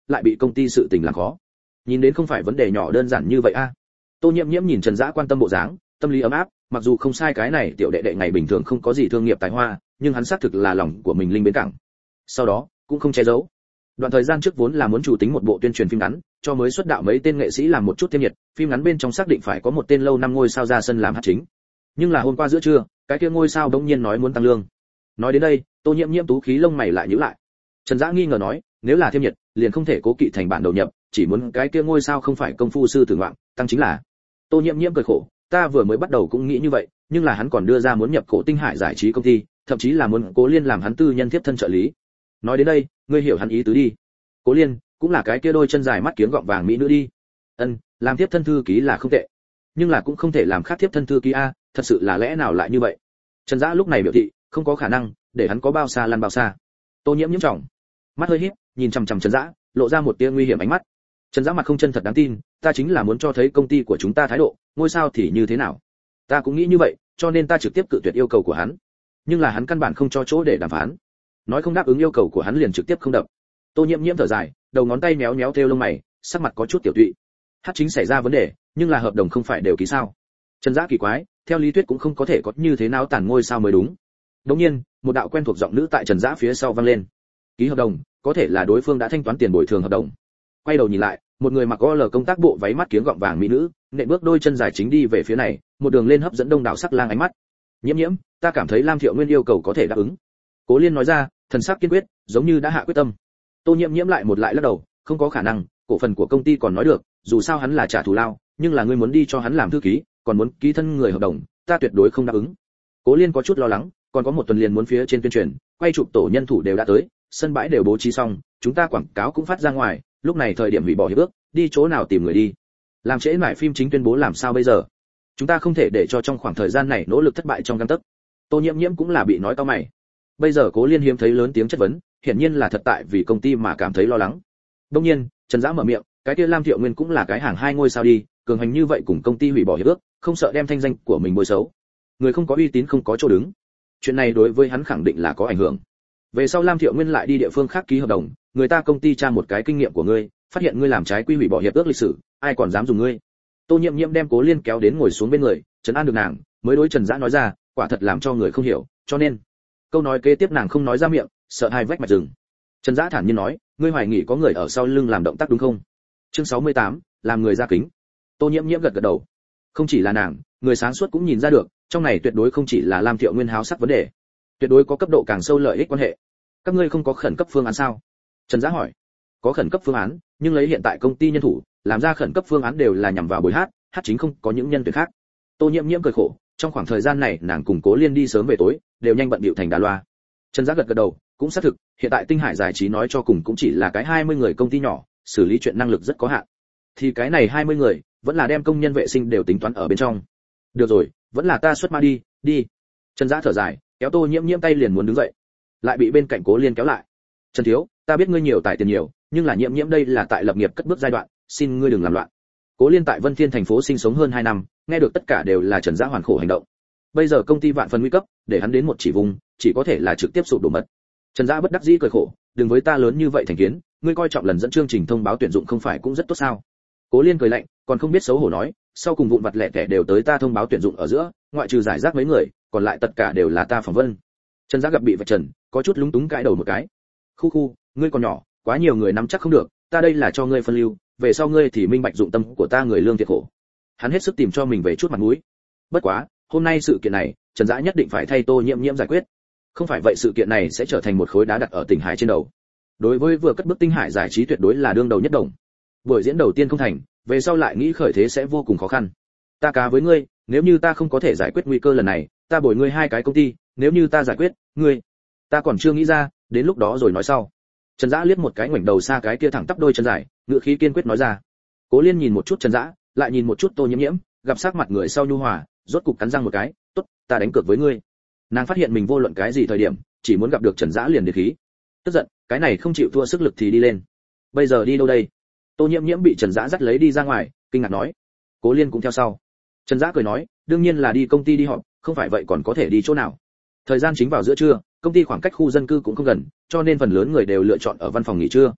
lại bị công ty sự tình làm khó. Nhìn đến không phải vấn đề nhỏ đơn giản như vậy a. Tô Nhiễm Nhiễm nhìn Trần Dã quan tâm bộ dáng, tâm lý ấm áp, mặc dù không sai cái này tiểu đệ đệ ngày bình thường không có gì thương nghiệp tài hoa, nhưng hắn xác thực là lòng của mình linh bến cảng. Sau đó, cũng không che giấu. Đoạn thời gian trước vốn là muốn chủ tính một bộ tuyên truyền phim ngắn, cho mới xuất đạo mấy tên nghệ sĩ làm một chút thêm nhiệt, phim ngắn bên trong xác định phải có một tên lâu năm ngôi sao ra sân làm hát chính. Nhưng là hôm qua giữa trưa, cái kia ngôi sao đống nhiên nói muốn tăng lương. Nói đến đây, Tô Nhiễm Nhiễm tú khí lông mày lại nhíu lại. Trần Dã nghi ngờ nói, nếu là thêm nhiệt, liền không thể cố kỵ thành bản đầu nhập, chỉ muốn cái kia ngôi sao không phải công phu sư tử ngoạn, tăng chính là. Tô Nhiễm Nhiễm cười khổ, ta vừa mới bắt đầu cũng nghĩ như vậy, nhưng là hắn còn đưa ra muốn nhập cổ Tinh Hải giải trí công ty, thậm chí là muốn Cố Liên làm hắn tư nhân tiếp thân trợ lý. Nói đến đây, ngươi hiểu hắn ý tứ đi. Cố Liên cũng là cái kia đôi chân dài mắt kiếng gọng vàng mỹ nữ đi. Ân, làm tiếp thân thư ký là không tệ, nhưng là cũng không thể làm khác tiếp thân thư ký a, thật sự là lẽ nào lại như vậy? Trần Dã lúc này biểu thị, không có khả năng, để hắn có bao xa lăn bao xa. Tô Nhiễm Nhiễm trọng, mắt hơi híp, nhìn chằm chằm Trần Dã, lộ ra một tia nguy hiểm ánh mắt. Trần Dã mặt không chân thật đáng tin, ta chính là muốn cho thấy công ty của chúng ta thái độ, ngôi sao thì như thế nào? Ta cũng nghĩ như vậy, cho nên ta trực tiếp cự tuyệt yêu cầu của hắn. Nhưng là hắn căn bản không cho chỗ để đàm phán. Nói không đáp ứng yêu cầu của hắn liền trực tiếp không đập. Tô Nhiễm Nhiễm thở dài, đầu ngón tay méo méo theo lông mày, sắc mặt có chút tiểu tụy. Hát chính xảy ra vấn đề, nhưng là hợp đồng không phải đều ký sao? Trần Dã kỳ quái, theo lý thuyết cũng không có thể có như thế nào tàn ngôi sao mới đúng. Đống nhiên, một đạo quen thuộc giọng nữ tại Trần Dã phía sau vang lên. Ký hợp đồng, có thể là đối phương đã thanh toán tiền bồi thường hợp đồng. Quay đầu nhìn lại, một người mặc gol công tác bộ váy mắt kiếng gọng vàng mỹ nữ, nện bước đôi chân dài chính đi về phía này, một đường lên hấp dẫn đông đảo sắc lang ánh mắt. Nhiễm Nhiễm, ta cảm thấy Lam Thiệu Nguyên yêu cầu có thể đáp ứng. Cố Liên nói ra, thần sắc kiên quyết, giống như đã hạ quyết tâm. Tô Nhiễm Nhiễm lại một lại lắc đầu, không có khả năng, cổ phần của công ty còn nói được, dù sao hắn là trả thù lao, nhưng là ngươi muốn đi cho hắn làm thư ký, còn muốn ký thân người hợp đồng, ta tuyệt đối không đáp ứng. Cố Liên có chút lo lắng, còn có một tuần liền muốn phía trên tuyên truyền, quay chụp tổ nhân thủ đều đã tới, sân bãi đều bố trí xong, chúng ta quảng cáo cũng phát ra ngoài, lúc này thời điểm hủy bỏ hiệp ước, đi chỗ nào tìm người đi? Làm trễ mãi phim chính tuyên bố làm sao bây giờ? Chúng ta không thể để cho trong khoảng thời gian này nỗ lực thất bại trong gang tấc. Tô Nhiễm Nhiễm cũng là bị nói cau mày. Bây giờ Cố Liên hiếm thấy lớn tiếng chất vấn, hiển nhiên là thật tại vì công ty mà cảm thấy lo lắng. Đương nhiên, Trần Dã mở miệng, cái kia Lam Thiệu Nguyên cũng là cái hàng hai ngôi sao đi, cường hành như vậy cùng công ty hủy bỏ hiệp ước, không sợ đem thanh danh của mình bôi xấu. Người không có uy tín không có chỗ đứng. Chuyện này đối với hắn khẳng định là có ảnh hưởng. Về sau Lam Thiệu Nguyên lại đi địa phương khác ký hợp đồng, người ta công ty tra một cái kinh nghiệm của ngươi, phát hiện ngươi làm trái quy hủy bỏ hiệp ước lịch sử, ai còn dám dùng ngươi? Tô Nhiễm Nhiễm đem Cố Liên kéo đến ngồi xuống bên người, trấn an được nàng, mới đối Trần Dã nói ra, quả thật làm cho người không hiểu, cho nên câu nói kế tiếp nàng không nói ra miệng, sợ hai vách mạch rừng. Trần Dã thản nhiên nói, ngươi hoài nghi có người ở sau lưng làm động tác đúng không? Chương sáu mươi tám, làm người ra kính. Tô Nhiễm Nhiễm gật gật đầu. Không chỉ là nàng, người sáng suốt cũng nhìn ra được, trong này tuyệt đối không chỉ là Lam Thiệu Nguyên háo sắc vấn đề, tuyệt đối có cấp độ càng sâu lợi ích quan hệ. Các ngươi không có khẩn cấp phương án sao? Trần Dã hỏi. Có khẩn cấp phương án, nhưng lấy hiện tại công ty nhân thủ, làm ra khẩn cấp phương án đều là nhằm vào buổi hát, hát chính không có những nhân tuyển khác. Tô Nhiễm Nhiễm cười khổ, trong khoảng thời gian này nàng cùng Cố Liên đi sớm về tối, đều nhanh bận bịu thành đà loa. Trần Dã gật gật đầu, cũng xác thực, hiện tại Tinh Hải giải trí nói cho cùng cũng chỉ là cái hai mươi người công ty nhỏ, xử lý chuyện năng lực rất có hạn. Thì cái này hai mươi người, vẫn là đem công nhân vệ sinh đều tính toán ở bên trong. Được rồi, vẫn là ta xuất ma đi, đi. Trần Dã thở dài, kéo Tô Nhiễm Nhiễm tay liền muốn đứng dậy, lại bị bên cạnh Cố Liên kéo lại. Trần thiếu, ta biết ngươi nhiều tài tiền nhiều, nhưng là Nhiễm Nhiễm đây là tại lập nghiệp cất bước giai đoạn, xin ngươi đừng làm loạn. Cố Liên tại Vân Thiên thành phố sinh sống hơn hai năm, nghe được tất cả đều là Trần Dã hoàn khổ hành động. Bây giờ công ty vạn phần nguy cấp, để hắn đến một chỉ vùng, chỉ có thể là trực tiếp sụp đổ mật. Trần Dã bất đắc dĩ cười khổ, đừng với ta lớn như vậy thành kiến, ngươi coi trọng lần dẫn chương trình thông báo tuyển dụng không phải cũng rất tốt sao? Cố Liên cười lạnh, còn không biết xấu hổ nói, sau cùng vụn vặt lẻ tẻ đều tới ta thông báo tuyển dụng ở giữa, ngoại trừ giải rác mấy người, còn lại tất cả đều là ta phỏng vấn. Trần Dã gặp bị vạch trần, có chút lúng túng cãi đầu một cái. Khu khu, ngươi còn nhỏ, quá nhiều người nắm chắc không được, ta đây là cho ngươi phân lưu, về sau ngươi thì minh bạch dụng tâm của ta người lương thiệt khổ. Hắn hết sức tìm cho mình về chút mặt mũi. Bất quá, hôm nay sự kiện này, Trần Dã nhất định phải thay Tô Nhiễm Nhiễm giải quyết. Không phải vậy sự kiện này sẽ trở thành một khối đá đặt ở Tỉnh Hải trên đầu. Đối với vừa cất bước Tinh Hải giải trí tuyệt đối là đương đầu nhất đồng. Buổi diễn đầu tiên không thành, về sau lại nghĩ khởi thế sẽ vô cùng khó khăn. Ta cá với ngươi, nếu như ta không có thể giải quyết nguy cơ lần này, ta bồi ngươi hai cái công ty, nếu như ta giải quyết, ngươi, ta còn chưa nghĩ ra, đến lúc đó rồi nói sau. Trần Dã liếc một cái ngoảnh đầu xa cái kia thẳng tắp đôi chân dài, ngữ khí kiên quyết nói ra. Cố Liên nhìn một chút Trần Dã, lại nhìn một chút Tô Nhiễm Nhiễm, gặp sắc mặt người sau nhu hòa, rốt cục cắn răng một cái, tốt, ta đánh cược với ngươi. Nàng phát hiện mình vô luận cái gì thời điểm, chỉ muốn gặp được Trần Dã liền điệt khí. Tức giận, cái này không chịu thua sức lực thì đi lên. Bây giờ đi đâu đây? Tô Nhiễm Nhiễm bị Trần Dã dắt lấy đi ra ngoài, kinh ngạc nói. Cố Liên cũng theo sau. Trần Dã cười nói, đương nhiên là đi công ty đi họp, không phải vậy còn có thể đi chỗ nào? Thời gian chính vào giữa trưa, công ty khoảng cách khu dân cư cũng không gần, cho nên phần lớn người đều lựa chọn ở văn phòng nghỉ trưa.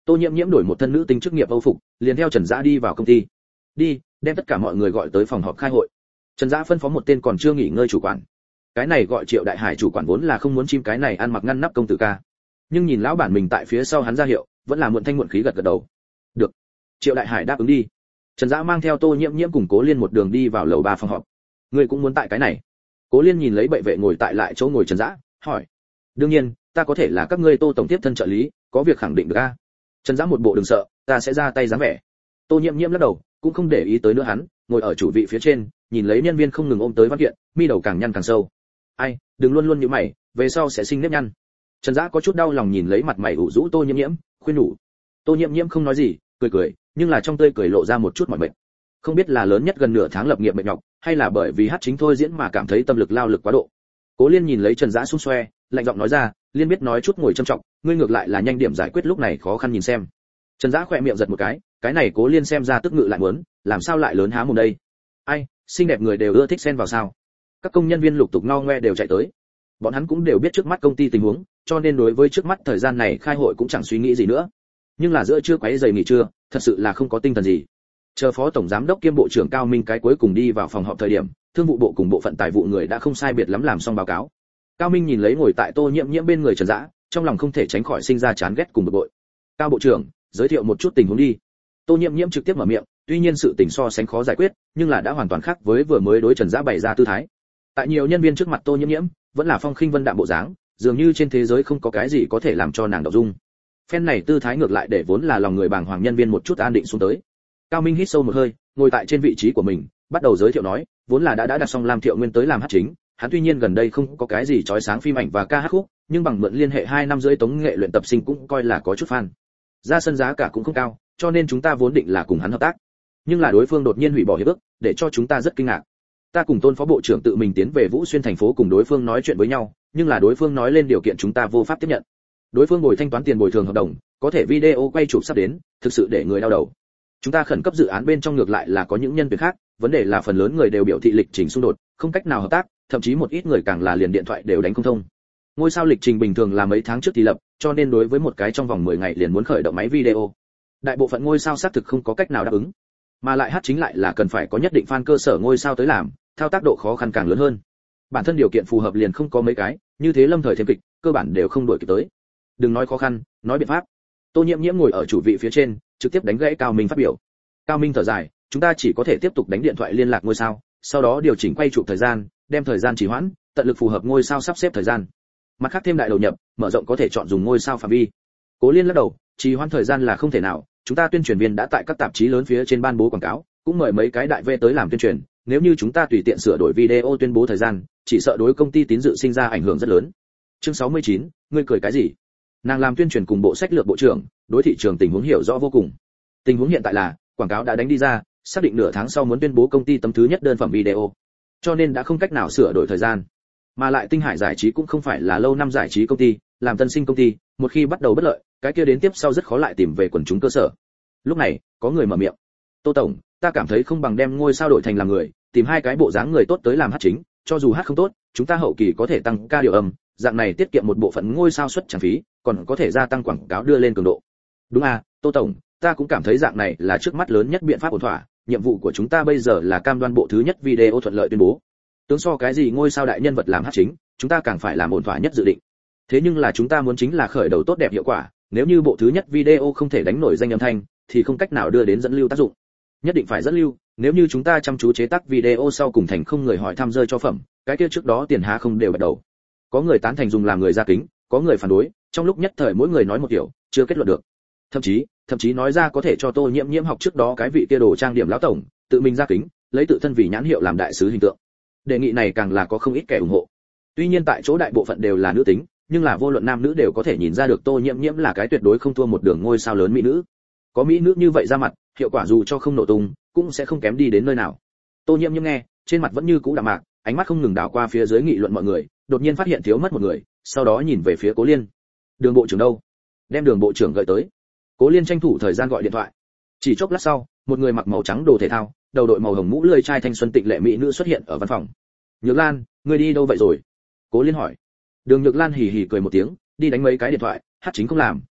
Tô Nhiễm Nhiễm đổi một thân nữ tính chức nghiệp âu phục, liền theo Trần Dã đi vào công ty. Đi, đem tất cả mọi người gọi tới phòng họp khai hội. Trần Dã phân phó một tên còn chưa nghỉ ngơi chủ quản. Cái này gọi Triệu Đại Hải chủ quản vốn là không muốn chim cái này ăn mặc ngăn nắp công tử ca, nhưng nhìn lão bản mình tại phía sau hắn ra hiệu, vẫn là muộn thanh muộn khí gật gật đầu. Được. Triệu Đại Hải đáp ứng đi. Trần Dã mang theo Tô Nhiễm Nhiễm cùng Cố Liên một đường đi vào lầu ba phòng họp. Ngươi cũng muốn tại cái này? Cố Liên nhìn lấy bệ vệ ngồi tại lại chỗ ngồi Trần Dã, hỏi. Đương nhiên, ta có thể là các ngươi Tô tổng tiếp thân trợ lý, có việc khẳng định được a. Trần Dã một bộ đừng sợ, ta sẽ ra tay dáng vẻ. Tô Nhiễm Nhiễm lắc đầu, cũng không để ý tới nữa hắn, ngồi ở chủ vị phía trên, nhìn lấy nhân viên không ngừng ôm tới văn kiện, mi đầu càng nhăn càng sâu. Ai, đừng luôn luôn như mày, về sau sẽ sinh nếp nhăn. Trần Dã có chút đau lòng nhìn lấy mặt mày ủ rũ Tô Nhiễm Nhiễm, khuyên nhủ. Tô Nhiễm Nhiễm không nói gì, cười cười, nhưng là trong tươi cười lộ ra một chút mỏi mệt. Không biết là lớn nhất gần nửa tháng lập nghiệp mệt nhọc, hay là bởi vì hát chính thôi diễn mà cảm thấy tâm lực lao lực quá độ. Cố Liên nhìn lấy Trần Dã xung xoe, lạnh giọng nói ra, Liên biết nói chút ngồi trầm trọng, ngươi ngược lại là nhanh điểm giải quyết lúc này khó khăn nhìn xem. Trần Dã khỏe miệng giật một cái, cái này Cố Liên xem ra tức ngự lại muốn, làm sao lại lớn há mồm đây? Ai, xinh đẹp người đều ưa thích xen vào sao? Các công nhân viên lục tục ngao ngoe đều chạy tới. Bọn hắn cũng đều biết trước mắt công ty tình huống, cho nên đối với trước mắt thời gian này khai hội cũng chẳng suy nghĩ gì nữa. Nhưng là giữa trưa quấy giày nghỉ trưa, thật sự là không có tinh thần gì. Chờ phó tổng giám đốc kiêm bộ trưởng Cao Minh cái cuối cùng đi vào phòng họp thời điểm, thương vụ bộ cùng bộ phận tài vụ người đã không sai biệt lắm làm xong báo cáo. Cao Minh nhìn lấy ngồi tại Tô Nhiễm Nhiễm bên người Trần Dã, trong lòng không thể tránh khỏi sinh ra chán ghét cùng bực bội. Cao bộ trưởng, giới thiệu một chút tình huống đi. Tô Nhiễm Nhiễm trực tiếp mở miệng, tuy nhiên sự tình so sánh khó giải quyết, nhưng là đã hoàn toàn khác với vừa mới đối Trần Dã bày ra tư thái. Tại nhiều nhân viên trước mặt Tô Nhiễm Nhiễm, vẫn là phong khinh vân đạm bộ dáng, dường như trên thế giới không có cái gì có thể làm cho nàng động dung. Phen này tư thái ngược lại để vốn là lòng người bàng hoàng nhân viên một chút an định xuống tới. Cao Minh hít sâu một hơi, ngồi tại trên vị trí của mình, bắt đầu giới thiệu nói, vốn là đã đã đặt xong Lam Thiệu Nguyên tới làm hát chính, hắn tuy nhiên gần đây không có cái gì chói sáng phim ảnh và ca hát khúc, nhưng bằng mượn liên hệ hai năm rưỡi tống nghệ luyện tập sinh cũng coi là có chút fan. Ra sân giá cả cũng không cao, cho nên chúng ta vốn định là cùng hắn hợp tác. Nhưng là đối phương đột nhiên hủy bỏ hiệp ước, để cho chúng ta rất kinh ngạc. Ta cùng Tôn phó bộ trưởng tự mình tiến về Vũ Xuyên thành phố cùng đối phương nói chuyện với nhau, nhưng là đối phương nói lên điều kiện chúng ta vô pháp tiếp nhận. Đối phương bồi thanh toán tiền bồi thường hợp đồng, có thể video quay chụp sắp đến, thực sự để người đau đầu. Chúng ta khẩn cấp dự án bên trong ngược lại là có những nhân viên khác, vấn đề là phần lớn người đều biểu thị lịch trình xung đột, không cách nào hợp tác, thậm chí một ít người càng là liền điện thoại đều đánh không thông. Ngôi sao lịch trình bình thường là mấy tháng trước thì lập, cho nên đối với một cái trong vòng mười ngày liền muốn khởi động máy video. Đại bộ phận ngôi sao xác thực không có cách nào đáp ứng, mà lại hát chính lại là cần phải có nhất định fan cơ sở ngôi sao tới làm, thao tác độ khó khăn càng lớn hơn. Bản thân điều kiện phù hợp liền không có mấy cái, như thế lâm thời thêm kịch, cơ bản đều không đổi kịp tới. Đừng nói khó khăn, nói biện pháp. Tô Nhiễm Nhiễm ngồi ở chủ vị phía trên, trực tiếp đánh gãy Cao Minh phát biểu. Cao Minh thở dài, chúng ta chỉ có thể tiếp tục đánh điện thoại liên lạc ngôi sao, sau đó điều chỉnh quay chụp thời gian, đem thời gian trì hoãn, tận lực phù hợp ngôi sao sắp xếp thời gian. Mặt khác thêm đại đầu nhập, mở rộng có thể chọn dùng ngôi sao phạm vi. Cố Liên lắc đầu, trì hoãn thời gian là không thể nào, chúng ta tuyên truyền viên đã tại các tạp chí lớn phía trên ban bố quảng cáo, cũng mời mấy cái đại V tới làm tuyên truyền, nếu như chúng ta tùy tiện sửa đổi video tuyên bố thời gian, chỉ sợ đối công ty tín dự sinh ra ảnh hưởng rất lớn. Chương sáu mươi chín, ngươi cười cái gì? Nàng làm tuyên truyền cùng bộ sách lược bộ trưởng, đối thị trường tình huống hiểu rõ vô cùng. Tình huống hiện tại là, quảng cáo đã đánh đi ra, xác định nửa tháng sau muốn tuyên bố công ty tấm thứ nhất đơn phẩm video, cho nên đã không cách nào sửa đổi thời gian. Mà lại Tinh Hải giải trí cũng không phải là lâu năm giải trí công ty, làm tân sinh công ty, một khi bắt đầu bất lợi, cái kia đến tiếp sau rất khó lại tìm về quần chúng cơ sở. Lúc này, có người mở miệng. Tô tổng, ta cảm thấy không bằng đem ngôi sao đổi thành làm người, tìm hai cái bộ dáng người tốt tới làm hát chính, cho dù hát không tốt, chúng ta hậu kỳ có thể tăng ca điều âm, dạng này tiết kiệm một bộ phận ngôi sao suất trang phí, còn có thể gia tăng quảng cáo đưa lên cường độ. Đúng à, Tô tổng, ta cũng cảm thấy dạng này là trước mắt lớn nhất biện pháp ổn thỏa, nhiệm vụ của chúng ta bây giờ là cam đoan bộ thứ nhất video thuận lợi tuyên bố. Tướng so cái gì ngôi sao đại nhân vật làm hát chính, chúng ta càng phải làm ổn thỏa nhất dự định. Thế nhưng là chúng ta muốn chính là khởi đầu tốt đẹp hiệu quả, nếu như bộ thứ nhất video không thể đánh nổi danh âm thanh, thì không cách nào đưa đến dẫn lưu tác dụng. Nhất định phải dẫn lưu, nếu như chúng ta chăm chú chế tác video sau cùng thành không người hỏi thăm rơi cho phẩm, cái kia trước đó tiền há không đều bắt đầu. Có người tán thành dùng làm người ra kính, có người phản đối, trong lúc nhất thời mỗi người nói một kiểu, chưa kết luận được. Thậm chí, thậm chí nói ra có thể cho Tô Nhiễm Nhiễm học trước đó cái vị kia đồ trang điểm lão tổng, tự mình ra kính, lấy tự thân vì nhãn hiệu làm đại sứ hình tượng. Đề nghị này càng là có không ít kẻ ủng hộ. Tuy nhiên tại chỗ đại bộ phận đều là nữ tính, nhưng là vô luận nam nữ đều có thể nhìn ra được Tô Nhiễm Nhiễm là cái tuyệt đối không thua một đường ngôi sao lớn mỹ nữ. Có mỹ nữ như vậy ra mặt, hiệu quả dù cho không nổ tung, cũng sẽ không kém đi đến nơi nào. Tô Nhiễm Nhiễm nghe, trên mặt vẫn như cũ đạm mạc, ánh mắt không ngừng đảo qua phía dưới nghị luận mọi người, đột nhiên phát hiện thiếu mất một người, sau đó nhìn về phía Cố Liên. Đường bộ trưởng đâu? Đem Đường bộ trưởng gọi tới. Cố Liên tranh thủ thời gian gọi điện thoại. Chỉ chốc lát sau, một người mặc màu trắng đồ thể thao, đầu đội màu hồng mũ lưỡi trai thanh xuân tịnh lệ mỹ nữ xuất hiện ở văn phòng. Nhược Lan, ngươi đi đâu vậy rồi? Cố Liên hỏi. Đường Nhược Lan hì hì cười một tiếng, đi đánh mấy cái điện thoại, hát chính không làm,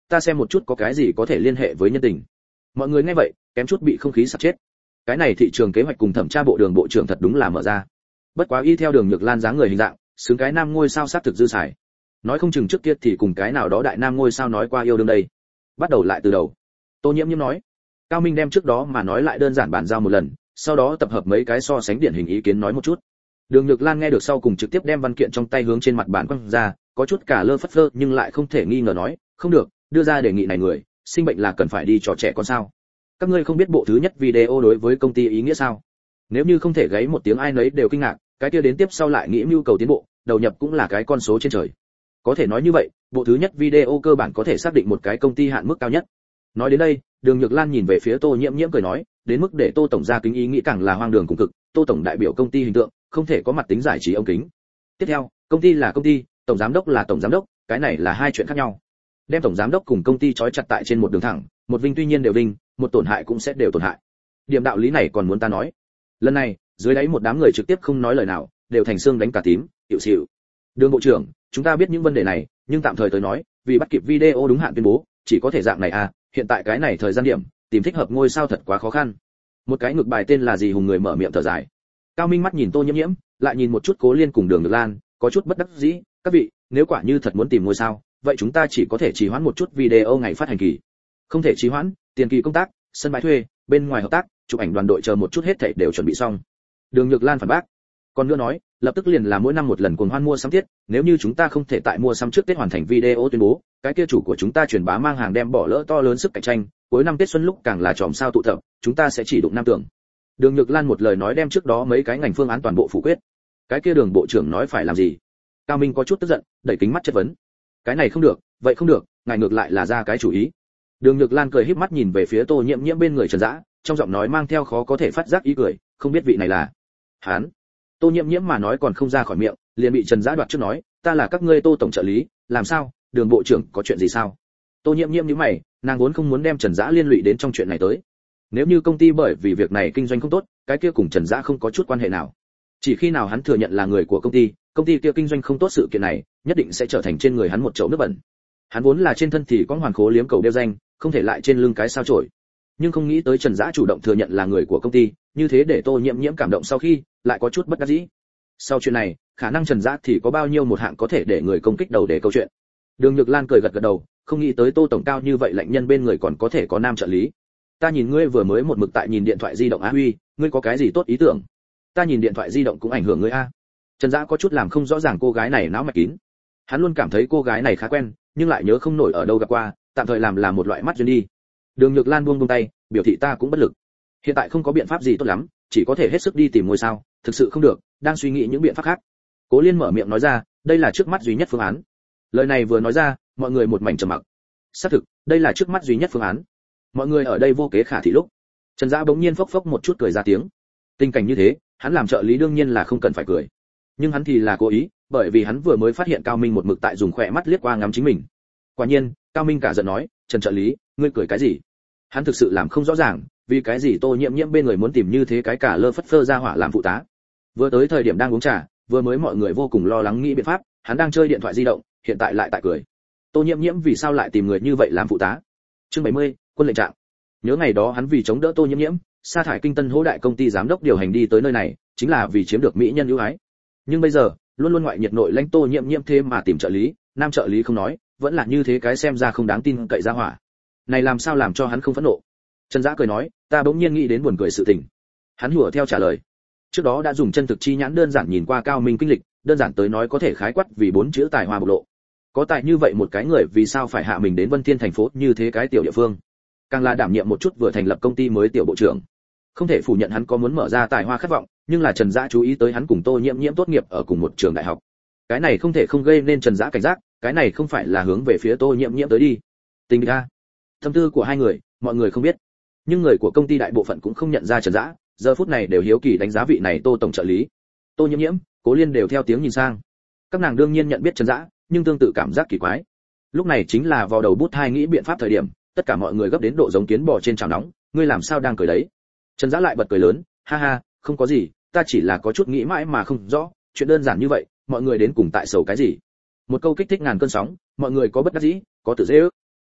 ta xem một chút có cái gì có thể liên hệ với nhân tình. Mọi người nghe vậy kém chút bị không khí sặc chết. Cái này thị trường kế hoạch cùng thẩm tra bộ đường bộ trưởng thật đúng là mở ra. Bất quá y theo Đường Nhược Lan dáng người hình dạng, xứng cái nam ngôi sao sát thực dư xài. Nói không chừng trước kia thì cùng cái nào đó đại nam ngôi sao nói qua yêu đương đây. Bắt đầu lại từ đầu. Tô Nhiễm Nhiễm nói. Cao Minh đem trước đó mà nói lại đơn giản bàn giao một lần, sau đó tập hợp mấy cái so sánh điển hình ý kiến nói một chút. Đường Nhược Lan nghe được sau cùng trực tiếp đem văn kiện trong tay hướng trên mặt bàn quăng ra, có chút cả lơ phất phơ nhưng lại không thể nghi ngờ nói, không được, đưa ra đề nghị này người, sinh bệnh là cần phải đi trò trẻ con sao? Các ngươi không biết bộ thứ nhất video đối với công ty ý nghĩa sao? Nếu như không thể gáy một tiếng ai nấy đều kinh ngạc, cái kia đến tiếp sau lại nghĩ mưu cầu tiến bộ, đầu nhập cũng là cái con số trên trời. Có thể nói như vậy, bộ thứ nhất video cơ bản có thể xác định một cái công ty hạn mức cao nhất. Nói đến đây, Đường Nhược Lan nhìn về phía Tô Nhiễm Nhiễm cười nói, đến mức để Tô tổng gia kính ý nghĩ càng là hoang đường cùng cực, Tô tổng đại biểu công ty hình tượng, không thể có mặt tính giải trí ống kính. Tiếp theo, công ty là công ty, tổng giám đốc là tổng giám đốc, cái này là hai chuyện khác nhau. Đem tổng giám đốc cùng công ty trói chặt tại trên một đường thẳng, một vinh tuy nhiên đều vinh, một tổn hại cũng sẽ đều tổn hại. Điểm đạo lý này còn muốn ta nói. Lần này, dưới đáy một đám người trực tiếp không nói lời nào, đều thành xương đánh cả tím, hiệu xỉu. Đường bộ trưởng, chúng ta biết những vấn đề này, nhưng tạm thời tới nói, vì bắt kịp video đúng hạn tuyên bố, chỉ có thể dạng này à, hiện tại cái này thời gian điểm, tìm thích hợp ngôi sao thật quá khó khăn. Một cái ngược bài tên là gì hùng người mở miệng thở dài. Cao Minh mắt nhìn Tô Nhiễm Nhiễm, lại nhìn một chút Cố Liên cùng Đường Nhược Lan, có chút bất đắc dĩ, các vị, nếu quả như thật muốn tìm ngôi sao, vậy chúng ta chỉ có thể trì hoãn một chút video ngày phát hành kỳ. Không thể trì hoãn, tiền kỳ công tác, sân bãi thuê, bên ngoài hợp tác, chụp ảnh đoàn đội chờ một chút hết thảy đều chuẩn bị xong. Đường Nhược Lan phản bác. Còn nữa nói, lập tức liền là mỗi năm một lần cuồng hoan mua sắm tiết, nếu như chúng ta không thể tại mua sắm trước Tết hoàn thành video tuyên bố, cái kia chủ của chúng ta truyền bá mang hàng đem bỏ lỡ to lớn sức cạnh tranh, cuối năm Tết xuân lúc càng là tròm sao tụ tập, chúng ta sẽ chỉ đụng nam tưởng. Đường Nhược Lan một lời nói đem trước đó mấy cái ngành phương án toàn bộ phủ quyết. Cái kia Đường bộ trưởng nói phải làm gì? Cao Minh có chút tức giận, đẩy kính mắt chất vấn. Cái này không được, vậy không được, ngài ngược lại là ra cái chủ ý. Đường Nhược Lan cười híp mắt nhìn về phía Tô Nhiễm Nhiễm bên người Trần Dã, trong giọng nói mang theo khó có thể phát giác ý cười, không biết vị này là. Hán. Tô Nhiễm Nhiễm mà nói còn không ra khỏi miệng, liền bị Trần Dã đoạt trước nói, ta là các ngươi Tô tổng trợ lý, làm sao? Đường bộ trưởng có chuyện gì sao? Tô Nhiễm Nhiễm nhíu mày, nàng vốn không muốn đem Trần Dã liên lụy đến trong chuyện này tới. Nếu như công ty bởi vì việc này kinh doanh không tốt, cái kia cùng Trần Dã không có chút quan hệ nào. Chỉ khi nào hắn thừa nhận là người của công ty, công ty kia kinh doanh không tốt sự kiện này, nhất định sẽ trở thành trên người hắn một chậu nước bẩn. Hắn vốn là trên thân thì có hoàn khố liếm cầu đeo danh, không thể lại trên lưng cái sao chổi. Nhưng không nghĩ tới Trần Dã chủ động thừa nhận là người của công ty, như thế để Tô Nhiễm Nhiễm cảm động sau khi, lại có chút bất đắc dĩ. Sau chuyện này, khả năng Trần Dã thì có bao nhiêu một hạng có thể để người công kích đầu để câu chuyện. Đường Nhược Lan cười gật gật đầu, không nghĩ tới Tô tổng cao như vậy lạnh nhân bên người còn có thể có nam trợ lý. Ta nhìn ngươi vừa mới một mực tại nhìn điện thoại di động Á Huy, ngươi có cái gì tốt ý tưởng? Ta nhìn điện thoại di động cũng ảnh hưởng ngươi a. Trần Dã có chút làm không rõ ràng cô gái này não mạch kín. Hắn luôn cảm thấy cô gái này khá quen, nhưng lại nhớ không nổi ở đâu gặp qua, tạm thời làm là một loại mắt duyên đi. Đường Nhược Lan buông buông tay, biểu thị ta cũng bất lực. Hiện tại không có biện pháp gì tốt lắm, chỉ có thể hết sức đi tìm ngôi sao, thực sự không được, đang suy nghĩ những biện pháp khác. Cố Liên mở miệng nói ra, đây là trước mắt duy nhất phương án. Lời này vừa nói ra, mọi người một mảnh trầm mặc. Xác thực, đây là trước mắt duy nhất phương án. Mọi người ở đây vô kế khả thi lúc. Trần Dã bỗng nhiên phốc phốc một chút cười ra tiếng. Tình cảnh như thế, hắn làm trợ lý đương nhiên là không cần phải cười. Nhưng hắn thì là cố ý, bởi vì hắn vừa mới phát hiện Cao Minh một mực tại dùng khỏe mắt liếc qua ngắm chính mình. Quả nhiên, Cao Minh cả giận nói, Trần trợ lý, ngươi cười cái gì? Hắn thực sự làm không rõ ràng, vì cái gì Tô Nhiễm Nhiễm bên người muốn tìm như thế cái cả lơ phất phơ ra hỏa làm phụ tá. Vừa tới thời điểm đang uống trà, vừa mới mọi người vô cùng lo lắng nghĩ biện pháp, hắn đang chơi điện thoại di động, hiện tại lại tại cười. Tô Nhiễm Nhiễm vì sao lại tìm người như vậy làm phụ tá? Chương bảy mươi, quân lệnh trạng. Nhớ ngày đó hắn vì chống đỡ Tô Nhiễm Nhiễm, sa thải Kinh Tân Hỗ đại công ty giám đốc điều hành đi tới nơi này, chính là vì chiếm được mỹ nhân ưu ái. Nhưng bây giờ, luôn luôn ngoại nhiệt nội lãnh Tô Nhiễm Nhiễm thêm mà tìm trợ lý, nam trợ lý không nói, vẫn là như thế cái xem ra không đáng tin cậy ra hỏa. Này làm sao làm cho hắn không phẫn nộ? Trần Dã cười nói, ta bỗng nhiên nghĩ đến buồn cười sự tình. Hắn hùa theo trả lời. Trước đó đã dùng chân thực chi nhãn đơn giản nhìn qua Cao Minh kinh lịch, đơn giản tới nói có thể khái quát vì bốn chữ tài hoa bộc lộ. Có tài như vậy một cái người vì sao phải hạ mình đến Vân Thiên thành phố như thế cái tiểu địa phương? Càng là đảm nhiệm một chút vừa thành lập công ty mới tiểu bộ trưởng. Không thể phủ nhận hắn có muốn mở ra tài hoa khát vọng, nhưng là Trần Dã chú ý tới hắn cùng Tô Nhiễm Nhiễm tốt nghiệp ở cùng một trường đại học. Cái này không thể không gây nên Trần Dã cảnh giác, cái này không phải là hướng về phía Tô Nhiễm Nhiễm tới đi. Tình ra, tâm tư của hai người, mọi người không biết. Nhưng người của công ty đại bộ phận cũng không nhận ra Trần Dã, giờ phút này đều hiếu kỳ đánh giá vị này Tô tổng trợ lý. Tô Nhiễm Nhiễm, Cố Liên đều theo tiếng nhìn sang. Các nàng đương nhiên nhận biết Trần Dã, nhưng tương tự cảm giác kỳ quái. Lúc này chính là vào đầu bút hai nghĩ biện pháp thời điểm, tất cả mọi người gấp đến độ giống kiến bò trên chảo nóng, ngươi làm sao đang cười đấy? Trần Dã lại bật cười lớn, ha ha, không có gì, ta chỉ là có chút nghĩ mãi mà không rõ, chuyện đơn giản như vậy, mọi người đến cùng tại sầu cái gì? Một câu kích thích ngàn cơn sóng, mọi người có bất đắc dĩ, có tự dễ ước.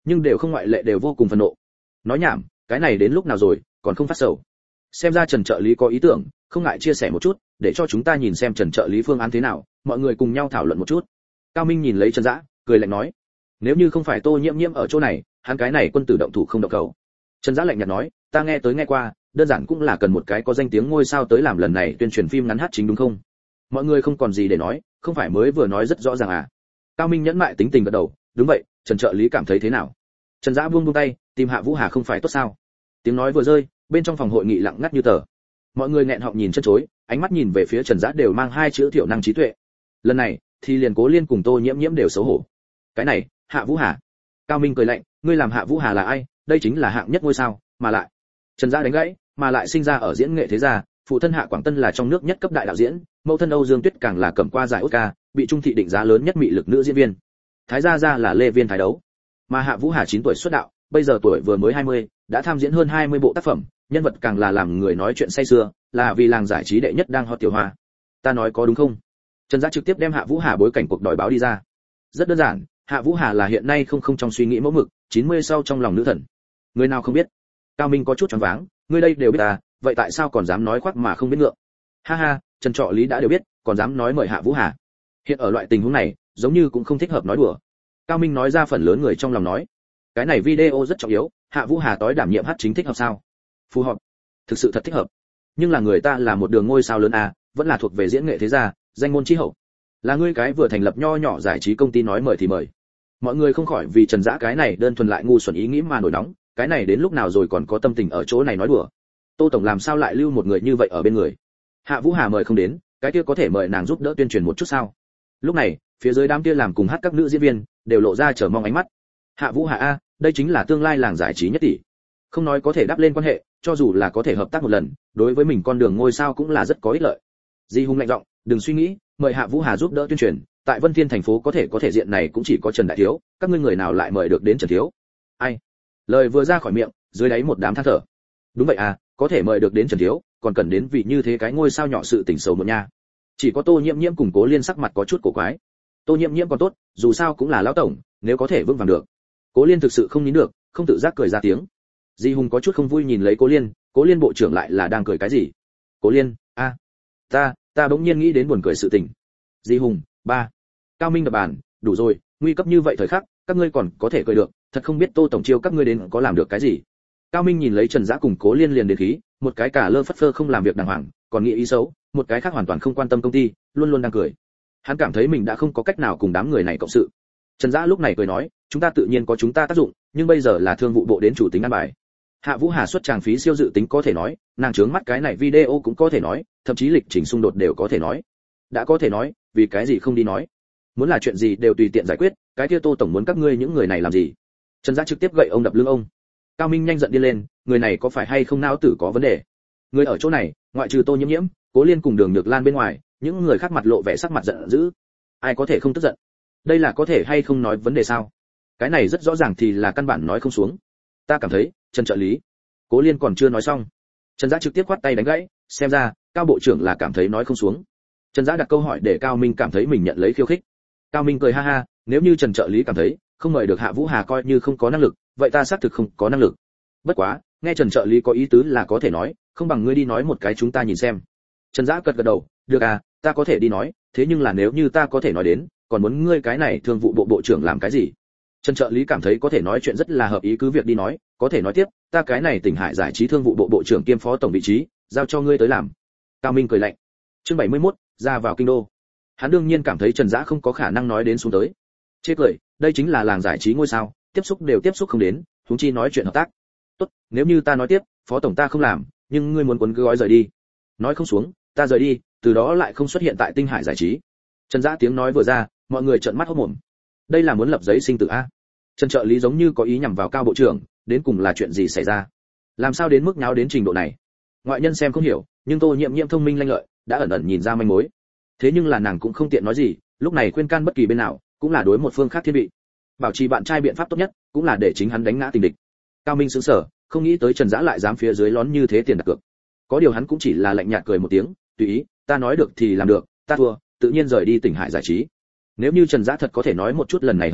nhưng đều không ngoại lệ đều vô cùng phẫn nộ. Nói nhảm, cái này đến lúc nào rồi, còn không phát sầu. Xem ra Trần trợ lý có ý tưởng, không ngại chia sẻ một chút, để cho chúng ta nhìn xem Trần trợ lý phương án thế nào, mọi người cùng nhau thảo luận một chút. Cao Minh nhìn lấy Trần Dã, cười lạnh nói, nếu như không phải Tô Nhiễm Nhiễm ở chỗ này, hắn cái này quân tử động thủ không động cầu. Trần Dã lạnh nhạt nói, ta nghe tới nghe qua, đơn giản cũng là cần một cái có danh tiếng ngôi sao tới làm lần này tuyên truyền phim ngắn hát chính đúng không? Mọi người không còn gì để nói, không phải mới vừa nói rất rõ ràng à? Cao Minh nhẫn mại tính tình gật đầu, đúng vậy, Trần trợ lý cảm thấy thế nào? Trần Dã buông buông tay, tìm Hạ Vũ Hà không phải tốt sao? Tiếng nói vừa rơi, bên trong phòng hội nghị lặng ngắt như tờ. Mọi người nghẹn họng nhìn chân chối, ánh mắt nhìn về phía Trần Dã đều mang hai chữ thiểu năng trí tuệ. Lần này, thì liền Cố Liên cùng Tô Nhiễm Nhiễm đều xấu hổ. Cái này, Hạ Vũ Hà? Cao Minh cười lạnh, ngươi làm Hạ Vũ Hà là ai? Đây chính là hạng nhất ngôi sao, mà lại. Trần Dã đánh gãy, mà lại sinh ra ở diễn nghệ thế gia, phụ thân Hạ Quảng Tân là trong nước nhất cấp đại đạo diễn, mẫu thân Âu Dương Tuyết càng là cầm qua giải Oscar, bị Trung thị định giá lớn nhất mị lực nữ diễn viên. Thái gia gia là Lê Viên Thái Đấu, mà Hạ Vũ Hà chín tuổi xuất đạo, bây giờ tuổi vừa mới hai mươi, đã tham diễn hơn hai mươi bộ tác phẩm, nhân vật càng là làm người nói chuyện say sưa, là vì làng giải trí đệ nhất đang hot tiểu hoa. Ta nói có đúng không? Trần Dã trực tiếp đem Hạ Vũ Hà bối cảnh cuộc đòi báo đi ra. Rất đơn giản, Hạ Vũ Hà là hiện nay không không trong suy nghĩ mẫu mực, chín mươi sau trong lòng nữ thần. Người nào không biết? Cao Minh có chút choáng váng, ngươi đây đều biết à, vậy tại sao còn dám nói khoác mà không biết ngượng? Ha ha, Trần trợ lý đã đều biết, còn dám nói mời Hạ Vũ Hà. Hiện ở loại tình huống này, giống như cũng không thích hợp nói đùa. Cao Minh nói ra phần lớn người trong lòng nói, cái này video rất trọng yếu, Hạ Vũ Hà tối đảm nhiệm hát chính thích hợp sao? Phù hợp, thực sự thật thích hợp. Nhưng là người ta là một đường ngôi sao lớn à, vẫn là thuộc về diễn nghệ thế gia, danh môn chi hậu. Là ngươi cái vừa thành lập nho nhỏ giải trí công ty nói mời thì mời. Mọi người không khỏi vì Trần Dã cái này đơn thuần lại ngu xuẩn ý nghĩ mà nổi nóng, cái này đến lúc nào rồi còn có tâm tình ở chỗ này nói đùa. Tô tổng làm sao lại lưu một người như vậy ở bên người? Hạ Vũ Hà mời không đến, cái kia có thể mời nàng giúp đỡ tuyên truyền một chút sao? Lúc này, phía dưới đám kia làm cùng hát các nữ diễn viên đều lộ ra chờ mong ánh mắt. Hạ Vũ Hà a, đây chính là tương lai làng giải trí nhất tỷ. Không nói có thể đáp lên quan hệ, cho dù là có thể hợp tác một lần, đối với mình con đường ngôi sao cũng là rất có ích lợi. Di Hùng lạnh giọng, đừng suy nghĩ, mời Hạ Vũ Hà giúp đỡ tuyên truyền, tại Vân Thiên thành phố có thể có thể diện này cũng chỉ có Trần đại thiếu, các ngươi người nào lại mời được đến Trần thiếu? Ai? Lời vừa ra khỏi miệng, dưới đáy một đám than thở. Đúng vậy à, có thể mời được đến Trần thiếu, còn cần đến vị như thế cái ngôi sao nhỏ sự tình xấu một nha. Chỉ có Tô Nhiễm Nhiễm cùng Cố Liên sắc mặt có chút cổ quái. Tô Nhiễm Nhiễm còn tốt, dù sao cũng là lão tổng, nếu có thể vững vàng được. Cố Liên thực sự không nín được, không tự giác cười ra tiếng. Di Hùng có chút không vui nhìn lấy Cố Liên, Cố Liên bộ trưởng lại là đang cười cái gì? Cố Liên, a, à, ta, ta bỗng nhiên nghĩ đến buồn cười sự tình. Di Hùng, ba. Cao Minh đập bàn, đủ rồi, nguy cấp như vậy thời khắc, các ngươi còn có thể cười được, thật không biết Tô tổng chiêu các ngươi đến có làm được cái gì. Cao Minh nhìn lấy Trần Dã cùng Cố Liên liền đến khí, một cái cả lơ phất phơ không làm việc đàng hoàng, còn nghĩ ý xấu, một cái khác hoàn toàn không quan tâm công ty, luôn luôn đang cười. Hắn cảm thấy mình đã không có cách nào cùng đám người này cộng sự. Trần Dã lúc này cười nói, chúng ta tự nhiên có chúng ta tác dụng, nhưng bây giờ là thương vụ bộ đến chủ tính ăn bài. Hạ Vũ Hà xuất tràng phí siêu dự tính có thể nói, nàng trướng mắt cái này video cũng có thể nói, thậm chí lịch trình xung đột đều có thể nói. Đã có thể nói, vì cái gì không đi nói? Muốn là chuyện gì đều tùy tiện giải quyết, cái kia Tô tổng muốn các ngươi những người này làm gì? Trần Dã trực tiếp gậy ông đập lưng ông. Cao Minh nhanh giận đi lên, người này có phải hay không não tử có vấn đề? Người ở chỗ này, ngoại trừ Tô Nhiễm Nhiễm, Cố Liên cùng Đường Nhược Lan bên ngoài, những người khác mặt lộ vẻ sắc mặt giận dữ. Ai có thể không tức giận? Đây là có thể hay không nói vấn đề sao? Cái này rất rõ ràng thì là căn bản nói không xuống. Ta cảm thấy, Trần trợ lý. Cố Liên còn chưa nói xong, Trần Dã trực tiếp quát tay đánh gãy, xem ra, Cao bộ trưởng là cảm thấy nói không xuống. Trần Dã đặt câu hỏi để Cao Minh cảm thấy mình nhận lấy khiêu khích. Cao Minh cười ha ha, nếu như Trần trợ lý cảm thấy không mời được Hạ Vũ Hà coi như không có năng lực, vậy ta xác thực không có năng lực. Bất quá, nghe Trần trợ lý có ý tứ là có thể nói, không bằng ngươi đi nói một cái chúng ta nhìn xem. Trần Dã gật gật đầu, được à, ta có thể đi nói, thế nhưng là nếu như ta có thể nói đến, còn muốn ngươi cái này thương vụ bộ bộ trưởng làm cái gì? Trần trợ lý cảm thấy có thể nói chuyện rất là hợp ý, cứ việc đi nói, có thể nói tiếp, ta cái này Tỉnh Hải giải trí thương vụ bộ bộ trưởng kiêm phó tổng vị trí, giao cho ngươi tới làm. Cao Minh cười lạnh. Chương bảy mươi mốt, ra vào kinh đô. Hắn đương nhiên cảm thấy Trần Dã không có khả năng nói đến xuống tới. Chê cười, đây chính là làng giải trí ngôi sao, tiếp xúc đều tiếp xúc không đến, huống chi nói chuyện hợp tác. Tốt, nếu như ta nói tiếp, phó tổng ta không làm, nhưng ngươi muốn cuốn cứ gói rời đi. Nói không xuống, ta rời đi, từ đó lại không xuất hiện tại Tinh Hải giải trí. Trần Dã tiếng nói vừa ra, mọi người trợn mắt hốt mồm. Đây là muốn lập giấy sinh tử a? Trần trợ lý giống như có ý nhằm vào Cao bộ trưởng, đến cùng là chuyện gì xảy ra? Làm sao đến mức nháo đến trình độ này? Ngoại nhân xem không hiểu, nhưng Tô Nhiễm Nhiễm thông minh lanh lợi, đã ẩn ẩn nhìn ra manh mối. Thế nhưng là nàng cũng không tiện nói gì, lúc này khuyên can bất kỳ bên nào, cũng là đối một phương khác thiên vị. Bảo trì bạn trai biện pháp tốt nhất, cũng là để chính hắn đánh ngã tình địch. Cao Minh sững sờ, không nghĩ tới Trần Dã lại dám phía dưới lón như thế tiền đặt cược. Có điều hắn cũng chỉ là lạnh nhạt cười một tiếng, tùy ý, ta nói được thì làm được, ta thua, tự nhiên rời đi Tỉnh Hải giải trí. Nếu như Trần Dã thật có thể nói một chút lần này hợp tác,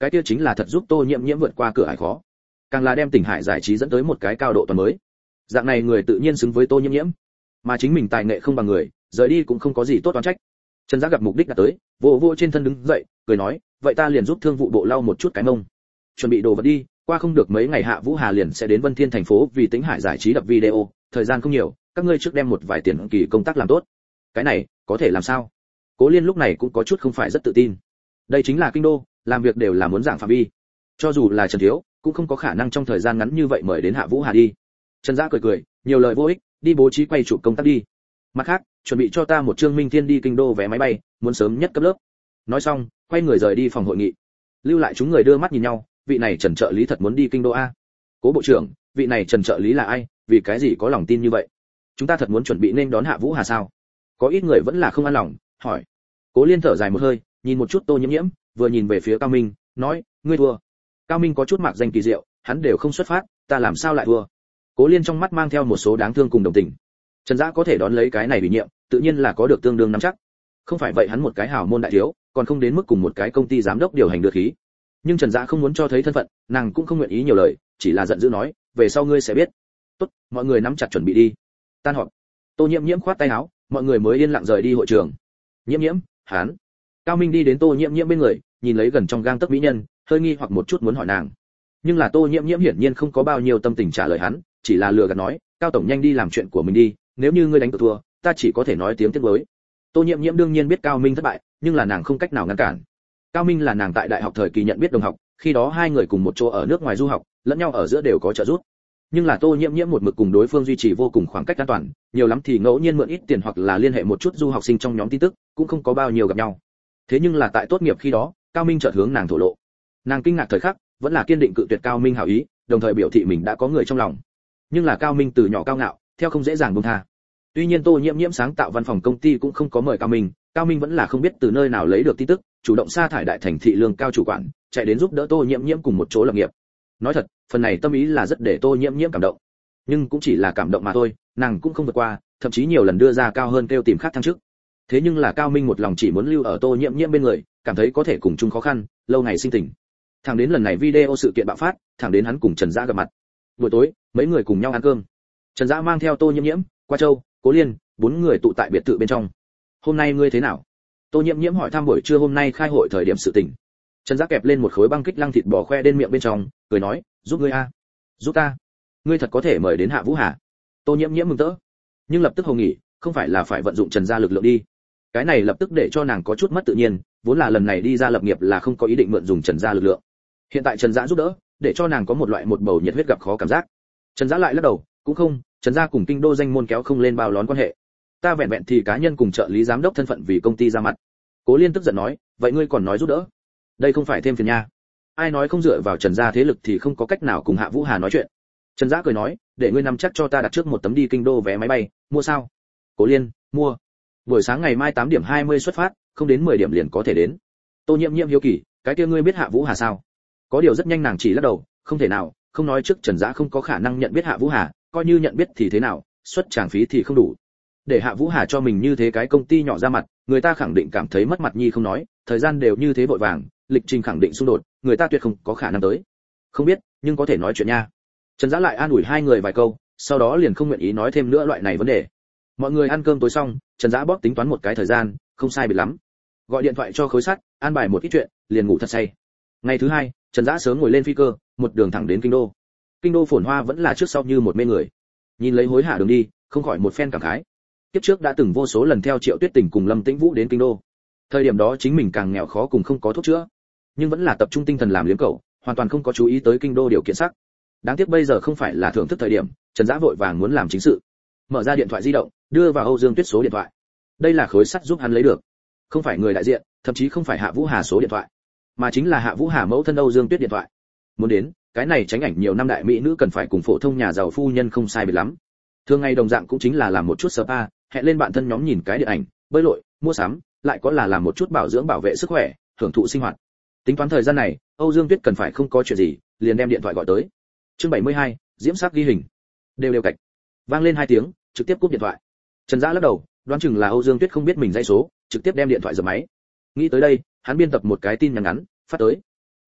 cái kia chính là thật giúp Tô Nhiễm Nhiễm vượt qua cửa ải khó, càng là đem Tỉnh Hải giải trí dẫn tới một cái cao độ toàn mới. Dạng này người tự nhiên xứng với Tô Nhiễm Nhiễm, mà chính mình tài nghệ không bằng người, rời đi cũng không có gì tốt oán trách. Trần Giá gặp mục đích đã tới, vỗ vỗ trên thân đứng dậy, cười nói, vậy ta liền giúp thương vụ bộ lau một chút cái mông, chuẩn bị đồ vật đi, qua không được mấy ngày Hạ Vũ Hà liền sẽ đến Vân Thiên thành phố vì Tĩnh Hải giải trí đập video, thời gian không nhiều, các ngươi trước đem một vài tiền kỳ công tác làm tốt. Cái này, có thể làm sao? Cố Liên lúc này cũng có chút không phải rất tự tin. Đây chính là kinh đô, làm việc đều là muốn dạng phạm vi. Cho dù là Trần Thiếu, cũng không có khả năng trong thời gian ngắn như vậy mời đến Hạ Vũ Hà đi. Trần Dã cười cười, nhiều lời vô ích, đi bố trí quay chụp công tác đi. Mặt khác, chuẩn bị cho ta một chương Minh Thiên đi kinh đô vé máy bay, muốn sớm nhất cấp lớp. Nói xong, quay người rời đi phòng hội nghị. Lưu lại chúng người đưa mắt nhìn nhau, vị này Trần trợ lý thật muốn đi kinh đô a? Cố bộ trưởng, vị này Trần trợ lý là ai, vì cái gì có lòng tin như vậy? Chúng ta thật muốn chuẩn bị nên đón Hạ Vũ Hà sao? Có ít người vẫn là không an lòng, hỏi. Cố Liên thở dài một hơi, nhìn một chút Tô Nhiễm Nhiễm, vừa nhìn về phía Cao Minh, nói, ngươi thua. Cao Minh có chút mạc danh kỳ diệu, hắn đều không xuất phát, ta làm sao lại thua? Cố Liên trong mắt mang theo một số đáng thương cùng đồng tình. Trần Dã có thể đón lấy cái này ủy nhiệm, tự nhiên là có được tương đương nắm chắc. Không phải vậy hắn một cái hào môn đại thiếu, còn không đến mức cùng một cái công ty giám đốc điều hành được khí. Nhưng Trần Dã không muốn cho thấy thân phận, nàng cũng không nguyện ý nhiều lời, chỉ là giận dữ nói, về sau ngươi sẽ biết. Tốt, mọi người nắm chặt chuẩn bị đi. Tan họp. Tô Nhiễm Nhiễm khoát tay áo, mọi người mới yên lặng rời đi hội trường. Nhiễm Nhiễm, hắn. Cao Minh đi đến Tô Nhiễm Nhiễm bên người, nhìn lấy gần trong gang tấc mỹ nhân, hơi nghi hoặc một chút muốn hỏi nàng. Nhưng là Tô Nhiễm Nhiễm hiển nhiên không có bao nhiêu tâm tình trả lời hắn, chỉ là lừa gạt nói, Cao tổng nhanh đi làm chuyện của mình đi, nếu như ngươi đánh cược thua, ta chỉ có thể nói tiếng tiếc nuối. Tô Nhiễm Nhiễm đương nhiên biết Cao Minh thất bại, nhưng là nàng không cách nào ngăn cản. Cao Minh là nàng tại đại học thời kỳ nhận biết đồng học, khi đó hai người cùng một chỗ ở nước ngoài du học, lẫn nhau ở giữa đều có trợ giúp. Nhưng là Tô Nhiễm Nhiễm một mực cùng đối phương duy trì vô cùng khoảng cách an toàn, nhiều lắm thì ngẫu nhiên mượn ít tiền hoặc là liên hệ một chút du học sinh trong nhóm tin tức, cũng không có bao nhiêu gặp nhau. Thế nhưng là tại tốt nghiệp khi đó, Cao Minh chợt hướng nàng thổ lộ. Nàng kinh ngạc thời khắc, vẫn là kiên định cự tuyệt Cao Minh hảo ý, đồng thời biểu thị mình đã có người trong lòng. Nhưng là Cao Minh từ nhỏ cao ngạo, theo không dễ dàng buông tha. Tuy nhiên Tô Nhiễm Nhiễm sáng tạo văn phòng công ty cũng không có mời Cao Minh, Cao Minh vẫn là không biết từ nơi nào lấy được tin tức, chủ động sa thải đại thành thị lương cao chủ quản, chạy đến giúp đỡ Tô Nhiễm Nhiễm cùng một chỗ lập nghiệp. Nói thật, phần này tâm ý là rất để Tô Nhiễm Nhiễm cảm động. Nhưng cũng chỉ là cảm động mà thôi, nàng cũng không vượt qua, thậm chí nhiều lần đưa ra cao hơn kêu tìm khác thăng chức. Thế nhưng là Cao Minh một lòng chỉ muốn lưu ở Tô Nhiễm Nhiễm bên người, cảm thấy có thể cùng chung khó khăn, lâu ngày sinh tình. Thẳng đến lần này video sự kiện bạo phát, thẳng đến hắn cùng Trần Dã gặp mặt. Buổi tối, mấy người cùng nhau ăn cơm. Trần Dã mang theo Tô Nhiễm Nhiễm, Qua Châu, Cố Liên, bốn người tụ tại biệt thự bên trong. Hôm nay ngươi thế nào? Tô Nhiễm Nhiễm hỏi thăm buổi trưa hôm nay khai hội thời điểm sự tình. Trần Dã kẹp lên một khối băng kích lăng thịt bò khoe đến miệng bên trong, cười nói, giúp ngươi a, giúp ta. Ngươi thật có thể mời đến Hạ Vũ Hà. Tô Nhiễm Nhiễm mừng rỡ, nhưng lập tức hồ nghỉ, không phải là phải vận dụng Trần gia lực lượng đi. Cái này lập tức để cho nàng có chút mất tự nhiên, vốn là lần này đi ra lập nghiệp là không có ý định mượn dùng Trần gia lực lượng. Hiện tại Trần Dã giúp đỡ, để cho nàng có một loại một bầu nhiệt huyết gặp khó cảm giác. Trần Dã lại lắc đầu, cũng không, Trần gia cùng kinh đô danh môn kéo không lên bao lón quan hệ. Ta vẹn vẹn thì cá nhân cùng trợ lý giám đốc thân phận vì công ty ra mặt. Cố Liên tức giận nói, vậy ngươi còn nói giúp đỡ? Đây không phải thêm phiền nha. Ai nói không dựa vào Trần gia thế lực thì không có cách nào cùng Hạ Vũ Hà nói chuyện. Trần Dã cười nói, để ngươi nắm chắc cho ta đặt trước một tấm đi kinh đô vé máy bay, mua sao? Cố Liên, mua. Buổi sáng ngày mai tám điểm hai mươi xuất phát, không đến mười điểm liền có thể đến. Tô Nhiễm Nhiễm hiếu kỳ, cái kia ngươi biết Hạ Vũ Hà sao? Có điều rất nhanh nàng chỉ lắc đầu, không thể nào, không nói trước Trần Dã không có khả năng nhận biết Hạ Vũ Hà, coi như nhận biết thì thế nào, xuất tràng phí thì không đủ. Để Hạ Vũ Hà cho mình như thế cái công ty nhỏ ra mặt, người ta khẳng định cảm thấy mất mặt nhi không nói, thời gian đều như thế vội vàng, lịch trình khẳng định xung đột, người ta tuyệt không có khả năng tới. Không biết, nhưng có thể nói chuyện nha. Trần Dã lại an ủi hai người vài câu, sau đó liền không nguyện ý nói thêm nữa loại này vấn đề. Mọi người ăn cơm tối xong, Trần Dã bóp tính toán một cái thời gian, không sai biệt lắm. Gọi điện thoại cho Khối Sắt, an bài một ít chuyện, liền ngủ thật say. Ngày thứ hai, Trần Dã sớm ngồi lên phi cơ, một đường thẳng đến kinh đô. Kinh đô phồn hoa vẫn là trước sau như một mê người. Nhìn lấy hối hả đường đi, không khỏi một phen cảm khái. Kiếp trước đã từng vô số lần theo Triệu Tuyết Tình cùng Lâm Tĩnh Vũ đến kinh đô. Thời điểm đó chính mình càng nghèo khó cùng không có thuốc chữa, nhưng vẫn là tập trung tinh thần làm liếm cẩu, hoàn toàn không có chú ý tới kinh đô điều kiện sắc. Đáng tiếc bây giờ không phải là thưởng thức thời điểm, Trần Dã vội vàng muốn làm chính sự. Mở ra điện thoại di động, đưa vào Âu Dương Tuyết số điện thoại. Đây là Khối Sắt giúp hắn lấy được, không phải người đại diện, thậm chí không phải Hạ Vũ Hà số điện thoại, mà chính là Hạ Vũ Hà mẫu thân Âu Dương Tuyết điện thoại. Muốn đến, cái này tránh ảnh nhiều năm đại mỹ nữ cần phải cùng phổ thông nhà giàu phu nhân không sai biệt lắm. Thường ngày đồng dạng cũng chính là làm một chút spa, hẹn lên bạn thân nhóm nhìn cái điện ảnh, bơi lội, mua sắm, lại có là làm một chút bảo dưỡng bảo vệ sức khỏe, hưởng thụ sinh hoạt. Tính toán thời gian này, Âu Dương Tuyết cần phải không có chuyện gì, liền đem điện thoại gọi tới. Chương bảy mươi hai, diễm sắc ghi hình. Đều đều cạch. Vang lên hai tiếng, trực tiếp cúp điện thoại. Trần Dã lắc đầu, đoán chừng là Âu Dương Tuyết không biết mình dãy số, trực tiếp đem điện thoại giật máy. Nghĩ tới đây, hắn biên tập một cái tin nhắn ngắn, phát tới.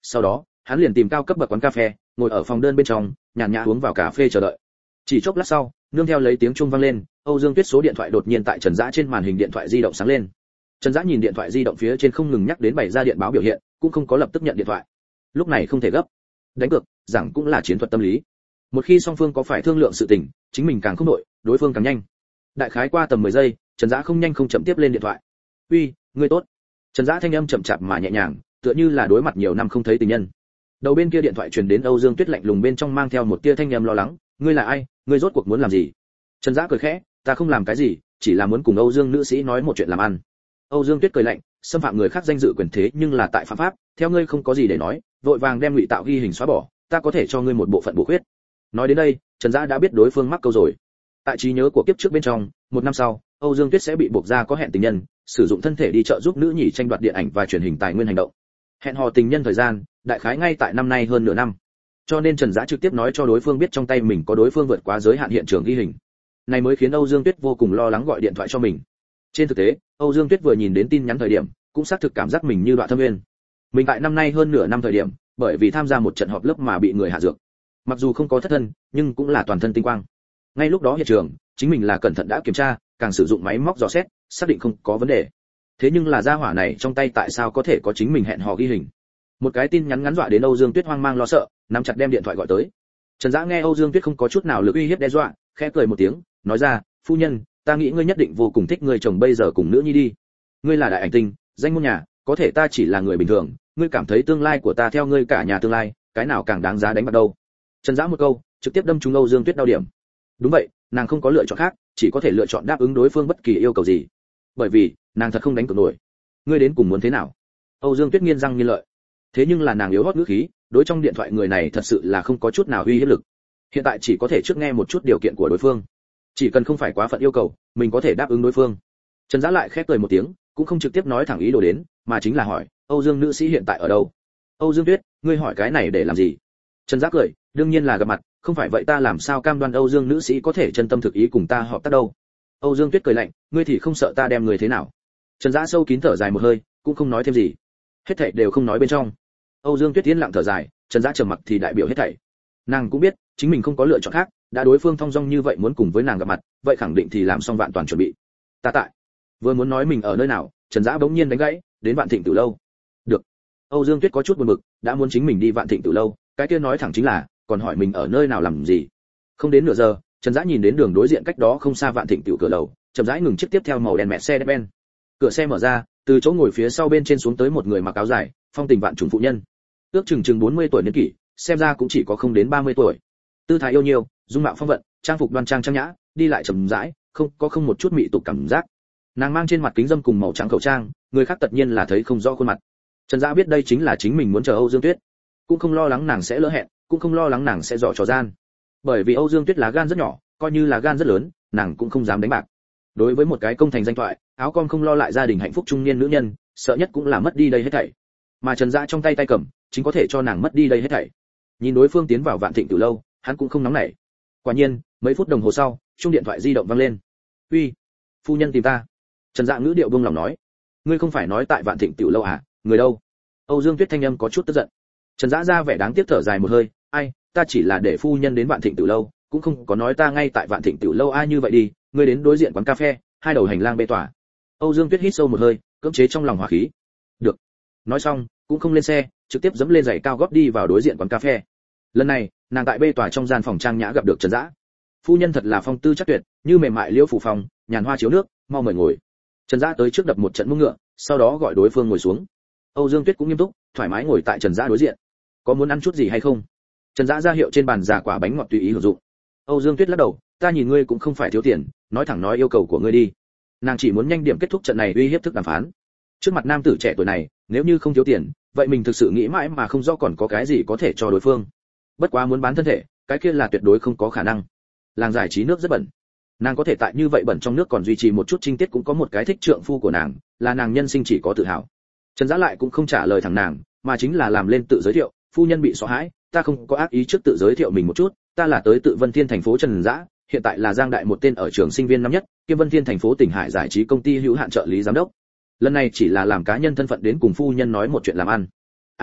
Sau đó hắn liền tìm cao cấp bậc quán cà phê, ngồi ở phòng đơn bên trong nhàn nhã uống vào cà phê chờ đợi. Chỉ chốc lát sau, nương theo lấy tiếng chuông vang lên, Âu Dương Tuyết số điện thoại đột nhiên tại Trần Dã trên màn hình điện thoại di động sáng lên. Trần Dã nhìn điện thoại di động phía trên không ngừng nhắc đến bày ra điện báo biểu hiện, cũng không có lập tức nhận điện thoại. Lúc này không thể gấp. Đánh cược, rằng cũng là chiến thuật tâm lý. Một khi song phương có phải thương lượng sự tình, chính mình càng không đội, đối phương càng nhanh. Đại khái qua tầm mười giây, Trần Dã không nhanh không chậm tiếp lên điện thoại. "Uy, ngươi tốt." Trần Dã thanh âm chậm chạp mà nhẹ nhàng, tựa như là đối mặt nhiều năm không thấy tình nhân. Đầu bên kia điện thoại truyền đến Âu Dương Tuyết lạnh lùng bên trong mang theo một tia thanh âm lo lắng, "Ngươi là ai, ngươi rốt cuộc muốn làm gì?" Trần Dã cười khẽ, "Ta không làm cái gì, chỉ là muốn cùng Âu Dương nữ sĩ nói một chuyện làm ăn." Âu Dương Tuyết cười lạnh, "Xâm phạm người khác danh dự quyền thế nhưng là tại phạm pháp, theo ngươi không có gì để nói, vội vàng đem ngụy tạo ghi hình xóa bỏ, ta có thể cho ngươi một bộ phận bổ khuyết." Nói đến đây, Trần Dã đã biết đối phương mắc câu rồi. Tại trí nhớ của kiếp trước bên trong, một năm sau, Âu Dương Tuyết sẽ bị buộc ra có hẹn tình nhân, sử dụng thân thể đi trợ giúp nữ nhỉ tranh đoạt điện ảnh và truyền hình tài nguyên hành động. Hẹn hò tình nhân thời gian, đại khái ngay tại năm nay hơn nửa năm. Cho nên Trần Dã trực tiếp nói cho đối phương biết trong tay mình có đối phương vượt quá giới hạn hiện trường ghi hình. Này mới khiến Âu Dương Tuyết vô cùng lo lắng gọi điện thoại cho mình. Trên thực tế, Âu Dương Tuyết vừa nhìn đến tin nhắn thời điểm, cũng xác thực cảm giác mình như đoạn thâm nguyên. Mình tại năm nay hơn nửa năm thời điểm, bởi vì tham gia một trận họp lớp mà bị người hạ dược. Mặc dù không có thất thân, nhưng cũng là toàn thân tinh quang. Ngay lúc đó hiện trường, chính mình là cẩn thận đã kiểm tra, càng sử dụng máy móc dò xét, xác định không có vấn đề. Thế nhưng là gia hỏa này trong tay tại sao có thể có chính mình hẹn hò ghi hình? Một cái tin nhắn ngắn dọa đến Âu Dương Tuyết hoang mang lo sợ, nắm chặt đem điện thoại gọi tới. Trần Dã nghe Âu Dương Tuyết không có chút nào lực uy hiếp đe dọa, khẽ cười một tiếng, nói ra, "Phu nhân, ta nghĩ ngươi nhất định vô cùng thích người chồng bây giờ cùng nữ nhi đi. Ngươi là đại ảnh tinh, danh môn nhà, có thể ta chỉ là người bình thường, ngươi cảm thấy tương lai của ta theo ngươi cả nhà tương lai, cái nào càng đáng giá đánh bạc đâu?" Trần Dã một câu, trực tiếp đâm trúng Âu Dương Tuyết đau điểm. Đúng vậy, nàng không có lựa chọn khác, chỉ có thể lựa chọn đáp ứng đối phương bất kỳ yêu cầu gì. Bởi vì, nàng thật không đánh cược nổi. Ngươi đến cùng muốn thế nào? Âu Dương Tuyết nghiến răng nghiến lợi. Thế nhưng là nàng yếu hót ngữ khí, đối trong điện thoại người này thật sự là không có chút nào uy hiếp lực. Hiện tại chỉ có thể trước nghe một chút điều kiện của đối phương. Chỉ cần không phải quá phận yêu cầu, mình có thể đáp ứng đối phương. Trần Dã lại khép cười một tiếng, cũng không trực tiếp nói thẳng ý đồ đến, mà chính là hỏi, Âu Dương nữ sĩ hiện tại ở đâu? Âu Dương Tuyết, ngươi hỏi cái này để làm gì? Trần Dã cười, đương nhiên là gặp mặt, không phải vậy ta làm sao cam đoan Âu Dương nữ sĩ có thể chân tâm thực ý cùng ta hợp tác đâu? Âu Dương Tuyết cười lạnh, ngươi thì không sợ ta đem người thế nào? Trần Dã sâu kín thở dài một hơi, cũng không nói thêm gì. Hết thảy đều không nói bên trong. Âu Dương Tuyết yên lặng thở dài, Trần Dã trầm mặc thì đại biểu hết thảy. Nàng cũng biết, chính mình không có lựa chọn khác, đã đối phương thong dong như vậy muốn cùng với nàng gặp mặt, vậy khẳng định thì làm xong vạn toàn chuẩn bị. Ta tại. Vừa muốn nói mình ở nơi nào, Trần Dã bỗng nhiên đánh gãy, đến Vạn Thịnh Tử lâu. Được. Âu Dương Tuyết có chút buồn bực, đã muốn chính mình đi Vạn Thịnh Tử lâu, cái kia nói thẳng chính là, còn hỏi mình ở nơi nào làm gì. Không đến nửa giờ, Trần Dã nhìn đến đường đối diện cách đó không xa Vạn Thịnh Tử cửa lầu, chậm rãi ngừng chiếc tiếp theo màu đen Mercedes-Benz. Cửa xe mở ra, từ chỗ ngồi phía sau bên trên xuống tới một người mặc áo dài, phong tình vạn trùng phụ nhân. Ước chừng chừng bốn mươi tuổi niên kỷ, xem ra cũng chỉ có không đến ba mươi tuổi. Tư thái yêu nhiêu, dung mạo phong vận, trang phục đoan trang trang nhã, đi lại chậm rãi, không có không một chút mị tục cảm giác. Nàng mang trên mặt kính dâm cùng màu trắng khẩu trang, người khác tất nhiên là thấy không rõ khuôn mặt. Trần Dã biết đây chính là chính mình muốn chờ Âu Dương Tuyết, cũng không lo lắng nàng sẽ lỡ hẹn, cũng không lo lắng nàng sẽ dọ trò gian. Bởi vì Âu Dương Tuyết lá gan rất nhỏ, coi như là gan rất lớn, nàng cũng không dám đánh bạc. Đối với một cái công thành danh thoại, áo con không lo lại gia đình hạnh phúc trung niên nữ nhân, sợ nhất cũng là mất đi đây hết thảy. Mà Trần Dã trong tay tay cầm, chính có thể cho nàng mất đi đây hết thảy. Nhìn đối phương tiến vào Vạn Thịnh Tử lâu, hắn cũng không nóng nảy. Quả nhiên, mấy phút đồng hồ sau, chuông điện thoại di động vang lên. "Uy, phu nhân tìm ta." Trần Dã ngữ điệu buông lòng nói. "Ngươi không phải nói tại Vạn Thịnh Tử lâu à, người đâu?" Âu Dương Tuyết thanh âm có chút tức giận. Trần Dã ra vẻ đáng tiếc thở dài một hơi, "Ai, ta chỉ là để phu nhân đến Vạn Thịnh Tử lâu, cũng không có nói ta ngay tại Vạn Thịnh Tử lâu ai như vậy đi, ngươi đến đối diện quán cà phê, hai đầu hành lang bê tỏa." Âu Dương Tuyết hít sâu một hơi, cưỡng chế trong lòng hỏa khí. "Được." Nói xong, cũng không lên xe, trực tiếp dẫm lên giày cao gót đi vào đối diện quán cà phê. Lần này, nàng tại bê tòa trong gian phòng trang nhã gặp được Trần Dã. Phu nhân thật là phong tư chắc tuyệt, như mềm mại liễu phủ phòng, nhàn hoa chiếu nước, mau mời ngồi. Trần Dã tới trước đập một trận mông ngựa, sau đó gọi đối phương ngồi xuống. Âu Dương Tuyết cũng nghiêm túc, thoải mái ngồi tại Trần Dã đối diện. "Có muốn ăn chút gì hay không?" Trần Dã ra hiệu trên bàn giả quả bánh ngọt tùy ý hưởng dụng. Âu Dương Tuyết lắc đầu, "Ta nhìn ngươi cũng không phải thiếu tiền, nói thẳng nói yêu cầu của ngươi đi." Nàng chỉ muốn nhanh điểm kết thúc trận này uy hiếp thức đàm phán. Trước mặt nam tử trẻ tuổi này, nếu như không thiếu tiền, vậy mình thực sự nghĩ mãi mà không rõ còn có cái gì có thể cho đối phương. Bất quá muốn bán thân thể, cái kia là tuyệt đối không có khả năng. Làng giải trí nước rất bẩn. Nàng có thể tại như vậy bẩn trong nước còn duy trì một chút trinh tiết cũng có một cái thích trượng phu của nàng, là nàng nhân sinh chỉ có tự hào. Trần Dã lại cũng không trả lời thẳng nàng, mà chính là làm lên tự giới thiệu, "Phu nhân bị sợ hãi, ta không có ác ý trước tự giới thiệu mình một chút, ta là tới tự Vân Thiên thành phố Trần Dã, hiện tại là Giang Đại một tên ở trường sinh viên năm nhất, kiêm Vân Thiên thành phố Tỉnh Hải giải trí công ty hữu hạn trợ lý giám đốc. Lần này chỉ là làm cá nhân thân phận đến cùng phu nhân nói một chuyện làm ăn." "À đúng,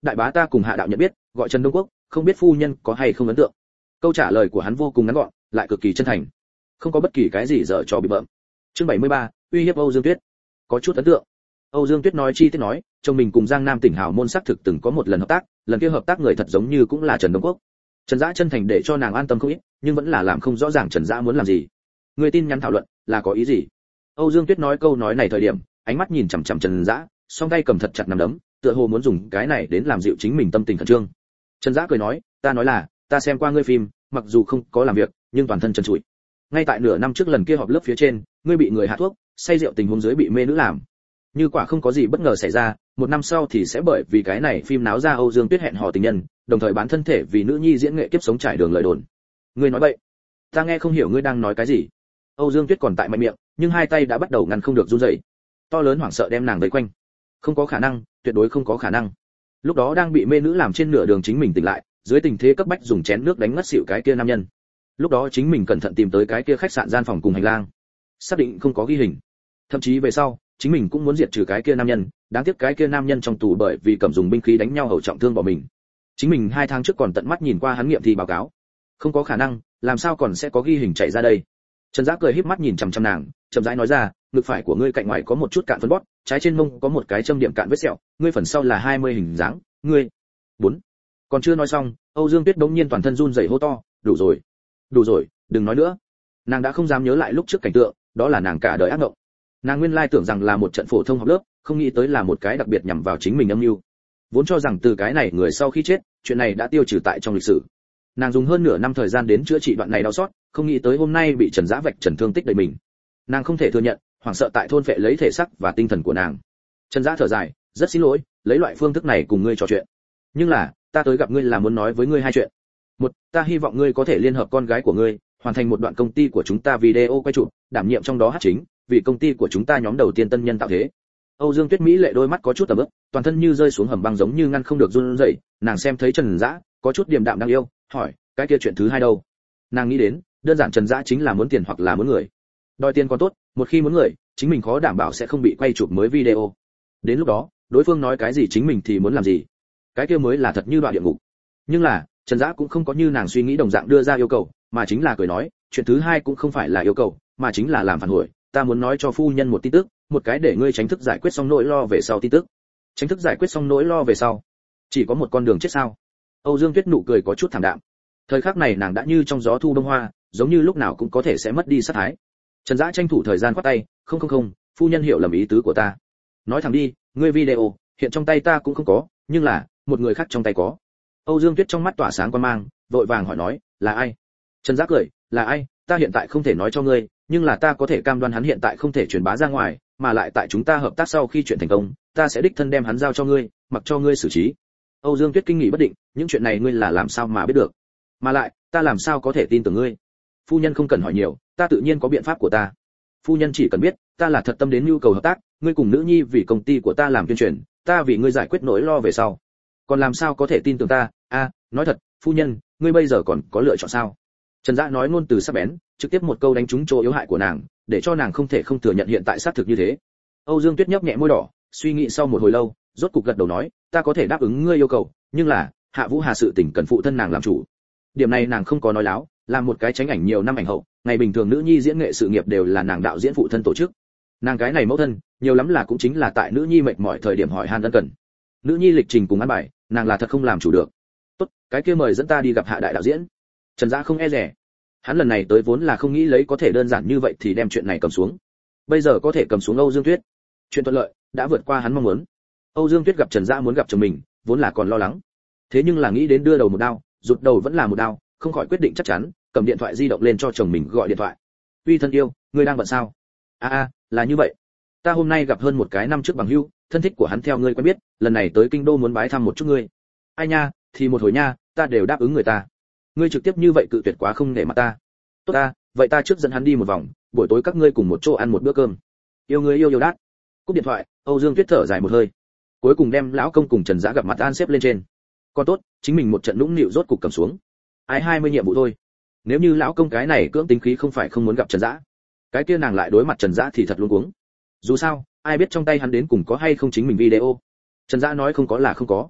đại bá ta cùng Hạ đạo nhận biết, gọi Trần Đông Quốc, không biết phu nhân có hay không ấn tượng. Câu trả lời của hắn vô cùng ngắn gọn, lại cực kỳ chân thành, không có bất kỳ cái gì dở trò bị bợm. Chương bảy mươi ba, uy hiếp Âu Dương Tuyết. Có chút ấn tượng. Âu Dương Tuyết nói chi tiết nói, chồng mình cùng Giang Nam tỉnh Hào môn xác thực từng có một lần hợp tác, lần kia hợp tác người thật giống như cũng là Trần Đông Quốc. Trần Dã chân thành để cho nàng an tâm không ít, nhưng vẫn là làm không rõ ràng Trần Dã muốn làm gì. Người tin nhắn thảo luận là có ý gì? Âu Dương Tuyết nói câu nói này thời điểm, ánh mắt nhìn chằm chằm Trần Dã, song tay cầm thật chặt nắm đấm, tựa hồ muốn dùng cái này đến làm dịu chính mình tâm tình khẩn trương. Trần Dã cười nói, ta nói là, ta xem qua ngươi phim, mặc dù không có làm việc, nhưng toàn thân trần trụi. Ngay tại nửa năm trước lần kia họp lớp phía trên, ngươi bị người hạ thuốc, say rượu tình huống dưới bị mê nữ làm. Như quả không có gì bất ngờ xảy ra, một năm sau thì sẽ bởi vì cái này phim náo ra Âu Dương Tuyết hẹn hò tình nhân, đồng thời bán thân thể vì nữ nhi diễn nghệ kiếp sống trải đường lợi đồn. Ngươi nói bậy. Ta nghe không hiểu ngươi đang nói cái gì. Âu Dương Tuyết còn tại mạnh miệng, nhưng hai tay đã bắt đầu ngăn không được run rẩy. To lớn hoảng sợ đem nàng vây quanh. Không có khả năng, tuyệt đối không có khả năng. Lúc đó đang bị mê nữ làm trên nửa đường chính mình tỉnh lại, dưới tình thế cấp bách dùng chén nước đánh ngất xỉu cái kia nam nhân. Lúc đó chính mình cẩn thận tìm tới cái kia khách sạn gian phòng cùng hành lang, xác định không có ghi hình. Thậm chí về sau, chính mình cũng muốn diệt trừ cái kia nam nhân, đáng tiếc cái kia nam nhân trong tù bởi vì cầm dùng binh khí đánh nhau hậu trọng thương bỏ mình. Chính mình hai tháng trước còn tận mắt nhìn qua hắn nghiệm thi báo cáo. Không có khả năng, làm sao còn sẽ có ghi hình chạy ra đây? Trần Dã cười híp mắt nhìn chằm chằm nàng, chậm rãi nói ra, ngực phải của ngươi cạnh ngoài có một chút cạn phân bóp, trái trên mông có một cái châm điểm cạn vết sẹo, ngươi phần sau là hai mươi hình dáng, ngươi. Bốn. Còn chưa nói xong, Âu Dương Tuyết đống nhiên toàn thân run rẩy hô to, đủ rồi, đủ rồi, đừng nói nữa. Nàng đã không dám nhớ lại lúc trước cảnh tượng, đó là nàng cả đời ác mộng. Nàng nguyên lai tưởng rằng là một trận phổ thông học lớp, không nghĩ tới là một cái đặc biệt nhằm vào chính mình âm mưu. Vốn cho rằng từ cái này người sau khi chết, chuyện này đã tiêu trừ tại trong lịch sử. Nàng dùng hơn nửa năm thời gian đến chữa trị đoạn này đau xót, không nghĩ tới hôm nay bị Trần Dã vạch trần thương tích đầy mình. Nàng không thể thừa nhận, hoảng sợ tại thôn phệ lấy thể xác và tinh thần của nàng. Trần Dã thở dài, rất xin lỗi, lấy loại phương thức này cùng ngươi trò chuyện. Nhưng là, ta tới gặp ngươi là muốn nói với ngươi hai chuyện. Một, ta hy vọng ngươi có thể liên hợp con gái của ngươi, hoàn thành một đoạn công ty của chúng ta video quay chụp, đảm nhiệm trong đó hát chính, vì công ty của chúng ta nhóm đầu tiên tân nhân tạo thế. Âu Dương Tuyết Mỹ lệ đôi mắt có chút tầm ướp, toàn thân như rơi xuống hầm băng giống như ngăn không được run rẩy, nàng xem thấy Trần Dã, có chút điềm đạm đáng yêu, hỏi, cái kia chuyện thứ hai đâu? Nàng nghĩ đến, đơn giản Trần Dã chính là muốn tiền hoặc là muốn người. Đòi tiền còn tốt, một khi muốn người, chính mình khó đảm bảo sẽ không bị quay chụp mới video. Đến lúc đó, đối phương nói cái gì chính mình thì muốn làm gì. Cái kia mới là thật như đoạn địa ngục. Nhưng là, Trần Dã cũng không có như nàng suy nghĩ đồng dạng đưa ra yêu cầu, mà chính là cười nói, chuyện thứ hai cũng không phải là yêu cầu, mà chính là làm phản hồi, ta muốn nói cho phu nhân một tin tức, một cái để ngươi tránh thức giải quyết xong nỗi lo về sau tin tức. Tránh thức giải quyết xong nỗi lo về sau, chỉ có một con đường chết sao? Âu Dương Tuyết nụ cười có chút thảm đạm. Thời khắc này nàng đã như trong gió thu đông hoa, giống như lúc nào cũng có thể sẽ mất đi sát thái. Trần Dã tranh thủ thời gian quát tay, không không không, phu nhân hiểu lầm ý tứ của ta. Nói thẳng đi, ngươi video, hiện trong tay ta cũng không có, nhưng là, một người khác trong tay có. Âu Dương Tuyết trong mắt tỏa sáng quan mang, vội vàng hỏi nói, là ai? Trần Dã cười, là ai, ta hiện tại không thể nói cho ngươi, nhưng là ta có thể cam đoan hắn hiện tại không thể truyền bá ra ngoài, mà lại tại chúng ta hợp tác sau khi chuyện thành công, ta sẽ đích thân đem hắn giao cho ngươi, mặc cho ngươi xử trí. Âu Dương Tuyết kinh nghị bất định, những chuyện này ngươi là làm sao mà biết được? Mà lại, ta làm sao có thể tin tưởng ngươi? Phu nhân không cần hỏi nhiều, ta tự nhiên có biện pháp của ta. Phu nhân chỉ cần biết, ta là thật tâm đến nhu cầu hợp tác, ngươi cùng nữ nhi vì công ty của ta làm tuyên truyền, ta vì ngươi giải quyết nỗi lo về sau. Còn làm sao có thể tin tưởng ta? A, à, nói thật, phu nhân, ngươi bây giờ còn có lựa chọn sao? Trần Dã nói ngôn từ sắc bén, trực tiếp một câu đánh trúng chỗ yếu hại của nàng, để cho nàng không thể không thừa nhận hiện tại xác thực như thế. Âu Dương Tuyết nhấp nhẹ môi đỏ, suy nghĩ sau một hồi lâu, rốt cục gật đầu nói, ta có thể đáp ứng ngươi yêu cầu, nhưng là, Hạ Vũ Hà sự tình cần phụ thân nàng làm chủ. Điểm này nàng không có nói láo, làm một cái tránh ảnh nhiều năm ảnh hậu, ngày bình thường nữ nhi diễn nghệ sự nghiệp đều là nàng đạo diễn phụ thân tổ chức. Nàng cái này mẫu thân, nhiều lắm là cũng chính là tại nữ nhi mệt mỏi thời điểm hỏi han ân cần. Nữ nhi lịch trình cùng ăn bài, nàng là thật không làm chủ được. Tốt, cái kia mời dẫn ta đi gặp Hạ đại đạo diễn. Trần Dã không e dè. Hắn lần này tới vốn là không nghĩ lấy có thể đơn giản như vậy thì đem chuyện này cầm xuống. Bây giờ có thể cầm xuống Âu Dương Tuyết, chuyện thuận lợi, đã vượt qua hắn mong muốn. Âu Dương Tuyết gặp Trần Dã muốn gặp chồng mình, vốn là còn lo lắng. Thế nhưng là nghĩ đến đưa đầu một đao, rụt đầu vẫn là một đao, không khỏi quyết định chắc chắn, cầm điện thoại di động lên cho chồng mình gọi điện thoại. "Uy thân yêu, ngươi đang bận sao?" "A a, là như vậy. Ta hôm nay gặp hơn một cái năm trước bằng hữu, thân thích của hắn theo ngươi quen biết, lần này tới kinh đô muốn bái thăm một chút ngươi." "Ai nha, thì một hồi nha, ta đều đáp ứng người ta. Ngươi trực tiếp như vậy cự tuyệt quá không để mặt ta." "Tốt ta, vậy ta trước dẫn hắn đi một vòng, buổi tối các ngươi cùng một chỗ ăn một bữa cơm." "Yêu ngươi yêu yêu đát." Cúp điện thoại, Âu Dương Tuyết thở dài một hơi. Cuối cùng đem lão công cùng Trần Dã gặp mặt an xếp lên trên. Còn tốt, chính mình một trận nũng nịu rốt cục cầm xuống. Ai hai mươi nhiệm vụ thôi. Nếu như lão công cái này cưỡng tính khí không phải không muốn gặp Trần Dã, cái kia nàng lại đối mặt Trần Dã thì thật luống cuống. Dù sao, ai biết trong tay hắn đến cùng có hay không chính mình video. Trần Dã nói không có là không có.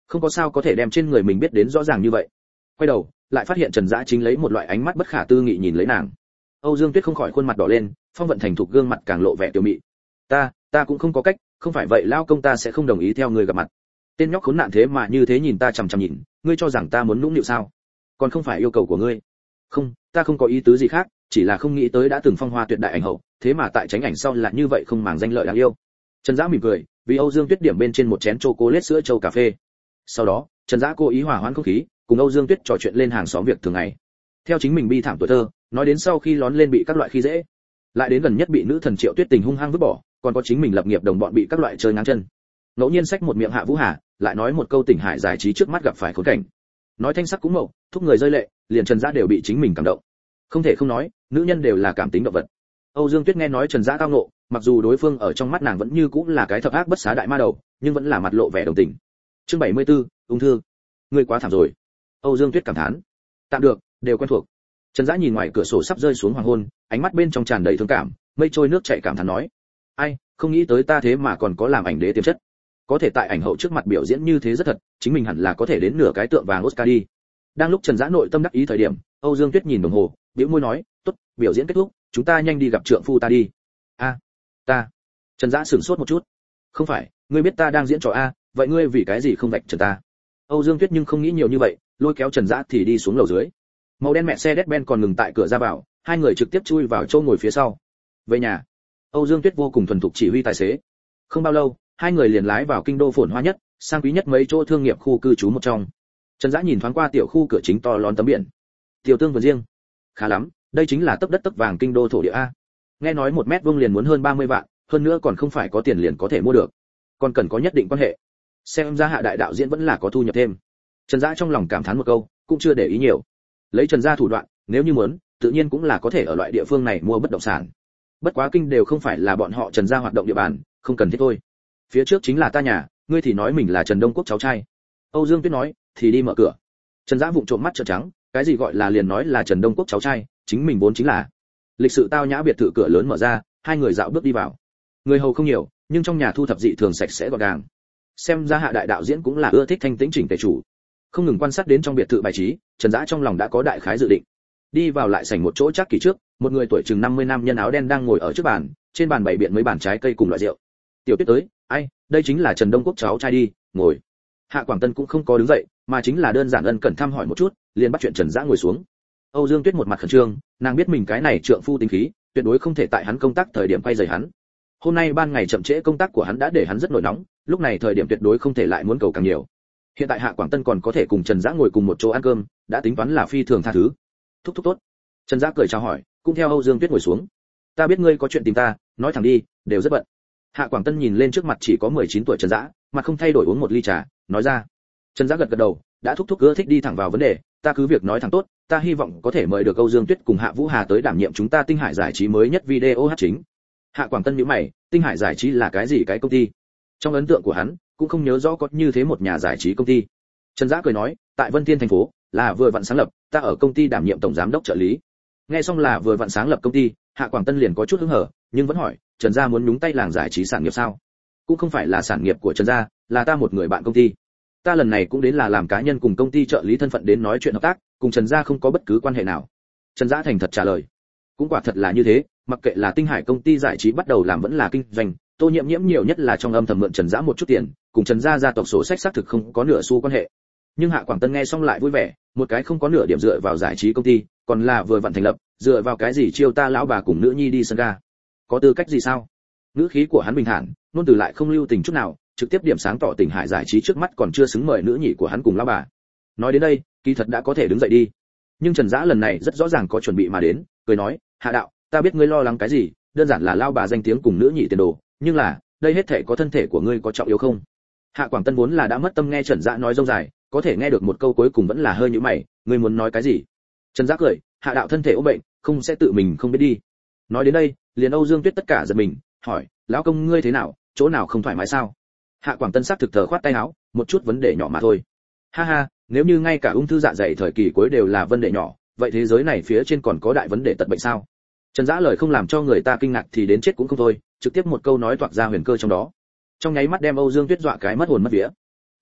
không có sao có thể đem trên người mình biết đến rõ ràng như vậy. Quay đầu lại phát hiện Trần Dã chính lấy một loại ánh mắt bất khả tư nghị nhìn lấy nàng. Âu Dương Tuyết không khỏi khuôn mặt đỏ lên, phong vận thành thục gương mặt càng lộ vẻ tiểu mị. ta ta cũng không có cách, không phải vậy lao công ta sẽ không đồng ý theo người gặp mặt. Tên nhóc khốn nạn thế mà như thế nhìn ta chằm chằm nhìn, ngươi cho rằng ta muốn nũng nịu sao? Còn không phải yêu cầu của ngươi. Không, ta không có ý tứ gì khác, chỉ là không nghĩ tới đã từng phong hoa tuyệt đại ảnh hậu, thế mà tại tránh ảnh sau là như vậy không màng danh lợi đáng yêu. Trần Dã mỉm cười, vì Âu Dương Tuyết điểm bên trên một chén chocolate sữa trâu cà phê. Sau đó, Trần Dã cố ý hòa hoãn không khí, cùng Âu Dương Tuyết trò chuyện lên hàng xóm việc thường ngày. Theo chính mình bi thảm tuổi thơ, nói đến sau khi lón lên bị các loại khi dễ, lại đến gần nhất bị nữ thần Triệu Tuyết Tình hung hăng vứt bỏ, còn có chính mình lập nghiệp đồng bọn bị các loại chơi ngang chân. Ngẫu nhiên xách một miệng Hạ Vũ Hà, lại nói một câu Tỉnh Hải giải trí trước mắt gặp phải khốn cảnh. Nói thanh sắc cũng mậu, thúc người rơi lệ, liền Trần Dã đều bị chính mình cảm động. Không thể không nói, nữ nhân đều là cảm tính động vật. Âu Dương Tuyết nghe nói Trần Dã tao ngộ, mặc dù đối phương ở trong mắt nàng vẫn như cũng là cái thập ác bất xá đại ma đầu, nhưng vẫn là mặt lộ vẻ đồng tình. Chương bảy mươi tư, ung thư. Ngươi quá thảm rồi. Âu Dương Tuyết cảm thán. Tạm được, đều quen thuộc. Trần Dã nhìn ngoài cửa sổ sắp rơi xuống hoàng hôn, ánh mắt bên trong tràn đầy thương cảm, mây trôi nước chảy cảm thán nói: "Ai, không nghĩ tới ta thế mà còn có làm ảnh đế tiềm chất. Có thể tại ảnh hậu trước mặt biểu diễn như thế rất thật, chính mình hẳn là có thể đến nửa cái tượng vàng Oscar đi." Đang lúc Trần Dã nội tâm đắc ý thời điểm, Âu Dương Tuyết nhìn đồng hồ, bĩu môi nói: "Tốt, biểu diễn kết thúc, chúng ta nhanh đi gặp trượng phu ta đi." "A, ta." Trần Dã sửng sốt một chút. "Không phải, ngươi biết ta đang diễn trò a, vậy ngươi vì cái gì không vạch trần ta?" Âu Dương Tuyết nhưng không nghĩ nhiều như vậy, lôi kéo Trần Dã thì đi xuống lầu dưới. Màu đen mẹ xe Mercedes-Benz còn ngừng tại cửa ra vào, hai người trực tiếp chui vào chỗ ngồi phía sau. Về nhà, Âu Dương Tuyết vô cùng thuần thục chỉ huy tài xế. Không bao lâu, hai người liền lái vào kinh đô phồn hoa nhất, sang quý nhất mấy chỗ thương nghiệp khu cư trú một trong. Trần Dã nhìn thoáng qua tiểu khu cửa chính to lớn tấm biển. Tiểu tương vườn riêng. Khá lắm, đây chính là tấc đất tấc vàng kinh đô thổ địa a. Nghe nói một mét vuông liền muốn hơn ba mươi vạn, hơn nữa còn không phải có tiền liền có thể mua được, còn cần có nhất định quan hệ. Xem ra Hạ đại đạo diễn vẫn là có thu nhập thêm. Trần Dã trong lòng cảm thán một câu, cũng chưa để ý nhiều. Lấy Trần gia thủ đoạn, nếu như muốn, tự nhiên cũng là có thể ở loại địa phương này mua bất động sản. Bất quá kinh đều không phải là bọn họ Trần gia hoạt động địa bàn, không cần thiết thôi. Phía trước chính là ta nhà, ngươi thì nói mình là Trần Đông Quốc cháu trai. Âu Dương Tuyết nói, thì đi mở cửa. Trần Dã vụng trộm mắt trợn trắng, cái gì gọi là liền nói là Trần Đông Quốc cháu trai, chính mình vốn chính là. Lịch sự tao nhã biệt thự cửa lớn mở ra, hai người dạo bước đi vào. Người hầu không nhiều, nhưng trong nhà thu thập dị thường sạch sẽ gọn gàng. Xem ra Hạ đại đạo diễn cũng là ưa thích thanh tĩnh chỉnh tề chủ. Không ngừng quan sát đến trong biệt thự bài trí, Trần Dã trong lòng đã có đại khái dự định. Đi vào lại sảnh một chỗ chắc kỳ trước, một người tuổi chừng năm mươi nam nhân áo đen đang ngồi ở trước bàn, trên bàn bày biện mấy bàn trái cây cùng loại rượu. Tiểu Tuyết tới, ai, đây chính là Trần Đông Quốc cháu trai đi, ngồi. Hạ Quảng Tân cũng không có đứng dậy, mà chính là đơn giản ân cần thăm hỏi một chút, liền bắt chuyện Trần Dã ngồi xuống. Âu Dương Tuyết một mặt khẩn trương, nàng biết mình cái này trượng phu tính khí, tuyệt đối không thể tại hắn công tác thời điểm quay rời hắn. Hôm nay ban ngày chậm trễ công tác của hắn đã để hắn rất nổi nóng, lúc này thời điểm tuyệt đối không thể lại muốn cầu càng nhiều. Hiện tại Hạ Quảng Tân còn có thể cùng Trần Dã ngồi cùng một chỗ ăn cơm, đã tính toán là phi thường tha thứ. Thúc thúc tốt. Trần Dã cười chào hỏi, cũng theo Âu Dương Tuyết ngồi xuống. Ta biết ngươi có chuyện tìm ta, nói thẳng đi, đều rất bận. Hạ Quảng Tân nhìn lên trước mặt chỉ có mười chín tuổi Trần Dã, mặt không thay đổi uống một ly trà, nói ra. Trần Dã gật gật đầu, đã thúc thúc ưa thích đi thẳng vào vấn đề, ta cứ việc nói thẳng tốt, ta hy vọng có thể mời được Âu Dương Tuyết cùng Hạ Vũ Hà tới đảm nhiệm chúng ta Tinh Hải giải trí mới nhất video hát chính. Hạ Quảng Tân nhíu mày, Tinh Hải giải trí là cái gì cái công ty? Trong ấn tượng của hắn, cũng không nhớ rõ có như thế một nhà giải trí công ty. Trần Dã cười nói, tại Vân Thiên thành phố, là vừa vặn sáng lập, ta ở công ty đảm nhiệm tổng giám đốc trợ lý. Nghe xong là vừa vặn sáng lập công ty, Hạ Quảng Tân liền có chút hứng hở, nhưng vẫn hỏi, Trần gia muốn nhúng tay làng giải trí sản nghiệp sao? Cũng không phải là sản nghiệp của Trần gia, là ta một người bạn công ty. Ta lần này cũng đến là làm cá nhân cùng công ty trợ lý thân phận đến nói chuyện hợp tác, cùng Trần gia không có bất cứ quan hệ nào. Trần Dã thành thật trả lời. Cũng quả thật là như thế, mặc kệ là Tinh Hải công ty giải trí bắt đầu làm vẫn là kinh doanh, Tô Nhiễm Nhiễm nhiều nhất là trong âm thầm mượn Trần Dã một chút tiền, cùng Trần gia gia tộc sổ sách xác thực không có nửa xu quan hệ. Nhưng Hạ Quảng Tân nghe xong lại vui vẻ, một cái không có nửa điểm dựa vào giải trí công ty, còn là vừa vặn thành lập, dựa vào cái gì chiêu ta lão bà cùng nữ nhi đi sân ga? Có tư cách gì sao? Ngữ khí của hắn bình thản, luôn từ lại không lưu tình chút nào, trực tiếp điểm sáng tỏ Tỉnh Hải giải trí trước mắt còn chưa xứng mời nữ nhị của hắn cùng lão bà. Nói đến đây, kỳ thật đã có thể đứng dậy đi. Nhưng Trần Dã lần này rất rõ ràng có chuẩn bị mà đến, cười nói, Hạ đạo, ta biết ngươi lo lắng cái gì, đơn giản là lão bà danh tiếng cùng nữ nhị tiền đồ, nhưng là, đây hết thảy có thân thể của ngươi có trọng yếu không? Hạ Quảng Tân vốn là đã mất tâm nghe Trần Dã nói rông dài, có thể nghe được một câu cuối cùng vẫn là hơi nhíu mày, ngươi muốn nói cái gì? Trần Dã cười, Hạ đạo thân thể ốm bệnh, không sẽ tự mình không biết đi. Nói đến đây, liền Âu Dương Tuyết tất cả giật mình, hỏi, lão công ngươi thế nào, chỗ nào không thoải mái sao? Hạ Quảng Tân sắc thực thờ khoát tay áo, một chút vấn đề nhỏ mà thôi. Ha ha, nếu như ngay cả ung thư dạ dày thời kỳ cuối đều là vấn đề nhỏ, vậy thế giới này phía trên còn có đại vấn đề tật bệnh sao? Trần Dã lời không làm cho người ta kinh ngạc thì đến chết cũng không thôi, trực tiếp một câu nói toạc ra huyền cơ trong đó. Trong nháy mắt đem Âu Dương Tuyết dọa cái mất hồn mất vía. Lão,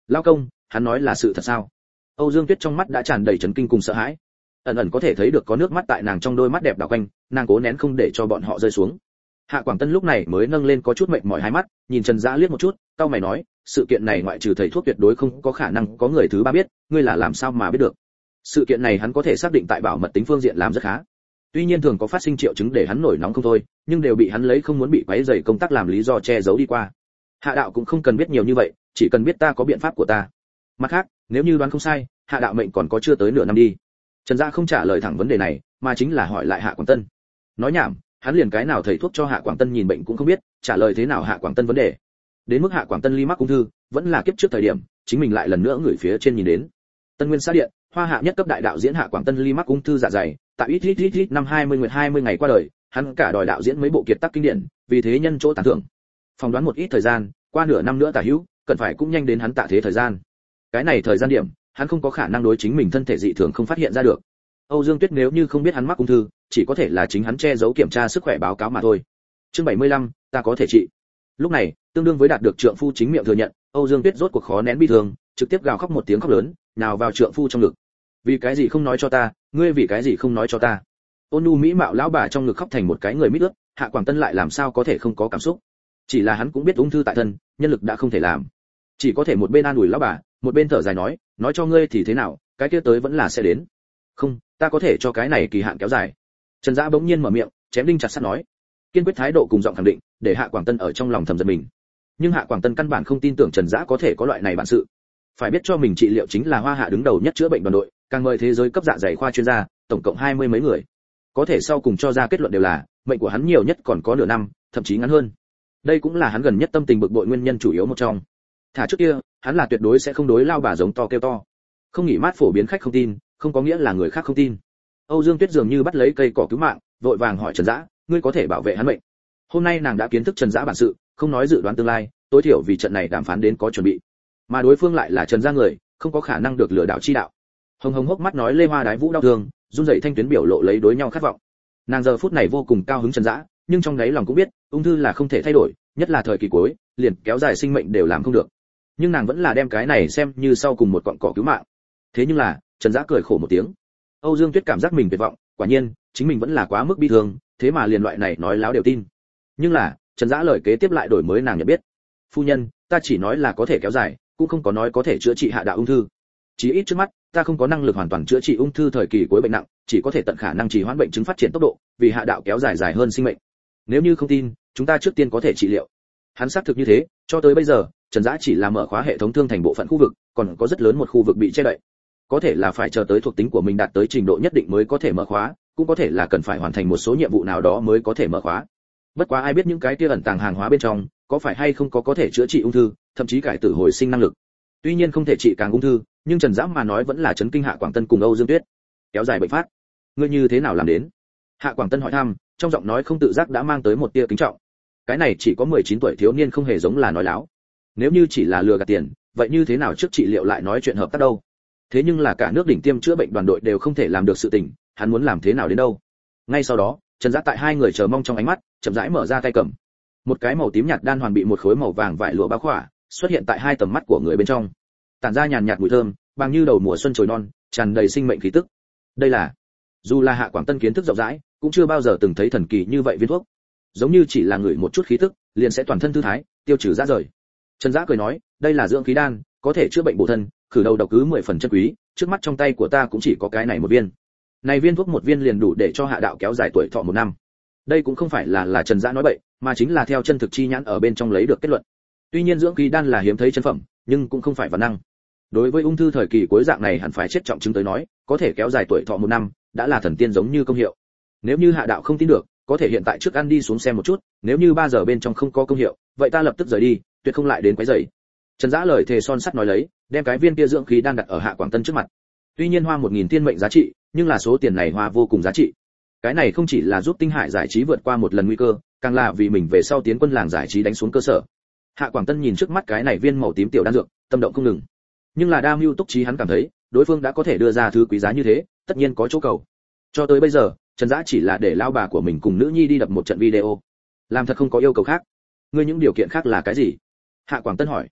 Lão công, hắn nói là sự thật sao? Âu Dương Tuyết trong mắt đã tràn đầy chấn kinh cùng sợ hãi, ẩn ẩn có thể thấy được có nước mắt tại nàng trong đôi mắt đẹp đảo quanh, nàng cố nén không để cho bọn họ rơi xuống. Hạ Quảng Tân lúc này mới nâng lên có chút mệt mỏi hai mắt, nhìn Trần Dã liếc một chút, cau mày nói, sự kiện này ngoại trừ thầy thuốc tuyệt đối không có khả năng có người thứ ba biết, ngươi là làm sao mà biết được? Sự kiện này hắn có thể xác định tại bảo mật tính phương diện làm rất khá. Tuy nhiên thường có phát sinh triệu chứng để hắn nổi nóng không thôi, nhưng đều bị hắn lấy không muốn bị quấy rầy công tác làm lý do che giấu đi qua. Hạ đạo cũng không cần biết nhiều như vậy, chỉ cần biết ta có biện pháp của ta. Mặt khác, nếu như đoán không sai, Hạ đạo mệnh còn có chưa tới nửa năm đi. Trần Dã không trả lời thẳng vấn đề này, mà chính là hỏi lại Hạ Quảng Tân. Nói nhảm, hắn liền cái nào thầy thuốc cho Hạ Quảng Tân nhìn bệnh cũng không biết, trả lời thế nào Hạ Quảng Tân vấn đề. Đến mức Hạ Quảng Tân ly mắc ung thư, vẫn là kiếp trước thời điểm, chính mình lại lần nữa ngửi phía trên nhìn đến. Tân Nguyên xã điện, Hoa Hạ nhất cấp đại đạo diễn Hạ Quảng Tân ly mắc ung thư dạ dày, tại ít ít ít ít năm hai mươi nguyệt hai mươi ngày qua đời, hắn cả đòi đạo diễn mấy bộ kiệt tác kinh điển, vì thế nhân chỗ tán thưởng. Phỏng đoán một ít thời gian, qua nửa năm nữa tả hữu, cần phải cũng nhanh đến hắn tạ thế thời gian. Cái này thời gian điểm, hắn không có khả năng đối chính mình thân thể dị thường không phát hiện ra được. Âu Dương Tuyết nếu như không biết hắn mắc ung thư, chỉ có thể là chính hắn che giấu kiểm tra sức khỏe báo cáo mà thôi. Chương bảy mươi lăm, ta có thể trị. Lúc này, tương đương với đạt được trượng phu chính miệng thừa nhận, Âu Dương Tuyết rốt cuộc khó nén bi thương, trực tiếp gào khóc một tiếng khóc lớn, nào vào trượng phu trong ngực. Vì cái gì không nói cho ta, ngươi vì cái gì không nói cho ta? Ôn nhu mỹ mạo lão bà trong ngực khóc thành một cái người mít ướt, Hạ Quảng Tân lại làm sao có thể không có cảm xúc? Chỉ là hắn cũng biết ung thư tại thân, nhân lực đã không thể làm, chỉ có thể một bên an ủi lão bà, một bên thở dài nói, nói cho ngươi thì thế nào, cái kia tới vẫn là sẽ đến. Không, ta có thể cho cái này kỳ hạn kéo dài. Trần Dã bỗng nhiên mở miệng, chém đinh chặt sắt nói, kiên quyết thái độ cùng giọng khẳng định, để Hạ Quảng Tân ở trong lòng thầm giận mình. Nhưng Hạ Quảng Tân căn bản không tin tưởng Trần Dã có thể có loại này bản sự. Phải biết cho mình trị liệu chính là Hoa Hạ đứng đầu nhất chữa bệnh đoàn đội, càng mời thế giới cấp dạ dày khoa chuyên gia, tổng cộng hai mươi mấy người. Có thể sau cùng cho ra kết luận đều là, mệnh của hắn nhiều nhất còn có nửa năm, thậm chí ngắn hơn. Đây cũng là hắn gần nhất tâm tình bực bội nguyên nhân chủ yếu một trong. Thả trước kia, hắn là tuyệt đối sẽ không đối lao bà giống to kêu to. Không nghỉ mát phổ biến khách không tin, không có nghĩa là người khác không tin. Âu Dương Tuyết dường như bắt lấy cây cỏ cứu mạng, vội vàng hỏi Trần Dã, ngươi có thể bảo vệ hắn mệnh? Hôm nay nàng đã kiến thức Trần Dã bản sự, không nói dự đoán tương lai, tối thiểu vì trận này đàm phán đến có chuẩn bị. Mà đối phương lại là Trần Gia người, không có khả năng được lừa đảo chi đạo. Hồng Hồng hốc mắt nói Lê Hoa đái vũ đau thương, run rẩy thanh tuyến biểu lộ lấy đối nhau khát vọng. Nàng giờ phút này vô cùng cao hứng Trần Dã, nhưng trong đáy lòng cũng biết, ung thư là không thể thay đổi, nhất là thời kỳ cuối, liền kéo dài sinh mệnh đều làm không được. Nhưng nàng vẫn là đem cái này xem như sau cùng một cọng cỏ cứu mạng. Thế nhưng là, Trần Dã cười khổ một tiếng. Âu Dương Tuyết cảm giác mình tuyệt vọng, quả nhiên, chính mình vẫn là quá mức bi thương, thế mà liền loại này nói láo đều tin. Nhưng là, Trần Dã lời kế tiếp lại đổi mới nàng nhận biết. Phu nhân, ta chỉ nói là có thể kéo dài, cũng không có nói có thể chữa trị Hạ đạo ung thư. Chỉ ít trước mắt, ta không có năng lực hoàn toàn chữa trị ung thư thời kỳ cuối bệnh nặng, chỉ có thể tận khả năng trì hoãn bệnh chứng phát triển tốc độ, vì Hạ đạo kéo dài dài hơn sinh mệnh. Nếu như không tin, chúng ta trước tiên có thể trị liệu. Hắn xác thực như thế, cho tới bây giờ, Trần Dã chỉ là mở khóa hệ thống thương thành bộ phận khu vực, còn có rất lớn một khu vực bị che đậy. Có thể là phải chờ tới thuộc tính của mình đạt tới trình độ nhất định mới có thể mở khóa, cũng có thể là cần phải hoàn thành một số nhiệm vụ nào đó mới có thể mở khóa. Bất quá ai biết những cái kia ẩn tàng hàng hóa bên trong, có phải hay không có có thể chữa trị ung thư, thậm chí cải tử hồi sinh năng lực. Tuy nhiên không thể trị càng ung thư, nhưng Trần Dã mà nói vẫn là chấn kinh Hạ Quảng Tân cùng Âu Dương Tuyết. Kéo dài bệnh phát, ngươi như thế nào làm đến? Hạ Quảng Tân hỏi thăm, trong giọng nói không tự giác đã mang tới một tia kính trọng. Cái này chỉ có mười chín tuổi thiếu niên không hề giống là nói láo. Nếu như chỉ là lừa gạt tiền, vậy như thế nào trước trị liệu lại nói chuyện hợp tác đâu? Thế nhưng là cả nước đỉnh tiêm chữa bệnh đoàn đội đều không thể làm được sự tình, hắn muốn làm thế nào đến đâu? Ngay sau đó, Trần Dã tại hai người chờ mong trong ánh mắt, chậm rãi mở ra tay cầm. Một cái màu tím nhạt đan hoàn bị một khối màu vàng vải lụa bao khỏa, xuất hiện tại hai tầm mắt của người bên trong. Tản ra nhàn nhạt mùi thơm, bằng như đầu mùa xuân trồi non, tràn đầy sinh mệnh khí tức. Đây là, dù là Hạ Quảng Tân kiến thức rộng rãi, cũng chưa bao giờ từng thấy thần kỳ như vậy viên thuốc. Giống như chỉ là ngửi một chút khí tức, liền sẽ toàn thân thư thái, tiêu trừ rã rời. Trần Dã cười nói, đây là dưỡng khí đan, có thể chữa bệnh bổ thân, khử đầu độc cứ mười phần chân quý, trước mắt trong tay của ta cũng chỉ có cái này một viên. Này viên thuốc một viên liền đủ để cho Hạ đạo kéo dài tuổi thọ một năm. Đây cũng không phải là là Trần Dã nói bậy, mà chính là theo chân thực chi nhãn ở bên trong lấy được kết luận. Tuy nhiên dưỡng khí đan là hiếm thấy chân phẩm, nhưng cũng không phải văn năng. Đối với ung thư thời kỳ cuối dạng này hẳn phải chết trọng chứng tới nói, có thể kéo dài tuổi thọ một năm, đã là thần tiên giống như công hiệu. Nếu như Hạ đạo không tin được, có thể hiện tại trước ăn đi xuống xem một chút, nếu như ba giờ bên trong không có công hiệu, vậy ta lập tức rời đi, tuyệt không lại đến quấy rầy. Trần Dã lời thề son sắt nói lấy, đem cái viên kia dưỡng khí đan đặt ở Hạ Quảng Tân trước mặt. Tuy nhiên hoa một nghìn tiên mệnh giá trị, nhưng là số tiền này hoa vô cùng giá trị. Cái này không chỉ là giúp Tinh Hải giải trí vượt qua một lần nguy cơ, càng là vì mình về sau tiến quân làng giải trí đánh xuống cơ sở. Hạ Quảng Tân nhìn trước mắt cái này viên màu tím tiểu đan dược, tâm động không ngừng. Nhưng là đa mưu túc trí hắn cảm thấy, đối phương đã có thể đưa ra thứ quý giá như thế, tất nhiên có chỗ cầu. Cho tới bây giờ, Trần Dã chỉ là để lao bà của mình cùng nữ nhi đi đập một trận video, làm thật không có yêu cầu khác. Ngươi những điều kiện khác là cái gì? Hạ Quảng Tân hỏi.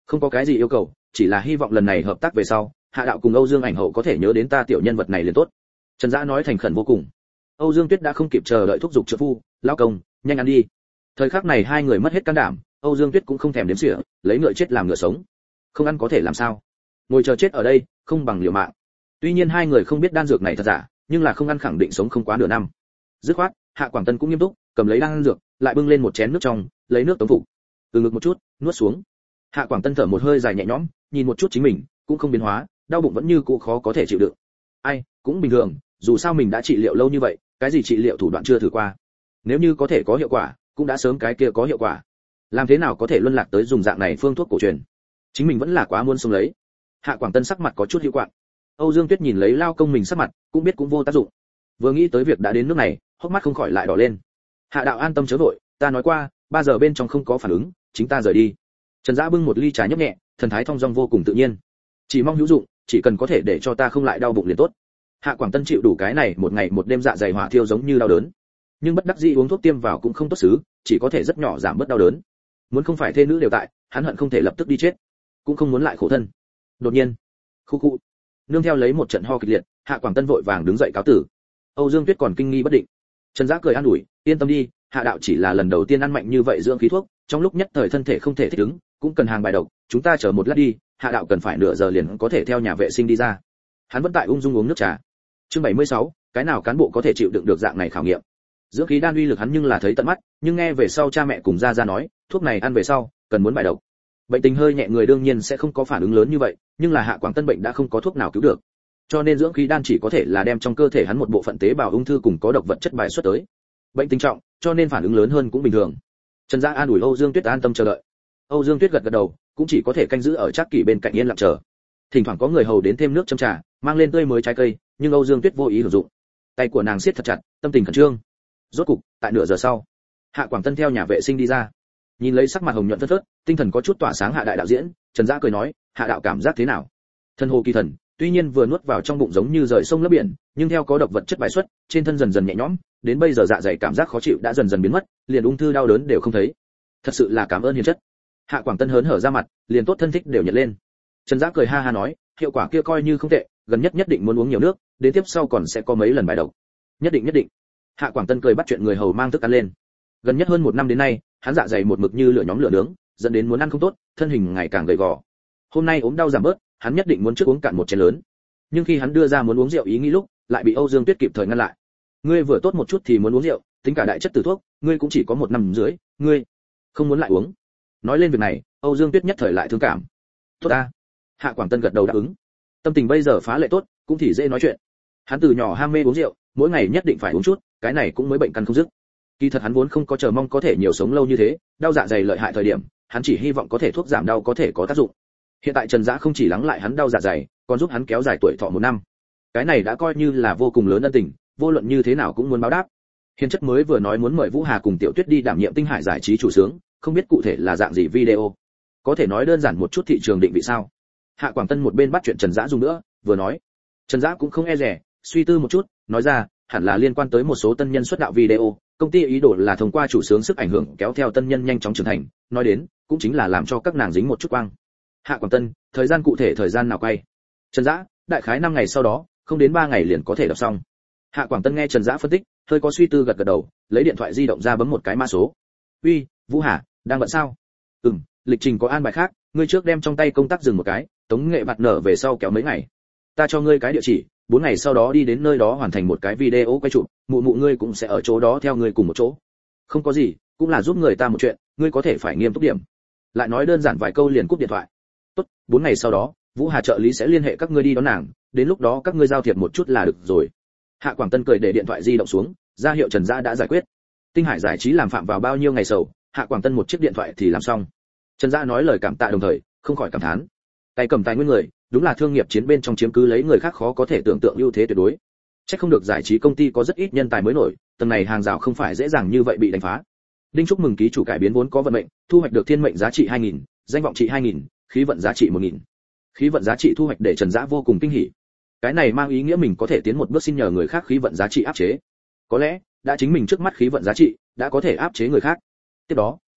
Không có cái gì yêu cầu, chỉ là hy vọng lần này hợp tác về sau, Hạ đạo cùng Âu Dương Ảnh Hậu có thể nhớ đến ta tiểu nhân vật này liền tốt. Trần Dã nói thành khẩn vô cùng. Âu Dương Tuyết đã không kịp chờ đợi thúc giục trợ phu, lão công, nhanh ăn đi. Thời khắc này hai người mất hết can đảm, Âu Dương Tuyết cũng không thèm đếm xỉa, lấy ngựa chết làm ngựa sống. Không ăn có thể làm sao? Ngồi chờ chết ở đây, không bằng liều mạng. Tuy nhiên hai người không biết đan dược này thật giả, nhưng là không ăn khẳng định sống không quá nửa năm. Dứt khoát, Hạ Quảng Tân cũng nghiêm túc, cầm lấy đan dược, lại bưng lên một chén nước trong, lấy nước tống phục. Từ ngực một chút, nuốt xuống. Hạ Quảng Tân thở một hơi dài nhẹ nhõm, nhìn một chút chính mình, cũng không biến hóa, đau bụng vẫn như cũ khó có thể chịu đựng. Ai, cũng bình thường, dù sao mình đã trị liệu lâu như vậy, cái gì trị liệu thủ đoạn chưa thử qua. Nếu như có thể có hiệu quả, cũng đã sớm cái kia có hiệu quả. Làm thế nào có thể luân lạc tới dùng dạng này phương thuốc cổ truyền? Chính mình vẫn là quá muốn sống lấy. Hạ Quảng Tân sắc mặt có chút hữu quạng. Âu Dương Tuyết nhìn lấy lao công mình sắc mặt, cũng biết cũng vô tác dụng. Vừa nghĩ tới việc đã đến nước này, hốc mắt không khỏi lại đỏ lên. Hạ đạo an tâm chớ vội, ta nói qua, ba giờ bên trong không có phản ứng, chính ta rời đi. Trần Dã bưng một ly trà nhấp nhẹ, thần thái thong dong vô cùng tự nhiên. Chỉ mong hữu dụng, chỉ cần có thể để cho ta không lại đau bụng liền tốt. Hạ Quảng Tân chịu đủ cái này một ngày một đêm dạ dày hỏa thiêu giống như đau đớn, nhưng bất đắc dĩ uống thuốc tiêm vào cũng không tốt xứ, chỉ có thể rất nhỏ giảm bớt đau đớn. Muốn không phải thê nữ đều tại, hắn hận không thể lập tức đi chết, cũng không muốn lại khổ thân. Đột nhiên, khu khu, nương theo lấy một trận ho kịch liệt, Hạ Quảng Tân vội vàng đứng dậy cáo tử. Âu Dương Tuyết còn kinh nghi bất định. Trần Dã cười an ủi, yên tâm đi, Hạ đạo chỉ là lần đầu tiên ăn mạnh như vậy dưỡng khí thuốc, trong lúc nhất thời thân thể không thể thích ứng, cũng cần hàng bài độc, chúng ta chờ một lát đi, Hạ đạo cần phải nửa giờ liền có thể theo nhà vệ sinh đi ra. Hắn vẫn tại ung dung uống nước trà. Chương bảy mươi sáu, cái nào cán bộ có thể chịu đựng được dạng này khảo nghiệm. Dưỡng khí đan uy lực hắn nhưng là thấy tận mắt, nhưng nghe về sau cha mẹ cùng gia gia nói, thuốc này ăn về sau, cần muốn bài độc. Bệnh tình hơi nhẹ người đương nhiên sẽ không có phản ứng lớn như vậy, nhưng là Hạ Quảng Tân bệnh đã không có thuốc nào cứu được. Cho nên dưỡng khí đan chỉ có thể là đem trong cơ thể hắn một bộ phận tế bào ung thư cùng có độc vật chất bài xuất tới. Bệnh tình trọng, cho nên phản ứng lớn hơn cũng bình thường. Trần Dã an ủi Âu Dương Tuyết an tâm chờ đợi. Âu Dương Tuyết gật gật đầu, cũng chỉ có thể canh giữ ở Trác Kỷ bên cạnh yên lặng chờ. Thỉnh thoảng có người hầu đến thêm nước châm trà, mang lên tươi mới trái cây, nhưng Âu Dương Tuyết vô ý hưởng dụng. Tay của nàng siết thật chặt, tâm tình khẩn trương. Rốt cục, tại nửa giờ sau, Hạ Quảng Tân theo nhà vệ sinh đi ra. Nhìn lấy sắc mặt hồng nhuận phớt phớt, tinh thần có chút tỏa sáng Hạ đại đạo diễn, Trần Dã cười nói, Hạ đạo cảm giác thế nào? Thân hồ kỳ thần, tuy nhiên vừa nuốt vào trong bụng giống như rời sông lấp biển, nhưng theo có độc vật chất bài xuất, trên thân dần dần nhẹ nhõm, đến bây giờ dạ dày cảm giác khó chịu đã dần dần biến mất, liền ung thư đau đớn đều không thấy. Thật sự là cảm ơn hiền chất. Hạ Quảng Tân hớn hở ra mặt, liền tốt thân thích đều nhận lên. Trần Dã cười ha ha nói, hiệu quả kia coi như không tệ, gần nhất nhất định muốn uống nhiều nước, đến tiếp sau còn sẽ có mấy lần bài độc. Nhất định nhất định. Hạ Quảng Tân cười bắt chuyện người hầu mang thức ăn lên. Gần nhất hơn một năm đến nay, hắn dạ dày một mực như lửa nhóm lửa nướng, dẫn đến muốn ăn không tốt, thân hình ngày càng gầy gò. Hôm nay ốm đau giảm bớt, hắn nhất định muốn trước uống cạn một chén lớn. Nhưng khi hắn đưa ra muốn uống rượu ý nghĩ lúc, lại bị Âu Dương Tuyết kịp thời ngăn lại. Ngươi vừa tốt một chút thì muốn uống rượu, tính cả đại chất từ thuốc, ngươi cũng chỉ có một năm dưới, ngươi không muốn lại uống. Nói lên việc này, Âu Dương Tuyết nhất thời lại thương cảm. Tốt a. Hạ Quảng Tân gật đầu đáp ứng. Tâm tình bây giờ phá lệ tốt, cũng thì dễ nói chuyện. Hắn từ nhỏ ham mê uống rượu, mỗi ngày nhất định phải uống chút, cái này cũng mới bệnh căn không dứt. Kỳ thật hắn vốn không có chờ mong có thể nhiều sống lâu như thế, đau dạ dày lợi hại thời điểm, hắn chỉ hy vọng có thể thuốc giảm đau có thể có tác dụng. Hiện tại Trần Dã không chỉ lắng lại hắn đau dạ dày, còn giúp hắn kéo dài tuổi thọ một năm. Cái này đã coi như là vô cùng lớn ân tình, vô luận như thế nào cũng muốn báo đáp. Hiền chất mới vừa nói muốn mời Vũ Hà cùng Tiểu Tuyết đi đảm nhiệm Tinh Hải giải trí chủ xướng, không biết cụ thể là dạng gì video. Có thể nói đơn giản một chút thị trường định vị sao? Hạ Quảng Tân một bên bắt chuyện Trần Dã dùng nữa, vừa nói. Trần Dã cũng không e dè, suy tư một chút, nói ra, hẳn là liên quan tới một số tân nhân xuất đạo video, công ty ý đồ là thông qua chủ xướng sức ảnh hưởng kéo theo tân nhân nhanh chóng trưởng thành, nói đến, cũng chính là làm cho các nàng dính một chút quang. Hạ Quảng Tân, thời gian cụ thể thời gian nào quay? Trần Dã, đại khái năm ngày sau đó, không đến ba ngày liền có thể đọc xong. Hạ Quảng Tân nghe Trần Dã phân tích, hơi có suy tư gật gật đầu, lấy điện thoại di động ra bấm một cái mã số. "Uy, Vũ Hà, đang bận sao?" "Ừm, lịch trình có an bài khác, ngươi trước đem trong tay công tác dừng một cái, tống nghệ bạt nở về sau kéo mấy ngày. Ta cho ngươi cái địa chỉ, bốn ngày sau đó đi đến nơi đó hoàn thành một cái video quay chụp, mụ mụ ngươi cũng sẽ ở chỗ đó theo ngươi cùng một chỗ." "Không có gì, cũng là giúp người ta một chuyện, ngươi có thể phải nghiêm túc điểm." Lại nói đơn giản vài câu liền cúp điện thoại. "Tốt, bốn ngày sau đó, Vũ Hà trợ lý sẽ liên hệ các ngươi đi đón nàng, đến lúc đó các ngươi giao thiệp một chút là được rồi." Hạ Quảng Tân cười để điện thoại di động xuống, ra hiệu Trần Dã đã giải quyết. Tinh Hải giải trí làm phạm vào bao nhiêu ngày sầu, Hạ Quảng Tân một chiếc điện thoại thì làm xong. Trần Dã nói lời cảm tạ đồng thời, không khỏi cảm thán. Tay cầm tài nguyên người, đúng là thương nghiệp chiến bên trong chiếm cứ lấy người khác khó có thể tưởng tượng ưu thế tuyệt đối. Chắc không được giải trí công ty có rất ít nhân tài mới nổi, tầng này hàng rào không phải dễ dàng như vậy bị đánh phá. Đinh chúc mừng ký chủ cải biến vốn có vận mệnh, thu hoạch được thiên mệnh giá trị hai nghìn, danh vọng trị hai nghìn, khí vận giá trị một nghìn. Khí vận giá trị thu hoạch để Trần Dã vô cùng kinh hỉ. Cái này mang ý nghĩa mình có thể tiến một bước xin nhờ người khác khí vận giá trị áp chế. Có lẽ, đã chính mình trước mắt khí vận giá trị đã có thể áp chế người khác. Tiếp đó,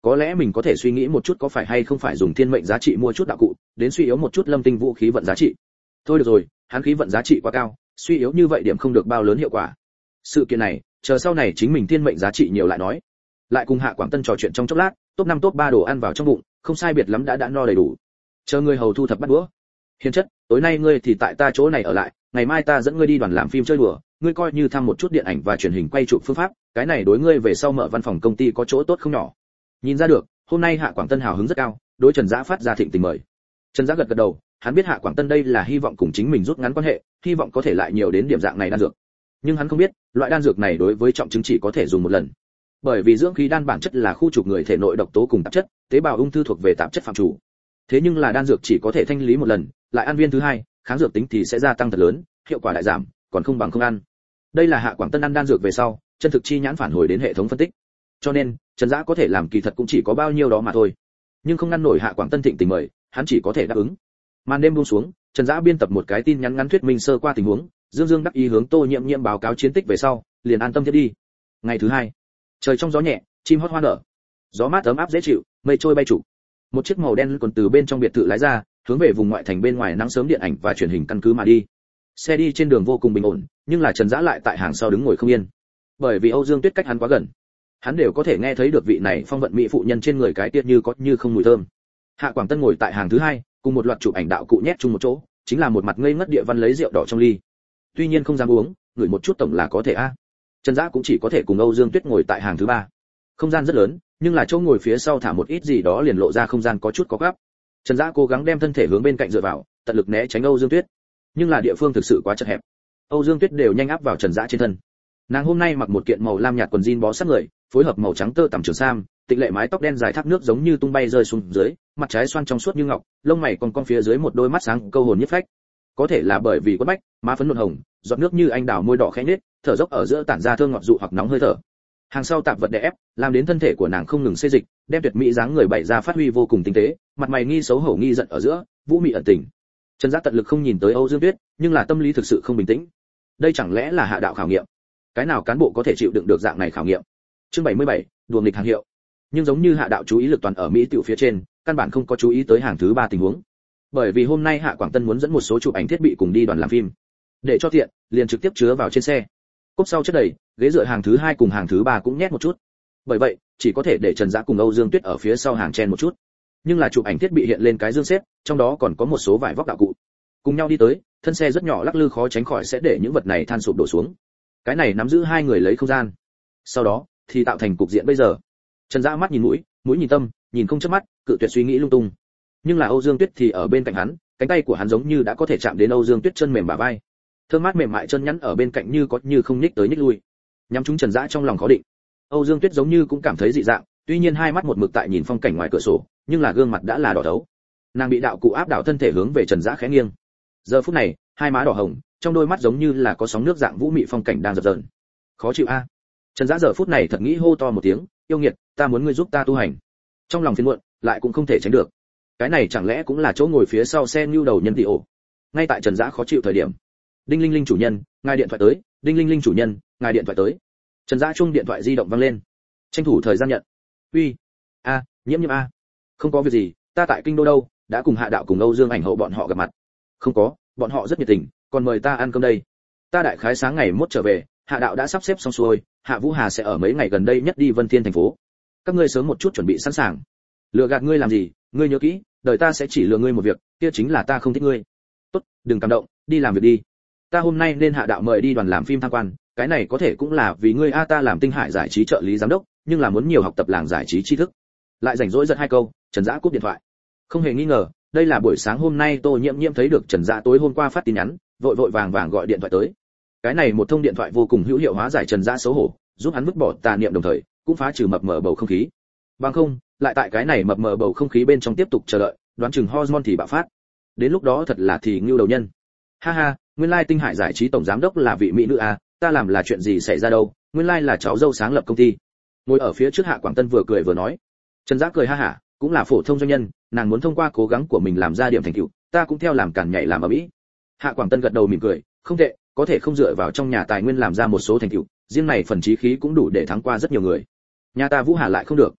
có lẽ mình có thể suy nghĩ một chút có phải hay không phải dùng thiên mệnh giá trị mua chút đạo cụ đến suy yếu một chút lâm tinh vũ khí vận giá trị. Thôi được rồi, hắn khí vận giá trị quá cao, suy yếu như vậy điểm không được bao lớn hiệu quả. Sự kiện này chờ sau này chính mình thiên mệnh giá trị nhiều lại nói. Lại cùng Hạ Quảng Tân trò chuyện trong chốc lát, top năm top ba đồ ăn vào trong bụng, không sai biệt lắm đã đã no đầy đủ. Chờ người hầu thu thập bắt đũa. Hiền chất, tối nay ngươi thì tại ta chỗ này ở lại, ngày mai ta dẫn ngươi đi đoàn làm phim chơi đùa, ngươi coi như thăm một chút điện ảnh và truyền hình quay chụp phương pháp, cái này đối ngươi về sau mở văn phòng công ty có chỗ tốt không nhỏ. Nhìn ra được, hôm nay Hạ Quảng Tân hào hứng rất cao, đối Trần Dã phát ra thịnh tình mời. Trần Dã gật gật đầu, hắn biết Hạ Quảng Tân đây là hy vọng cùng chính mình rút ngắn quan hệ, hy vọng có thể lại nhiều đến điểm dạng này đan dược. Nhưng hắn không biết, loại đan dược này đối với trọng chứng chỉ có thể dùng một lần. Bởi vì dưỡng khí đan bản chất là khu trục người thể nội độc tố cùng tạp chất, tế bào ung thư thuộc về tạp chất phạm chủ. Thế nhưng là đan dược chỉ có thể thanh lý một lần, lại ăn viên thứ hai, kháng dược tính thì sẽ gia tăng thật lớn, hiệu quả lại giảm, còn không bằng không ăn. Đây là Hạ Quảng Tân ăn đan dược về sau, chân thực chi nhãn phản hồi đến hệ thống phân tích. Cho nên, Trần Dã có thể làm kỳ thật cũng chỉ có bao nhiêu đó mà thôi. Nhưng không ngăn nổi Hạ Quảng Tân thịnh tình mời, hắn chỉ có thể đáp ứng. Màn đêm buông xuống, Trần Dã biên tập một cái tin nhắn ngắn thuyết minh sơ qua tình huống, dương dương đắc ý hướng Tô Nhiệm Nhiệm báo cáo chiến tích về sau, liền an tâm tiếp đi. Ngày thứ hai, trời trong gió nhẹ, chim hót hoa nở, gió mát ấm áp dễ chịu, mây trôi bay trụ. Một chiếc màu đen còn từ bên trong biệt thự lái ra, hướng về vùng ngoại thành bên ngoài nắng sớm điện ảnh và truyền hình căn cứ mà đi. Xe đi trên đường vô cùng bình ổn, nhưng là Trần Dã lại tại hàng sau đứng ngồi không yên. Bởi vì Âu Dương Tuyết cách hắn quá gần, hắn đều có thể nghe thấy được vị này phong vận mỹ phụ nhân trên người cái tiết như có như không mùi thơm. Hạ Quảng Tân ngồi tại hàng thứ hai, cùng một loạt chụp ảnh đạo cụ nhét chung một chỗ, chính là một mặt ngây ngất địa văn lấy rượu đỏ trong ly. Tuy nhiên không dám uống, ngửi một chút tổng là có thể a. Trần Dã cũng chỉ có thể cùng Âu Dương Tuyết ngồi tại hàng thứ ba. Không gian rất lớn, nhưng là chỗ ngồi phía sau thả một ít gì đó liền lộ ra không gian có chút có gấp. Trần Dã cố gắng đem thân thể hướng bên cạnh dựa vào, tận lực né tránh Âu Dương Tuyết. Nhưng là địa phương thực sự quá chật hẹp. Âu Dương Tuyết đều nhanh áp vào Trần Dã trên thân. Nàng hôm nay mặc một kiện màu lam nhạt quần jean bó sát người, phối hợp màu trắng tơ tằm trường sam, tịnh lệ mái tóc đen dài thác nước giống như tung bay rơi xuống dưới, mặt trái xoăn trong suốt như ngọc, lông mày còn cong phía dưới một đôi mắt sáng câu hồn nhất phách. Có thể là bởi vì quất bách, má phấn nhuận hồng, giọt nước như anh đào môi đỏ khẽ nhếch, thở dốc ở giữa tản ra thơm ngọt dụ hoặc nóng hơi thở. Hàng sau tạp vật đè ép, làm đến thân thể của nàng không ngừng xê dịch, đem tuyệt mỹ dáng người bày ra phát huy vô cùng tinh tế, mặt mày nghi xấu hổ nghi giận ở giữa, vũ mị ẩn tình. Trần Dã tận lực không nhìn tới Âu Dương Tuyết, nhưng là tâm lý thực sự không bình tĩnh. Đây chẳng lẽ là hạ đạo khảo nghiệm? Cái nào cán bộ có thể chịu đựng được dạng này khảo nghiệm? Chương bảy mươi bảy, đùa nghịch hàng hiệu. Nhưng giống như hạ đạo chú ý lực toàn ở mỹ tiểu phía trên, căn bản không có chú ý tới hàng thứ ba tình huống. Bởi vì hôm nay Hạ Quảng Tân muốn dẫn một số chụp ảnh thiết bị cùng đi đoàn làm phim. Để cho tiện, liền trực tiếp chứa vào trên xe. Cốp sau chất đầy, ghế dựa hàng thứ hai cùng hàng thứ ba cũng nhét một chút. Bởi vậy, chỉ có thể để Trần Dã cùng Âu Dương Tuyết ở phía sau hàng chen một chút. Nhưng là chụp ảnh thiết bị hiện lên cái dương xếp, trong đó còn có một số vải vóc đạo cụ. Cùng nhau đi tới, thân xe rất nhỏ lắc lư khó tránh khỏi sẽ để những vật này than sụp đổ xuống. Cái này nắm giữ hai người lấy không gian. Sau đó, thì tạo thành cục diện bây giờ. Trần Dã mắt nhìn mũi, mũi nhìn tâm, nhìn không chớp mắt, cự tuyệt suy nghĩ lung tung. Nhưng là Âu Dương Tuyết thì ở bên cạnh hắn, cánh tay của hắn giống như đã có thể chạm đến Âu Dương Tuyết chân mềm bả vai. Thơm mát mềm mại chân nhắn ở bên cạnh như có như không nhích tới nhích lui. Nhắm chúng Trần Dã trong lòng khó định. Âu Dương Tuyết giống như cũng cảm thấy dị dạng, tuy nhiên hai mắt một mực tại nhìn phong cảnh ngoài cửa sổ, nhưng là gương mặt đã là đỏ thấu. Nàng bị đạo cụ áp đảo thân thể hướng về Trần Dã khẽ nghiêng. Giờ phút này, hai má đỏ hồng, trong đôi mắt giống như là có sóng nước dạng vũ mị phong cảnh đang dập dờn. Khó chịu a. Trần Dã giờ phút này thật nghĩ hô to một tiếng, yêu nghiệt, ta muốn ngươi giúp ta tu hành. Trong lòng phiền muộn, lại cũng không thể tránh được. Cái này chẳng lẽ cũng là chỗ ngồi phía sau xe nưu đầu nhân tỷ ổ. Ngay tại Trần Dã khó chịu thời điểm, đinh linh linh chủ nhân, ngài điện thoại tới, đinh linh linh chủ nhân, ngài điện thoại tới. Trần Dã chuông điện thoại di động vang lên. Tranh thủ thời gian nhận. Uy, a, nhiễm nhiễm a. Không có việc gì, ta tại kinh đô đâu, đã cùng Hạ đạo cùng Âu Dương Ảnh hậu bọn họ gặp mặt. Không có, bọn họ rất nhiệt tình, còn mời ta ăn cơm đây. Ta đại khái sáng ngày mốt trở về, Hạ đạo đã sắp xếp xong xuôi, Hạ Vũ Hà sẽ ở mấy ngày gần đây nhất đi Vân Thiên thành phố. Các ngươi sớm một chút chuẩn bị sẵn sàng. Lừa gạt ngươi làm gì, ngươi nhớ kỹ, đời ta sẽ chỉ lừa ngươi một việc, kia chính là ta không thích ngươi. Tốt, đừng cảm động, đi làm việc đi. Ta hôm nay nên Hạ đạo mời đi đoàn làm phim tham quan, cái này có thể cũng là vì ngươi a, ta làm Tinh Hải giải trí trợ lý giám đốc, nhưng là muốn nhiều học tập làng giải trí tri thức. Lại rảnh rỗi giật hai câu, Trần Dã cúp điện thoại. Không hề nghi ngờ, đây là buổi sáng hôm nay Tô Nhiễm Nhiễm thấy được Trần Dã tối hôm qua phát tin nhắn, vội vội vàng vàng gọi điện thoại tới. Cái này một thông điện thoại vô cùng hữu hiệu hóa giải Trần Dã xấu hổ, giúp hắn vứt bỏ tà niệm đồng thời, cũng phá trừ mập mờ bầu không khí. Bằng không, lại tại cái này mập mờ bầu không khí bên trong tiếp tục chờ đợi, đoán chừng hormone thì bạo phát. Đến lúc đó thật là thì ngưu đầu nhân. Ha ha, nguyên lai Tinh Hải giải trí tổng giám đốc là vị mỹ nữ à, ta làm là chuyện gì xảy ra đâu, nguyên lai là cháu dâu sáng lập công ty. Ngồi ở phía trước Hạ Quảng Tân vừa cười vừa nói. Trần Dã cười ha hả, cũng là phổ thông doanh nhân, nàng muốn thông qua cố gắng của mình làm ra điểm thành tựu, ta cũng theo làm càn nhảy làm ở mỹ. Hạ Quảng Tân gật đầu mỉm cười, không tệ, có thể không dựa vào trong nhà tài nguyên làm ra một số thành tựu, riêng này phần chí khí cũng đủ để thắng qua rất nhiều người. Nhà ta Vũ Hà lại không được.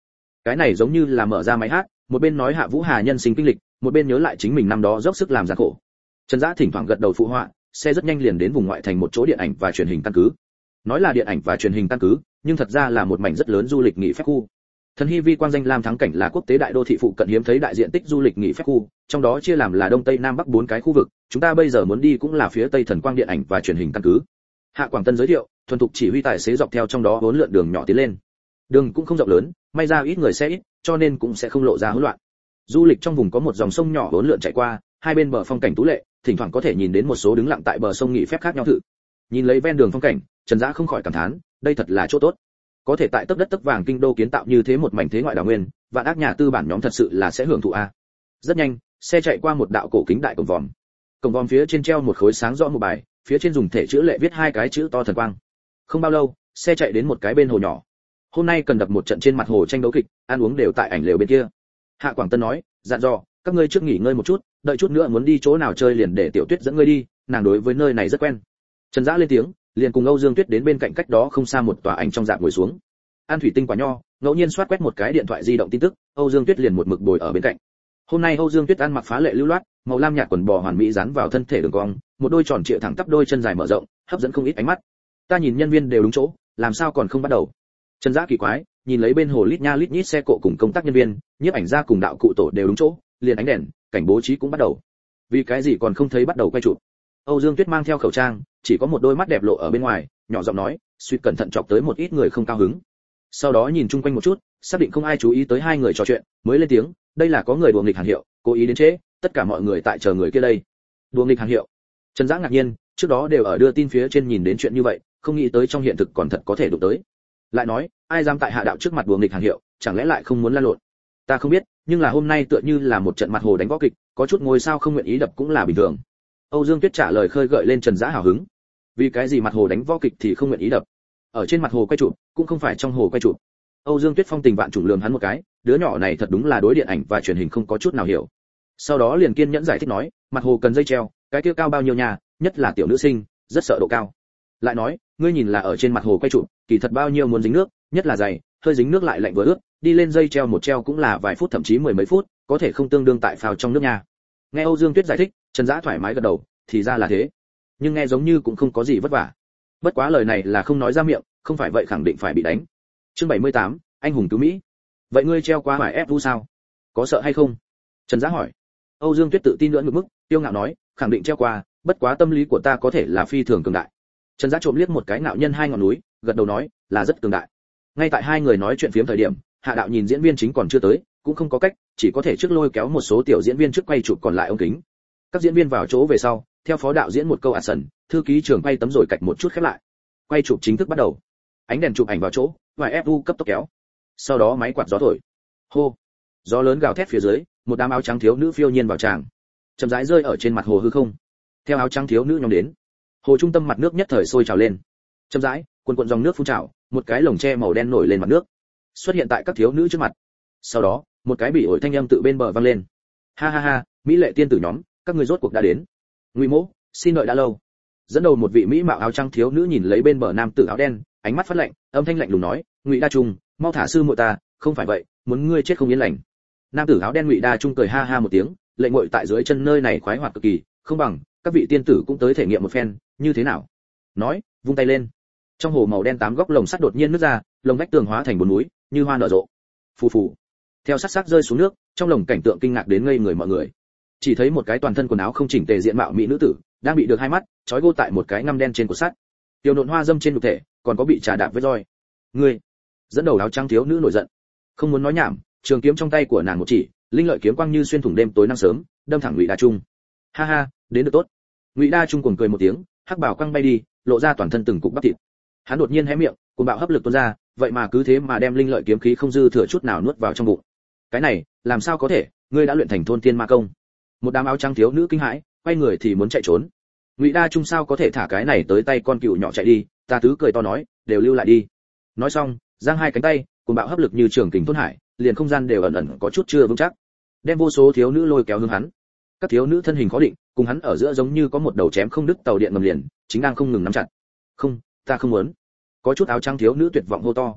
cái này giống như là mở ra máy hát, một bên nói Hạ Vũ Hà nhân sinh kinh lịch, một bên nhớ lại chính mình năm đó dốc sức làm gian khổ. Trần Dã thỉnh thoảng gật đầu phụ họa, xe rất nhanh liền đến vùng ngoại thành một chỗ điện ảnh và truyền hình căn cứ. Nói là điện ảnh và truyền hình căn cứ, nhưng thật ra là một mảnh rất lớn du lịch nghỉ phép khu. Thần Hy Vi quang danh Lam Thắng Cảnh là quốc tế đại đô thị phụ cận hiếm thấy đại diện tích du lịch nghỉ phép khu, trong đó chia làm là đông tây nam bắc bốn cái khu vực, chúng ta bây giờ muốn đi cũng là phía tây Thần Quang điện ảnh và truyền hình căn cứ. Hạ Quảng Tân giới thiệu, thuần thục chỉ huy tài xế dọc theo trong đó bốn lượn đường nhỏ tiến lên. Đường cũng không rộng lớn, may ra ít người xe ít, cho nên cũng sẽ không lộ ra hỗn loạn. Du lịch trong vùng có một dòng sông nhỏ bốn lượn chạy qua, hai bên bờ phong cảnh tú lệ, thỉnh thoảng có thể nhìn đến một số đứng lặng tại bờ sông nghỉ phép khác nhau thử. Nhìn lấy ven đường phong cảnh, Trần Dã không khỏi cảm thán, đây thật là chỗ tốt. Có thể tại tấc đất tấc vàng kinh đô kiến tạo như thế một mảnh thế ngoại đào nguyên, vạn ác nhà tư bản nhóm thật sự là sẽ hưởng thụ a. Rất nhanh, xe chạy qua một đạo cổ kính đại cổng vòm. Cổng vòm phía trên treo một khối sáng rõ một bài, phía trên dùng thể chữ lệ viết hai cái chữ to Thần Quang. Không bao lâu, xe chạy đến một cái bên hồ nhỏ. Hôm nay cần đập một trận trên mặt hồ tranh đấu kịch, ăn uống đều tại ảnh lều bên kia. Hạ Quảng Tân nói, dặn dò, các ngươi trước nghỉ ngơi một chút, đợi chút nữa muốn đi chỗ nào chơi liền để Tiểu Tuyết dẫn ngươi đi, nàng đối với nơi này rất quen. Trần Dã lên tiếng, liền cùng Âu Dương Tuyết đến bên cạnh cách đó không xa một tòa ảnh trong dạp ngồi xuống. An thủy tinh quả nho, ngẫu nhiên soát quét một cái điện thoại di động tin tức, Âu Dương Tuyết liền một mực bồi ở bên cạnh. Hôm nay Âu Dương Tuyết ăn mặc phá lệ lưu loát, màu lam nhạt quần bò hoàn mỹ dán vào thân thể đường cong, một đôi tròn trịa thẳng tắp đôi chân dài mở rộng, hấp dẫn không ít ánh mắt. Ta nhìn nhân viên đều đúng chỗ, làm sao còn không bắt đầu? Trần Dã kỳ quái, nhìn lấy bên hồ lít nha lít nhít xe cộ cùng công tác nhân viên, nhiếp ảnh gia cùng đạo cụ tổ đều đúng chỗ, liền ánh đèn, cảnh bố trí cũng bắt đầu. Vì cái gì còn không thấy bắt đầu quay chụp? Âu Dương Tuyết mang theo khẩu trang, chỉ có một đôi mắt đẹp lộ ở bên ngoài, nhỏ giọng nói, suýt cẩn thận chọc tới một ít người không cao hứng. Sau đó nhìn chung quanh một chút, xác định không ai chú ý tới hai người trò chuyện, mới lên tiếng, đây là có người đùa nghịch Hàn Hiệu, cố ý đến trễ, tất cả mọi người tại chờ người kia đây. Đùa nghịch Hàn Hiệu? Trần Dã ngạc nhiên, trước đó đều ở đưa tin phía trên nhìn đến chuyện như vậy, không nghĩ tới trong hiện thực còn thật có thể đụng tới. Lại nói, ai dám tại Hạ đạo trước mặt đùa nghịch Hàn Hiệu, chẳng lẽ lại không muốn lan lộn? Ta không biết, nhưng là hôm nay tựa như là một trận mặt hồ đánh võ kịch, có chút ngôi sao không nguyện ý đập cũng là bình thường. Âu Dương Tuyết trả lời khơi gợi lên Trần Dã hào hứng. Vì cái gì mặt hồ đánh võ kịch thì không nguyện ý đập? Ở trên mặt hồ quay chụp, cũng không phải trong hồ quay chụp. Âu Dương Tuyết phong tình vạn trùng lườm hắn một cái, đứa nhỏ này thật đúng là đối điện ảnh và truyền hình không có chút nào hiểu. Sau đó liền kiên nhẫn giải thích nói, mặt hồ cần dây treo, cái kia cao bao nhiêu nhà, nhất là tiểu nữ sinh, rất sợ độ cao. Lại nói, ngươi nhìn là ở trên mặt hồ quay chụp, kỳ thật bao nhiêu muốn dính nước, nhất là dày, hơi dính nước lại lạnh vừa ướt, đi lên dây treo một treo cũng là vài phút thậm chí mười mấy phút, có thể không tương đương tại phao trong nước nha. Nghe Âu Dương Tuyết giải thích, Trần Dã thoải mái gật đầu, thì ra là thế. Nhưng nghe giống như cũng không có gì vất vả. Bất quá lời này là không nói ra miệng, không phải vậy khẳng định phải bị đánh. Chương bảy mươi tám, anh hùng cứu Mỹ. Vậy ngươi treo qua phải ép vu sao? Có sợ hay không? Trần Dã hỏi. Âu Dương Tuyết tự tin lưỡng ngược mức, tiêu ngạo nói, khẳng định treo qua, bất quá tâm lý của ta có thể là phi thường cường đại. Trần Dã trộm liếc một cái ngạo nhân hai ngọn núi, gật đầu nói, là rất cường đại. Ngay tại hai người nói chuyện phiếm thời điểm, Hạ đạo nhìn diễn viên chính còn chưa tới, cũng không có cách, chỉ có thể trước lôi kéo một số tiểu diễn viên trước quay chụp còn lại ống kính. Các diễn viên vào chỗ về sau, theo phó đạo diễn một câu ạt sần, thư ký trưởng quay tấm rồi cạch một chút khép lại. Quay chụp chính thức bắt đầu. Ánh đèn chụp ảnh vào chỗ, và ép u cấp tốc kéo. Sau đó máy quạt gió thổi. Hô. Gió lớn gào thét phía dưới, một đám áo trắng thiếu nữ phiêu nhiên vào tràng. Chậm rãi rơi ở trên mặt hồ hư không. Theo áo trắng thiếu nữ nhóm đến, hồ trung tâm mặt nước nhất thời sôi trào lên. Chậm rãi, cuồn cuộn dòng nước phun trào, một cái lồng tre màu đen nổi lên mặt nước, xuất hiện tại các thiếu nữ trước mặt. Sau đó, một cái bị ổi thanh âm tự bên bờ vang lên. Ha ha ha, mỹ lệ tiên tử nhóm, các ngươi rốt cuộc đã đến. Ngụy Mỗ, xin đợi đã lâu. Dẫn đầu một vị mỹ mạo áo trắng thiếu nữ nhìn lấy bên bờ nam tử áo đen, ánh mắt phát lạnh, âm thanh lạnh lùng nói, Ngụy Đa Trung, mau thả sư muội ta, không phải vậy, muốn ngươi chết không yên lành. Nam tử áo đen Ngụy Đa Trung cười ha ha một tiếng, lệ muội tại dưới chân nơi này khoái hoạt cực kỳ, không bằng các vị tiên tử cũng tới thể nghiệm một phen, như thế nào? Nói, vung tay lên. Trong hồ màu đen tám góc lồng sắt đột nhiên nứt ra, lồng vách tường hóa thành bốn núi, như hoa nở rộ. Phù phù. Theo sắt sắc rơi xuống nước, trong lồng cảnh tượng kinh ngạc đến ngây người mọi người. Chỉ thấy một cái toàn thân quần áo không chỉnh tề diện mạo mỹ nữ tử, đang bị được hai mắt trói gô tại một cái ngăm đen trên cột sắt. Tiểu nộn hoa dâm trên nhục thể, còn có bị trà đạp với roi. Ngươi, dẫn đầu áo trắng thiếu nữ nổi giận, không muốn nói nhảm, trường kiếm trong tay của nàng một chỉ, linh lợi kiếm quang như xuyên thủng đêm tối năng sớm, đâm thẳng Ngụy Đa Trung. Ha ha, đến được tốt. Ngụy Đa Trung cuồng cười một tiếng, hắc bảo quang bay đi, lộ ra toàn thân từng cục bắp thịt. Hắn đột nhiên hé miệng, cuồng bạo hấp lực tuôn ra, vậy mà cứ thế mà đem linh lợi kiếm khí không dư thừa chút nào nuốt vào trong bụng. Cái này, làm sao có thể, ngươi đã luyện thành thôn thiên ma công? Một đám áo trắng thiếu nữ kinh hãi, quay người thì muốn chạy trốn. Ngụy Đa Trung sao có thể thả cái này tới tay con cừu nhỏ chạy đi, ta tứ cười to nói, đều lưu lại đi. Nói xong, giang hai cánh tay, cuồng bạo hấp lực như trường kình thôn hải, liền không gian đều ẩn ẩn có chút chưa vững chắc, đem vô số thiếu nữ lôi kéo hướng hắn. Các thiếu nữ thân hình khó định, cùng hắn ở giữa giống như có một đầu chém không đứt tàu điện ngầm liền, chính đang không ngừng nắm chặt. Không, ta không muốn. Có chút áo trắng thiếu nữ tuyệt vọng hô to.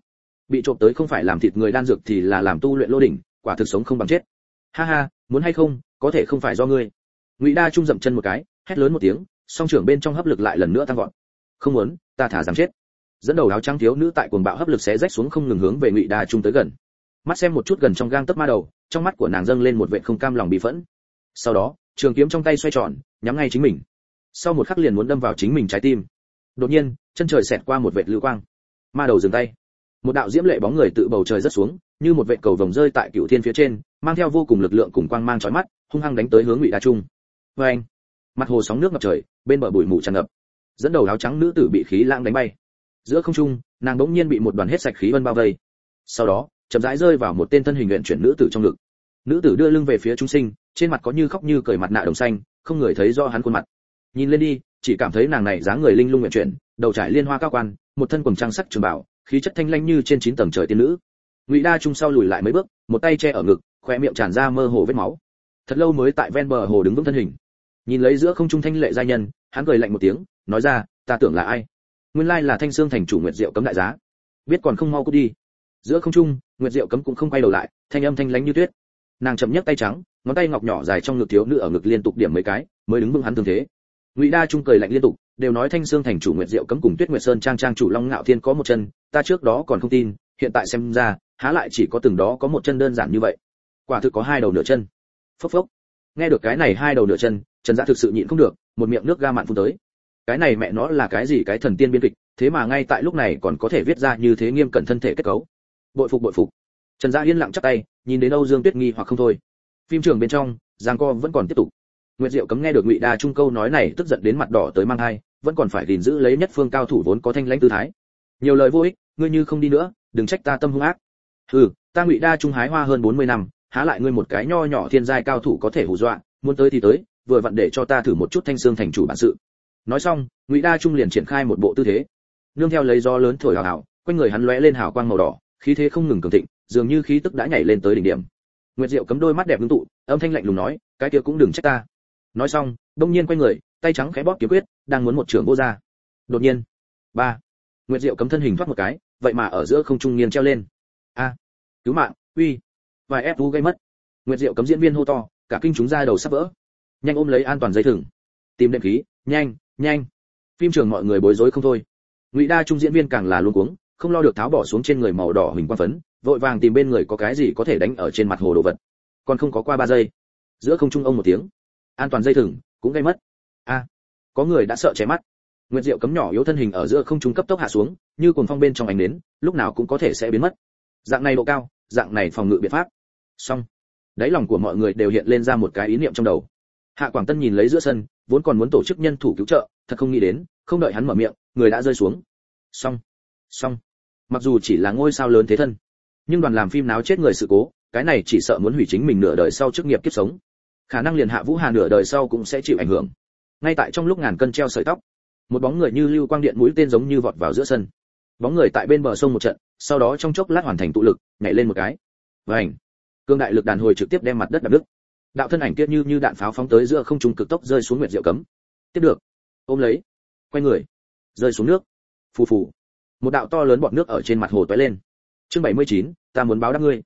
bị trộm tới không phải làm thịt người đan dược thì là làm tu luyện lô đỉnh, quả thực sống không bằng chết. Ha ha, muốn hay không, có thể không phải do ngươi. Ngụy Đa Trung dậm chân một cái, hét lớn một tiếng, song trưởng bên trong hấp lực lại lần nữa tăng vọt. Không muốn, ta thả rằng chết. Dẫn đầu áo trắng thiếu nữ tại cuồng bạo hấp lực xé rách xuống không ngừng hướng về Ngụy Đa Trung tới gần. Mắt xem một chút gần trong gang tấc ma đầu, trong mắt của nàng dâng lên một vệt không cam lòng bị phẫn. Sau đó, trường kiếm trong tay xoay tròn, nhắm ngay chính mình. Sau một khắc liền muốn đâm vào chính mình trái tim. Đột nhiên, chân trời xẹt qua một vệt lưu quang. Ma đầu dừng tay. Một đạo diễm lệ bóng người tự bầu trời rất xuống, như một vệt cầu vồng rơi tại cựu thiên phía trên, mang theo vô cùng lực lượng cùng quang mang chói mắt, hung hăng đánh tới hướng Ngụy Đa Trung. Và anh, mặt hồ sóng nước ngập trời, bên bờ bụi mù tràn ngập. Dẫn đầu áo trắng nữ tử bị khí lãng đánh bay. Giữa không trung, nàng bỗng nhiên bị một đoàn hết sạch khí vân bao vây. Sau đó, chậm rãi rơi vào một tên thân hình luyện chuyển nữ tử trong ngực. Nữ tử đưa lưng về phía chúng sinh, trên mặt có như khóc như cười mặt nạ đồng xanh, không người thấy rõ hắn khuôn mặt. Nhìn lên đi, chỉ cảm thấy nàng này dáng người linh lung luyện chuyển, đầu trải liên hoa cao quan, một thân quần trang sắc trường bảo, khí chất thanh lãnh như trên chín tầng trời tiên nữ. Ngụy Đa Trung sau lùi lại mấy bước, một tay che ở ngực, khóe miệng tràn ra mơ hồ vết máu. Thật lâu mới tại ven bờ hồ đứng vững thân hình. Nhìn lấy giữa không trung thanh lệ giai nhân, hắn cười lạnh một tiếng, nói ra, ta tưởng là ai? Nguyên lai là Thanh Xương thành chủ Nguyệt Diệu Cấm đại giá. Biết còn không mau cút đi. Giữa không trung, Nguyệt Diệu Cấm cũng không quay đầu lại, thanh âm thanh lãnh như tuyết. Nàng chậm nhấc tay trắng, ngón tay ngọc nhỏ dài trong ngực thiếu nữ ở ngực liên tục điểm mấy cái, mới đứng vững hắn tương thế. Ngụy Đa Trung cười lạnh liên tục, đều nói Thanh Xương thành chủ Nguyệt Diệu Cấm cùng Tuyết Nguyệt Sơn trang trang chủ Long Ngạo Thiên có một chân, ta trước đó còn không tin, hiện tại xem ra, há lại chỉ có từng đó có một chân đơn giản như vậy. Quả thực có hai đầu nửa chân. Phốc phốc. Nghe được cái này hai đầu nửa chân, Trần Dã thực sự nhịn không được, một miệng nước ga mạn phun tới. Cái này mẹ nó là cái gì cái thần tiên biên kịch, thế mà ngay tại lúc này còn có thể viết ra như thế nghiêm cẩn thân thể kết cấu. Bội phục bội phục. Trần Dã yên lặng chắp tay, nhìn đến Âu Dương Tuyết nghi hoặc không thôi. Phim trường bên trong, giằng co vẫn còn tiếp tục. Nguyệt Diệu Cấm nghe được Ngụy Đa Trung câu nói này, tức giận đến mặt đỏ tới mang hai, vẫn còn phải gìn giữ lấy nhất phương cao thủ vốn có thanh lãnh tư thái. Nhiều lời vô ích, ngươi như không đi nữa, đừng trách ta tâm hung ác. Hừ, ta Ngụy Đa Trung hái hoa hơn bốn mươi năm, há lại ngươi một cái nho nhỏ thiên giai cao thủ có thể hù dọa, muốn tới thì tới, vừa vặn để cho ta thử một chút Thanh Xương thành chủ bản sự. Nói xong, Ngụy Đa Trung liền triển khai một bộ tư thế. Nương theo lấy gió lớn thổi hào hào, quanh người hắn lóe lên hào quang màu đỏ, khí thế không ngừng cường thịnh, dường như khí tức đã nhảy lên tới đỉnh điểm. Nguyệt Diệu Cấm đôi mắt đẹp ngưng tụ, âm thanh lạnh lùng nói, cái kia cũng đừng trách ta. Nói xong, đông nhiên quay người, tay trắng khẽ bóp kiếm quyết, đang muốn một trường vô ra. Đột nhiên, ba, Nguyệt Diệu Cấm thân hình thoát một cái, vậy mà ở giữa không trung nghiêng treo lên. A, cứu mạng, uy, vài ép u gây mất. Nguyệt Diệu Cấm diễn viên hô to, cả kinh chúng ra đầu sắp vỡ. Nhanh ôm lấy an toàn dây thừng, tìm đệm khí, nhanh, nhanh. Phim trường mọi người bối rối không thôi. Ngụy Đa Trung diễn viên càng là luống cuống, không lo được tháo bỏ xuống trên người màu đỏ huỳnh quang phấn, vội vàng tìm bên người có cái gì có thể đánh ở trên mặt hồ đồ vật. Còn không có qua ba giây, giữa không trung ông một tiếng, an toàn dây thừng cũng gây mất. A, có người đã sợ che mắt. Nguyệt Diệu Cấm nhỏ yếu thân hình ở giữa không trung cấp tốc hạ xuống, như cuồng phong bên trong ánh nến, lúc nào cũng có thể sẽ biến mất. Dạng này độ cao, dạng này phòng ngự biện pháp. Xong. Đáy lòng của mọi người đều hiện lên ra một cái ý niệm trong đầu. Hạ Quảng Tân nhìn lấy giữa sân, vốn còn muốn tổ chức nhân thủ cứu trợ, thật không nghĩ đến, không đợi hắn mở miệng, người đã rơi xuống. Xong. Xong. Mặc dù chỉ là ngôi sao lớn thế thân, nhưng đoàn làm phim náo chết người sự cố, cái này chỉ sợ muốn hủy chính mình nửa đời sau chức nghiệp kiếp sống. Khả năng liền Hạ Vũ Hà nửa đời sau cũng sẽ chịu ảnh hưởng. Ngay tại trong lúc ngàn cân treo sợi tóc, một bóng người như lưu quang điện mũi tên giống như vọt vào giữa sân. Bóng người tại bên bờ sông một trận, sau đó trong chốc lát hoàn thành tụ lực, nhảy lên một cái. Vành. Cương đại lực đàn hồi trực tiếp đem mặt đất đập đứt. Đạo thân ảnh kia như như đạn pháo phóng tới giữa không trung cực tốc rơi xuống Nguyệt Diệu Cấm. Tiếp được, ôm lấy, quay người, rơi xuống nước. Phù phù. Một đạo to lớn bọt nước ở trên mặt hồ tóe lên. Chương bảy mươi chín, ta muốn báo đáp ngươi.